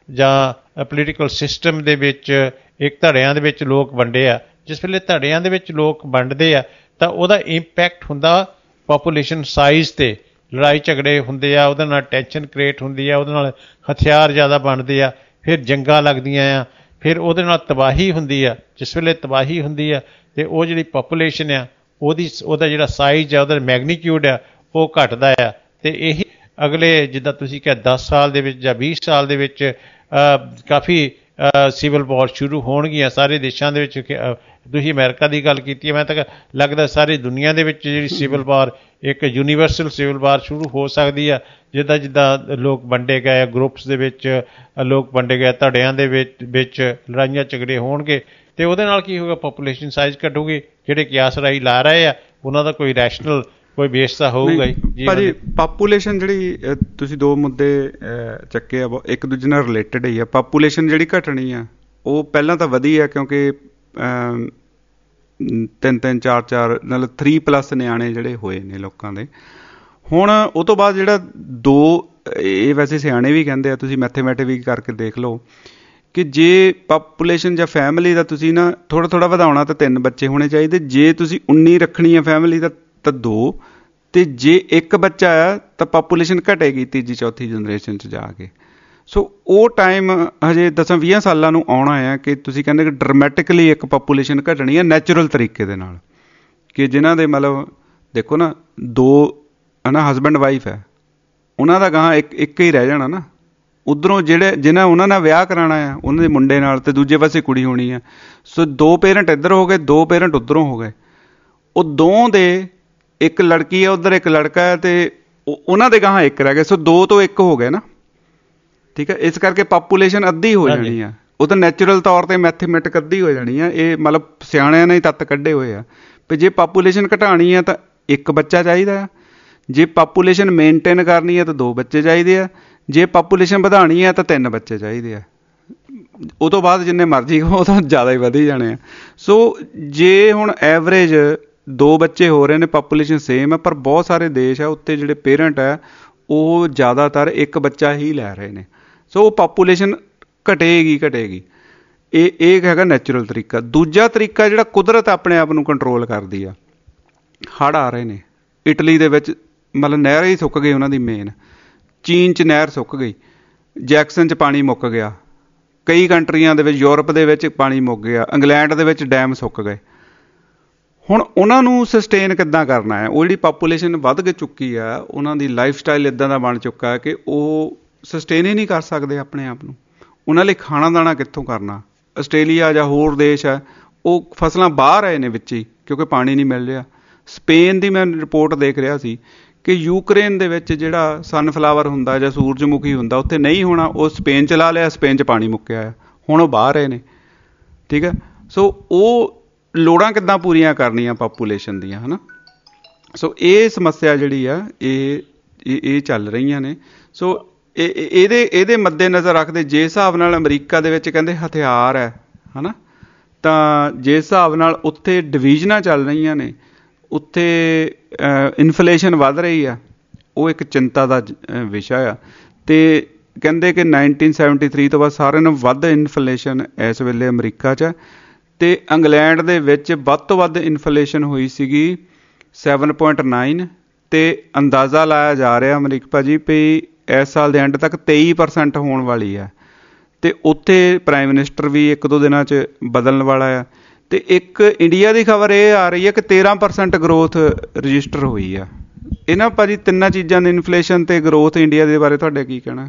ਜਾਂ ਪੋਲੀਟੀਕਲ ਸਿਸਟਮ ਦੇ ਵਿੱਚ, ਇੱਕ ਧੜਿਆਂ ਦੇ ਵਿੱਚ ਲੋਕ ਵੰਡੇ ਆ। ਜਿਸ ਵੇਲੇ ਧੜਿਆਂ ਦੇ ਵਿੱਚ ਲੋਕ ਵੰਡਦੇ ਆ ਤਾਂ ਉਹਦਾ ਇੰਪੈਕਟ ਹੁੰਦਾ ਪਾਪੂਲੇਸ਼ਨ ਸਾਈਜ਼ 'ਤੇ। ਲੜਾਈ ਝਗੜੇ ਹੁੰਦੇ ਆ, ਉਹਦੇ ਨਾਲ ਟੈਨਸ਼ਨ ਕ੍ਰੀਏਟ ਹੁੰਦੀ ਆ, ਉਹਦੇ ਨਾਲ ਹਥਿਆਰ ਜ਼ਿਆਦਾ ਬਣਦੇ ਆ, ਫਿਰ ਜੰਗਾਂ ਲੱਗਦੀਆਂ ਆ, ਫਿਰ ਉਹਦੇ ਨਾਲ ਤਬਾਹੀ ਹੁੰਦੀ ਆ। ਜਿਸ ਵੇਲੇ ਤਬਾਹੀ ਹੁੰਦੀ ਆ ਅਤੇ ਉਹ ਜਿਹੜੀ ਪਾਪੂਲੇਸ਼ਨ ਆ ਉਹਦੀ ਉਹਦਾ ਜਿਹੜਾ ਸਾਈਜ਼ ਆ, ਉਹਦਾ ਮੈਗਨੀਟਿਊਡ ਆ, ਉਹ ਘਟਦਾ ਆ। ਅਤੇ ਇਹੀ ਅਗਲੇ ਜਿੱਦਾਂ ਤੁਸੀਂ ਕਿਹਾ ਦਸ ਸਾਲ ਦੇ ਵਿੱਚ ਜਾਂ ਵੀਹ ਸਾਲ ਦੇ ਵਿੱਚ ਕਾਫੀ ਸਿਵਲ ਵਾਰ ਸ਼ੁਰੂ ਹੋਣਗੀਆਂ ਸਾਰੇ ਦੇਸ਼ਾਂ ਦੇ ਵਿੱਚ। ਤੁਸੀਂ ਅਮਰੀਕਾ ਦੀ ਗੱਲ ਕੀਤੀ ਹੈ, ਮੈਂ ਤਾਂ ਲੱਗਦਾ ਸਾਰੀ ਦੁਨੀਆ ਦੇ ਵਿੱਚ ਜਿਹੜੀ ਸਿਵਲ ਵਾਰ, ਇੱਕ ਯੂਨੀਵਰਸਲ ਸਿਵਲ ਵਾਰ ਸ਼ੁਰੂ ਹੋ ਸਕਦੀ ਆ। ਜਿੱਦਾਂ ਜਿੱਦਾਂ ਲੋਕ ਵੰਡੇ ਗਏ, ਗਰੁੱਪਸ ਦੇ ਵਿੱਚ ਲੋਕ ਵੰਡੇ ਗਏ, ਧੜਿਆਂ ਦੇ ਵਿੱਚ ਵਿੱਚ ਲੜਾਈਆਂ ਝਗੜੇ ਹੋਣਗੇ ਅਤੇ ਉਹਦੇ ਨਾਲ ਕੀ ਹੋਊਗਾ, ਪਾਪੂਲੇਸ਼ਨ ਸਾਈਜ਼ ਘਟੂਗੀ। ਜਿਹੜੇ ਕਿਆਸ ਰਾਹੀਂ ਲਾ ਰਹੇ ਆ ਉਹਨਾਂ ਦਾ ਕੋਈ ਰੈਸ਼ਨਲ ਕੋਈ ਬੇਸ ਤਾਂ ਹੋਊਗਾ ਹੀ। ਭਾਜੀ ਪਾਪੂਲੇਸ਼ਨ ਜਿਹੜੀ ਤੁਸੀਂ ਦੋ ਮੁੱਦੇ ਚੱਕੇ ਆ ਇੱਕ ਦੂਜੇ ਨਾਲ ਰਿਲੇਟਡ ਹੀ ਆ। ਪਾਪੂਲੇਸ਼ਨ ਜਿਹੜੀ ਘਟਣੀ ਆ ਉਹ ਪਹਿਲਾਂ ਤਾਂ ਵਧੀ ਆ ਕਿਉਂਕਿ ਤਿੰਨ ਤਿੰਨ ਚਾਰ ਚਾਰ ਨਾਲ ਥਰੀ ਪਲੱਸ ਨਿਆਣੇ ਜਿਹੜੇ ਹੋਏ ਨੇ ਲੋਕਾਂ ਦੇ। ਹੁਣ ਉਹ ਤੋਂ ਬਾਅਦ ਜਿਹੜਾ ਦੋ, ਇਹ ਵੈਸੇ ਸਿਆਣੇ ਵੀ ਕਹਿੰਦੇ ਆ, ਤੁਸੀਂ ਮੈਥੇਮੈਟਿਕ ਵੀ ਕਰਕੇ ਦੇਖ ਲਓ ਕਿ ਜੇ ਪਾਪੂਲੇਸ਼ਨ ਜਾਂ ਫੈਮਿਲੀ ਦਾ ਤੁਸੀਂ ਨਾ ਥੋੜ੍ਹਾ ਥੋੜ੍ਹਾ ਵਧਾਉਣਾ ਤਾਂ ਤਿੰਨ ਬੱਚੇ ਹੋਣੇ ਚਾਹੀਦੇ। ਜੇ ਤੁਸੀਂ ਉੱਨੀ ਰੱਖਣੀ ਆ ਫੈਮਿਲੀ ਦਾ ਤਾਂ ਦੋ, ਅਤੇ ਜੇ ਇੱਕ ਬੱਚਾ ਆ ਤਾਂ ਪਾਪੂਲੇਸ਼ਨ ਘਟੇਗੀ ਤੀਜੀ ਚੌਥੀ ਜਨਰੇਸ਼ਨ 'ਚ ਜਾ ਕੇ। ਸੋ ਉਹ ਟਾਈਮ ਹਜੇ ਦਸਾਂ ਵੀਹਾਂ ਸਾਲਾਂ ਨੂੰ ਆਉਣਾ ਆ ਕਿ ਤੁਸੀਂ ਕਹਿੰਦੇ ਕਿ ਡਰਮੈਟਿਕਲੀ ਇੱਕ ਪਾਪੂਲੇਸ਼ਨ ਘਟਣੀ ਆ ਨੈਚੁਰਲ ਤਰੀਕੇ ਦੇ ਨਾਲ, ਕਿ ਜਿਨ੍ਹਾਂ ਦੇ ਮਤਲਬ ਦੇਖੋ ਨਾ ਦੋ ਹੈ ਨਾ ਹਸਬੈਂਡ ਵਾਈਫ ਹੈ, ਉਹਨਾਂ ਦਾ ਗਾਹਾਂ ਇੱਕ ਇੱਕ ਹੀ ਰਹਿ ਜਾਣਾ ਨਾ। ਉੱਧਰੋਂ ਜਿਹੜੇ ਜਿਹਨਾਂ ਉਹਨਾਂ ਨਾਲ ਵਿਆਹ ਕਰਾਉਣਾ ਆ ਉਹਨਾਂ ਦੇ ਮੁੰਡੇ ਨਾਲ, ਅਤੇ ਦੂਜੇ ਪਾਸੇ ਕੁੜੀ ਹੋਣੀ ਆ। ਸੋ ਦੋ ਪੇਰੈਂਟ ਇੱਧਰ ਹੋ ਗਏ, ਦੋ ਪੇਰੈਂਟ ਉੱਧਰੋਂ ਹੋ ਗਏ। ਉਹ ਦੋ ਦੇ ਇੱਕ ਲੜਕੀ ਆ ਉੱਧਰ, ਇੱਕ ਲੜਕਾ ਹੈ, ਅਤੇ ਉਹਨਾਂ ਦੇ ਗਾਹਾਂ ਇੱਕ ਰਹਿ ਗਏ। ਸੋ ਦੋ ਤੋਂ ਇੱਕ ਹੋ ਗਏ ਨਾ, ਠੀਕ ਹੈ। ਇਸ ਕਰਕੇ ਪਾਪੂਲੇਸ਼ਨ ਅੱਧੀ ਹੋ ਜਾਣੀ ਆ। ਉਹ ਤਾਂ ਨੈਚੁਰਲ ਤੌਰ 'ਤੇ ਮੈਥੇਮੈਟਿਕ ਅੱਧੀ ਹੋ ਜਾਣੀ ਆ। ਇਹ ਮਤਲਬ ਸਿਆਣਿਆਂ ਨੇ ਤੱਤ ਕੱਢੇ ਹੋਏ ਆ ਵੀ ਜੇ ਪਾਪੂਲੇਸ਼ਨ ਘਟਾਉਣੀ ਆ ਤਾਂ ਇੱਕ ਬੱਚਾ ਚਾਹੀਦਾ ਆ, ਜੇ ਪਾਪੂਲੇਸ਼ਨ ਮੇਨਟੇਨ ਕਰਨੀ ਆ ਤਾਂ ਦੋ ਬੱਚੇ ਚਾਹੀਦੇ ਆ, ਜੇ ਪਾਪੂਲੇਸ਼ਨ ਵਧਾਉਣੀ ਆ ਤਾਂ ਤਿੰਨ ਬੱਚੇ ਚਾਹੀਦੇ ਆ। ਉਹ ਤੋਂ ਬਾਅਦ ਜਿੰਨੇ ਮਰਜ਼ੀ ਉਹ ਤਾਂ ਜ਼ਿਆਦਾ ਹੀ ਵਧੀ ਜਾਣੇ ਆ। ਸੋ ਜੇ ਹੁਣ ਐਵਰੇਜ ਦੋ ਬੱਚੇ ਹੋ ਰਹੇ ਨੇ, ਪਾਪੂਲੇਸ਼ਨ ਸੇਮ ਹੈ, ਪਰ ਬਹੁਤ ਸਾਰੇ ਦੇਸ਼ ਆ ਉੱਤੇ ਜਿਹੜੇ ਪੇਰੈਂਟ ਹੈ ਉਹ ਜ਼ਿਆਦਾਤਰ ਇੱਕ ਬੱਚਾ ਹੀ ਲੈ ਰਹੇ ਨੇ। ਸੋ ਉਹ ਪਾਪੂਲੇਸ਼ਨ ਘਟੇਗੀ ਘਟੇਗੀ ਇਹ ਇਹ ਹੈਗਾ ਨੈਚੁਰਲ ਤਰੀਕਾ। ਦੂਜਾ ਤਰੀਕਾ ਜਿਹੜਾ ਕੁਦਰਤ ਆਪਣੇ ਆਪ ਨੂੰ ਕੰਟਰੋਲ ਕਰਦੀ ਆ। ਹੜ੍ਹ ਆ ਰਹੇ ਨੇ ਇਟਲੀ ਦੇ ਵਿੱਚ, ਮਤਲਬ ਨਹਿਰ ਹੀ ਸੁੱਕ ਗਈ ਉਹਨਾਂ ਦੀ ਮੇਨ। ਚੀਨ 'ਚ ਨਹਿਰ ਸੁੱਕ ਗਈ, ਜੈਕਸਨ 'ਚ ਪਾਣੀ ਮੁੱਕ ਗਿਆ, ਕਈ ਕੰਟਰੀਆਂ ਦੇ ਵਿੱਚ, ਯੂਰਪ ਦੇ ਵਿੱਚ ਪਾਣੀ ਮੁੱਕ ਗਿਆ, ਇੰਗਲੈਂਡ ਦੇ ਵਿੱਚ ਡੈਮ ਸੁੱਕ ਗਏ। ਹੁਣ ਉਹਨਾਂ ਨੂੰ ਸਸਟੇਨ ਕਿੱਦਾਂ ਕਰਨਾ ਹੈ? ਉਹ ਜਿਹੜੀ ਪਾਪੂਲੇਸ਼ਨ ਵੱਧ ਕੇ ਚੁੱਕੀ ਆ, ਉਹਨਾਂ ਦੀ ਲਾਈਫ ਸਟਾਈਲ ਇੱਦਾਂ ਦਾ ਬਣ ਚੁੱਕਾ ਹੈ ਕਿ ਉਹ ਸਸਟੇਨ ਹੀ ਨਹੀਂ ਕਰ ਸਕਦੇ ਆਪਣੇ ਆਪ ਨੂੰ। ਉਹਨਾਂ ਲਈ ਖਾਣਾ ਦਾਣਾ ਕਿੱਥੋਂ ਕਰਨਾ? ਆਸਟ੍ਰੇਲੀਆ ਜਾਂ ਹੋਰ ਦੇਸ਼ ਹੈ, ਉਹ ਫਸਲਾਂ ਬਾਹਰ ਆਏ ਨੇ ਵਿੱਚ ਹੀ, ਕਿਉਂਕਿ ਪਾਣੀ ਨਹੀਂ ਮਿਲ ਰਿਹਾ। ਸਪੇਨ ਦੀ ਮੈਂ ਰਿਪੋਰਟ ਦੇਖ ਰਿਹਾ ਸੀ ਕਿ ਯੂਕਰੇਨ ਦੇ ਵਿੱਚ ਜਿਹੜਾ ਸਨਫਲਾਵਰ ਹੁੰਦਾ ਜਾਂ ਸੂਰਜਮੁਖੀ ਹੁੰਦਾ, ਉੱਥੇ ਨਹੀਂ ਹੋਣਾ, ਉਹ ਸਪੇਨ ਚਲਾ ਲਿਆ, ਸਪੇਨ 'ਚ ਪਾਣੀ ਮੁੱਕਿਆ ਆ, ਹੁਣ ਉਹ ਬਾਹਰ ਆਏ ਨੇ। ਠੀਕ ਹੈ, ਸੋ ਉਹ ਲੋੜਾਂ ਕਿੱਦਾਂ ਪੂਰੀਆਂ ਕਰਨੀਆਂ ਪਾਪੂਲੇਸ਼ਨ ਦੀਆਂ, ਹੈ ਨਾ? ਸੋ ਇਹ ਸਮੱਸਿਆ ਜਿਹੜੀ ਆ ਇਹ ਇਹ ਚੱਲ ਰਹੀਆਂ ਨੇ। ਸੋ ਇਹ ਇਹਦੇ ਇਹਦੇ ਮੱਦੇ ਨਜ਼ਰ ਰੱਖਦੇ, ਜੇ ਹਿਸਾਬ ਨਾਲ ਅਮਰੀਕਾ ਦੇ ਵਿੱਚ ਕਹਿੰਦੇ ਹਥਿਆਰ ਹੈ, ਹੈ ਨਾ, ਤਾਂ ਜਿਸ ਹਿਸਾਬ ਨਾਲ ਉੱਥੇ ਡਿਵੀਜ਼ਨਾਂ ਚੱਲ ਰਹੀਆਂ ਨੇ, ਉੱਥੇ ਇਨਫਲੇਸ਼ਨ ਵੱਧ ਰਹੀ ਆ, ਉਹ ਇੱਕ ਚਿੰਤਾ ਦਾ ਵਿਸ਼ਾ ਆ। ਅਤੇ ਕਹਿੰਦੇ ਕਿ ਨਾਈਨਟੀਨ ਸੈਵਨਟੀ ਥ੍ਰੀ ਤੋਂ ਬਾਅਦ ਸਾਰਿਆਂ ਨਾਲੋਂ ਵੱਧ ਇਨਫਲੇਸ਼ਨ ਇਸ ਵੇਲੇ ਅਮਰੀਕਾ 'ਚ ਹੈ, ਅਤੇ ਇੰਗਲੈਂਡ ਦੇ ਵਿੱਚ ਵੱਧ ਤੋਂ ਵੱਧ ਇਨਫਲੇਸ਼ਨ ਹੋਈ ਸੀਗੀ ਸੈਵਨ ਪੁਆਇੰਟ ਨਾਈਨ, ਅਤੇ ਅੰਦਾਜ਼ਾ ਲਾਇਆ ਜਾ ਰਿਹਾ ਅਮਰੀਕਾ ਭਾਜੀ ਵੀ ਇਸ ਸਾਲ ਦੇ ਐਂਡ ਤੱਕ ਤੇਈ ਪਰਸੈਂਟ ਹੋਣ ਵਾਲੀ ਹੈ। ਅਤੇ ਉੱਥੇ ਪ੍ਰਾਈਮ ਮਿਨਿਸਟਰ ਵੀ ਇੱਕ ਦੋ ਦਿਨਾਂ 'ਚ ਬਦਲਣ ਵਾਲਾ ਆ। ਅਤੇ ਇੱਕ ਇੰਡੀਆ ਦੀ ਖਬਰ ਇਹ ਆ ਰਹੀ ਹੈ ਕਿ ਤੇਰ੍ਹਾਂ ਪਰਸੈਂਟ ਗਰੋਥ ਰਜਿਸਟਰ ਹੋਈ ਆ। ਇਹਨਾਂ ਭਾਜੀ ਤਿੰਨਾਂ ਚੀਜ਼ਾਂ ਦੇ, ਇਨਫਲੇਸ਼ਨ ਅਤੇ ਗਰੋਥ ਇੰਡੀਆ ਦੇ ਬਾਰੇ ਤੁਹਾਡੇ ਕੀ ਕਹਿਣਾ?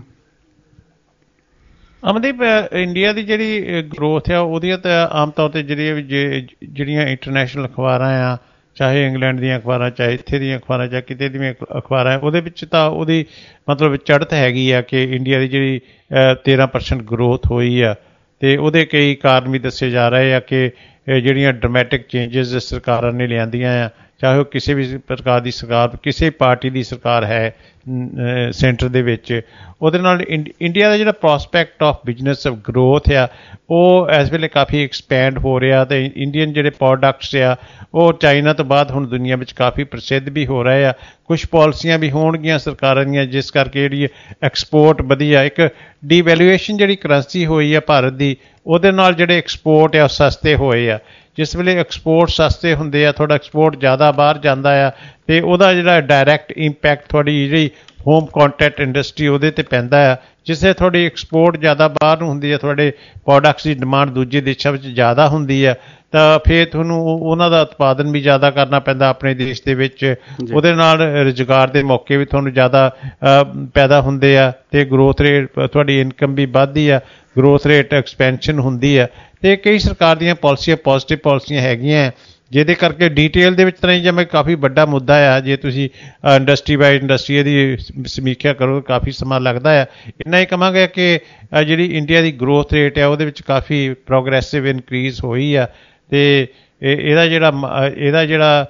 ਅਮਨਦੀਪ, ਇੰਡੀਆ ਦੀ ਜਿਹੜੀ ਗਰੋਥ ਆ ਉਹਦੀਆਂ ਤਾਂ ਆਮ ਤੌਰ 'ਤੇ ਜਿਹੜੀਆਂ ਜਿਹੜੀਆਂ ਇੰਟਰਨੈਸ਼ਨਲ ਅਖਬਾਰਾਂ ਆ, ਚਾਹੇ ਇੰਗਲੈਂਡ ਦੀਆਂ ਅਖਬਾਰਾਂ, ਚਾਹੇ ਇੱਥੇ ਦੀਆਂ ਅਖਬਾਰਾਂ, ਚਾਹੇ ਕਿਤੇ ਦੀਆਂ ਅਖਬਾਰਾਂ, ਉਹਦੇ ਵਿੱਚ ਤਾਂ ਉਹਦੀ ਮਤਲਬ ਚੜ੍ਹਤ ਹੈਗੀ ਆ ਕਿ ਇੰਡੀਆ ਦੀ ਜਿਹੜੀ ਤੇਰ੍ਹਾਂ ਪਰਸੈਂਟ ਗਰੋਥ ਹੋਈ ਆ। ਅਤੇ ਉਹਦੇ ਕਈ ਕਾਰਨ ਵੀ ਦੱਸੇ ਜਾ ਰਹੇ ਆ ਕਿ ਜਿਹੜੀਆਂ ਡਰਾਮੈਟਿਕ ਚੇਂਜਿਸ ਸਰਕਾਰਾਂ ਨੇ ਲਿਆਂਦੀਆਂ ਆ, ਚਾਹੇ ਉਹ ਕਿਸੇ ਵੀ ਪ੍ਰਕਾਰ ਦੀ ਸਰਕਾਰ, ਕਿਸੇ ਪਾਰਟੀ ਦੀ ਸਰਕਾਰ ਹੈ ਸੈਂਟਰ ਦੇ ਵਿੱਚ, ਉਹਦੇ ਨਾਲ ਇੰਡ ਇੰਡੀਆ ਦਾ ਜਿਹੜਾ prospect of business of growth ਆ ਉਹ ਇਸ ਵੇਲੇ ਕਾਫੀ ਐਕਸਪੈਂਡ ਹੋ ਰਿਹਾ। ਅਤੇ ਇੰਡੀਅਨ ਜਿਹੜੇ ਪ੍ਰੋਡਕਟਸ ਆ ਉਹ ਚਾਈਨਾ ਤੋਂ ਬਾਅਦ ਹੁਣ ਦੁਨੀਆ ਵਿੱਚ ਕਾਫੀ ਪ੍ਰਸਿੱਧ ਵੀ ਹੋ ਰਹੇ ਆ। ਕੁਛ ਪਾਲਿਸੀਆਂ ਵੀ ਹੋਣਗੀਆਂ ਸਰਕਾਰਾਂ ਦੀਆਂ ਜਿਸ ਕਰਕੇ ਜਿਹੜੀ ਐਕਸਪੋਰਟ ਵਧੀਆ, ਇੱਕ ਡੀਵੈਲੂਏਸ਼ਨ ਜਿਹੜੀ ਕਰੰਸੀ ਹੋਈ ਆ ਭਾਰਤ ਦੀ, ਉਹਦੇ ਨਾਲ ਜਿਹੜੇ ਐਕਸਪੋਰਟ ਆ ਉਹ ਸਸਤੇ ਹੋਏ ਆ। ਜਿਸ ਵੇਲੇ ਐਕਸਪੋਰਟ ਸਸਤੇ ਹੁੰਦੇ ਆ, ਤੁਹਾਡਾ ਐਕਸਪੋਰਟ ਜ਼ਿਆਦਾ ਬਾਹਰ ਜਾਂਦਾ ਆ, ਅਤੇ ਉਹਦਾ ਜਿਹੜਾ ਡਾਇਰੈਕਟ ਇੰਪੈਕਟ ਤੁਹਾਡੀ ਜਿਹੜੀ ਹੋਮ ਕੰਟੈਂਟ ਇੰਡਸਟਰੀ ਉਹਦੇ 'ਤੇ ਪੈਂਦਾ ਆ। ਜਿਸ ਵੇਲੇ ਤੁਹਾਡੀ ਐਕਸਪੋਰਟ ਜ਼ਿਆਦਾ ਬਾਹਰ ਨੂੰ ਹੁੰਦੀ ਹੈ, ਤੁਹਾਡੇ ਪ੍ਰੋਡਕਟਸ ਦੀ ਡਿਮਾਂਡ ਦੂਜੇ ਦੇਸ਼ਾਂ ਵਿੱਚ ਜ਼ਿਆਦਾ ਹੁੰਦੀ ਆ, ਤਾਂ ਫਿਰ ਤੁਹਾਨੂੰ ਉਹਨਾਂ ਦਾ ਉਤਪਾਦਨ ਵੀ ਜ਼ਿਆਦਾ ਕਰਨਾ ਪੈਂਦਾ ਆਪਣੇ ਦੇਸ਼ ਦੇ ਵਿੱਚ। ਉਹਦੇ ਨਾਲ ਰੁਜ਼ਗਾਰ ਦੇ ਮੌਕੇ ਵੀ ਤੁਹਾਨੂੰ ਜ਼ਿਆਦਾ ਪੈਦਾ ਹੁੰਦੇ ਆ, ਅਤੇ ਗਰੋਥ ਰੇਟ, ਤੁਹਾਡੀ ਇਨਕਮ ਵੀ ਵੱਧਦੀ ਆ, ਗਰੋਥ ਰੇਟ ਐਕਸਪੈਂਸ਼ਨ ਹੁੰਦੀ ਆ। ਅਤੇ ਕਈ ਸਰਕਾਰ ਦੀਆਂ ਪਾਲਿਸੀਆਂ ਪੋਜ਼ੀਟਿਵ ਪਾਲਿਸੀਆਂ ਹੈਗੀਆਂ, ਜਿਹਦੇ ਕਰਕੇ ਡੀਟੇਲ ਦੇ ਵਿੱਚ ਤਾਂ ਨਹੀਂ, ਜਿਵੇਂ ਕਾਫੀ ਵੱਡਾ ਮੁੱਦਾ ਆ, ਜੇ ਤੁਸੀਂ ਇੰਡਸਟਰੀ ਬਾਈ ਇੰਡਸਟਰੀ ਦੀ ਸਮੀਖਿਆ ਕਰੋ ਕਾਫੀ ਸਮਾਂ ਲੱਗਦਾ ਆ। ਇੰਨਾ ਹੀ ਕਹਾਂਗੇ ਕਿ ਜਿਹੜੀ ਇੰਡੀਆ ਦੀ ਗਰੋਥ ਰੇਟ ਆ ਉਹਦੇ ਵਿੱਚ ਕਾਫੀ ਪ੍ਰੋਗਰੈਸਿਵ ਇਨਕਰੀਜ਼ ਹੋਈ ਆ, ਅਤੇ ਇਹਦਾ ਜਿਹੜਾ ਇਹਦਾ ਜਿਹੜਾ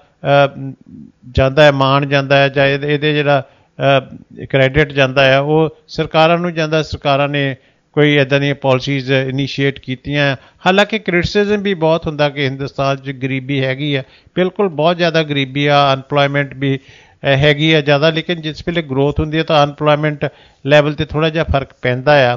ਜਾਂਦਾ ਹੈ, ਮਾਣ ਜਾਂਦਾ ਹੈ, ਜਾਂ ਇਹਦੇ ਜਿਹੜਾ ਕ੍ਰੈਡਿਟ ਜਾਂਦਾ ਆ ਉਹ ਸਰਕਾਰਾਂ ਨੂੰ ਜਾਂਦਾ। ਸਰਕਾਰਾਂ ਨੇ ਕੋਈ ਇੱਦਾਂ ਦੀਆਂ ਪਾਲਿਸੀਜ਼ ਇਨੀਸ਼ੀਏਟ ਕੀਤੀਆਂ। ਹਾਲਾਂਕਿ ਕ੍ਰਿਟਿਸਿਜ਼ਮ ਵੀ ਬਹੁਤ ਹੁੰਦਾ ਕਿ ਹਿੰਦੁਸਤਾਨ 'ਚ ਗਰੀਬੀ ਹੈਗੀ ਆ, ਬਿਲਕੁਲ ਬਹੁਤ ਜ਼ਿਆਦਾ ਗਰੀਬੀ ਆ, ਅਨਪਲੋਇਮੈਂਟ ਵੀ ਹੈਗੀ ਆ ਜ਼ਿਆਦਾ, ਲੇਕਿਨ ਜਿਸ ਵੇਲੇ ਗਰੋਥ ਹੁੰਦੀ ਹੈ ਤਾਂ ਅਨਪਲੋਇਮੈਂਟ ਲੈਵਲ 'ਤੇ ਥੋੜ੍ਹਾ ਜਿਹਾ ਫਰਕ ਪੈਂਦਾ ਆ।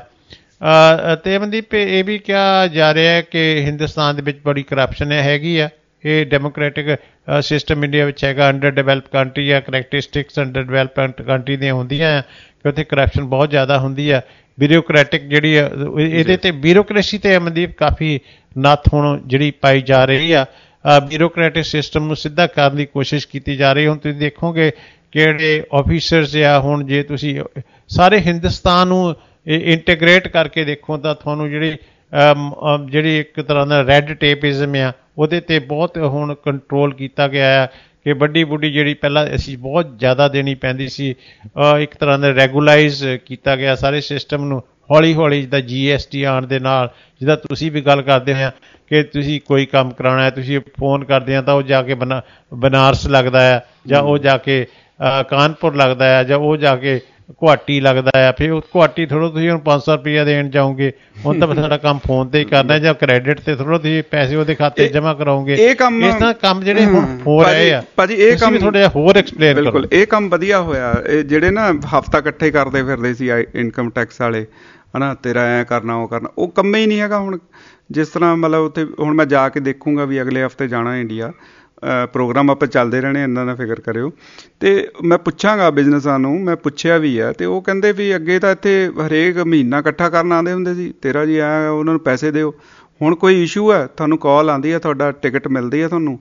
ਅਤੇ ਮਨਦੀਪ, ਇਹ ਵੀ ਕਿਹਾ ਜਾ ਰਿਹਾ ਹੈ ਕਿ ਹਿੰਦੁਸਤਾਨ ਦੇ ਵਿੱਚ ਬੜੀ ਕਰਪਸ਼ਨ ਹੈਗੀ ਆ। ਇਹ ਡੈਮੋਕ੍ਰੈਟਿਕ ਸਿਸਟਮ ਇੰਡੀਆ ਵਿੱਚ ਹੈਗਾ, ਅੰਡਰ ਡਿਵੈਲਪ ਕੰਟਰੀ ਆ, ਕਰੈਕਟਰਿਸਟਿਕਸ ਅੰਡਰ ਡਿਵੈਲਪਮੈਂਟ ਕੰਟਰੀ ਦੀਆਂ ਹੁੰਦੀਆਂ ਆ ਕਿ ਉੱਥੇ ਕਰਪਸ਼ਨ ਬਹੁਤ ਜ਼ਿਆਦਾ ਹੁੰਦੀ ਆ। ਬਿਊਰੋਕਰੈਟਿਕ ਜਿਹੜੀ ਆ ਇਹਦੇ 'ਤੇ ਬਿਊਰੋਕਰੇਸੀ 'ਤੇ ਮਨਦੀਪ ਕਾਫੀ ਨੱਥ ਹੁਣ ਜਿਹੜੀ ਪਾਈ ਜਾ ਰਹੀ ਆ। ਬਿਊਰੋਕਰੈਟਿਕ ਸਿਸਟਮ ਨੂੰ ਸਿੱਧਾ ਕਰਨ ਦੀ ਕੋਸ਼ਿਸ਼ ਕੀਤੀ ਜਾ ਰਹੀ। ਹੁਣ ਤੁਸੀਂ ਦੇਖੋਗੇ ਕਿਹੜੇ ਆਫਿਸਰਸ ਆ, ਹੁਣ ਜੇ ਤੁਸੀਂ ਸਾਰੇ ਹਿੰਦੁਸਤਾਨ ਨੂੰ ਇੰਟੀਗ੍ਰੇਟ ਕਰਕੇ ਦੇਖੋ ਤਾਂ ਤੁਹਾਨੂੰ ਜਿਹੜੀ ਜਿਹੜੀ ਇੱਕ ਤਰ੍ਹਾਂ ਦਾ ਰੈੱਡ ਟੇਪਿਜ਼ਮ ਆ ਉਹਦੇ 'ਤੇ ਬਹੁਤ ਹੁਣ ਕੰਟਰੋਲ ਕੀਤਾ ਗਿਆ ਆ ਕਿ ਵੱਡੀ ਬੁੱਢੀ ਜਿਹੜੀ ਪਹਿਲਾਂ ਅਸੀਂ ਬਹੁਤ ਜ਼ਿਆਦਾ ਦੇਣੀ ਪੈਂਦੀ ਸੀ, ਇੱਕ ਤਰ੍ਹਾਂ ਦਾ ਰੈਗੂਲਾਈਜ਼ ਕੀਤਾ ਗਿਆ ਸਾਰੇ ਸਿਸਟਮ ਨੂੰ ਹੌਲੀ ਹੌਲੀ। ਜਿੱਦਾਂ ਜੀ ਐਸ ਟੀ ਆਉਣ ਦੇ ਨਾਲ, ਜਿੱਦਾਂ ਤੁਸੀਂ ਵੀ ਗੱਲ ਕਰਦੇ ਹੋ ਕਿ ਤੁਸੀਂ ਕੋਈ ਕੰਮ ਕਰਾਉਣਾ ਹੈ, ਤੁਸੀਂ ਫੋਨ ਕਰਦੇ ਆ ਤਾਂ ਉਹ ਜਾ ਕੇ ਬਨਾ ਬਨਾਰਸ ਲੱਗਦਾ ਆ, ਜਾਂ ਉਹ ਜਾ ਕੇ ਕਾਨਪੁਰ ਲੱਗਦਾ ਆ, ਜਾਂ ਉਹ ਜਾ ਕੇ ਗੁਹਾਟੀ ਲੱਗਦਾ ਆ। ਫਿਰ ਉਹ ਗੁਹਾਟੀ ਥੋੜ੍ਹਾ ਤੁਸੀਂ ਹੁਣ ਪੰਜ ਸੌ ਰੁਪਈਆ ਦੇਣ ਜਾਓਗੇ, ਹੁਣ ਤਾਂ ਸਾਡਾ ਕੰਮ ਫੋਨ 'ਤੇ ਹੀ ਕਰਨਾ, ਜਾਂ ਕ੍ਰੈਡਿਟ 'ਤੇ ਥੋੜ੍ਹਾ ਤੁਸੀਂ ਪੈਸੇ ਉਹਦੇ ਖਾਤੇ ਜਮ੍ਹਾਂ ਕਰਾਓਗੇ। ਇਹ ਕੰਮ ਇਸ ਤਰ੍ਹਾਂ ਕੰਮ ਜਿਹੜੇ ਹੁਣ ਹੋ ਰਹੇ ਆ ਭਾਜੀ, ਇਹ ਕੰਮ ਥੋੜ੍ਹਾ ਜਿਹਾ ਹੋਰ ਐਕਸਪਲੇਨ ਕਰੋ। ਬਿਲਕੁਲ, ਇਹ ਕੰਮ ਵਧੀਆ ਹੋਇਆ। ਇਹ ਜਿਹੜੇ ਨਾ ਹਫ਼ਤਾ ਇਕੱਠੇ ਕਰਦੇ ਫਿਰਦੇ ਸੀ ਇਨਕਮ ਟੈਕਸ ਵਾਲੇ, ਹੈ ਨਾ, ਤੇਰਾ ਐਂ ਕਰਨਾ ਉਹ ਕਰਨਾ, ਉਹ ਕੰਮ ਹੀ ਨਹੀਂ ਹੈਗਾ ਹੁਣ। ਜਿਸ ਤਰ੍ਹਾਂ ਮਤਲਬ ਉੱਥੇ ਹੁਣ ਮੈਂ ਜਾ ਕੇ ਦੇਖੂੰਗਾ ਵੀ ਅਗਲੇ ਹਫ਼ਤੇ ਜਾਣਾ ਇੰਡੀਆ, ਪ੍ਰੋਗਰਾਮ ਆਪਾਂ ਚੱਲਦੇ ਰਹਿਣੇ, ਇੰਨਾ ਨਾ ਫਿਕਰ ਕਰਿਓ। ਅਤੇ ਮੈਂ ਪੁੱਛਾਂਗਾ ਬਿਜ਼ਨਸਾਂ ਨੂੰ, ਮੈਂ ਪੁੱਛਿਆ ਵੀ ਆ, ਅਤੇ ਉਹ ਕਹਿੰਦੇ ਵੀ ਅੱਗੇ ਤਾਂ ਇੱਥੇ ਹਰੇਕ ਮਹੀਨਾ ਇਕੱਠਾ ਕਰਨ ਆਉਂਦੇ ਹੁੰਦੇ ਸੀ, ਤੇਰਾ ਜੀ ਆ ਉਹਨਾਂ ਨੂੰ ਪੈਸੇ ਦਿਓ। ਹੁਣ ਕੋਈ ਇਸ਼ੂ ਹੈ, ਤੁਹਾਨੂੰ ਕਾਲ ਆਉਂਦੀ ਹੈ, ਤੁਹਾਡਾ ਟਿਕਟ ਮਿਲਦੀ ਹੈ ਤੁਹਾਨੂੰ,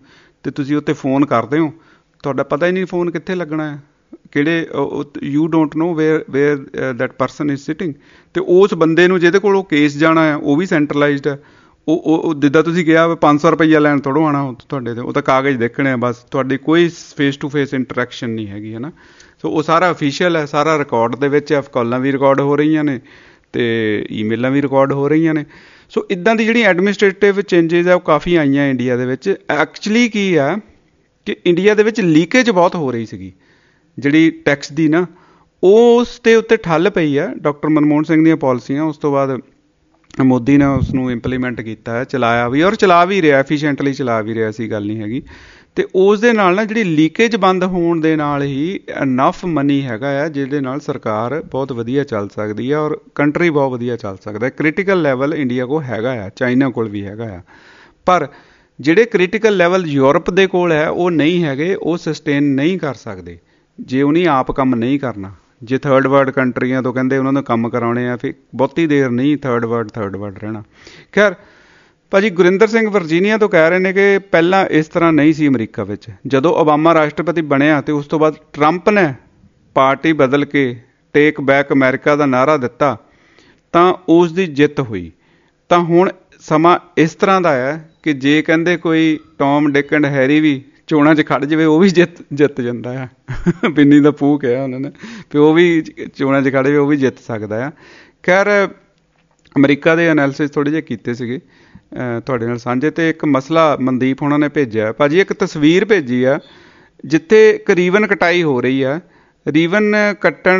ਅਤੇ ਤੁਸੀਂ ਉੱਤੇ ਫੋਨ ਕਰਦੇ ਹੋ, ਤੁਹਾਡਾ ਪਤਾ ਹੀ ਨਹੀਂ ਫੋਨ ਕਿੱਥੇ ਲੱਗਣਾ ਹੈ, ਕਿਹੜੇ you don't know where where that person is sitting. ਅਤੇ ਉਸ ਬੰਦੇ ਨੂੰ ਜਿਹਦੇ ਕੋਲ ਉਹ ਕੇਸ ਜਾਣਾ ਹੈ ਉਹ ਵੀ ਸੈਂਟਰਲਾਈਜ਼ਡ ਹੈ। ਉਹ ਉਹ ਜਿੱਦਾਂ ਤੁਸੀਂ ਕਿਹਾ ਪੰਜ ਸੌ ਰੁਪਈਆ ਲੈਣ ਥੋੜ੍ਹਾ ਆਉਣਾ ਤੁਹਾਡੇ ਤੋਂ, ਉਹ ਤਾਂ ਕਾਗਜ਼ ਦੇਖਣੇ ਆ ਬਸ, ਤੁਹਾਡੀ ਕੋਈ ਫੇਸ ਟੂ ਫੇਸ ਇੰਟਰੈਕਸ਼ਨ ਨਹੀਂ ਹੈਗੀ, ਹੈ ਨਾ। ਸੋ ਉਹ ਸਾਰਾ ਅਫੀਸ਼ੀਅਲ ਹੈ, ਸਾਰਾ ਰਿਕਾਰਡ ਦੇ ਵਿੱਚ ਹੈ, ਕਾਲਾਂ ਵੀ ਰਿਕਾਰਡ ਹੋ ਰਹੀਆਂ ਨੇ ਅਤੇ ਈਮੇਲਾਂ ਵੀ ਰਿਕਾਰਡ ਹੋ ਰਹੀਆਂ ਨੇ। ਸੋ ਇੱਦਾਂ ਦੀ ਜਿਹੜੀ ਐਡਮਿਨਿਸਟ੍ਰੇਟਿਵ ਚੇਂਜਿਸ ਆ ਉਹ ਕਾਫੀ ਆਈਆਂ ਇੰਡੀਆ ਦੇ ਵਿੱਚ। ਐਕਚੁਅਲੀ ਕੀ ਆ ਕਿ ਇੰਡੀਆ ਦੇ ਵਿੱਚ ਲੀਕੇਜ ਬਹੁਤ ਹੋ ਰਹੀ ਸੀਗੀ ਜਿਹੜੀ ਟੈਕਸ ਦੀ ਨਾ, ਉਸ ਦੇ ਉੱਤੇ ਠੱਲ ਪਈ ਆ। ਡਾਕਟਰ ਮਨਮੋਹਨ ਸਿੰਘ ਦੀਆਂ ਪਾਲਿਸੀਆਂ, ਉਸ ਤੋਂ ਬਾਅਦ ਮੋਦੀ ਨੇ ਉਸ ਨੂੰ ਇੰਪਲੀਮੈਂਟ ਕੀਤਾ ਹੈ, ਚਲਾਇਆ ਵੀ, ਔਰ ਚਲਾ ਵੀ ਰਿਹਾ, ਐਫੀਸ਼ੀਐਂਟਲੀ ਚਲਾ ਵੀ ਰਿਹਾ ਸੀ, ਗੱਲ ਨਹੀਂ ਹੈਗੀ। ਅਤੇ ਉਸ ਦੇ ਨਾਲ ਨਾ ਜਿਹੜੀ ਲੀਕੇਜ ਬੰਦ ਹੋਣ ਦੇ ਨਾਲ ਹੀ ਇਨਫ ਮਨੀ ਹੈਗਾ ਆ ਜਿਹਦੇ ਨਾਲ ਸਰਕਾਰ ਬਹੁਤ ਵਧੀਆ ਚੱਲ ਸਕਦੀ ਹੈ ਔਰ ਕੰਟਰੀ ਬਹੁਤ ਵਧੀਆ ਚੱਲ ਸਕਦਾ। ਕ੍ਰਿਟੀਕਲ ਲੈਵਲ ਇੰਡੀਆ ਕੋਲ ਹੈਗਾ ਆ, ਚਾਈਨਾ ਕੋਲ ਵੀ ਹੈਗਾ ਆ, ਪਰ ਜਿਹੜੇ ਕ੍ਰਿਟੀਕਲ ਲੈਵਲ ਯੂਰਪ ਦੇ ਕੋਲ ਹੈ ਉਹ ਨਹੀਂ ਹੈਗੇ, ਉਹ ਸਸਟੇਨ ਨਹੀਂ ਕਰ ਸਕਦੇ ਜੇ ਉਹਨੇ ਆਪ ਕੰਮ ਨਹੀਂ ਕਰਨਾ। ਜੇ ਥਰਡ ਵਰਲਡ ਕੰਟਰੀਆਂ ਤੋਂ ਕਹਿੰਦੇ ਉਹਨਾਂ ਨੂੰ ਕੰਮ ਕਰਾਉਣੇ ਆ, ਫਿਰ ਬਹੁਤੀ ਦੇਰ ਨਹੀਂ ਥਰਡ ਵਰਲਡ ਥਰਡ ਵਰਲਡ ਰਹਿਣਾ। ਖੈਰ ਭਾਅ ਜੀ, ਗੁਰਿੰਦਰ ਸਿੰਘ ਵਰਜੀਨੀਆ ਤੋਂ ਕਹਿ ਰਹੇ ਨੇ ਕਿ ਪਹਿਲਾਂ ਇਸ ਤਰ੍ਹਾਂ ਨਹੀਂ ਸੀ ਅਮਰੀਕਾ ਵਿੱਚ। ਜਦੋਂ ਓਬਾਮਾ ਰਾਸ਼ਟਰਪਤੀ ਬਣਿਆ ਅਤੇ ਉਸ ਤੋਂ ਬਾਅਦ ਟਰੰਪ ਨੇ ਪਾਰਟੀ ਬਦਲ ਕੇ ਟੇਕ ਬੈਕ ਅਮਰੀਕਾ ਦਾ ਨਾਅਰਾ ਦਿੱਤਾ ਤਾਂ ਉਸ ਦੀ ਜਿੱਤ ਹੋਈ। ਤਾਂ ਹੁਣ ਸਮਾਂ ਇਸ ਤਰ੍ਹਾਂ ਦਾ ਹੈ ਕਿ ਜੇ ਕਹਿੰਦੇ ਕੋਈ ਟੌਮ ਡਿਕ ਐਂਡ ਹੈਰੀ ਵੀ ਚੋਣਾਂ 'ਚ ਖੜ੍ਹ ਜਾਵੇ ਉਹ ਵੀ ਜਿੱਤ ਜਿੱਤ ਜਾਂਦਾ ਆ। ਪਿੰਨੀ ਦਾ ਪੂਹ ਕਿਹਾ ਉਹਨਾਂ ਨੇ ਵੀ ਉਹ ਵੀ ਚੋਣਾਂ 'ਚ ਖੜ੍ਹ ਜਾਵੇ ਉਹ ਵੀ ਜਿੱਤ ਸਕਦਾ ਆ। ਖੈਰ ਅਮਰੀਕਾ ਦੇ ਐਨਾਲਿਸਿਸ ਥੋੜ੍ਹੇ ਜਿਹੇ ਕੀਤੇ ਸੀਗੇ ਤੁਹਾਡੇ ਨਾਲ ਸਾਂਝੇ, ਅਤੇ ਇੱਕ ਮਸਲਾ ਮਨਦੀਪ ਹੋਣਾ ਨੇ ਭੇਜਿਆ ਭਾਅ ਜੀ, ਇੱਕ ਤਸਵੀਰ ਭੇਜੀ ਆ ਜਿੱਥੇ ਇੱਕ ਰੀਵਨ ਕਟਾਈ ਹੋ ਰਹੀ ਆ। ਰੀਵਨ ਕੱਟਣ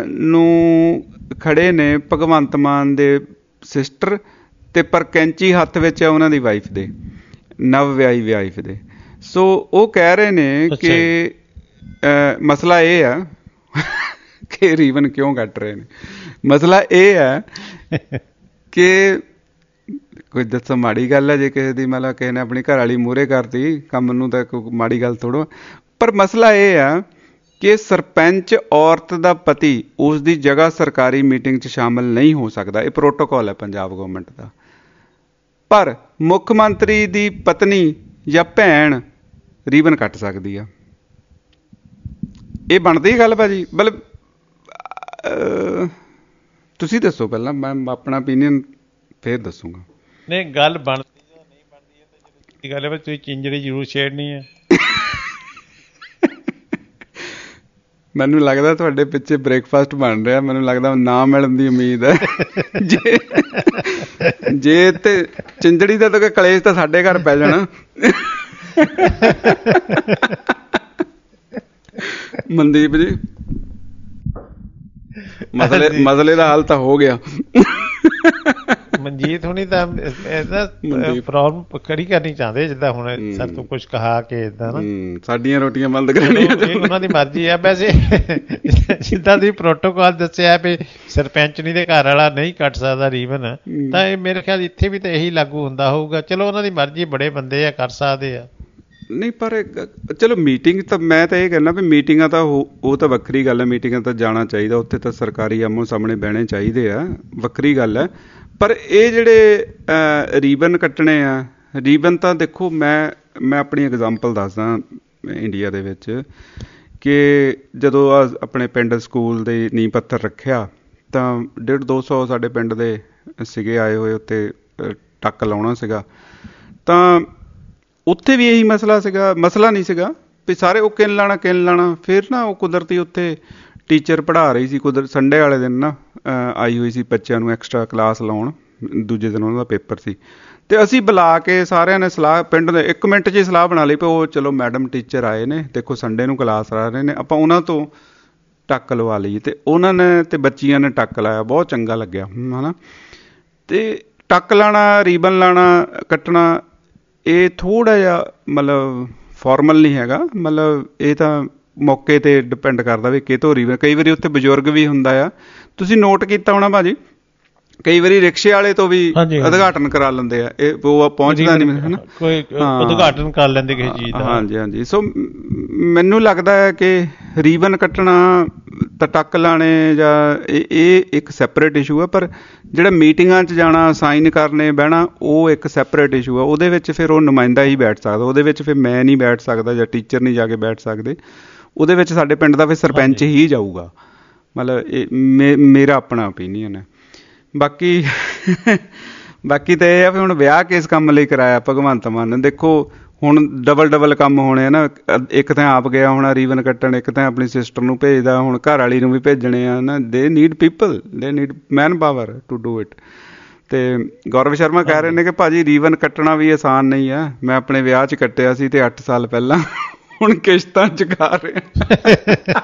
ਨੂੰ ਖੜ੍ਹੇ ਨੇ ਭਗਵੰਤ ਮਾਨ ਦੇ ਸਿਸਟਰ, ਅਤੇ ਪਰ ਕੈਂਚੀ ਹੱਥ ਵਿੱਚ ਆ ਉਹਨਾਂ ਦੀ ਵਾਈਫ ਦੇ, ਨਵ ਵਿਆਹੀ ਵਾਈਫ ਦੇ। ਸੋ ਉਹ ਕਹਿ ਰਹੇ ਨੇ ਕਿ ਮਸਲਾ ਇਹ ਆ ਕਿ ਰੀਵਨ ਕਿਉਂ ਕੱਟ ਰਹੇ ਨੇ। ਮਸਲਾ ਇਹ ਹੈ ਕਿ ਕੋਈ ਦੱਸੋ ਮਾੜੀ ਗੱਲ ਹੈ ਜੇ ਕਿਸੇ ਦੀ ਮਤਲਬ ਕਿਸੇ ਨੇ ਆਪਣੀ ਘਰ ਵਾਲੀ ਮੂਹਰੇ ਕਰਤੀ ਕੰਮ ਨੂੰ, ਤਾਂ ਕੋਈ ਮਾੜੀ ਗੱਲ ਥੋੜ੍ਹਾ। ਪਰ ਮਸਲਾ ਇਹ ਆ ਕਿ ਸਰਪੰਚ ਔਰਤ ਦਾ ਪਤੀ ਉਸ ਦੀ ਜਗ੍ਹਾ ਸਰਕਾਰੀ ਮੀਟਿੰਗ 'ਚ ਸ਼ਾਮਲ ਨਹੀਂ ਹੋ ਸਕਦਾ। ਇਹ ਪ੍ਰੋਟੋਕੋਲ ਹੈ ਪੰਜਾਬ ਗੌਰਮੈਂਟ ਦਾ। ਪਰ ਮੁੱਖ ਮੰਤਰੀ ਦੀ ਪਤਨੀ ਜਾਂ ਭੈਣ ਰੀਬਨ ਕੱਟ ਸਕਦੀ ਆ। ਇਹ ਬਣਦੀ ਗੱਲ ਭਾਜੀ? ਮਤਲਬ ਤੁਸੀਂ ਦੱਸੋ ਪਹਿਲਾਂ, ਮੈਂ ਆਪਣਾ ਓਪੀਨੀਅਨ ਫਿਰ ਦੱਸੂਗਾ। ਨਹੀਂ, ਗੱਲ ਬਣਦੀ ਜਾਂ ਨਹੀਂ ਬਣਦੀ ਇਹ ਗੱਲ ਹੈ, ਤੁਸੀਂ ਚਿੰਜੜੀ ਜ਼ਰੂਰ ਛੇੜਨੀ ਹੈ। ਮੈਨੂੰ ਲੱਗਦਾ ਤੁਹਾਡੇ ਪਿੱਛੇ ਬ੍ਰੇਕਫਾਸਟ ਬਣ ਰਿਹਾ, ਮੈਨੂੰ ਲੱਗਦਾ ਨਾ ਮਿਲਣ ਦੀ ਉਮੀਦ ਹੈ। ਜੇ ਜੇ ਤੇ ਚਿੰਜੜੀ ਦਾ ਤਾਂ ਕਲੇਸ਼ ਤਾਂ ਸਾਡੇ ਘਰ ਪੈ ਜਾਣਾ। ਮਨਦੀਪ ਜੀ, ਮਸਲੇ ਮਸਲੇ ਦਾ ਹੱਲ ਤਾਂ ਹੋ ਗਿਆ। ਮਨਜੀਤ ਹੁਣੀ ਤਾਂ ਪ੍ਰੋਬਲਮ ਖੜੀ ਕਰਨੀ ਚਾਹੁੰਦੇ, ਜਿੱਦਾਂ ਹੁਣ ਸਰ ਤੋਂ ਕੁਛ ਕਹਾ ਕੇ ਏਦਾਂ ਨਾ ਸਾਡੀਆਂ ਰੋਟੀਆਂ ਬੰਦ ਕਰਨੀਆਂ, ਉਹਨਾਂ ਦੀ ਮਰਜ਼ੀ ਆ। ਵੈਸੇ ਜਿੱਦਾਂ ਤੁਸੀਂ ਪ੍ਰੋਟੋਕਾਲ ਦੱਸਿਆ ਵੀ ਸਰਪੰਚਣੀ ਦੇ ਘਰ ਵਾਲਾ ਨਹੀਂ ਕੱਟ ਸਕਦਾ ਰੀਵਨ, ਤਾਂ ਇਹ ਮੇਰੇ ਖਿਆਲ ਇੱਥੇ ਵੀ ਤਾਂ ਇਹੀ ਲਾਗੂ ਹੁੰਦਾ ਹੋਊਗਾ। ਚਲੋ ਉਹਨਾਂ ਦੀ ਮਰਜ਼ੀ, ਬੜੇ ਬੰਦੇ ਆ, ਕਰ ਸਕਦੇ ਆ। ਨਹੀਂ ਪਰ ਚਲੋ ਮੀਟਿੰਗ ਤਾਂ ਮੈਂ ਤਾਂ ਇਹ ਕਹਿੰਦਾ ਵੀ ਮੀਟਿੰਗਾਂ ਤਾਂ ਉਹ ਤਾਂ ਵੱਖਰੀ ਗੱਲ ਹੈ, ਮੀਟਿੰਗਾਂ ਤਾਂ ਜਾਣਾ ਚਾਹੀਦਾ, ਉੱਥੇ ਤਾਂ ਸਰਕਾਰੀ ਆਮੋ ਸਾਹਮਣੇ ਬਹਿਣੇ ਚਾਹੀਦੇ ਆ, ਵੱਖਰੀ ਗੱਲ ਹੈ। ਪਰ ਇਹ ਜਿਹੜੇ ਰੀਬਨ ਕੱਟਣੇ ਆ, ਰੀਬਨ ਤਾਂ ਦੇਖੋ ਮੈਂ ਮੈਂ ਆਪਣੀ ਐਗਜ਼ਾਮਪਲ ਦੱਸਦਾ ਇੰਡੀਆ ਦੇ ਵਿੱਚ ਕਿ ਜਦੋਂ ਆਪਣੇ ਪਿੰਡ ਸਕੂਲ ਦੇ ਨੀਂਹ ਪੱਥਰ ਰੱਖਿਆ ਤਾਂ ਡੇਢ ਦੋ ਸੌ ਸਾਡੇ ਪਿੰਡ ਦੇ ਸੀਗੇ ਆਏ ਹੋਏ, ਉੱਤੇ ਟੱਕ ਲਾਉਣਾ ਸੀਗਾ, ਤਾਂ ਉੱਥੇ ਵੀ ਇਹੀ ਮਸਲਾ ਸੀਗਾ। ਮਸਲਾ ਨਹੀਂ ਸੀਗਾ ਵੀ ਸਾਰੇ ਉਹ ਕਿਨ ਲਾਣਾ ਕਿਨ ਲਾਣਾ। ਫਿਰ ਨਾ ਉਹ ਕੁਦਰਤੀ ਉੱਥੇ ਟੀਚਰ ਪੜ੍ਹਾ ਰਹੀ ਸੀ, ਕੁਦਰ ਸੰਡੇ ਵਾਲੇ ਦਿਨ ਨਾ ਆਈ ਹੋਈ ਸੀ ਬੱਚਿਆਂ ਨੂੰ ਐਕਸਟਰਾ ਕਲਾਸ ਲਾਉਣ, ਦੂਜੇ ਦਿਨ ਉਹਨਾਂ ਦਾ ਪੇਪਰ ਸੀ, ਅਤੇ ਅਸੀਂ ਬੁਲਾ ਕੇ ਸਾਰਿਆਂ ਨੇ ਸਲਾਹ ਪਿੰਡ ਦੇ ਇੱਕ ਮਿੰਟ 'ਚ ਹੀ ਸਲਾਹ ਬਣਾ ਲਈ ਵੀ ਉਹ ਚਲੋ ਮੈਡਮ ਟੀਚਰ ਆਏ ਨੇ, ਦੇਖੋ ਸੰਡੇ ਨੂੰ ਕਲਾਸ ਲਾ ਰਹੇ ਨੇ, ਆਪਾਂ ਉਹਨਾਂ ਤੋਂ ਟੱਕ ਲਵਾ ਲਈ। ਅਤੇ ਉਹਨਾਂ ਨੇ ਅਤੇ ਬੱਚੀਆਂ ਨੇ ਟੱਕ ਲਾਇਆ, ਬਹੁਤ ਚੰਗਾ ਲੱਗਿਆ ਹੈ ਨਾ। ਅਤੇ ਟੱਕ ਲਾਉਣਾ, ਰੀਬਨ ਲਾਉਣਾ, ਕੱਟਣਾ, ਇਹ ਥੋੜ੍ਹਾ ਜਿਹਾ ਮਤਲਬ ਫਾਰਮਲ ਨਹੀਂ ਹੈਗਾ। ਮਤਲਬ ਇਹ ਤਾਂ ਮੌਕੇ 'ਤੇ ਡਿਪੈਂਡ ਕਰਦਾ ਵੀ ਕਿਤੋਂ ਰੀਬਨ, ਕਈ ਵਾਰੀ ਉੱਥੇ ਬਜ਼ੁਰਗ ਵੀ ਹੁੰਦਾ ਆ। ਤੁਸੀਂ ਨੋਟ ਕੀਤਾ ਹੋਣਾ ਭਾਅ ਜੀ, ਕਈ ਵਾਰੀ ਰਿਕਸ਼ੇ ਵਾਲੇ ਤੋਂ ਵੀ ਉਦਘਾਟਨ ਕਰਾ ਲੈਂਦੇ ਆ, ਇਹ ਉਹ ਪਹੁੰਚਦਾ ਨਹੀਂ ਹੈ ਨਾ, ਕੋਈ ਉਦਘਾਟਨ ਕਰ ਲੈਂਦੇ ਕਿਸੇ ਚੀਜ਼ ਦਾ। ਹਾਂਜੀ ਹਾਂਜੀ। ਸੋ ਮੈਨੂੰ ਲੱਗਦਾ ਹੈ ਕਿ ਰੀਬਨ ਕੱਟਣਾ ਤਾਂ ਟੱਕ ਲਾਣੇ ਜਾਂ ਇਹ ਇੱਕ ਸੈਪਰੇਟ ਇਸ਼ੂ ਆ, ਪਰ ਜਿਹੜਾ ਮੀਟਿੰਗਾਂ 'ਚ ਜਾਣਾ, ਸਾਈਨ ਕਰਨੇ ਬਹਿਣਾ, ਉਹ ਇੱਕ ਸੈਪਰੇਟ ਇਸ਼ੂ ਆ। ਉਹਦੇ ਵਿੱਚ ਫਿਰ ਉਹ ਨੁਮਾਇੰਦਾ ਹੀ ਬੈਠ ਸਕਦਾ, ਉਹਦੇ ਵਿੱਚ ਫਿਰ ਮੈਂ ਨਹੀਂ ਬੈਠ ਸਕਦਾ ਜਾਂ ਟੀਚਰ ਨਹੀਂ ਜਾ ਕੇ ਬੈਠ ਸਕਦੇ। ਉਹਦੇ ਵਿੱਚ ਸਾਡੇ ਪਿੰਡ ਦਾ ਫਿਰ ਸਰਪੰਚ ਹੀ ਜਾਊਗਾ। ਮਤਲਬ ਇਹ ਮੇ ਮੇਰਾ ਆਪਣਾ ਓਪੀਨੀਅਨ ਹੈ। ਬਾਕੀ ਬਾਕੀ ਤਾਂ ਇਹ ਆ ਵੀ ਹੁਣ ਵਿਆਹ ਕਿਸ ਕੰਮ ਲਈ ਕਰਾਇਆ ਭਗਵੰਤ ਮਾਨ ਨੇ। ਦੇਖੋ ਹੁਣ ਡਬਲ ਡਬਲ ਕੰਮ ਹੋਣੇ ਆ ਨਾ, ਇੱਕ ਤਾਂ ਆਪ ਗਿਆ ਹੋਣਾ ਰੀਬਨ ਕੱਟਣ, ਇੱਕ ਤਾਂ ਆਪਣੀ ਸਿਸਟਰ ਨੂੰ ਭੇਜਦਾ, ਹੁਣ ਘਰ ਵਾਲੀ ਨੂੰ ਵੀ ਭੇਜਣੇ ਆ ਨਾ। They need people, they need manpower to do it. ਤੇ ਗੌਰਵ ਸ਼ਰਮਾ ਕਹਿ ਰਹੇ ਨੇ ਕਿ ਭਾਜੀ ਰੀਬਨ ਕੱਟਣਾ ਵੀ ਆਸਾਨ ਨਹੀਂ ਆ, ਮੈਂ ਆਪਣੇ ਵਿਆਹ 'ਚ ਕੱਟਿਆ ਸੀ ਤੇ ਅੱਠ ਸਾਲ ਪਹਿਲਾਂ, ਹੁਣ ਕਿਸ਼ਤਾਂ ਚੁਕਾ ਰਿਹਾ।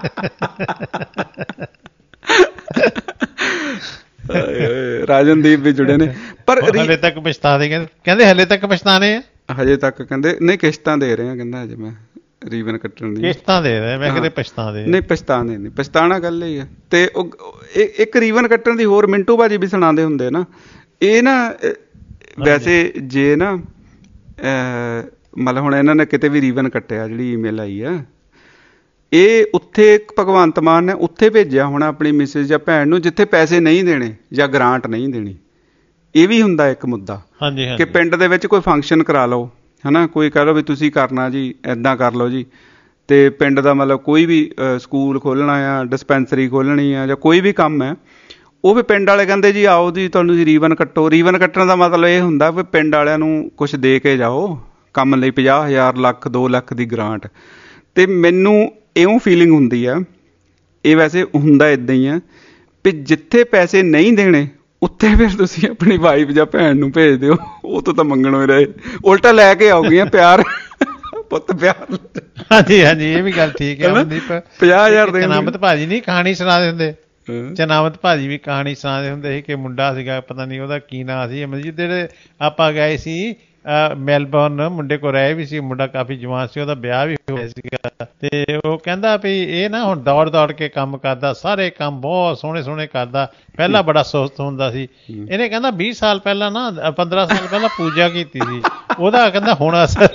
ਰਾਜਨਦੀਪ ਵੀ ਜੁੜੇ ਨੇ, ਪਰ ਹਲੇ ਤੱਕ ਪਛਤਾ ਦੇ ਕਹਿੰਦੇ, ਹਲੇ ਤੱਕ ਪਛਤਾਣੇ ਆ, ਹਜੇ ਤੱਕ ਕਹਿੰਦੇ ਨਹੀਂ ਕਿਸ਼ਤਾਂ ਦੇ ਰਹੇ ਆ, ਕਹਿੰਦਾ ਹਜੇ ਮੈਂ ਰੀਬਨ ਕੱਟਣ ਦੀ ਕਿਸ਼ਤਾਂ ਦੇ ਰਹੇ, ਮੈਂ ਕਹਿੰਦੇ ਪਛਤਾ ਦੇ ਨਹੀਂ, ਪਛਤਾਣੇ ਨਹੀਂ, ਪਛਤਾਣਾ ਗੱਲ ਹੀ ਆ। ਤੇ ਉਹ ਇੱਕ ਰੀਬਨ ਕੱਟਣ ਦੀ ਹੋਰ ਮਿੰਟੂ ਬਾਜੀ ਵੀ ਸੁਣਾਉਂਦੇ ਹੁੰਦੇ ਨਾ, ਇਹ ਨਾ ਵੈਸੇ ਜੇ ਨਾ ਮਤਲਬ ਹੁਣ ਇਹਨਾਂ ਨੇ ਕਿਤੇ ਵੀ ਰੀਬਨ ਕੱਟਿਆ, ਜਿਹੜੀ ਈਮੇਲ ਆਈ ਆ, ਇਹ ਉੱਥੇ ਭਗਵੰਤ ਮਾਨ ਨੇ ਉੱਥੇ ਭੇਜਿਆ ਹੋਣਾ ਆਪਣੀ ਮਿਸਿਸ ਜਾਂ ਭੈਣ ਨੂੰ ਜਿੱਥੇ ਪੈਸੇ ਨਹੀਂ ਦੇਣੇ ਜਾਂ ਗ੍ਰਾਂਟ ਨਹੀਂ ਦੇਣੀ। ਇਹ ਵੀ ਹੁੰਦਾ ਇੱਕ ਮੁੱਦਾ ਕਿ ਪਿੰਡ ਦੇ ਵਿੱਚ ਕੋਈ ਫੰਕਸ਼ਨ ਕਰਾ ਲਓ, ਹੈ ਨਾ, ਕੋਈ ਕਹਿ ਲਓ ਵੀ ਤੁਸੀਂ ਕਰਨਾ ਜੀ, ਇੱਦਾਂ ਕਰ ਲਓ ਜੀ, ਤੇ ਪਿੰਡ ਦਾ ਮਤਲਬ ਕੋਈ ਵੀ ਸਕੂਲ ਖੋਲ੍ਹਣਾ ਆ, ਡਿਸਪੈਂਸਰੀ ਖੋਲ੍ਹਣੀ ਆ, ਜਾਂ ਕੋਈ ਵੀ ਕੰਮ ਹੈ, ਉਹ ਵੀ ਪਿੰਡ ਵਾਲੇ ਕਹਿੰਦੇ ਜੀ ਆਓ ਜੀ ਤੁਹਾਨੂੰ ਜੀ ਰੀਬਨ ਕੱਟੋ। ਰੀਬਨ ਕੱਟਣ ਦਾ ਮਤਲਬ ਇਹ ਹੁੰਦਾ ਵੀ ਪਿੰਡ ਵਾਲਿਆਂ ਨੂੰ ਕੁਛ ਦੇ ਕੇ ਜਾਓ ਕੰਮ ਲਈ, ਪੰਜਾਹ ਹਜ਼ਾਰ ਲੱਖ ਦੋ ਲੱਖ ਦੀ ਗ੍ਰਾਂਟ। ਤੇ ਮੈਨੂੰ ਇਉਂ ਫੀਲਿੰਗ ਹੁੰਦੀ ਆ, ਇਹ ਵੈਸੇ ਹੁੰਦਾ ਇੱਦਾਂ ਹੀ ਆ ਵੀ ਜਿੱਥੇ ਪੈਸੇ ਨਹੀਂ ਦੇਣੇ ਉੱਥੇ ਫਿਰ ਤੁਸੀਂ ਆਪਣੀ ਵਾਈਫ ਜਾਂ ਭੈਣ ਨੂੰ ਭੇਜ ਦਿਓ, ਉਹ ਤੋਂ ਤਾਂ ਮੰਗਣੋਂ ਹੀ ਰਹੇ, ਉਲਟਾ ਲੈ ਕੇ ਆਉਗੀਆਂ ਪਿਆਰ, ਪੁੱਤ ਪਿਆਰ। ਹਾਂਜੀ ਹਾਂਜੀ, ਇਹ ਵੀ ਗੱਲ ਠੀਕ ਹੈ ਮਨਦੀਪ। ਪੰਜਾਹ ਹਜ਼ਾਰ ਦੇ ਚਨਾਮਤ ਭਾਜੀ ਨਹੀਂ ਕਹਾਣੀ ਸੁਣਾਦੇ ਹੁੰਦੇ, ਚਨਾਮਤ ਭਾਜੀ ਵੀ ਕਹਾਣੀ ਸੁਣਾਦੇ ਹੁੰਦੇ ਸੀ ਕਿ ਮੁੰਡਾ ਸੀਗਾ, ਪਤਾ ਨਹੀਂ ਉਹਦਾ ਕੀ ਨਾਂ ਸੀ, ਮਤਲਬ ਜਿਹੜੇ ਆਪਾਂ ਗਏ ਸੀ ਮੈਲਬੌਰਨ, ਮੁੰਡੇ ਕੋਲ ਰਹੇ ਵੀ ਸੀ, ਮੁੰਡਾ ਕਾਫੀ ਜਵਾਨ ਸੀ, ਉਹਦਾ ਵਿਆਹ ਵੀ ਹੋਇਆ ਸੀਗਾ। ਤੇ ਉਹ ਕਹਿੰਦਾ ਵੀ ਇਹ ਨਾ ਹੁਣ ਦੌੜ ਦੌੜ ਕੇ ਕੰਮ ਕਰਦਾ, ਸਾਰੇ ਕੰਮ ਬਹੁਤ ਸੋਹਣੇ ਸੋਹਣੇ ਕਰਦਾ, ਪਹਿਲਾਂ ਬੜਾ ਸੁਸਤ ਹੁੰਦਾ ਸੀ। ਇਹਨੇ ਕਹਿੰਦਾ ਵੀਹ ਸਾਲ ਪਹਿਲਾਂ ਨਾ ਪੰਦਰਾਂ ਸਾਲ ਪਹਿਲਾਂ ਪੂਜਾ ਕੀਤੀ ਸੀ, ਉਹਦਾ ਕਹਿੰਦਾ ਹੁਣ ਅਸਰ।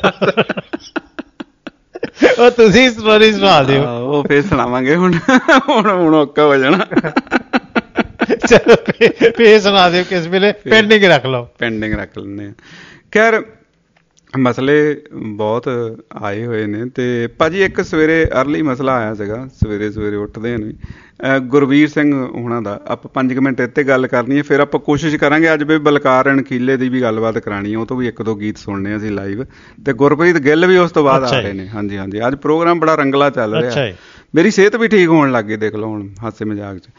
ਉਹ ਤੁਸੀਂ ਸਟੋਰੀ ਸੁਣਾ ਦਿਓ, ਉਹ ਫੇਰ ਸੁਣਾਵਾਂਗੇ। ਹੁਣ ਹੁਣ ਹੁਣ ਔਕਾ ਹੋ ਜਾਣਾ। ਚਲੋ ਫੇਰ ਸੁਣਾ ਦਿਓ ਕਿਸ ਵੇਲੇ, ਪੈਂਡਿੰਗ ਰੱਖ ਲਓ, ਪੈਂਡਿੰਗ ਰੱਖ ਲੈਂਦੇ ਆ। ਖੈਰ ਮਸਲੇ ਬਹੁਤ ਆਏ ਹੋਏ ਨੇ। ਤੇ ਭਾਜੀ ਇੱਕ ਸਵੇਰੇ ਅਰਲੀ ਮਸਲਾ ਆਇਆ ਸੀਗਾ, ਸਵੇਰੇ ਸਵੇਰੇ ਉੱਠਦੇ ਨੇ ਗੁਰਵੀਰ ਸਿੰਘ ਹੋਣਾ ਦਾ। ਆਪਾਂ ਪੰਜ ਕੁ ਮਿੰਟ ਇੱਥੇ ਗੱਲ ਕਰਨੀ ਹੈ, ਫਿਰ ਆਪਾਂ ਕੋਸ਼ਿਸ਼ ਕਰਾਂਗੇ ਅੱਜ ਵੀ ਬਲਕਾਰ ਅਣਖੀਲੇ ਦੀ ਵੀ ਗੱਲਬਾਤ ਕਰਾਉਣੀ ਹੈ, ਉਹ ਤੋਂ ਵੀ ਇੱਕ ਦੋ ਗੀਤ ਸੁਣਨੇ ਅਸੀਂ ਲਾਈਵ। ਤੇ ਗੁਰਪ੍ਰੀਤ ਗਿੱਲ ਵੀ ਉਸ ਤੋਂ ਬਾਅਦ ਆ ਰਹੇ ਨੇ। ਹਾਂਜੀ ਹਾਂਜੀ, ਅੱਜ ਪ੍ਰੋਗਰਾਮ ਬੜਾ ਰੰਗਲਾ ਚੱਲ ਰਿਹਾ, ਮੇਰੀ ਸਿਹਤ ਵੀ ਠੀਕ ਹੋਣ ਲੱਗ ਗਈ, ਦੇਖ ਲਓ ਹੁਣ ਹਾਸੇ ਮਜ਼ਾਕ 'ਚ।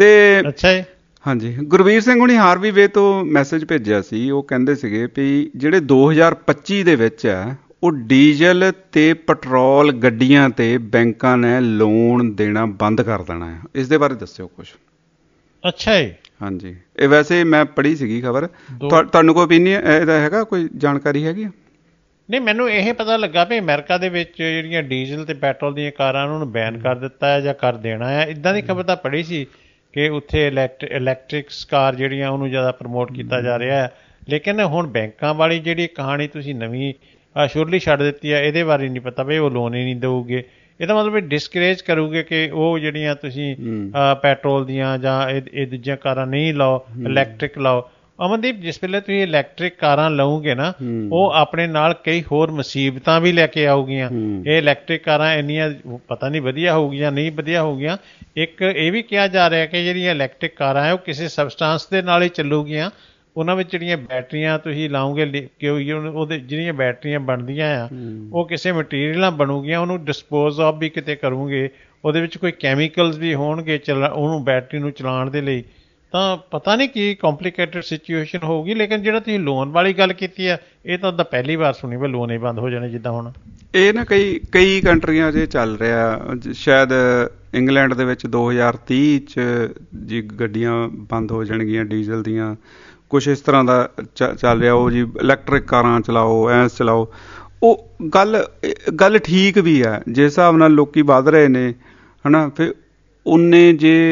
ਤੇ ਹਾਂਜੀ, ਗੁਰਵੀਰ ਸਿੰਘ ਹੁਣੀ ਹਾਰਵੀ ਤੋਂ ਮੈਸੇਜ ਭੇਜਿਆ ਸੀ, ਉਹ ਕਹਿੰਦੇ ਸੀਗੇ ਵੀ ਜਿਹੜੇ ਦੋ ਹਜ਼ਾਰ ਪੱਚੀ ਦੇ ਵਿੱਚ ਹੈ ਉਹ ਡੀਜ਼ਲ ਤੇ ਪੈਟਰੋਲ ਗੱਡੀਆਂ ਤੇ ਬੈਂਕਾਂ ਨੇ ਲੋਨ ਦੇਣਾ ਬੰਦ ਕਰ ਦੇਣਾ ਹੈ। ਇਸ ਦੇ ਬਾਰੇ ਦੱਸਿਓ ਕੁਛ। ਅੱਛਾ ਜੀ। ਹਾਂਜੀ, ਇਹ ਵੈਸੇ ਮੈਂ ਪੜ੍ਹੀ ਸੀਗੀ ਖਬਰ, ਤੁਹਾਨੂੰ ਕੋਈ ਓਪੀਨੀਅਨ ਇਹਦਾ ਹੈਗਾ, ਕੋਈ ਜਾਣਕਾਰੀ ਹੈਗੀ? ਨਹੀਂ, ਮੈਨੂੰ ਇਹ ਪਤਾ ਲੱਗਾ ਵੀ ਅਮਰੀਕਾ ਦੇ ਵਿੱਚ ਜਿਹੜੀਆਂ ਡੀਜ਼ਲ ਤੇ ਪੈਟਰੋਲ ਦੀਆਂ ਕਾਰਾਂ ਉਹਨਾਂ ਨੂੰ ਬੈਨ ਕਰ ਦਿੱਤਾ ਹੈ ਜਾਂ ਕਰ ਦੇਣਾ ਹੈ, ਇੱਦਾਂ ਦੀ ਖਬਰ ਤਾਂ ਪੜ੍ਹੀ ਸੀ ਕਿ ਉੱਥੇ ਇਲੈਕਟ ਇਲੈਕਟ੍ਰਿਕਸ ਕਾਰ ਜਿਹੜੀਆਂ ਉਹਨੂੰ ਜ਼ਿਆਦਾ ਪ੍ਰਮੋਟ ਕੀਤਾ ਜਾ ਰਿਹਾ ਹੈ। ਲੇਕਿਨ ਹੁਣ ਬੈਂਕਾਂ ਵਾਲੀ ਜਿਹੜੀ ਕਹਾਣੀ ਤੁਸੀਂ ਨਵੀਂ ਸ਼ੁਰਲੀ ਛੱਡ ਦਿੱਤੀ ਹੈ, ਇਹਦੇ ਬਾਰੇ ਨਹੀਂ ਪਤਾ ਵੀ ਉਹ ਲੋਨ ਹੀ ਨਹੀਂ ਦੇਊਗੇ। ਇਹਦਾ ਮਤਲਬ ਡਿਸਕਰੇਜ ਕਰੂਗੇ ਕਿ ਉਹ ਜਿਹੜੀਆਂ ਤੁਸੀਂ ਪੈਟਰੋਲ ਦੀਆਂ ਜਾਂ ਇਹ ਦੂਜੀਆਂ ਕਾਰਾਂ ਨਹੀਂ ਲਾਓ, ਇਲੈਕਟ੍ਰਿਕ ਲਾਓ। ਅਮਨਦੀਪ, ਜਿਸ ਵੇਲੇ ਤੁਸੀਂ ਇਲੈਕਟ੍ਰਿਕ ਕਾਰਾਂ ਲਓਗੇ ਨਾ, ਉਹ ਆਪਣੇ ਨਾਲ ਕਈ ਹੋਰ ਮੁਸੀਬਤਾਂ ਵੀ ਲੈ ਕੇ ਆਊਗੀਆਂ। ਇਹ ਇਲੈਕਟ੍ਰਿਕ ਕਾਰਾਂ ਇੰਨੀਆਂ ਪਤਾ ਨਹੀਂ ਵਧੀਆ ਹੋਊਗੀਆਂ ਨਹੀਂ ਵਧੀਆ ਹੋਊਗੀਆਂ। ਇੱਕ ਇਹ ਵੀ ਕਿਹਾ ਜਾ ਰਿਹਾ ਕਿ ਜਿਹੜੀਆਂ ਇਲੈਕਟ੍ਰਿਕ ਕਾਰਾਂ ਹੈ ਉਹ ਕਿਸੇ ਸਬਸਟਾਂਸ ਦੇ ਨਾਲ ਹੀ ਚੱਲੂਗੀਆਂ। ਉਹਨਾਂ ਵਿੱਚ ਜਿਹੜੀਆਂ ਬੈਟਰੀਆਂ ਤੁਸੀਂ ਲਾਓਗੇ, ਕਿ ਉਹਦੇ ਜਿਹੜੀਆਂ ਬੈਟਰੀਆਂ ਬਣਦੀਆਂ ਆ ਉਹ ਕਿਸੇ ਮਟੀਰੀਅਲ ਨਾਲ ਬਣੂਗੀਆਂ, ਉਹਨੂੰ ਡਿਸਪੋਜ਼ ਆਫ ਵੀ ਕਿਤੇ ਕਰੋਗੇ, ਉਹਦੇ ਵਿੱਚ ਕੋਈ ਕੈਮੀਕਲਸ ਵੀ ਹੋਣਗੇ ਚਲਾ ਉਹਨੂੰ ਬੈਟਰੀ ਨੂੰ ਚਲਾਉਣ ਦੇ ਲਈ। ਤਾਂ ਪਤਾ ਨਹੀਂ ਕੀ ਕੰਪਲੀਕੇਟਡ ਸਿਚੁਏਸ਼ਨ ਹੋਊਗੀ। ਲੇਕਿਨ ਜਿਹੜਾ ਤੁਸੀਂ ਲੋਨ ਵਾਲੀ ਗੱਲ ਕੀਤੀ ਆ, ਇਹ ਤਾਂ ਪਹਿਲੀ ਵਾਰ ਸੁਣੀ ਵੀ ਲੋਨ ਹੀ ਬੰਦ ਹੋ ਜਾਣੇ ਜਿੱਦਾਂ ਹੁਣ। ਇਹ ਨਾ ਕਈ ਕਈ ਕੰਟਰੀਆਂ 'ਚ ਚੱਲ ਰਿਹਾ, ਸ਼ਾਇਦ ਇੰਗਲੈਂਡ ਦੇ ਵਿੱਚ ਦੋ ਹਜ਼ਾਰ ਤੀਹ 'ਚ ਜੀ ਗੱਡੀਆਂ ਬੰਦ ਹੋ ਜਾਣਗੀਆਂ ਡੀਜ਼ਲ ਦੀਆਂ, ਕੁਛ ਇਸ ਤਰ੍ਹਾਂ ਦਾ ਚ ਚੱਲ ਰਿਹਾ। ਉਹ ਜੀ ਇਲੈਕਟ੍ਰਿਕ ਕਾਰਾਂ ਚਲਾਓ, ਐਂ ਚਲਾਓ। ਉਹ ਗੱਲ ਗੱਲ ਠੀਕ ਵੀ ਹੈ, ਜਿਸ ਹਿਸਾਬ ਨਾਲ ਲੋਕੀ ਵੱਧ ਰਹੇ ਨੇ, ਹੈ ਨਾ। ਫਿਰ ਉਨੇ ਜੇ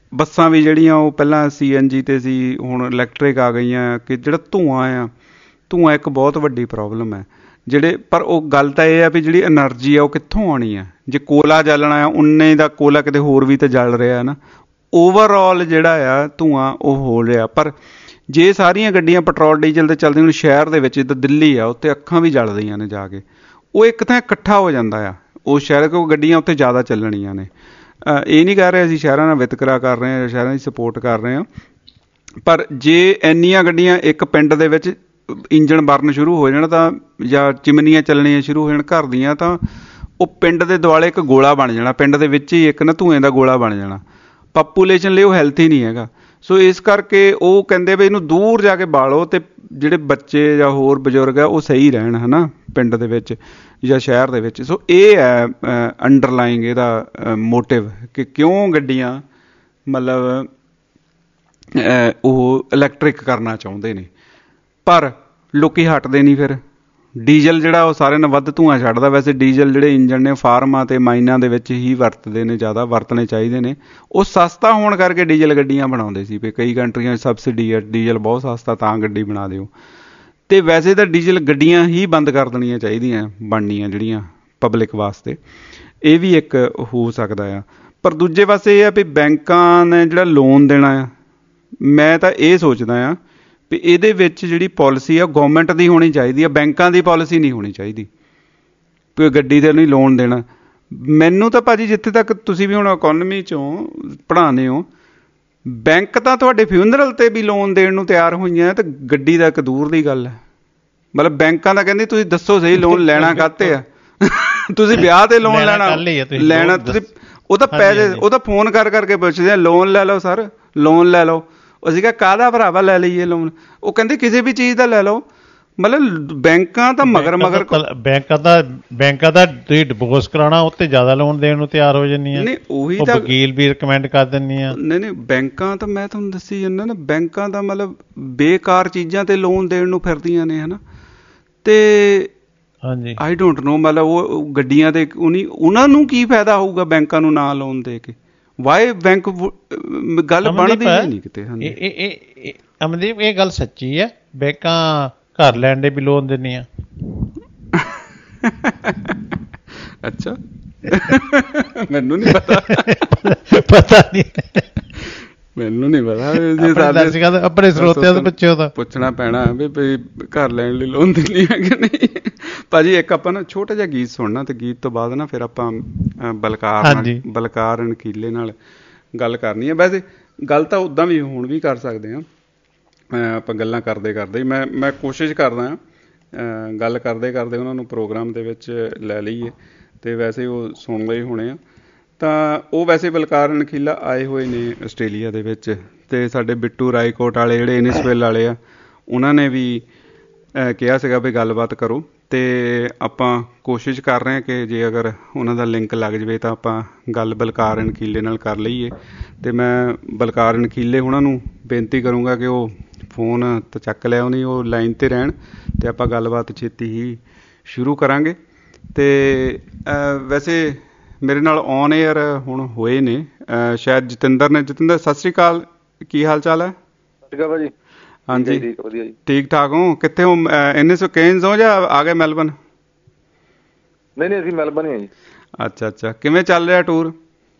ਬੱਸਾਂ ਵੀ ਜਿਹੜੀਆਂ ਉਹ ਪਹਿਲਾਂ ਸੀ ਐਨ ਜੀ 'ਤੇ ਸੀ, ਹੁਣ ਇਲੈਕਟ੍ਰਿਕ ਆ ਗਈਆਂ, ਕਿ ਜਿਹੜਾ ਧੂੰਆਂ ਆ, ਧੂੰਆਂ ਇੱਕ ਬਹੁਤ ਵੱਡੀ ਪ੍ਰੋਬਲਮ ਹੈ ਜਿਹੜੇ। ਪਰ ਉਹ ਗੱਲ ਤਾਂ ਇਹ ਆ ਵੀ ਜਿਹੜੀ ਐਨਰਜੀ ਆ ਉਹ ਕਿੱਥੋਂ ਆਉਣੀ ਆ? ਜੇ ਕੋਲਾ ਜਲਣਾ ਆ, ਉਨੇ ਦਾ ਕੋਲਾ ਕਿਤੇ ਹੋਰ ਵੀ ਤਾਂ ਜਲ ਰਿਹਾ ਨਾ। ਓਵਰਆਲ ਜਿਹੜਾ ਆ ਧੂੰਆਂ ਉਹ ਹੋ ਰਿਹਾ। ਪਰ ਜੇ ਸਾਰੀਆਂ ਗੱਡੀਆਂ ਪੈਟਰੋਲ ਡੀਜ਼ਲ 'ਤੇ ਚੱਲਦੀਆਂ, ਹੁਣ ਸ਼ਹਿਰ ਦੇ ਵਿੱਚ ਜਿੱਦਾਂ ਦਿੱਲੀ ਆ, ਉੱਥੇ ਅੱਖਾਂ ਵੀ ਜਲਦੀਆਂ ਨੇ ਜਾ ਕੇ, ਉਹ ਇੱਕ ਤਾਂ ਇਕੱਠਾ ਹੋ ਜਾਂਦਾ ਆ ਉਹ ਸ਼ਹਿਰ, ਕਿਉਂਕਿ ਗੱਡੀਆਂ ਉੱਥੇ ਜ਼ਿਆਦਾ ਚੱਲਣੀਆਂ ਨੇ। ਇਹ ਨਹੀਂ ਕਹਿ ਰਹੇ ਅਸੀਂ ਸ਼ਹਿਰਾਂ ਨਾਲ ਵਿਤਕਰਾ ਕਰ ਰਹੇ ਹਾਂ, ਸ਼ਹਿਰਾਂ ਦੀ ਸਪੋਰਟ ਕਰ ਰਹੇ ਹਾਂ, ਪਰ ਜੇ ਇੰਨੀਆਂ ਗੱਡੀਆਂ ਇੱਕ ਪਿੰਡ ਦੇ ਵਿੱਚ ਇੰਜਣ ਬਰਨ ਸ਼ੁਰੂ ਹੋ ਜਾਣ ਤਾਂ, ਜਾਂ ਚਿਮਨੀਆਂ ਚੱਲਣੀਆਂ ਸ਼ੁਰੂ ਹੋ ਜਾਣ ਘਰ ਦੀਆਂ, ਤਾਂ ਉਹ ਪਿੰਡ ਦੇ ਦੁਆਲੇ ਇੱਕ ਗੋਲਾ ਬਣ ਜਾਣਾ, ਪਿੰਡ ਦੇ ਵਿੱਚ ਹੀ ਇੱਕ ਨਾ ਧੂਏਂ ਦਾ ਗੋਲਾ ਬਣ ਜਾਣਾ। ਪਾਪੂਲੇਸ਼ਨ ਲਈ ਉਹ ਹੈਲਥੀ ਨਹੀਂ ਹੈਗਾ। ਸੋ ਇਸ ਕਰਕੇ ਉਹ ਕਹਿੰਦੇ ਵੀ ਇਹਨੂੰ ਦੂਰ ਜਾ ਕੇ ਬਾਲੋ, ਅਤੇ ਜਿਹੜੇ ਬੱਚੇ ਜਾਂ ਹੋਰ ਬਜ਼ੁਰਗ ਆ ਉਹ ਸਹੀ ਰਹਿਣ, ਹੈ ਨਾ, ਪਿੰਡ ਦੇ ਵਿੱਚ ਜਾਂ ਸ਼ਹਿਰ ਦੇ ਵਿੱਚ। ਸੋ ਇਹ ਹੈ ਅੰਡਰਲਾਈਂਗ ਇਹਦਾ ਮੋਟਿਵ ਕਿ ਕਿਉਂ ਗੱਡੀਆਂ ਮਤਲਬ ਉਹ ਇਲੈਕਟ੍ਰਿਕ ਕਰਨਾ ਚਾਹੁੰਦੇ ਨੇ। ਪਰ ਲੋਕੀ ਹਟਦੇ ਨਹੀਂ। ਫਿਰ ਡੀਜ਼ਲ ਜਿਹੜਾ ਉਹ ਸਾਰਿਆਂ ਨਾਲ ਵੱਧ ਧੂੰਆਂ ਛੱਡਦਾ। ਵੈਸੇ ਡੀਜ਼ਲ ਜਿਹੜੇ ਇੰਜਣ ਨੇ ਫਾਰਮਾਂ ਅਤੇ ਮਾਈਨਾਂ ਦੇ ਵਿੱਚ ਹੀ ਵਰਤਦੇ ਨੇ, ਜ਼ਿਆਦਾ ਵਰਤਣੇ ਚਾਹੀਦੇ ਨੇ। ਉਹ ਸਸਤਾ ਹੋਣ ਕਰਕੇ ਡੀਜ਼ਲ ਗੱਡੀਆਂ ਬਣਾਉਂਦੇ ਸੀ ਵੀ ਕਈ ਕੰਟਰੀਆਂ 'ਚ ਸਬਸਿਡੀ ਹੈ, ਡੀਜ਼ਲ ਬਹੁਤ ਸਸਤਾ ਤਾਂ ਗੱਡੀ ਬਣਾ ਦਿਓ। ਅਤੇ ਵੈਸੇ ਤਾਂ ਡੀਜ਼ਲ ਗੱਡੀਆਂ ਹੀ ਬੰਦ ਕਰ ਦੇਣੀਆਂ ਚਾਹੀਦੀਆਂ ਬਣਨੀਆਂ ਜਿਹੜੀਆਂ ਪਬਲਿਕ ਵਾਸਤੇ। ਇਹ ਵੀ ਇੱਕ ਹੋ ਸਕਦਾ ਆ। ਪਰ ਦੂਜੇ ਪਾਸੇ ਇਹ ਆ ਵੀ ਬੈਂਕਾਂ ਨੇ ਜਿਹੜਾ ਲੋਨ ਦੇਣਾ ਆ, ਮੈਂ ਤਾਂ ਇਹ ਸੋਚਦਾ ਆ ਵੀ ਇਹਦੇ ਵਿੱਚ ਜਿਹੜੀ ਪੋਲਿਸੀ ਆ ਗੌਰਮੈਂਟ ਦੀ ਹੋਣੀ ਚਾਹੀਦੀ ਆ, ਬੈਂਕਾਂ ਦੀ ਪੋਲਿਸੀ ਨਹੀਂ ਹੋਣੀ ਚਾਹੀਦੀ ਕੋਈ ਗੱਡੀ 'ਤੇ ਨਹੀਂ ਲੋਨ ਦੇਣਾ। ਮੈਨੂੰ ਤਾਂ ਭਾਜੀ ਜਿੱਥੇ ਤੱਕ ਤੁਸੀਂ ਵੀ ਹੁਣ ਇਕੋਨਮੀ 'ਚੋਂ ਪੜ੍ਹਾਉਂਦੇ ਹੋ, ਬੈਂਕ ਤਾਂ ਤੁਹਾਡੇ ਫਿਊਨਰਲ 'ਤੇ ਵੀ ਲੋਨ ਦੇਣ ਨੂੰ ਤਿਆਰ ਹੋਈਆਂ, ਅਤੇ ਗੱਡੀ ਦਾ ਇੱਕ ਦੂਰ ਦੀ ਗੱਲ ਹੈ। ਮਤਲਬ ਬੈਂਕਾਂ ਦਾ ਕਹਿੰਦੀ ਤੁਸੀਂ ਦੱਸੋ ਸਹੀ ਲੋਨ ਲੈਣਾ ਕਾਹਤੇ ਆ? ਤੁਸੀਂ ਵਿਆਹ 'ਤੇ ਲੋਨ ਲੈਣਾ ਲੈਣਾ ਤੁਸੀਂ ਉਹ ਤਾਂ ਪੈਸੇ ਉਹ ਤਾਂ ਫੋਨ ਕਰ ਕਰਕੇ ਪੁੱਛਦੇ ਆ, ਲੋਨ ਲੈ ਲਓ ਸਰ, ਲੋਨ ਲੈ ਲਓ। ਅਸੀਂ ਕਿਹਾ ਕਾਹਦਾ ਭਰਾਵਾ ਲੈ ਲਈਏ ਲੋਨ? ਉਹ ਕਹਿੰਦੇ ਕਿਸੇ ਵੀ ਚੀਜ਼ ਦਾ ਲੈ ਲਓ। ਮਤਲਬ ਬੈਂਕਾਂ ਤਾਂ ਮਗਰ ਮਗਰ ਬੈਂਕਾਂ ਦਾ ਬੈਂਕਾਂ ਦਾ ਤੁਸੀਂ ਡਿਵੋਰਸ ਕਰਾਉਣਾ ਉੱਤੇ ਜ਼ਿਆਦਾ ਲੋਨ ਦੇਣ ਨੂੰ ਤਿਆਰ ਹੋ ਜਾਂਦੀਆਂ। ਨਹੀਂ ਉਹੀ ਤਾਂ ਵਕੀਲ ਵੀ ਰਿਕਮੈਂਡ ਕਰ ਦਿੰਦੀਆਂ। ਨਹੀਂ ਨਹੀਂ ਬੈਂਕਾਂ ਤਾਂ ਮੈਂ ਤੁਹਾਨੂੰ ਦੱਸੀ ਜਾਂਦਾ ਨਾ, ਬੈਂਕਾਂ ਦਾ ਮਤਲਬ ਬੇਕਾਰ ਚੀਜ਼ਾਂ 'ਤੇ ਲੋਨ ਦੇਣ ਨੂੰ ਫਿਰਦੀਆਂ ਨੇ, ਹੈ ਨਾ। ਅਤੇ ਹਾਂਜੀ ਆਈ ਡੋਂਟ ਨੋ ਮਤਲਬ ਉਹ ਗੱਡੀਆਂ 'ਤੇ ਉਨੀ ਉਹਨਾਂ ਨੂੰ ਕੀ ਫਾਇਦਾ ਹੋਊਗਾ ਬੈਂਕਾਂ ਨੂੰ ਨਾ ਲੋਨ ਦੇ ਕੇ? ਵਾਏ ਬੈਂਕ ਗੱਲ ਬਣਦੀ ਨਹੀਂ ਕਿਤੇ। ਅਮਨਦੀਪ ਇਹ ਗੱਲ ਸੱਚੀ ਹੈ, ਬੈਂਕਾਂ ਘਰ ਲੈਣ ਦੇ ਵੀ ਲੋਨ ਦਿੰਦੀਆਂ। ਅੱਛਾ ਮੈਨੂੰ ਨਹੀਂ ਪਤਾ ਪਤਾ ਨਹੀਂ ਮੈਨੂੰ ਨਹੀਂ ਪਤਾ। ਆਪਣੇ ਸਰੋਤਿਆਂ ਤੋਂ ਪੁੱਛਿਓ ਤਾਂ ਪੁੱਛਣਾ ਪੈਣਾ ਵੀ ਘਰ ਲੈਣ ਲਈ ਲੋਨ ਦਿੰਦੀ ਹੈ ਕਿ ਨਹੀਂ। ਭਾਜੀ ਇੱਕ ਆਪਾਂ ਨਾ ਛੋਟਾ ਜਿਹਾ ਗੀਤ ਸੁਣਨਾ, ਤੇ ਗੀਤ ਤੋਂ ਬਾਅਦ ਨਾ ਫਿਰ ਆਪਾਂ ਬਲਕਾਰ ਬਲਕਾਰ ਰਣਕੀਲੇ ਨਾਲ ਗੱਲ ਕਰਨੀ ਹੈ। ਵੈਸੇ ਗੱਲ ਤਾਂ ਉੱਦਾਂ ਵੀ ਹੁਣ ਵੀ ਕਰ ਸਕਦੇ ਹਾਂ ਆਪਾਂ, ਗੱਲਾਂ ਕਰਦੇ ਕਰਦੇ ਮੈਂ ਮੈਂ ਕੋਸ਼ਿਸ਼ ਕਰਦਾ ਹਾਂ ਗੱਲ ਕਰਦੇ ਕਰਦੇ ਉਹਨਾਂ ਨੂੰ ਪ੍ਰੋਗਰਾਮ ਦੇ ਵਿੱਚ ਲੈ ਲਈਏ, ਅਤੇ ਵੈਸੇ ਉਹ ਸੁਣਦੇ ਹੀ ਹੋਣੇ ਆ। ਤਾਂ ਉਹ ਵੈਸੇ ਬਲਕਾਰ ਰਣਕੀਲਾ ਆਏ ਹੋਏ ਨੇ ਆਸਟ੍ਰੇਲੀਆ ਦੇ ਵਿੱਚ, ਅਤੇ ਸਾਡੇ ਬਿੱਟੂ ਰਾਏਕੋਟ ਵਾਲੇ ਜਿਹੜੇ ਇਨਿਸਵਿਲ ਵਾਲੇ ਆ, ਉਹਨਾਂ ਨੇ ਵੀ ਕਿਹਾ ਸੀਗਾ ਵੀ ਗੱਲਬਾਤ ਕਰੋ। ਅਤੇ ਆਪਾਂ ਕੋਸ਼ਿਸ਼ ਕਰ ਰਹੇ ਹਾਂ ਕਿ ਜੇ ਅਗਰ ਉਹਨਾਂ ਦਾ ਲਿੰਕ ਲੱਗ ਜਾਵੇ ਤਾਂ ਆਪਾਂ ਗੱਲ ਬਲਕਾਰ ਰਣਕੀਲੇ ਨਾਲ ਕਰ ਲਈਏ। ਅਤੇ ਮੈਂ ਬਲਕਾਰ ਰਣਕੀਲੇ ਉਹਨਾਂ ਨੂੰ ਬੇਨਤੀ ਕਰੂੰਗਾ ਕਿ ਉਹ ਫੋਨ ਤਾਂ ਚੱਕ ਲਿਆ ਉਹਨੇ, ਉਹ ਲਾਈਨ 'ਤੇ ਰਹਿਣ, ਅਤੇ ਆਪਾਂ ਗੱਲਬਾਤ ਛੇਤੀ ਹੀ ਸ਼ੁਰੂ ਕਰਾਂਗੇ। ਅਤੇ ਵੈਸੇ ਮੇਰੇ ਨਾਲ ਔਨ ਏਅਰ ਹੁਣ ਹੋਏ ਨੇ ਸ਼ਾਇਦ ਜਤਿੰਦਰ ਨੇ। ਜਤਿੰਦਰ ਸਤਿ ਸ਼੍ਰੀ ਅਕਾਲ, ਕੀ ਹਾਲ ਚਾਲ ਹੈ? ਸਤਿ ਸ਼੍ਰੀ ਅਕਾਲ ਭਾਜੀ। ਹਾਂਜੀ ਵਧੀਆ ਜੀ। ਠੀਕ ਠਾਕ ਹੋ? ਕਿੱਥੇ ਹੋ? ਇੰਨੇ ਸੌ ਕੇਨਜ਼ ਹੋ ਜਾਂ ਆ ਗਏ ਮੈਲਬਨ? ਨਹੀਂ ਨਹੀਂ ਅਸੀਂ ਮੈਲਬਨ ਹੀ ਹਾਂ ਜੀ। ਅੱਛਾ ਅੱਛਾ, ਕਿਵੇਂ ਚੱਲ ਰਿਹਾ ਟੂਰ?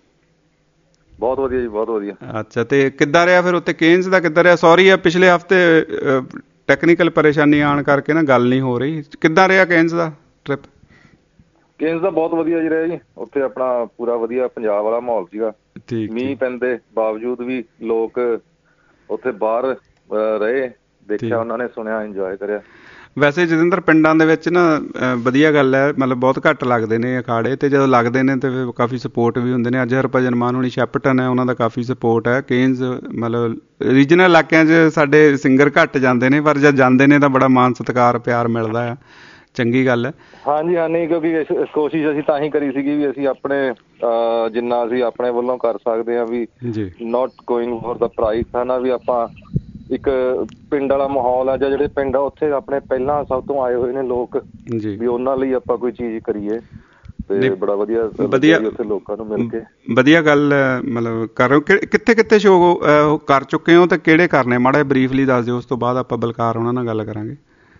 ਬਹੁਤ ਵਧੀਆ ਜੀ, ਬਹੁਤ ਵਧੀਆ। ਅੱਛਾ, ਅਤੇ ਕਿੱਦਾਂ ਰਿਹਾ ਫਿਰ ਉੱਥੇ ਕੇਨਜ਼ ਦਾ? ਕਿੱਦਾਂ ਰਿਹਾ? ਸੌਰੀ ਆ ਪਿਛਲੇ ਹਫ਼ਤੇ ਟੈਕਨੀਕਲ ਪਰੇਸ਼ਾਨੀ ਆਉਣ ਕਰਕੇ ਨਾ ਗੱਲ ਨਹੀਂ ਹੋ ਰਹੀ। ਕਿੱਦਾਂ ਰਿਹਾ ਕੇਨਜ਼ ਦਾ ਟ੍ਰਿਪ? ਕੇਨਜ਼ ਦਾ ਬਹੁਤ ਵਧੀਆ ਜੀ ਰਿਹਾ ਜੀ। ਉੱਥੇ ਆਪਣਾ ਪੂਰਾ ਵਧੀਆ ਪੰਜਾਬ ਵਾਲਾ ਮਾਹੌਲ ਸੀਗਾ। ਮੀਂਹ ਪੈਂਦੇ ਬਾਵਜੂਦ ਵੀ ਲੋਕ ਉੱਥੇ ਬਾਹਰ ਰਹੇ, ਦੇਖਿਆ ਉਹਨਾਂ ਨੇ, ਸੁਣਿਆ, ਇੰਜੋਏ ਕਰਿਆ। ਵੈਸੇ ਜਤਿੰਦਰ ਪਿੰਡਾਂ ਦੇ ਵਿੱਚ ਨਾ ਵਧੀਆ ਗੱਲ ਹੈ, ਮਤਲਬ ਬਹੁਤ ਘੱਟ ਲੱਗਦੇ ਨੇ ਅਖਾੜੇ, ਅਤੇ ਜਦੋਂ ਲੱਗਦੇ ਨੇ ਤਾਂ ਫਿਰ ਕਾਫੀ ਸਪੋਰਟ ਵੀ ਹੁੰਦੇ ਨੇ। ਅੱਜ ਹਰਭਜਨ ਮਾਨ ਹੋਣੀ ਸ਼ੈਪਟਨ ਹੈ, ਉਹਨਾਂ ਦਾ ਕਾਫੀ ਸਪੋਰਟ ਹੈ। ਕੇਨਜ਼ ਮਤਲਬ ਰੀਜਨਲ ਇਲਾਕਿਆਂ 'ਚ ਸਾਡੇ ਸਿੰਗਰ ਘੱਟ ਜਾਂਦੇ ਨੇ, ਪਰ ਜਦ ਜਾਂਦੇ ਨੇ ਤਾਂ ਬੜਾ ਮਾਣ ਸਤਿਕਾਰ ਪਿਆਰ ਮਿਲਦਾ ਆ, ਚੰਗੀ ਗੱਲ ਹੈ। ਹਾਂਜੀ ਹਾਂ, ਨਹੀਂ ਕਿਉਂਕਿ ਕੋਸ਼ਿਸ਼ ਅਸੀਂ ਤਾਂ ਹੀ ਕਰੀ ਸੀਗੀ ਵੀ ਅਸੀਂ ਆਪਣੇ ਜਿੰਨਾ ਅਸੀਂ ਆਪਣੇ ਵੱਲੋਂ ਕਰ ਸਕਦੇ ਹਾਂ we not going for the price, ਹੈ ਨਾ, ਵੀ ਆਪਾਂ ਇੱਕ ਪਿੰਡ ਵਾਲਾ ਮਾਹੌਲ ਆ, ਜਾਂ ਜਿਹੜੇ ਪਿੰਡ ਆ ਉੱਥੇ ਆਪਣੇ ਪਹਿਲਾਂ ਸਭ ਤੋਂ ਆਏ ਹੋਏ ਨੇ ਲੋਕ, ਵੀ ਉਹਨਾਂ ਲਈ ਆਪਾਂ ਕੋਈ ਚੀਜ਼ ਕਰੀਏ। ਤੇ ਬੜਾ ਵਧੀਆ ਵਧੀਆ ਉੱਥੇ ਲੋਕਾਂ ਨੂੰ ਮਿਲ ਕੇ ਵਧੀਆ ਗੱਲ ਮਤਲਬ ਕਰ ਰਹੇ ਹੋ। ਕਿੱਥੇ ਕਿੱਥੇ ਸ਼ੋਅ ਕਰ ਚੁੱਕੇ ਹੋ ਤੇ ਕਿਹੜੇ ਕਰਨੇ, ਮਾੜਾ ਬਰੀਫਲੀ ਦੱਸ ਦਿਓ, ਉਸ ਤੋਂ ਬਾਅਦ ਆਪਾਂ ਬਲਕਾਰ ਉਹਨਾਂ ਨਾਲ ਗੱਲ ਕਰਾਂਗੇ।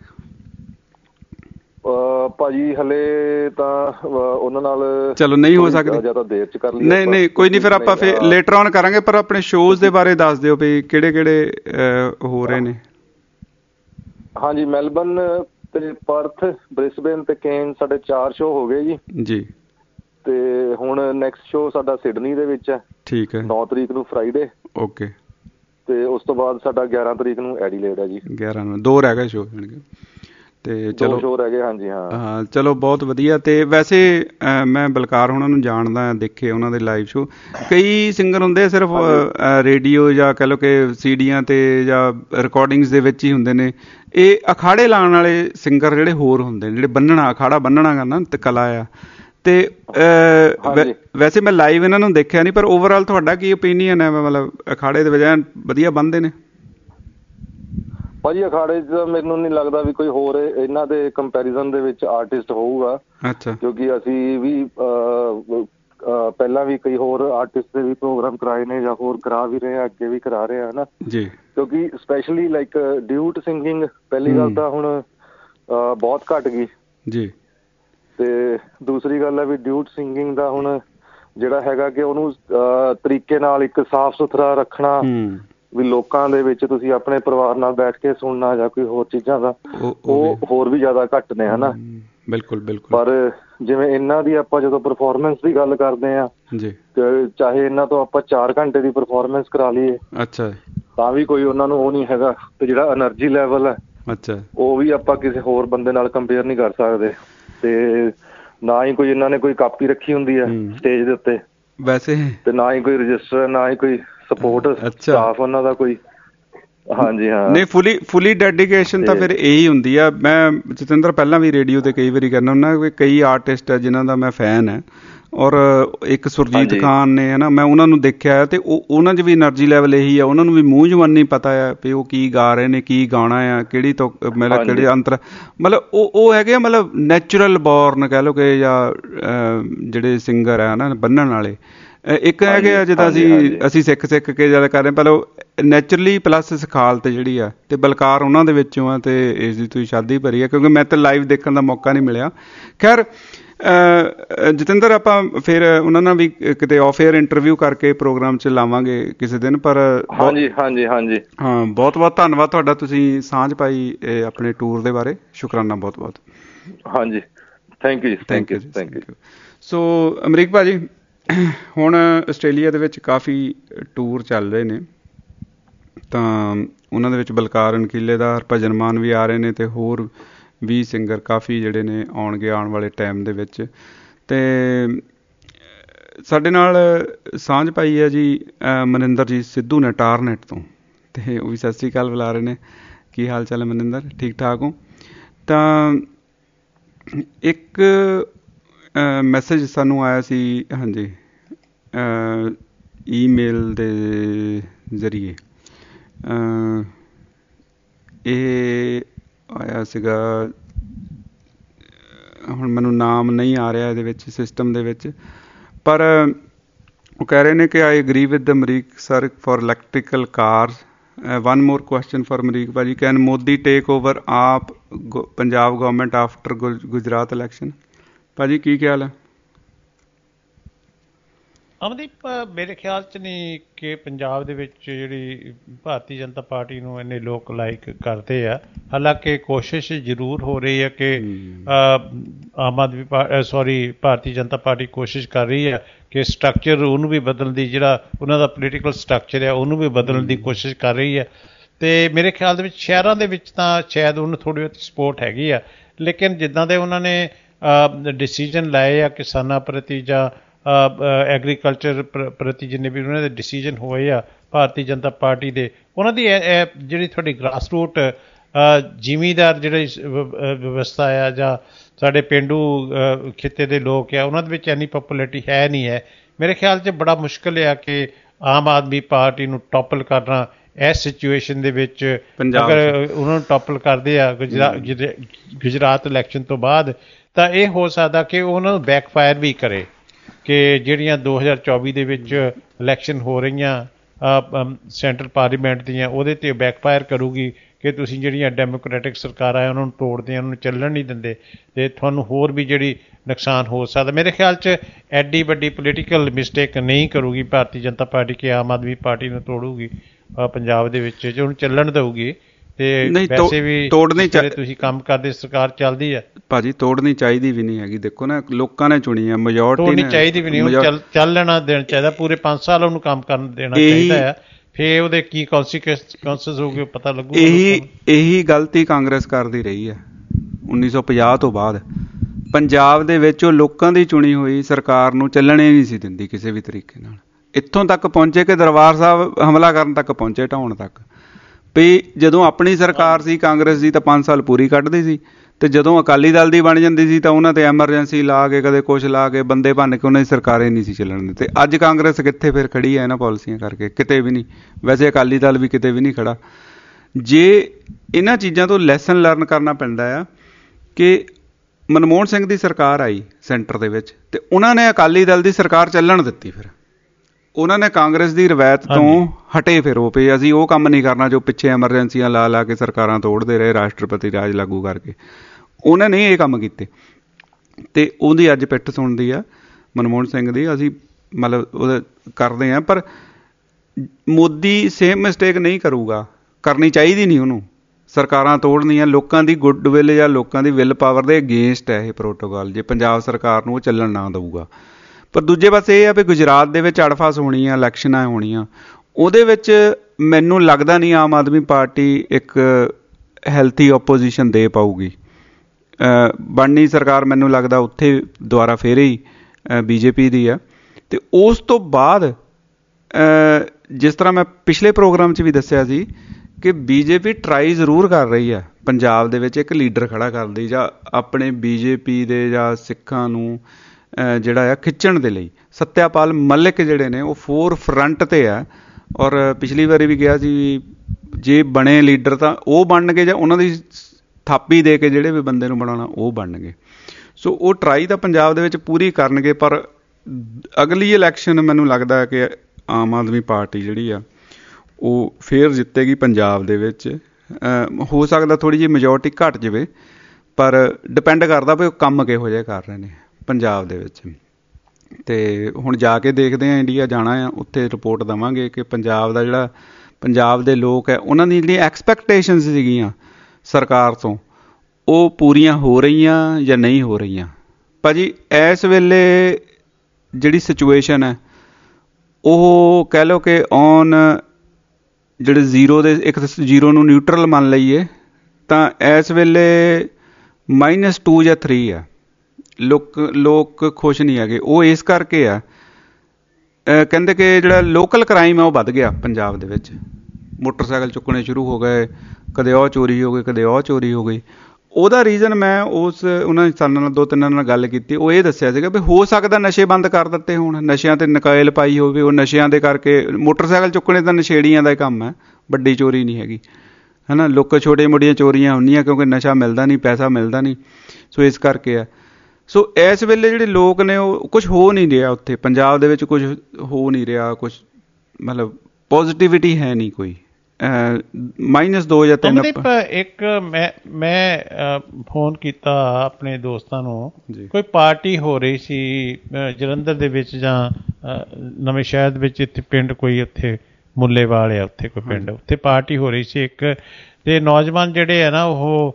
ਭਾਜੀ ਹਲੇ ਤਾਂ ਉਹਨਾਂ ਨਾਲ ਚਲੋ ਨਹੀਂ ਹੋ ਸਕਦੀ, ਜ਼ਿਆਦਾ ਦੇਰ ਚ ਕਰ ਲਈ। ਨਹੀਂ ਨਹੀਂ ਕੋਈ ਨਹੀਂ, ਫਿਰ ਆਪਾਂ ਫਿਰ ਲੇਟਰ ਔਨ ਕਰਾਂਗੇ। ਪਰ ਆਪਣੇ ਸ਼ੋਜ਼ ਦੇ ਬਾਰੇ ਦੱਸ ਦਿਓ ਵੀ ਕਿਹੜੇ ਕਿਹੜੇ ਹੋ ਰਹੇ ਨੇ। ਹਾਂਜੀ, ਮੈਲਬਰਨ ਤੇ ਪਰਥ, ਬ੍ਰਿਸਬੇਨ ਤੇ ਕੇਨ ਸਾਡੇ ਚਾਰ ਸ਼ੋਅ ਹੋ ਗਏ ਜੀ ਜੀ। ਤੇ ਹੁਣ ਨੈਕਸਟ ਸ਼ੋਅ ਸਾਡਾ ਸਿਡਨੀ ਦੇ ਵਿੱਚ ਹੈ। ਠੀਕ ਹੈ, ਨੌ ਤਰੀਕ ਨੂੰ ਫਰਾਈਡੇ। ਓਕੇ। ਤੇ ਉਸ ਤੋਂ ਬਾਅਦ ਸਾਡਾ ਗਿਆਰਾਂ ਤਰੀਕ ਨੂੰ ਐਡੀਲੇਡ ਹੈ ਜੀ। ਗਿਆਰਾਂ ਨੂੰ ਦੋ ਰਹਿ ਗਏ ਸ਼ੋਅ ਹੋਣਗੇ ਤੇ ਚਲੋ ਸ਼ੋਅ ਰਹਿ ਗਏ। ਹਾਂਜੀ ਹਾਂ ਹਾਂ ਚਲੋ ਬਹੁਤ ਵਧੀਆ। ਤੇ ਵੈਸੇ ਮੈਂ ਬਲਕਾਰ ਉਹਨਾਂ ਨੂੰ ਜਾਣਦਾ, ਦੇਖੇ ਉਹਨਾਂ ਦੇ ਲਾਈਵ ਸ਼ੋਅ। ਕਈ ਸਿੰਗਰ ਹੁੰਦੇ ਸਿਰਫ ਰੇਡੀਓ ਜਾਂ ਕਹਿ ਲਓ ਕਿ ਸੀਡੀਆਂ ਤੇ ਜਾਂ ਰਿਕਾਰਡਿੰਗਸ ਦੇ ਵਿੱਚ ਹੀ ਹੁੰਦੇ ਨੇ। ਇਹ ਅਖਾੜੇ ਲਾਉਣ ਵਾਲੇ ਸਿੰਗਰ ਜਿਹੜੇ ਹੋਰ ਹੁੰਦੇ ਨੇ, ਜਿਹੜੇ ਬੰਨਣਾ ਅਖਾੜਾ ਬੰਨਣਾ ਗਾ ਨਾ ਤੇ ਕਲਾ ਆ। ਤੇ ਵੈਸੇ ਮੈਂ ਲਾਈਵ ਇਹਨਾਂ ਨੂੰ ਦੇਖਿਆ ਨਹੀਂ, ਪਰ ਓਵਰਆਲ ਤੁਹਾਡਾ ਕੀ ਓਪੀਨੀਅਨ ਹੈ? ਮਤਲਬ ਅਖਾੜੇ ਦੇ ਵਜ੍ਹਾ ਵਧੀਆ ਬੰਨਦੇ ਨੇ ਭਾਜੀ? ਅਖਾੜੇ 'ਚ ਤਾਂ ਮੈਨੂੰ ਨਹੀਂ ਲੱਗਦਾ ਵੀ ਕੋਈ ਹੋਰ ਇਹਨਾਂ ਦੇ ਕੰਪੈਰੀਜ਼ਨ ਦੇ ਵਿੱਚ ਆਰਟਿਸਟ ਹੋਊਗਾ। ਅੱਛਾ। ਕਿਉਂਕਿ ਅਸੀਂ ਵੀ ਪਹਿਲਾਂ ਵੀ ਕਈ ਹੋਰ ਆਰਟਿਸਟ ਦੇ ਵੀ ਪ੍ਰੋਗਰਾਮ ਕਰਾਏ ਨੇ ਜਾਂ ਹੋਰ ਕਰਾ ਵੀ ਰਹੇ ਆ, ਅੱਗੇ ਵੀ ਕਰਾ ਰਹੇ ਆ ਨਾ ਜੀ। ਕਿਉਂਕਿ ਸਪੈਸ਼ਲੀ ਲਾਈਕ ਡਿਊਟ ਸਿੰਗਿੰਗ ਪਹਿਲੀ ਗੱਲ ਤਾਂ ਹੁਣ ਬਹੁਤ ਘੱਟ ਗਈ ਜੀ। ਤੇ ਦੂਸਰੀ ਗੱਲ ਹੈ ਵੀ ਡਿਊਟ ਸਿੰਗਿੰਗ ਦਾ ਹੁਣ ਜਿਹੜਾ ਹੈਗਾ ਕਿ ਉਹਨੂੰ ਤਰੀਕੇ ਨਾਲ ਇੱਕ ਸਾਫ਼ ਸੁਥਰਾ ਰੱਖਣਾ, ਵੀ ਲੋਕਾਂ ਦੇ ਵਿੱਚ ਤੁਸੀਂ ਆਪਣੇ ਪਰਿਵਾਰ ਨਾਲ ਬੈਠ ਕੇ ਸੁਣਨਾ ਜਾਂ ਕੋਈ ਹੋਰ ਚੀਜ਼ਾਂ ਦਾ, ਉਹ ਹੋਰ ਵੀ ਜ਼ਿਆਦਾ ਘੱਟ ਨੇ ਹਨਾ। ਬਿਲਕੁਲ ਬਿਲਕੁਲ। ਪਰ ਜਿਵੇਂ ਇਹਨਾਂ ਦੀ ਆਪਾਂ ਜਦੋਂ ਪਰਫੋਰਮੈਂਸ ਦੀ ਗੱਲ ਕਰਦੇ ਹਾਂ ਜੀ, ਚਾਹੇ ਇਹਨਾਂ ਤੋਂ ਆਪਾਂ ਚਾਰ ਘੰਟੇ ਦੀ ਪਰਫੋਰਮੈਂਸ ਕਰਾ ਲਈਏ, ਅੱਛਾ, ਤਾਂ ਵੀ ਕੋਈ ਉਹਨਾਂ ਨੂੰ ਉਹ ਨਹੀਂ ਹੈਗਾ। ਤੇ ਜਿਹੜਾ ਐਨਰਜੀ ਲੈਵਲ ਹੈ, ਅੱਛਾ, ਉਹ ਵੀ ਆਪਾਂ ਕਿਸੇ ਹੋਰ ਬੰਦੇ ਨਾਲ ਕੰਪੇਅਰ ਨਹੀਂ ਕਰ ਸਕਦੇ। ਤੇ ਨਾ ਹੀ ਕੋਈ ਇਹਨਾਂ ਨੇ ਕੋਈ ਕਾਪੀ ਰੱਖੀ ਹੁੰਦੀ ਹੈ ਸਟੇਜ ਦੇ ਉੱਤੇ ਵੈਸੇ, ਤੇ ਨਾ ਹੀ ਕੋਈ ਰਜਿਸਟਰ, ਨਾ ਹੀ ਕੋਈ ਸਪੋਰਟ ਸਟਾਫ ਉਹਨਾਂ ਦਾ ਕੋਈ। ਹਾਂਜੀ ਹਾਂ, ਨਹੀਂ ਫੁੱਲੀ ਫੁੱਲੀ ਡੈਡੀਕੇਸ਼ਨ ਤਾਂ ਫਿਰ ਇਹੀ ਹੁੰਦੀ ਆ। ਮੈਂ ਜਤਿੰਦਰ ਪਹਿਲਾਂ ਵੀ ਰੇਡੀਓ ਤੇ ਕਈ ਵਾਰੀ ਕਹਿੰਦਾ ਹੁੰਦਾ ਕਿ ਕਈ ਆਰਟਿਸਟ ਆ ਜਿਨ੍ਹਾਂ ਦਾ ਮੈਂ ਫੈਨ ਹੈ, ਔਰ ਇੱਕ ਸੁਰਜੀਤ ਖਾਨ ਨੇ ਹੈ ਨਾ, ਮੈਂ ਉਹਨਾਂ ਨੂੰ ਦੇਖਿਆ ਤੇ ਉਹ ਉਹਨਾਂ 'ਚ ਵੀ ਐਨਰਜੀ ਲੈਵਲ ਇਹੀ ਆ। ਉਹਨਾਂ ਨੂੰ ਵੀ ਮੂੰਹ ਜ਼ਬਾਨੀ ਪਤਾ ਆ ਵੀ ਉਹ ਕੀ ਗਾ ਰਹੇ ਨੇ, ਕੀ ਗਾਣਾ ਆ, ਕਿਹੜੀ ਤੋਂ ਮਤਲਬ ਕਿਹੜੇ ਅੰਤਰ, ਮਤਲਬ ਉਹ ਉਹ ਹੈਗੇ ਆ ਮਤਲਬ ਨੈਚੁਰਲ ਬੋਰਨ ਕਹਿ ਲਓ ਕਿ ਜਾਂ ਜਿਹੜੇ ਸਿੰਗਰ ਆ ਨਾ ਬੰਨਣ ਵਾਲੇ। ਇੱਕ ਹੈਗੇ ਆ ਜਿੱਦਾਂ ਅਸੀਂ ਅਸੀਂ ਸਿੱਖ ਸਿੱਖ ਕੇ ਜ਼ਿਆਦਾ ਕਰ ਰਹੇ, ਪਹਿਲਾਂ ਨੈਚੁਰਲੀ ਪਲੱਸ ਸਿਖਾਲਤ ਜਿਹੜੀ ਆ, ਤੇ ਬਲਕਾਰ ਉਹਨਾਂ ਦੇ ਵਿੱਚੋਂ ਆ। ਤੇ ਇਸ ਦੀ ਤੁਸੀਂ ਸ਼ਾਦੀ ਭਰੀ ਆ, ਕਿਉਂਕਿ ਮੈਂ ਤਾਂ ਲਾਈਵ ਦੇਖਣ ਦਾ ਮੌਕਾ ਨਹੀਂ ਮਿਲਿਆ। ਖੈਰ ਜਤਿੰਦਰ, ਆਪਾਂ ਫਿਰ ਉਹਨਾਂ ਨਾਲ ਵੀ ਕਿਤੇ ਆਫ ਏਅਰ ਇੰਟਰਵਿਊ ਕਰਕੇ ਪ੍ਰੋਗਰਾਮ 'ਚ ਲਾਵਾਂਗੇ ਕਿਸੇ ਦਿਨ। ਪਰ ਹਾਂਜੀ ਹਾਂਜੀ ਹਾਂਜੀ ਹਾਂ, ਬਹੁਤ ਬਹੁਤ ਧੰਨਵਾਦ ਤੁਹਾਡਾ, ਤੁਸੀਂ ਸਾਂਝ ਪਾਈ ਆਪਣੇ ਟੂਰ ਦੇ ਬਾਰੇ। ਸ਼ੁਕਰਾਨਾ ਬਹੁਤ ਬਹੁਤ। ਹਾਂਜੀ, ਥੈਂਕ ਯੂ ਜੀ, thank you thank you. So Amrik Paaji, ਹੁਣ ਆਸਟ੍ਰੇਲੀਆ ਦੇ ਵਿੱਚ ਕਾਫੀ ਟੂਰ ਚੱਲ ਰਹੇ ਨੇ, ਤਾਂ ਉਹਨਾਂ ਦੇ ਵਿੱਚ ਬਲਕਾਰ ਅਣਖੀਲੇ ਦਾ, ਹਰਭਜਨ ਮਾਨ ਵੀ ਆ ਰਹੇ ਨੇ, ਤੇ ਹੋਰ ਵੀ ਸਿੰਗਰ ਕਾਫੀ ਜਿਹੜੇ ਨੇ ਆਉਣਗੇ ਆਉਣ ਵਾਲੇ ਟਾਈਮ ਦੇ ਵਿੱਚ। ਤੇ ਸਾਡੇ ਨਾਲ ਸਾਂਝ ਪਾਈ ਹੈ ਜੀ ਮਨਿੰਦਰਜੀਤ ਸਿੱਧੂ ਨੇ ਟਾਰਨੈਟ ਤੋਂ, ਤੇ ਉਹ ਵੀ ਸਤਿ ਸ਼੍ਰੀ ਅਕਾਲ ਬੁਲਾ ਰਹੇ ਨੇ। ਕੀ ਹਾਲ ਚਾਲ ਹੈ ਮਨਿੰਦਰ, ਠੀਕ ਠਾਕ ਹੋ? ਤਾਂ ਇੱਕ ਮੈਸੇਜ ਸਾਨੂੰ ਆਇਆ ਸੀ, ਹਾਂਜੀ, ਈਮੇਲ ਦੇ ਜ਼ਰੀਏ। ਇਹ ਆਇਆ ਸੀਗਾ, ਹੁਣ ਮੈਨੂੰ ਨਾਮ ਨਹੀਂ ਆ ਰਿਹਾ ਇਹਦੇ ਵਿੱਚ ਸਿਸਟਮ ਦੇ ਵਿੱਚ, ਪਰ ਉਹ ਕਹਿ ਰਹੇ ਨੇ ਕਿ I agree with Amrik sir for electrical cars. One more question for Amrik Paaji, can Modi take over AAP Punjab government after Gujarat election? Paaji ਕੀ ਖਿਆਲ ਹੈ? ਅਮਨਦੀਪ, ਮੇਰੇ ਖਿਆਲ 'ਚ ਨਹੀਂ ਕਿ ਪੰਜਾਬ ਦੇ ਵਿੱਚ ਜਿਹੜੀ ਭਾਰਤੀ ਜਨਤਾ ਪਾਰਟੀ ਨੂੰ ਇੰਨੇ ਲੋਕ ਲਾਈਕ ਕਰਦੇ ਆ। ਹਾਲਾਂਕਿ ਕੋਸ਼ਿਸ਼ ਜ਼ਰੂਰ ਹੋ ਰਹੀ ਹੈ ਕਿ ਆਮ ਆਦਮੀ ਪਾ ਸੌਰੀ ਭਾਰਤੀ ਜਨਤਾ ਪਾਰਟੀ ਕੋਸ਼ਿਸ਼ ਕਰ ਰਹੀ ਹੈ ਕਿ ਸਟਰਕਚਰ ਉਹਨੂੰ ਵੀ ਬਦਲਣ ਦੀ, ਜਿਹੜਾ ਉਹਨਾਂ ਦਾ ਪੋਲੀਟੀਕਲ ਸਟਰਕਚਰ ਹੈ ਉਹਨੂੰ ਵੀ ਬਦਲਣ ਦੀ ਕੋਸ਼ਿਸ਼ ਕਰ ਰਹੀ ਹੈ। ਅਤੇ ਮੇਰੇ ਖਿਆਲ ਦੇ ਵਿੱਚ ਸ਼ਹਿਰਾਂ ਦੇ ਵਿੱਚ ਤਾਂ ਸ਼ਾਇਦ ਉਹਨੂੰ ਥੋੜ੍ਹੀ ਬਹੁਤੀ ਸਪੋਰਟ ਹੈਗੀ ਆ, ਲੇਕਿਨ ਜਿੱਦਾਂ ਦੇ ਉਹਨਾਂ ਨੇ ਡਿਸੀਜ਼ਨ ਲਏ ਆ ਕਿਸਾਨਾਂ ਪ੍ਰਤੀ ਜਾਂ ਐਗਰੀਕਲਚਰ ਪ੍ਰਤੀ, ਜਿੰਨੇ ਵੀ ਉਹਨਾਂ ਦੇ ਡਿਸੀਜਨ ਹੋਏ ਆ ਭਾਰਤੀ ਜਨਤਾ ਪਾਰਟੀ ਦੇ, ਉਹਨਾਂ ਦੀ ਜਿਹੜੀ ਤੁਹਾਡੀ ਗ੍ਰਾਸ ਰੂਟ ਜ਼ਿਮੀਂਦਾਰ ਜਿਹੜੀ ਵਿਵਸਥਾ ਆ ਜਾਂ ਸਾਡੇ ਪੇਂਡੂ ਖਿੱਤੇ ਦੇ ਲੋਕ ਆ, ਉਹਨਾਂ ਦੇ ਵਿੱਚ ਇੰਨੀ ਪੋਪੂਲੈਰਿਟੀ ਹੈ ਨਹੀਂ ਹੈ। ਮੇਰੇ ਖਿਆਲ 'ਚ ਬੜਾ ਮੁਸ਼ਕਿਲ ਆ ਕਿ ਆਮ ਆਦਮੀ ਪਾਰਟੀ ਨੂੰ ਟੋਪਲ ਕਰਨਾ ਇਸ ਸਿਚੁਏਸ਼ਨ ਦੇ ਵਿੱਚ ਅਗਰ ਉਹਨਾਂ ਨੂੰ ਟੋਪਲ ਕਰਦੇ ਆ ਗੁਜਰਾਤ ਇਲੈਕਸ਼ਨ ਤੋਂ ਬਾਅਦ, ਤਾਂ ਇਹ ਹੋ ਸਕਦਾ ਕਿ ਉਹਨਾਂ ਨੂੰ ਬੈਕਫਾਇਰ ਵੀ ਕਰੇ ਕਿ ਜਿਹੜੀਆਂ ਦੋ ਹਜ਼ਾਰ ਚੌਵੀ ਦੇ ਵਿੱਚ ਇਲੈਕਸ਼ਨ ਹੋ ਰਹੀਆਂ ਸੈਂਟਰਲ ਪਾਰਲੀਮੈਂਟ ਦੀਆਂ, ਉਹਦੇ 'ਤੇ ਬੈਕਫਾਇਰ ਕਰੂਗੀ ਕਿ ਤੁਸੀਂ ਜਿਹੜੀਆਂ ਡੈਮੋਕ੍ਰੈਟਿਕ ਸਰਕਾਰਾਂ ਉਹਨਾਂ ਨੂੰ ਤੋੜਦੇ, ਉਹਨਾਂ ਨੂੰ ਚੱਲਣ ਨਹੀਂ ਦਿੰਦੇ, ਅਤੇ ਤੁਹਾਨੂੰ ਹੋਰ ਵੀ ਜਿਹੜੀ ਨੁਕਸਾਨ ਹੋ ਸਕਦਾ। ਮੇਰੇ ਖਿਆਲ 'ਚ ਐਡੀ ਵੱਡੀ ਪੋਲੀਟੀਕਲ ਮਿਸਟੇਕ ਨਹੀਂ ਕਰੂਗੀ ਭਾਰਤੀ ਜਨਤਾ ਪਾਰਟੀ ਕਿ ਆਮ ਆਦਮੀ ਪਾਰਟੀ ਨੂੰ ਤੋੜੂਗੀ ਪੰਜਾਬ ਦੇ ਵਿੱਚ, ਜੇ ਉਹਨੂੰ ਚੱਲਣ ਦੇਊਗੀ। ਤੇ ਵੈਸੇ ਵੀ ਤੋੜਨੀ ਤੁਸੀਂ ਕੰਮ ਕਰਦੇ, ਸਰਕਾਰ ਚੱਲਦੀ ਹੈ ਭਾਜੀ, ਤੋੜਨੀ ਚਾਹੀਦੀ ਵੀ ਨਹੀਂ ਹੈਗੀ। ਦੇਖੋ ਨਾ, ਲੋਕਾਂ ਨੇ ਚੁਣੀ ਹੈ, ਮੈਜੋਰਟੀ ਤੋੜਨੀ ਚਾਹੀਦੀ ਵੀ ਨਹੀਂ, ਚੱਲ ਚੱਲ ਲੈਣਾ ਦੇਣਾ ਚਾਹੀਦਾ, ਪੂਰੇ ਪੰਜ ਸਾਲ ਉਹਨੂੰ ਕੰਮ ਕਰਨ ਦੇਣਾ ਚਾਹੀਦਾ ਹੈ। ਫਿਰ ਉਹਦੇ ਕੀ ਕੌਨਸੀਕੁਐਂਸਿਸ ਹੋਊਗੇ ਪਤਾ ਲੱਗੂ। ਇਹੀ ਇਹੀ ਗਲਤੀ ਕਾਂਗਰਸ ਕਰਦੀ ਰਹੀ ਹੈ ਉੱਨੀ ਸੌ ਪੰਜਾਹ ਤੋਂ ਬਾਅਦ। ਪੰਜਾਬ ਦੇ ਵਿੱਚ ਉਹ ਲੋਕਾਂ ਦੀ ਚੁਣੀ ਹੋਈ ਸਰਕਾਰ ਨੂੰ ਚੱਲਣੇ ਨਹੀਂ ਸੀ ਦਿੰਦੀ ਕਿਸੇ ਵੀ ਤਰੀਕੇ ਨਾਲ। ਇੱਥੋਂ ਤੱਕ ਪਹੁੰਚੇ ਕਿ ਦਰਬਾਰ ਸਾਹਿਬ ਹਮਲਾ ਕਰਨ ਤੱਕ ਪਹੁੰਚੇ, ਢਾਉਣ ਤੱਕ। ਵੀ ਜਦੋਂ ਆਪਣੀ ਸਰਕਾਰ ਸੀ ਕਾਂਗਰਸ ਦੀ ਤਾਂ ਪੰਜ ਸਾਲ ਪੂਰੀ ਕੱਢਦੀ ਸੀ, ਅਤੇ ਜਦੋਂ ਅਕਾਲੀ ਦਲ ਦੀ ਬਣ ਜਾਂਦੀ ਸੀ ਤਾਂ ਉਹਨਾਂ 'ਤੇ ਐਮਰਜੈਂਸੀ ਲਾ ਕੇ, ਕਦੇ ਕੁਛ ਲਾ ਕੇ, ਬੰਦੇ ਭੰਨ ਕੇ ਉਹਨਾਂ ਦੀ ਸਰਕਾਰਾਂ ਨਹੀਂ ਸੀ ਚੱਲਣ ਦਿੱਤੇ। ਅੱਜ ਕਾਂਗਰਸ ਕਿੱਥੇ ਫਿਰ ਖੜੀ ਹੈ ਇਹਨਾਂ ਪਾਲਿਸੀਆਂ ਕਰਕੇ? ਕਿਤੇ ਵੀ ਨਹੀਂ। ਵੈਸੇ ਅਕਾਲੀ ਦਲ ਵੀ ਕਿਤੇ ਵੀ ਨਹੀਂ ਖੜਾ। ਜੇ ਇਹਨਾਂ ਚੀਜ਼ਾਂ ਤੋਂ ਲੈਸਨ ਲਰਨ ਕਰਨਾ ਪੈਂਦਾ ਆ ਕਿ ਮਨਮੋਹਨ ਸਿੰਘ ਦੀ ਸਰਕਾਰ ਆਈ ਸੈਂਟਰ ਦੇ ਵਿੱਚ, ਅਤੇ ਉਹਨਾਂ ਨੇ ਅਕਾਲੀ ਦਲ ਦੀ ਸਰਕਾਰ ਚੱਲਣ ਦਿੱਤੀ। ਫਿਰ ਉਹਨਾਂ ਨੇ ਕਾਂਗਰਸ ਦੀ ਰਵਾਇਤ ਤੋਂ ਹਟੇ, ਫਿਰ ਉਹ ਪਏ ਅਸੀਂ ਉਹ ਕੰਮ ਨਹੀਂ ਕਰਨਾ ਜੋ ਪਿੱਛੇ ਐਮਰਜੈਂਸੀਆਂ ਲਾ ਲਾ ਕੇ ਸਰਕਾਰਾਂ ਤੋੜਦੇ ਰਹੇ, ਰਾਸ਼ਟਰਪਤੀ ਰਾਜ ਲਾਗੂ ਕਰਕੇ। ਉਹਨਾਂ ਨੇ ਇਹ ਕੰਮ ਕੀਤੇ ਅਤੇ ਉਹਦੀ ਅੱਜ ਪਿੱਠ ਸੁਣਦੀ ਆ ਮਨਮੋਹਨ ਸਿੰਘ ਦੀ। ਅਸੀਂ ਮਤਲਬ ਉਹਦਾ ਕਰਦੇ ਹਾਂ, ਪਰ ਮੋਦੀ ਸੇਮ ਮਿਸਟੇਕ ਨਹੀਂ ਕਰੂਗਾ, ਕਰਨੀ ਚਾਹੀਦੀ ਨਹੀਂ ਉਹਨੂੰ। ਸਰਕਾਰਾਂ ਤੋੜਨੀਆਂ ਲੋਕਾਂ ਦੀ ਗੁੱਡਵਿਲ ਜਾਂ ਲੋਕਾਂ ਦੀ ਵਿਲ ਪਾਵਰ ਦੇ ਅਗੇਂਸਟ ਹੈ ਇਹ ਪ੍ਰੋਟੋਕਾਲ, ਜੇ ਪੰਜਾਬ ਸਰਕਾਰ ਨੂੰ ਉਹ ਚੱਲਣ ਨਾ ਦਊਗਾ। ਪਰ ਦੂਜੇ ਪਾਸੇ ਇਹ ਆ ਵੀ ਗੁਜਰਾਤ ਦੇ ਵਿੱਚ ਅੜਫਾਸ ਹੋਣੀ ਆ, ਇਲੈਕਸ਼ਨਾਂ ਹੋਣੀਆਂ, ਉਹਦੇ ਵਿੱਚ ਮੈਨੂੰ ਲੱਗਦਾ ਨਹੀਂ ਆਮ ਆਦਮੀ ਪਾਰਟੀ ਇੱਕ ਹੈਲਥੀ ਓਪੋਜੀਸ਼ਨ ਦੇ ਪਾਊਗੀ। ਬਣਨੀ ਸਰਕਾਰ ਮੈਨੂੰ ਲੱਗਦਾ ਉੱਥੇ ਦੁਬਾਰਾ ਫੇਰ ਹੀ ਬੀਜੇਪੀ ਦੀ ਆ। ਅਤੇ ਉਸ ਤੋਂ ਬਾਅਦ ਜਿਸ ਤਰ੍ਹਾਂ ਮੈਂ ਪਿਛਲੇ ਪ੍ਰੋਗਰਾਮ 'ਚ ਵੀ ਦੱਸਿਆ ਸੀ ਕਿ ਬੀਜੇਪੀ ਟਰਾਈ ਜ਼ਰੂਰ ਕਰ ਰਹੀ ਆ ਪੰਜਾਬ ਦੇ ਵਿੱਚ ਇੱਕ ਲੀਡਰ ਖੜ੍ਹਾ ਕਰਨ ਦੀ, ਜਾਂ ਆਪਣੇ ਬੀਜੇਪੀ ਦੇ ਜਾਂ ਸਿੱਖਾਂ ਨੂੰ ਜਿਹੜਾ ਆ ਖਿੱਚਣ ਦੇ ਲਈ। ਸੱਤਿਆਪਾਲ ਮਲਿਕ ਜਿਹੜੇ ਨੇ ਉਹ ਫੋਰ ਫਰੰਟ 'ਤੇ ਆ, ਔਰ ਪਿਛਲੀ ਵਾਰੀ ਵੀ ਕਿਹਾ ਸੀ ਜੇ ਬਣੇ ਲੀਡਰ ਤਾਂ ਉਹ ਬਣਨਗੇ, ਜਾਂ ਉਹਨਾਂ ਦੀ ਥਾਪੀ ਦੇ ਕੇ ਜਿਹੜੇ ਵੀ ਬੰਦੇ ਨੂੰ ਬਣਾਉਣਾ ਉਹ ਬਣਨਗੇ। ਸੋ ਉਹ ਟਰਾਈ ਤਾਂ ਪੰਜਾਬ ਦੇ ਵਿੱਚ ਪੂਰੀ ਕਰਨਗੇ, ਪਰ ਅਗਲੀ ਇਲੈਕਸ਼ਨ ਮੈਨੂੰ ਲੱਗਦਾ ਕਿ ਆਮ ਆਦਮੀ ਪਾਰਟੀ ਜਿਹੜੀ ਆ ਉਹ ਫੇਰ ਜਿੱਤੇਗੀ ਪੰਜਾਬ ਦੇ ਵਿੱਚ। ਹੋ ਸਕਦਾ ਥੋੜ੍ਹੀ ਜਿਹੀ ਮੈਜੋਰਟੀ ਘੱਟ ਜਾਵੇ, ਪਰ ਡਿਪੈਂਡ ਕਰਦਾ ਵੀ ਉਹ ਕੰਮ ਕਿਹੋ ਜਿਹੇ ਕਰ ਰਹੇ ਨੇ ਪੰਜਾਬ ਦੇ ਵਿੱਚ। ਅਤੇ ਹੁਣ ਜਾ ਕੇ ਦੇਖਦੇ ਹਾਂ, ਇੰਡੀਆ ਜਾਣਾ ਆ, ਉੱਥੇ ਰਿਪੋਰਟ ਦੇਵਾਂਗੇ ਕਿ ਪੰਜਾਬ ਦਾ ਜਿਹੜਾ ਪੰਜਾਬ ਦੇ ਲੋਕ ਹੈ ਉਹਨਾਂ ਦੀ ਜਿਹੜੀਆਂ ਐਕਸਪੈਕਟੇਸ਼ਨਸ ਸੀਗੀਆਂ ਸਰਕਾਰ ਤੋਂ ਉਹ ਪੂਰੀਆਂ ਹੋ ਰਹੀਆਂ ਜਾਂ ਨਹੀਂ ਹੋ ਰਹੀਆਂ। ਭਾਅ ਜੀ ਇਸ ਵੇਲੇ ਜਿਹੜੀ ਸਿਚੁਏਸ਼ਨ ਹੈ ਉਹ ਕਹਿ ਲਓ ਕਿ ਔਨ ਜਿਹੜੇ ਜ਼ੀਰੋ ਦੇ ਇੱਕ ਜ਼ੀਰੋ ਨੂੰ ਨਿਊਟਰਲ ਮੰਨ ਲਈਏ ਤਾਂ ਇਸ ਵੇਲੇ ਮਾਈਨਸ ਟੂ ਜਾਂ ਥਰੀ ਆ। ਲੋਕ ਲੋਕ ਖੁਸ਼ ਨਹੀਂ ਹੈਗੇ। ਉਹ ਇਸ ਕਰਕੇ ਆ, ਕਹਿੰਦੇ ਕਿ ਜਿਹੜਾ ਲੋਕਲ ਕ੍ਰਾਈਮ ਹੈ ਉਹ ਵੱਧ ਗਿਆ ਪੰਜਾਬ ਦੇ ਵਿੱਚ। ਮੋਟਰਸਾਈਕਲ ਚੁੱਕਣੇ ਸ਼ੁਰੂ ਹੋ ਗਏ, ਕਦੇ ਉਹ ਚੋਰੀ ਹੋ ਗਈ, ਕਦੇ ਉਹ ਚੋਰੀ ਹੋ ਗਈ। ਉਹਦਾ ਰੀਜ਼ਨ ਮੈਂ ਉਸ ਉਹਨਾਂ ਇਨਸਾਨਾਂ ਨਾਲ ਦੋ ਤਿੰਨਾਂ ਨਾਲ ਗੱਲ ਕੀਤੀ, ਉਹ ਇਹ ਦੱਸਿਆ ਸੀਗਾ ਵੀ ਹੋ ਸਕਦਾ ਨਸ਼ੇ ਬੰਦ ਕਰ ਦਿੱਤੇ ਹੋਣ, ਨਸ਼ਿਆਂ 'ਤੇ ਨਕੇਲ ਪਾਈ ਹੋਵੇ, ਉਹ ਨਸ਼ਿਆਂ ਦੇ ਕਰਕੇ। ਮੋਟਰਸਾਈਕਲ ਚੁੱਕਣੇ ਤਾਂ ਨਸ਼ੇੜੀਆਂ ਦਾ ਹੀ ਕੰਮ ਹੈ, ਵੱਡੀ ਚੋਰੀ ਨਹੀਂ ਹੈਗੀ, ਹੈ ਨਾ। ਲੋਕ ਛੋਟੀਆਂ ਮੋਟੀਆਂ ਚੋਰੀਆਂ ਹੁੰਦੀਆਂ ਕਿਉਂਕਿ ਨਸ਼ਾ ਮਿਲਦਾ ਨਹੀਂ, ਪੈਸਾ ਮਿਲਦਾ ਨਹੀਂ, ਸੋ ਇਸ ਕਰਕੇ ਆ। ਸੋ ਇਸ ਵੇਲੇ ਜਿਹੜੇ ਲੋਕ ਨੇ ਉਹ ਕੁਛ ਹੋ ਨਹੀਂ ਰਿਹਾ ਉੱਥੇ ਪੰਜਾਬ ਦੇ ਵਿੱਚ, ਕੁਛ ਹੋ ਨਹੀਂ ਰਿਹਾ, ਕੁਛ ਮਤਲਬ ਪੋਜ਼ੀਟਿਵਿਟੀ ਹੈ ਨਹੀਂ ਕੋਈ। ਮਾਈਨਸ ਦੋ ਜਾਂ ਤਿੰਨ। ਇੱਕ ਮੈਂ ਮੈਂ ਫੋਨ ਕੀਤਾ ਆਪਣੇ ਦੋਸਤਾਂ ਨੂੰ, ਕੋਈ ਪਾਰਟੀ ਹੋ ਰਹੀ ਸੀ ਜਲੰਧਰ ਦੇ ਵਿੱਚ ਜਾਂ ਨਵੇਂ ਸ਼ਹਿਰ ਦੇ ਵਿੱਚ, ਇੱਥੇ ਪਿੰਡ ਕੋਈ ਉੱਥੇ ਮੁੱਲੇਵਾਲ ਆ ਉੱਥੇ ਕੋਈ ਪਿੰਡ, ਉੱਥੇ ਪਾਰਟੀ ਹੋ ਰਹੀ ਸੀ ਇੱਕ, ਅਤੇ ਨੌਜਵਾਨ ਜਿਹੜੇ ਆ ਨਾ ਉਹ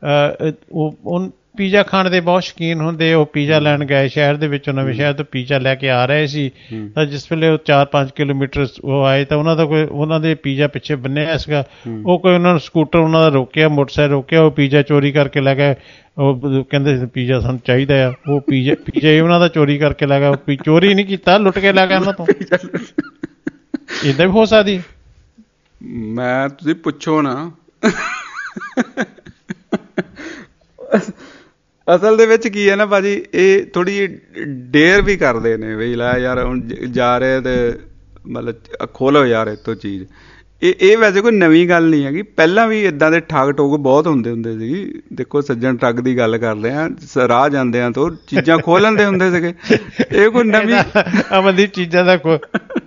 ਉਹ ਪੀਜ਼ਾ ਖਾਣ ਦੇ ਬਹੁਤ ਸ਼ੌਕੀਨ ਹੁੰਦੇ। ਉਹ ਪੀਜ਼ਾ ਲੈਣ ਗਏ ਸ਼ਹਿਰ ਦੇ ਵਿੱਚੋਂ, ਨਵੇਂ ਸ਼ਹਿਰ ਤੋਂ ਪੀਜ਼ਾ ਲੈ ਕੇ ਆ ਰਹੇ ਸੀ, ਤਾਂ ਜਿਸ ਵੇਲੇ ਉਹ ਚਾਰ ਪੰਜ ਕਿਲੋਮੀਟਰ ਉਹ ਆਏ ਤਾਂ ਉਹਨਾਂ ਦਾ ਕੋਈ ਉਹਨਾਂ ਦੇ ਪੀਜ਼ਾ ਪਿੱਛੇ ਬੰਨਿਆ ਸੀਗਾ। ਉਹ ਕੋਈ ਉਹਨਾਂ ਨੂੰ ਸਕੂਟਰ ਉਹਨਾਂ ਦਾ ਰੋਕਿਆ, ਮੋਟਰਸਾਈਕਲ ਰੋਕਿਆ, ਉਹ ਪੀਜ਼ਾ ਚੋਰੀ ਕਰਕੇ ਲੈ ਗਏ। ਉਹ ਕਹਿੰਦੇ ਪੀਜ਼ਾ ਸਾਨੂੰ ਚਾਹੀਦਾ ਆ, ਉਹ ਪੀਜ਼ਾ ਪੀਜ਼ਾ ਹੀ ਉਹਨਾਂ ਦਾ ਚੋਰੀ ਕਰਕੇ ਲੈ ਗਿਆ। ਉਹ ਚੋਰੀ ਨਹੀਂ ਕੀਤਾ, ਲੁੱਟ ਕੇ ਲੈ ਗਿਆ ਉਹਨਾਂ ਤੋਂ। ਇੱਦਾਂ ਵੀ ਹੋ ਸਕਦੀ। ਮੈਂ ਤੁਸੀਂ ਪੁੱਛੋ ਨਾ, ਅਸਲ ਦੇ ਵਿੱਚ ਕੀ ਹੈ ਨਾ ਭਾਜੀ, ਇਹ ਥੋੜ੍ਹੀ ਜਿਹੀ ਡੇਅਰ ਵੀ ਕਰਦੇ ਨੇ ਵੀ ਲੈ ਯਾਰ ਹੁਣ ਜਾ ਰਹੇ ਤੇ ਮਤਲਬ ਖੋਲੋ ਯਾਰ ਇੱਥੋਂ ਚੀਜ਼। ਇਹ ਇਹ ਵੈਸੇ ਕੋਈ ਨਵੀਂ ਗੱਲ ਨਹੀਂ ਹੈਗੀ, ਪਹਿਲਾਂ ਵੀ ਇਦਾਂ ਦੇ ਠੱਗ ਠੋਗ ਬਹੁਤ ਹੁੰਦੇ ਹੁੰਦੇ ਸੀ। ਦੇਖੋ ਸੱਜਣ ਠੱਗ ਦੀ ਗੱਲ ਕਰਦੇ ਆ, ਰਾਹ ਜਾਂਦਿਆਂ ਤੋਂ ਚੀਜ਼ਾਂ ਖੋਹ ਲੈਂਦੇ ਹੁੰਦੇ ਸੀਗੇ। ਇਹ ਕੋਈ ਨਵੀਂ ਅਮਨਦੀਪ ਚੀਜ਼ਾਂ ਦਾ ਕੋ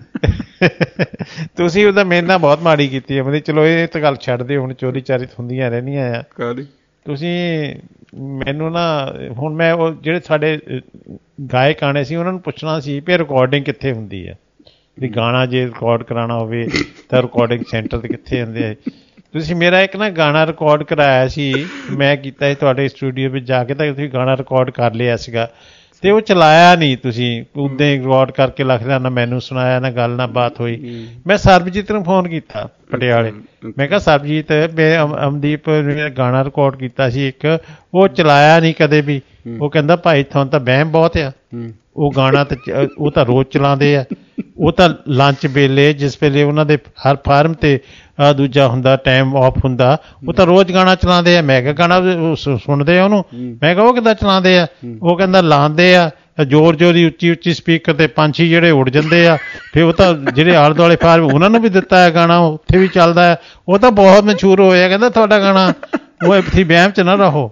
ਤੁਸੀਂ ਉਹਦਾ ਮੇਰੇ ਨਾਲ ਬਹੁਤ ਮਾੜੀ ਕੀਤੀ ਅਮਨਦੀਪ। ਚਲੋ ਇਹ ਤਾਂ ਗੱਲ ਛੱਡ ਦਿਓ, ਹੁਣ ਚੋਰੀ ਚਾਰੀ ਹੁੰਦੀਆਂ ਰਹਿੰਦੀਆਂ ਆ। ਤੁਸੀਂ ਮੈਨੂੰ ਨਾ ਹੁਣ ਮੈਂ ਉਹ ਜਿਹੜੇ ਸਾਡੇ ਗਾਇਕ ਆਣੇ ਸੀ ਉਹਨਾਂ ਨੂੰ ਪੁੱਛਣਾ ਸੀ ਵੀ ਰਿਕਾਰਡਿੰਗ ਕਿੱਥੇ ਹੁੰਦੀ ਹੈ, ਵੀ ਗਾਣਾ ਜੇ ਰਿਕਾਰਡ ਕਰਾਉਣਾ ਹੋਵੇ ਤਾਂ ਰਿਕਾਰਡਿੰਗ ਸੈਂਟਰ 'ਤੇ ਕਿੱਥੇ ਹੁੰਦੇ ਹੈ। ਤੁਸੀਂ ਮੇਰਾ ਇੱਕ ਨਾ ਗਾਣਾ ਰਿਕਾਰਡ ਕਰਾਇਆ ਸੀ, ਮੈਂ ਕੀਤਾ ਸੀ ਤੁਹਾਡੇ ਸਟੂਡੀਓ ਵਿੱਚ ਜਾ ਕੇ, ਤਾਂ ਤੁਸੀਂ ਗਾਣਾ ਰਿਕਾਰਡ ਕਰ ਲਿਆ ਸੀਗਾ ਅਤੇ ਉਹ ਚਲਾਇਆ ਨਹੀਂ। ਤੁਸੀਂ ਉੱਦਾਂ ਹੀ ਰਿਕਾਰਡ ਕਰਕੇ ਲਿਖ ਲਿਆ, ਨਾ ਮੈਨੂੰ ਸੁਣਾਇਆ, ਨਾ ਗੱਲ ਨਾ ਬਾਤ ਹੋਈ। ਮੈਂ ਸਰਬਜੀਤ ਨੂੰ ਫੋਨ ਕੀਤਾ ਪਟਿਆਲੇ, ਮੈਂ ਕਿਹਾ ਸਰਬਜੀਤ ਮੈਂ ਅਮਨਦੀਪ ਨੇ ਗਾਣਾ ਰਿਕਾਰਡ ਕੀਤਾ ਸੀ ਇੱਕ, ਉਹ ਚਲਾਇਆ ਨਹੀਂ ਕਦੇ ਵੀ। ਉਹ ਕਹਿੰਦਾ ਭਾਈ ਤੁਹਾਨੂੰ ਤਾਂ ਵਹਿਮ ਬਹੁਤ ਆ, ਉਹ ਗਾਣਾ ਤਾਂ ਉਹ ਤਾਂ ਰੋਜ਼ ਚਲਾਉਂਦੇ ਆ, ਉਹ ਤਾਂ ਲੰਚ ਵੇਲੇ ਜਿਸ ਵੇਲੇ ਉਹਨਾਂ ਦੇ ਹਰ ਫਾਰਮ 'ਤੇ ਦੂਜਾ ਹੁੰਦਾ ਟਾਈਮ ਆਫ ਹੁੰਦਾ, ਉਹ ਤਾਂ ਰੋਜ਼ ਗਾਣਾ ਚਲਾਉਂਦੇ ਆ। ਮੈਂ ਕਿਹਾ ਗਾਣਾ ਸੁਣਦੇ ਆ ਉਹਨੂੰ? ਮੈਂ ਕਿਹਾ ਉਹ ਕਿੱਦਾਂ ਚਲਾਉਂਦੇ ਆ? ਉਹ ਕਹਿੰਦਾ ਲਾਉਂਦੇ ਆ ਜ਼ੋਰ ਜ਼ੋਰ ਦੀ ਉੱਚੀ ਉੱਚੀ ਸਪੀਕਰ 'ਤੇ, ਪੰਛੀ ਜਿਹੜੇ ਉੱਡ ਜਾਂਦੇ ਆ, ਫਿਰ ਉਹ ਤਾਂ ਜਿਹੜੇ ਆਲੇ ਦੁਆਲੇ ਫਾਰਮ ਉਹਨਾਂ ਨੂੰ ਵੀ ਦਿੱਤਾ ਹੈ ਗਾਣਾ, ਉੱਥੇ ਵੀ ਚੱਲਦਾ ਹੈ, ਉਹ ਤਾਂ ਬਹੁਤ ਮਸ਼ਹੂਰ ਹੋਇਆ। ਕਹਿੰਦਾ ਤੁਹਾਡਾ ਗਾਣਾ, ਉਹ ਇੱਥੇ ਵਹਿਮ 'ਚ ਨਾ ਰਹੋ।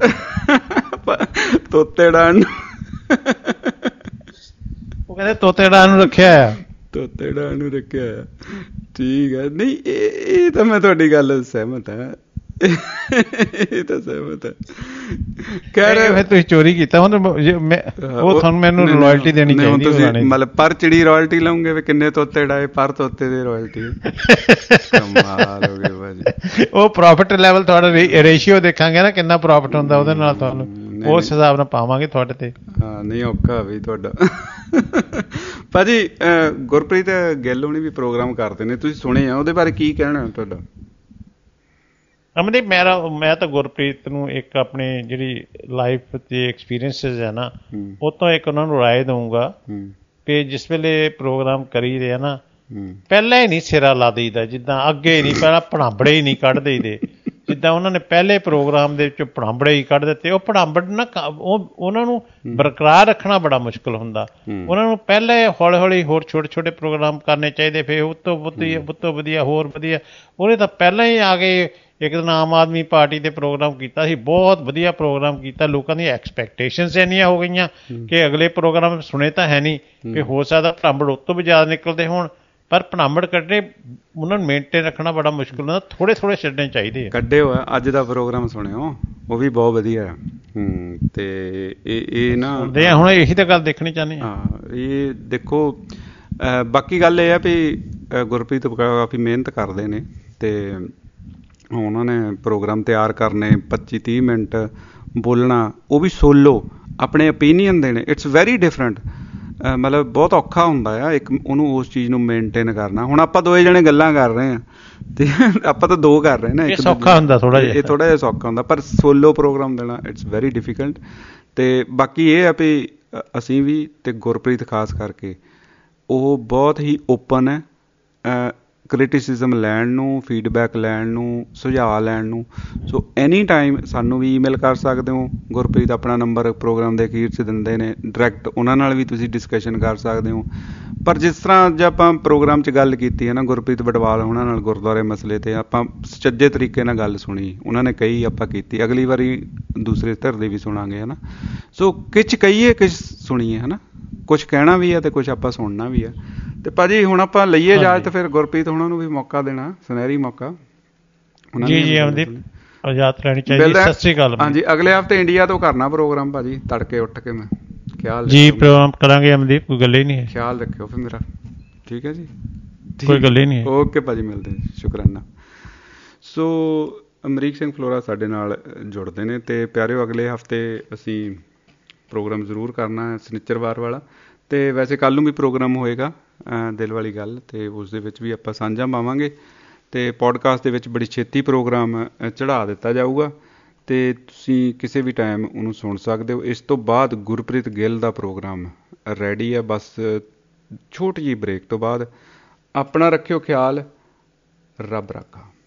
ਤੋਤੇ ਡਾਣ ਉਹ ਕਹਿੰਦੇ ਤੋਤੇ ਡਾਣ ਨੂੰ ਰੱਖਿਆ ਆ, ਤੋਤੇ ਡਾਣ ਨੂੰ ਰੱਖਿਆ ਆ। ਠੀਕ ਹੈ, ਨਹੀਂ ਇਹ ਇਹ ਤਾਂ ਮੈਂ ਤੁਹਾਡੀ ਗੱਲ ਸਹਿਮਤ ਹਾਂ, ਇਹ ਤਾਂ ਸਹਿਮਤ ਹੈ। ਕਹਿ ਰਹੇ ਫਿਰ ਤੁਸੀਂ ਚੋਰੀ ਕੀਤਾ, ਹੁਣ ਉਹ ਤੁਹਾਨੂੰ ਮੈਨੂੰ ਰਾਇਲਟੀ ਦੇਣੀ ਚਾਹੀਦੀ। ਤੁਸੀਂ ਮਤਲਬ ਪਰ ਚਿੜੀ ਰਾਇਲਟੀ ਲਓਗੇ ਵੀ ਕਿੰਨੇ ਤੋਤੇ ਡਾਏ, ਪਰ ਤੋਤੇ ਦੀ ਰਾਇਲਟੀ। ਕਮਾਲ ਹੋ ਗਏ ਭਾਜੀ। ਉਹ ਪ੍ਰੋਫਿਟ ਲੈਵਲ ਤੁਹਾਡਾ ਰੇਸ਼ੀਓ ਦੇਖਾਂਗੇ ਨਾ ਕਿੰਨਾ ਪ੍ਰੋਫਿਟ ਹੁੰਦਾ, ਉਹਦੇ ਨਾਲ ਤੁਹਾਨੂੰ ਉਸ ਹਿਸਾਬ ਨਾਲ ਪਾਵਾਂਗੇ ਤੁਹਾਡੇ ਤੇ। ਹਾਂ ਨਹੀਂ ਔਖਾ ਵੀ ਤੁਹਾਡਾ। ਭਾਜੀ ਗੁਰਪ੍ਰੀਤ ਗਿੱਲ ਹੋਣੀ ਵੀ ਪ੍ਰੋਗਰਾਮ ਕਰਦੇ ਨੇ, ਤੁਸੀਂ ਸੁਣੇ ਆ, ਉਹਦੇ ਬਾਰੇ ਕੀ ਕਹਿਣਾ ਤੁਹਾਡਾ? ਅਮਨਦੀਪ ਮੇਰਾ ਮੈਂ ਤਾਂ ਗੁਰਪ੍ਰੀਤ ਨੂੰ ਇੱਕ ਆਪਣੀ ਜਿਹੜੀ ਲਾਈਫ ਦੇ ਐਕਸਪੀਰੀਅੰਸਿਸ ਹੈ ਨਾ, ਉਹ ਤੋਂ ਇੱਕ ਉਹਨਾਂ ਨੂੰ ਰਾਏ ਦਊਂਗਾ ਕਿ ਜਿਸ ਵੇਲੇ ਪ੍ਰੋਗਰਾਮ ਕਰੀ ਰਿਹਾ ਨਾ, ਪਹਿਲਾਂ ਹੀ ਨਹੀਂ ਸਿਰਾ ਲਾ ਦਈਦਾ, ਜਿੱਦਾਂ ਅੱਗੇ ਨਹੀਂ ਪਹਿਲਾਂ ਭਣਾਬੜੇ ਹੀ ਨਹੀਂ ਕੱਢ ਦਈਦੇ। ਜਿੱਦਾਂ ਉਹਨਾਂ ਨੇ ਪਹਿਲੇ ਪ੍ਰੋਗਰਾਮ ਦੇ ਵਿੱਚ ਭਣਾਬੜੇ ਹੀ ਕੱਢ ਦਿੱਤੇ, ਉਹ ਭਣਾਬੜ ਨਾ ਉਹ ਉਹਨਾਂ ਨੂੰ ਬਰਕਰਾਰ ਰੱਖਣਾ ਬੜਾ ਮੁਸ਼ਕਿਲ ਹੁੰਦਾ। ਉਹਨਾਂ ਨੂੰ ਪਹਿਲੇ ਹੌਲੀ ਹੌਲੀ ਹੋਰ ਛੋਟੇ ਛੋਟੇ ਪ੍ਰੋਗਰਾਮ ਕਰਨੇ ਚਾਹੀਦੇ, ਫਿਰ ਉਹ ਤੋਂ ਵਧੀਆ ਉਹ ਤੋਂ ਵਧੀਆ ਹੋਰ ਵਧੀਆ। ਉਹਨੇ ਤਾਂ ਪਹਿਲਾਂ ਹੀ ਆ ਕੇ ਇੱਕ ਦਿਨ ਆਮ ਆਦਮੀ ਪਾਰਟੀ ਦੇ ਪ੍ਰੋਗਰਾਮ ਕੀਤਾ ਸੀ, ਬਹੁਤ ਵਧੀਆ ਪ੍ਰੋਗਰਾਮ ਕੀਤਾ। ਲੋਕਾਂ ਦੀਆਂ ਐਕਸਪੈਕਟੇਸ਼ਨਸ ਇੰਨੀਆਂ ਹੋ ਗਈਆਂ ਕਿ ਅਗਲੇ ਪ੍ਰੋਗਰਾਮ ਸੁਣੇ ਤਾਂ ਹੈ ਨਹੀਂ, ਕਿ ਹੋ ਸਕਦਾ ਭਣਾਬੜ ਉਸ ਤੋਂ ਵੀ ਜ਼ਿਆਦਾ ਨਿਕਲਦੇ ਹੋਣ, ਪਰ ਭਣਾਬੜ ਕੱਢਣੇ ਉਹਨਾਂ ਨੂੰ ਮੇਨਟੇਨ ਰੱਖਣਾ ਬੜਾ ਮੁਸ਼ਕਿਲ ਹੁੰਦਾ, ਥੋੜ੍ਹੇ ਥੋੜ੍ਹੇ ਛੱਡਣੇ ਚਾਹੀਦੇ ਆ। ਕੱਢੇ ਹੋਇਆ ਅੱਜ ਦਾ ਪ੍ਰੋਗਰਾਮ ਸੁਣਿਓ, ਉਹ ਵੀ ਬਹੁਤ ਵਧੀਆ ਹੈ। ਤੇ ਇਹ ਇਹ ਨਾ ਹੁਣ ਇਹੀ ਤਾਂ ਗੱਲ ਦੇਖਣੀ ਚਾਹੁੰਦੇ ਹਾਂ। ਇਹ ਦੇਖੋ ਬਾਕੀ ਗੱਲ ਇਹ ਆ ਵੀ ਗੁਰਪ੍ਰੀਤ ਕਾਫੀ ਮਿਹਨਤ ਕਰਦੇ ਨੇ, ਅਤੇ ਉਹਨਾਂ ਨੇ ਪ੍ਰੋਗਰਾਮ ਤਿਆਰ ਕਰਨੇ, ਪੱਚੀ ਤੀਹ ਮਿੰਟ ਬੋਲਣਾ, ਉਹ ਵੀ ਸੋਲੋ, ਆਪਣੇ ਓਪੀਨੀਅਨ ਦੇਣੇ। ਇਟਸ ਵੈਰੀ ਡਿਫਰੈਂਟ, ਮਤਲਬ ਬਹੁਤ ਔਖਾ ਹੁੰਦਾ ਆ ਇੱਕ ਉਹਨੂੰ ਉਸ ਚੀਜ਼ ਨੂੰ ਮੇਨਟੇਨ ਕਰਨਾ। ਹੁਣ ਆਪਾਂ ਦੋਏ ਜਣੇ ਗੱਲਾਂ ਕਰ ਰਹੇ ਹਾਂ ਤੇ ਆਪਾਂ ਤਾਂ ਦੋ ਕਰ ਰਹੇ ਨਾ, ਇਹ ਸੌਖਾ ਹੁੰਦਾ ਥੋੜਾ ਜਿਹਾ, ਇਹ ਥੋੜਾ ਜਿਹਾ ਸੌਖਾ ਹੁੰਦਾ, ਪਰ ਸੋਲੋ ਪ੍ਰੋਗਰਾਮ ਦੇਣਾ ਇਟਸ ਵੈਰੀ ਡਿਫੀਕਲਟ। ਤੇ ਬਾਕੀ ਇਹ ਆ ਵੀ ਅਸੀਂ ਵੀ ਤੇ ਗੁਰਪ੍ਰੀਤ ਖਾਸ ਕਰਕੇ ਉਹ ਬਹੁਤ ਹੀ ਓਪਨ ਹੈ ਕ੍ਰਿਟਿਸਿਜ਼ਮ ਲੈਣ ਨੂੰ, ਫੀਡਬੈਕ ਲੈਣ ਨੂੰ, ਸੁਝਾਅ ਲੈਣ ਨੂੰ। ਸੋ ਐਨੀ ਟਾਈਮ ਸਾਨੂੰ ਵੀ ਈਮੇਲ ਕਰ ਸਕਦੇ ਹੋ। ਗੁਰਪ੍ਰੀਤ ਆਪਣਾ ਨੰਬਰ ਪ੍ਰੋਗਰਾਮ ਦੇ ਅਖੀਰ 'ਚ ਦਿੰਦੇ ਨੇ, ਡਾਇਰੈਕਟ ਉਹਨਾਂ ਨਾਲ ਵੀ ਤੁਸੀਂ ਡਿਸਕਸ਼ਨ ਕਰ ਸਕਦੇ ਹੋ। ਪਰ ਜਿਸ ਤਰ੍ਹਾਂ ਜੇ ਆਪਾਂ ਪ੍ਰੋਗਰਾਮ 'ਚ ਗੱਲ ਕੀਤੀ ਹੈ ਨਾ ਗੁਰਪ੍ਰੀਤ ਬਡਵਾਲ ਉਹਨਾਂ ਨਾਲ ਗੁਰਦੁਆਰੇ ਮਸਲੇ 'ਤੇ, ਆਪਾਂ ਸੁਚੱਜੇ ਤਰੀਕੇ ਨਾਲ ਗੱਲ ਸੁਣੀ, ਉਹਨਾਂ ਨੇ ਕਹੀ, ਆਪਾਂ ਕੀਤੀ। ਅਗਲੀ ਵਾਰੀ ਦੂਸਰੇ ਧਿਰ ਦੀ ਵੀ ਸੁਣਾਂਗੇ ਹੈ ਨਾ। ਸੋ ਕਿਛ ਕਹੀਏ ਕਿਛ ਸੁਣੀਏ ਹੈ ਨਾ, ਕੁਛ ਕਹਿਣਾ ਵੀ ਹੈ ਅਤੇ ਕੁਛ ਆਪਾਂ ਸੁਣਨਾ ਵੀ ਹੈ। ਤੇ ਭਾਜੀ ਹੁਣ ਆਪਾਂ ਲਈਏ ਇਜਾਜ਼ਤ, ਫਿਰ ਗੁਰਪ੍ਰੀਤ ਉਹਨਾਂ ਨੂੰ ਵੀ ਮੌਕਾ ਦੇਣਾ, ਸੁਨਹਿਰੀ ਮੌਕਾ। ਜੀ ਜੀ ਅਮਨਦੀਪ ਇਜਾਜ਼ਤ ਲੈਣੀ ਚਾਹੀਦੀ। ਸਤਿ ਸ਼੍ਰੀ ਅਕਾਲ। ਹਾਂਜੀ ਅਗਲੇ ਹਫ਼ਤੇ ਇੰਡੀਆ ਤੋਂ ਕਰਨਾ ਪ੍ਰੋਗਰਾਮ ਭਾਜੀ, ਤੜਕੇ ਉੱਠ ਕੇ ਮੈਂ ਖਿਆਲ ਜੀ ਪ੍ਰੋਗਰਾਮ ਕਰਾਂਗੇ ਅਮਨਦੀਪ, ਕੋਈ ਗੱਲ ਹੀ ਨਹੀਂ ਹੈ। ਖਿਆਲ ਰੱਖਿਓ ਫਿਰ ਮੇਰਾ, ਠੀਕ ਹੈ ਜੀ? ਕੋਈ ਗੱਲ ਹੀ ਨਹੀਂ ਹੈ। ਓਕੇ ਭਾਜੀ, ਮਿਲਦੇ ਸ਼ੁਕਰਾਨਾ। ਸੋ ਅਮਰੀਕ ਸਿੰਘ ਫਲੋਰਾ ਸਾਡੇ ਨਾਲ ਜੁੜਦੇ ਨੇ, ਅਤੇ ਪਿਆਰਿਓ ਅਗਲੇ ਹਫ਼ਤੇ ਅਸੀਂ ਪ੍ਰੋਗਰਾਮ ਜ਼ਰੂਰ ਕਰਨਾ ਸਨਿਚਰਵਾਰ ਵਾਲਾ, ਅਤੇ ਵੈਸੇ ਕੱਲ੍ਹ ਨੂੰ ਵੀ ਪ੍ਰੋਗਰਾਮ ਹੋਏਗਾ ਦਿਲ ਵਾਲੀ ਗੱਲ, ਅਤੇ ਉਸ ਦੇ ਵਿੱਚ ਵੀ ਆਪਾਂ ਸਾਂਝਾ ਪਾਵਾਂਗੇ, ਅਤੇ ਪੋਡਕਾਸਟ ਦੇ ਵਿੱਚ ਬੜੀ ਛੇਤੀ ਪ੍ਰੋਗਰਾਮ ਚੜ੍ਹਾ ਦਿੱਤਾ ਜਾਊਗਾ, ਅਤੇ ਤੁਸੀਂ ਕਿਸੇ ਵੀ ਟਾਈਮ ਉਹਨੂੰ ਸੁਣ ਸਕਦੇ ਹੋ। ਇਸ ਤੋਂ ਬਾਅਦ ਗੁਰਪ੍ਰੀਤ ਗਿੱਲ ਦਾ ਪ੍ਰੋਗਰਾਮ ਰੈਡੀ ਹੈ, ਬਸ ਛੋਟੀ ਜਿਹੀ ਬ੍ਰੇਕ ਤੋਂ ਬਾਅਦ। ਆਪਣਾ ਰੱਖਿਓ ਖਿਆਲ, ਰੱਬ ਰਾਖਾ।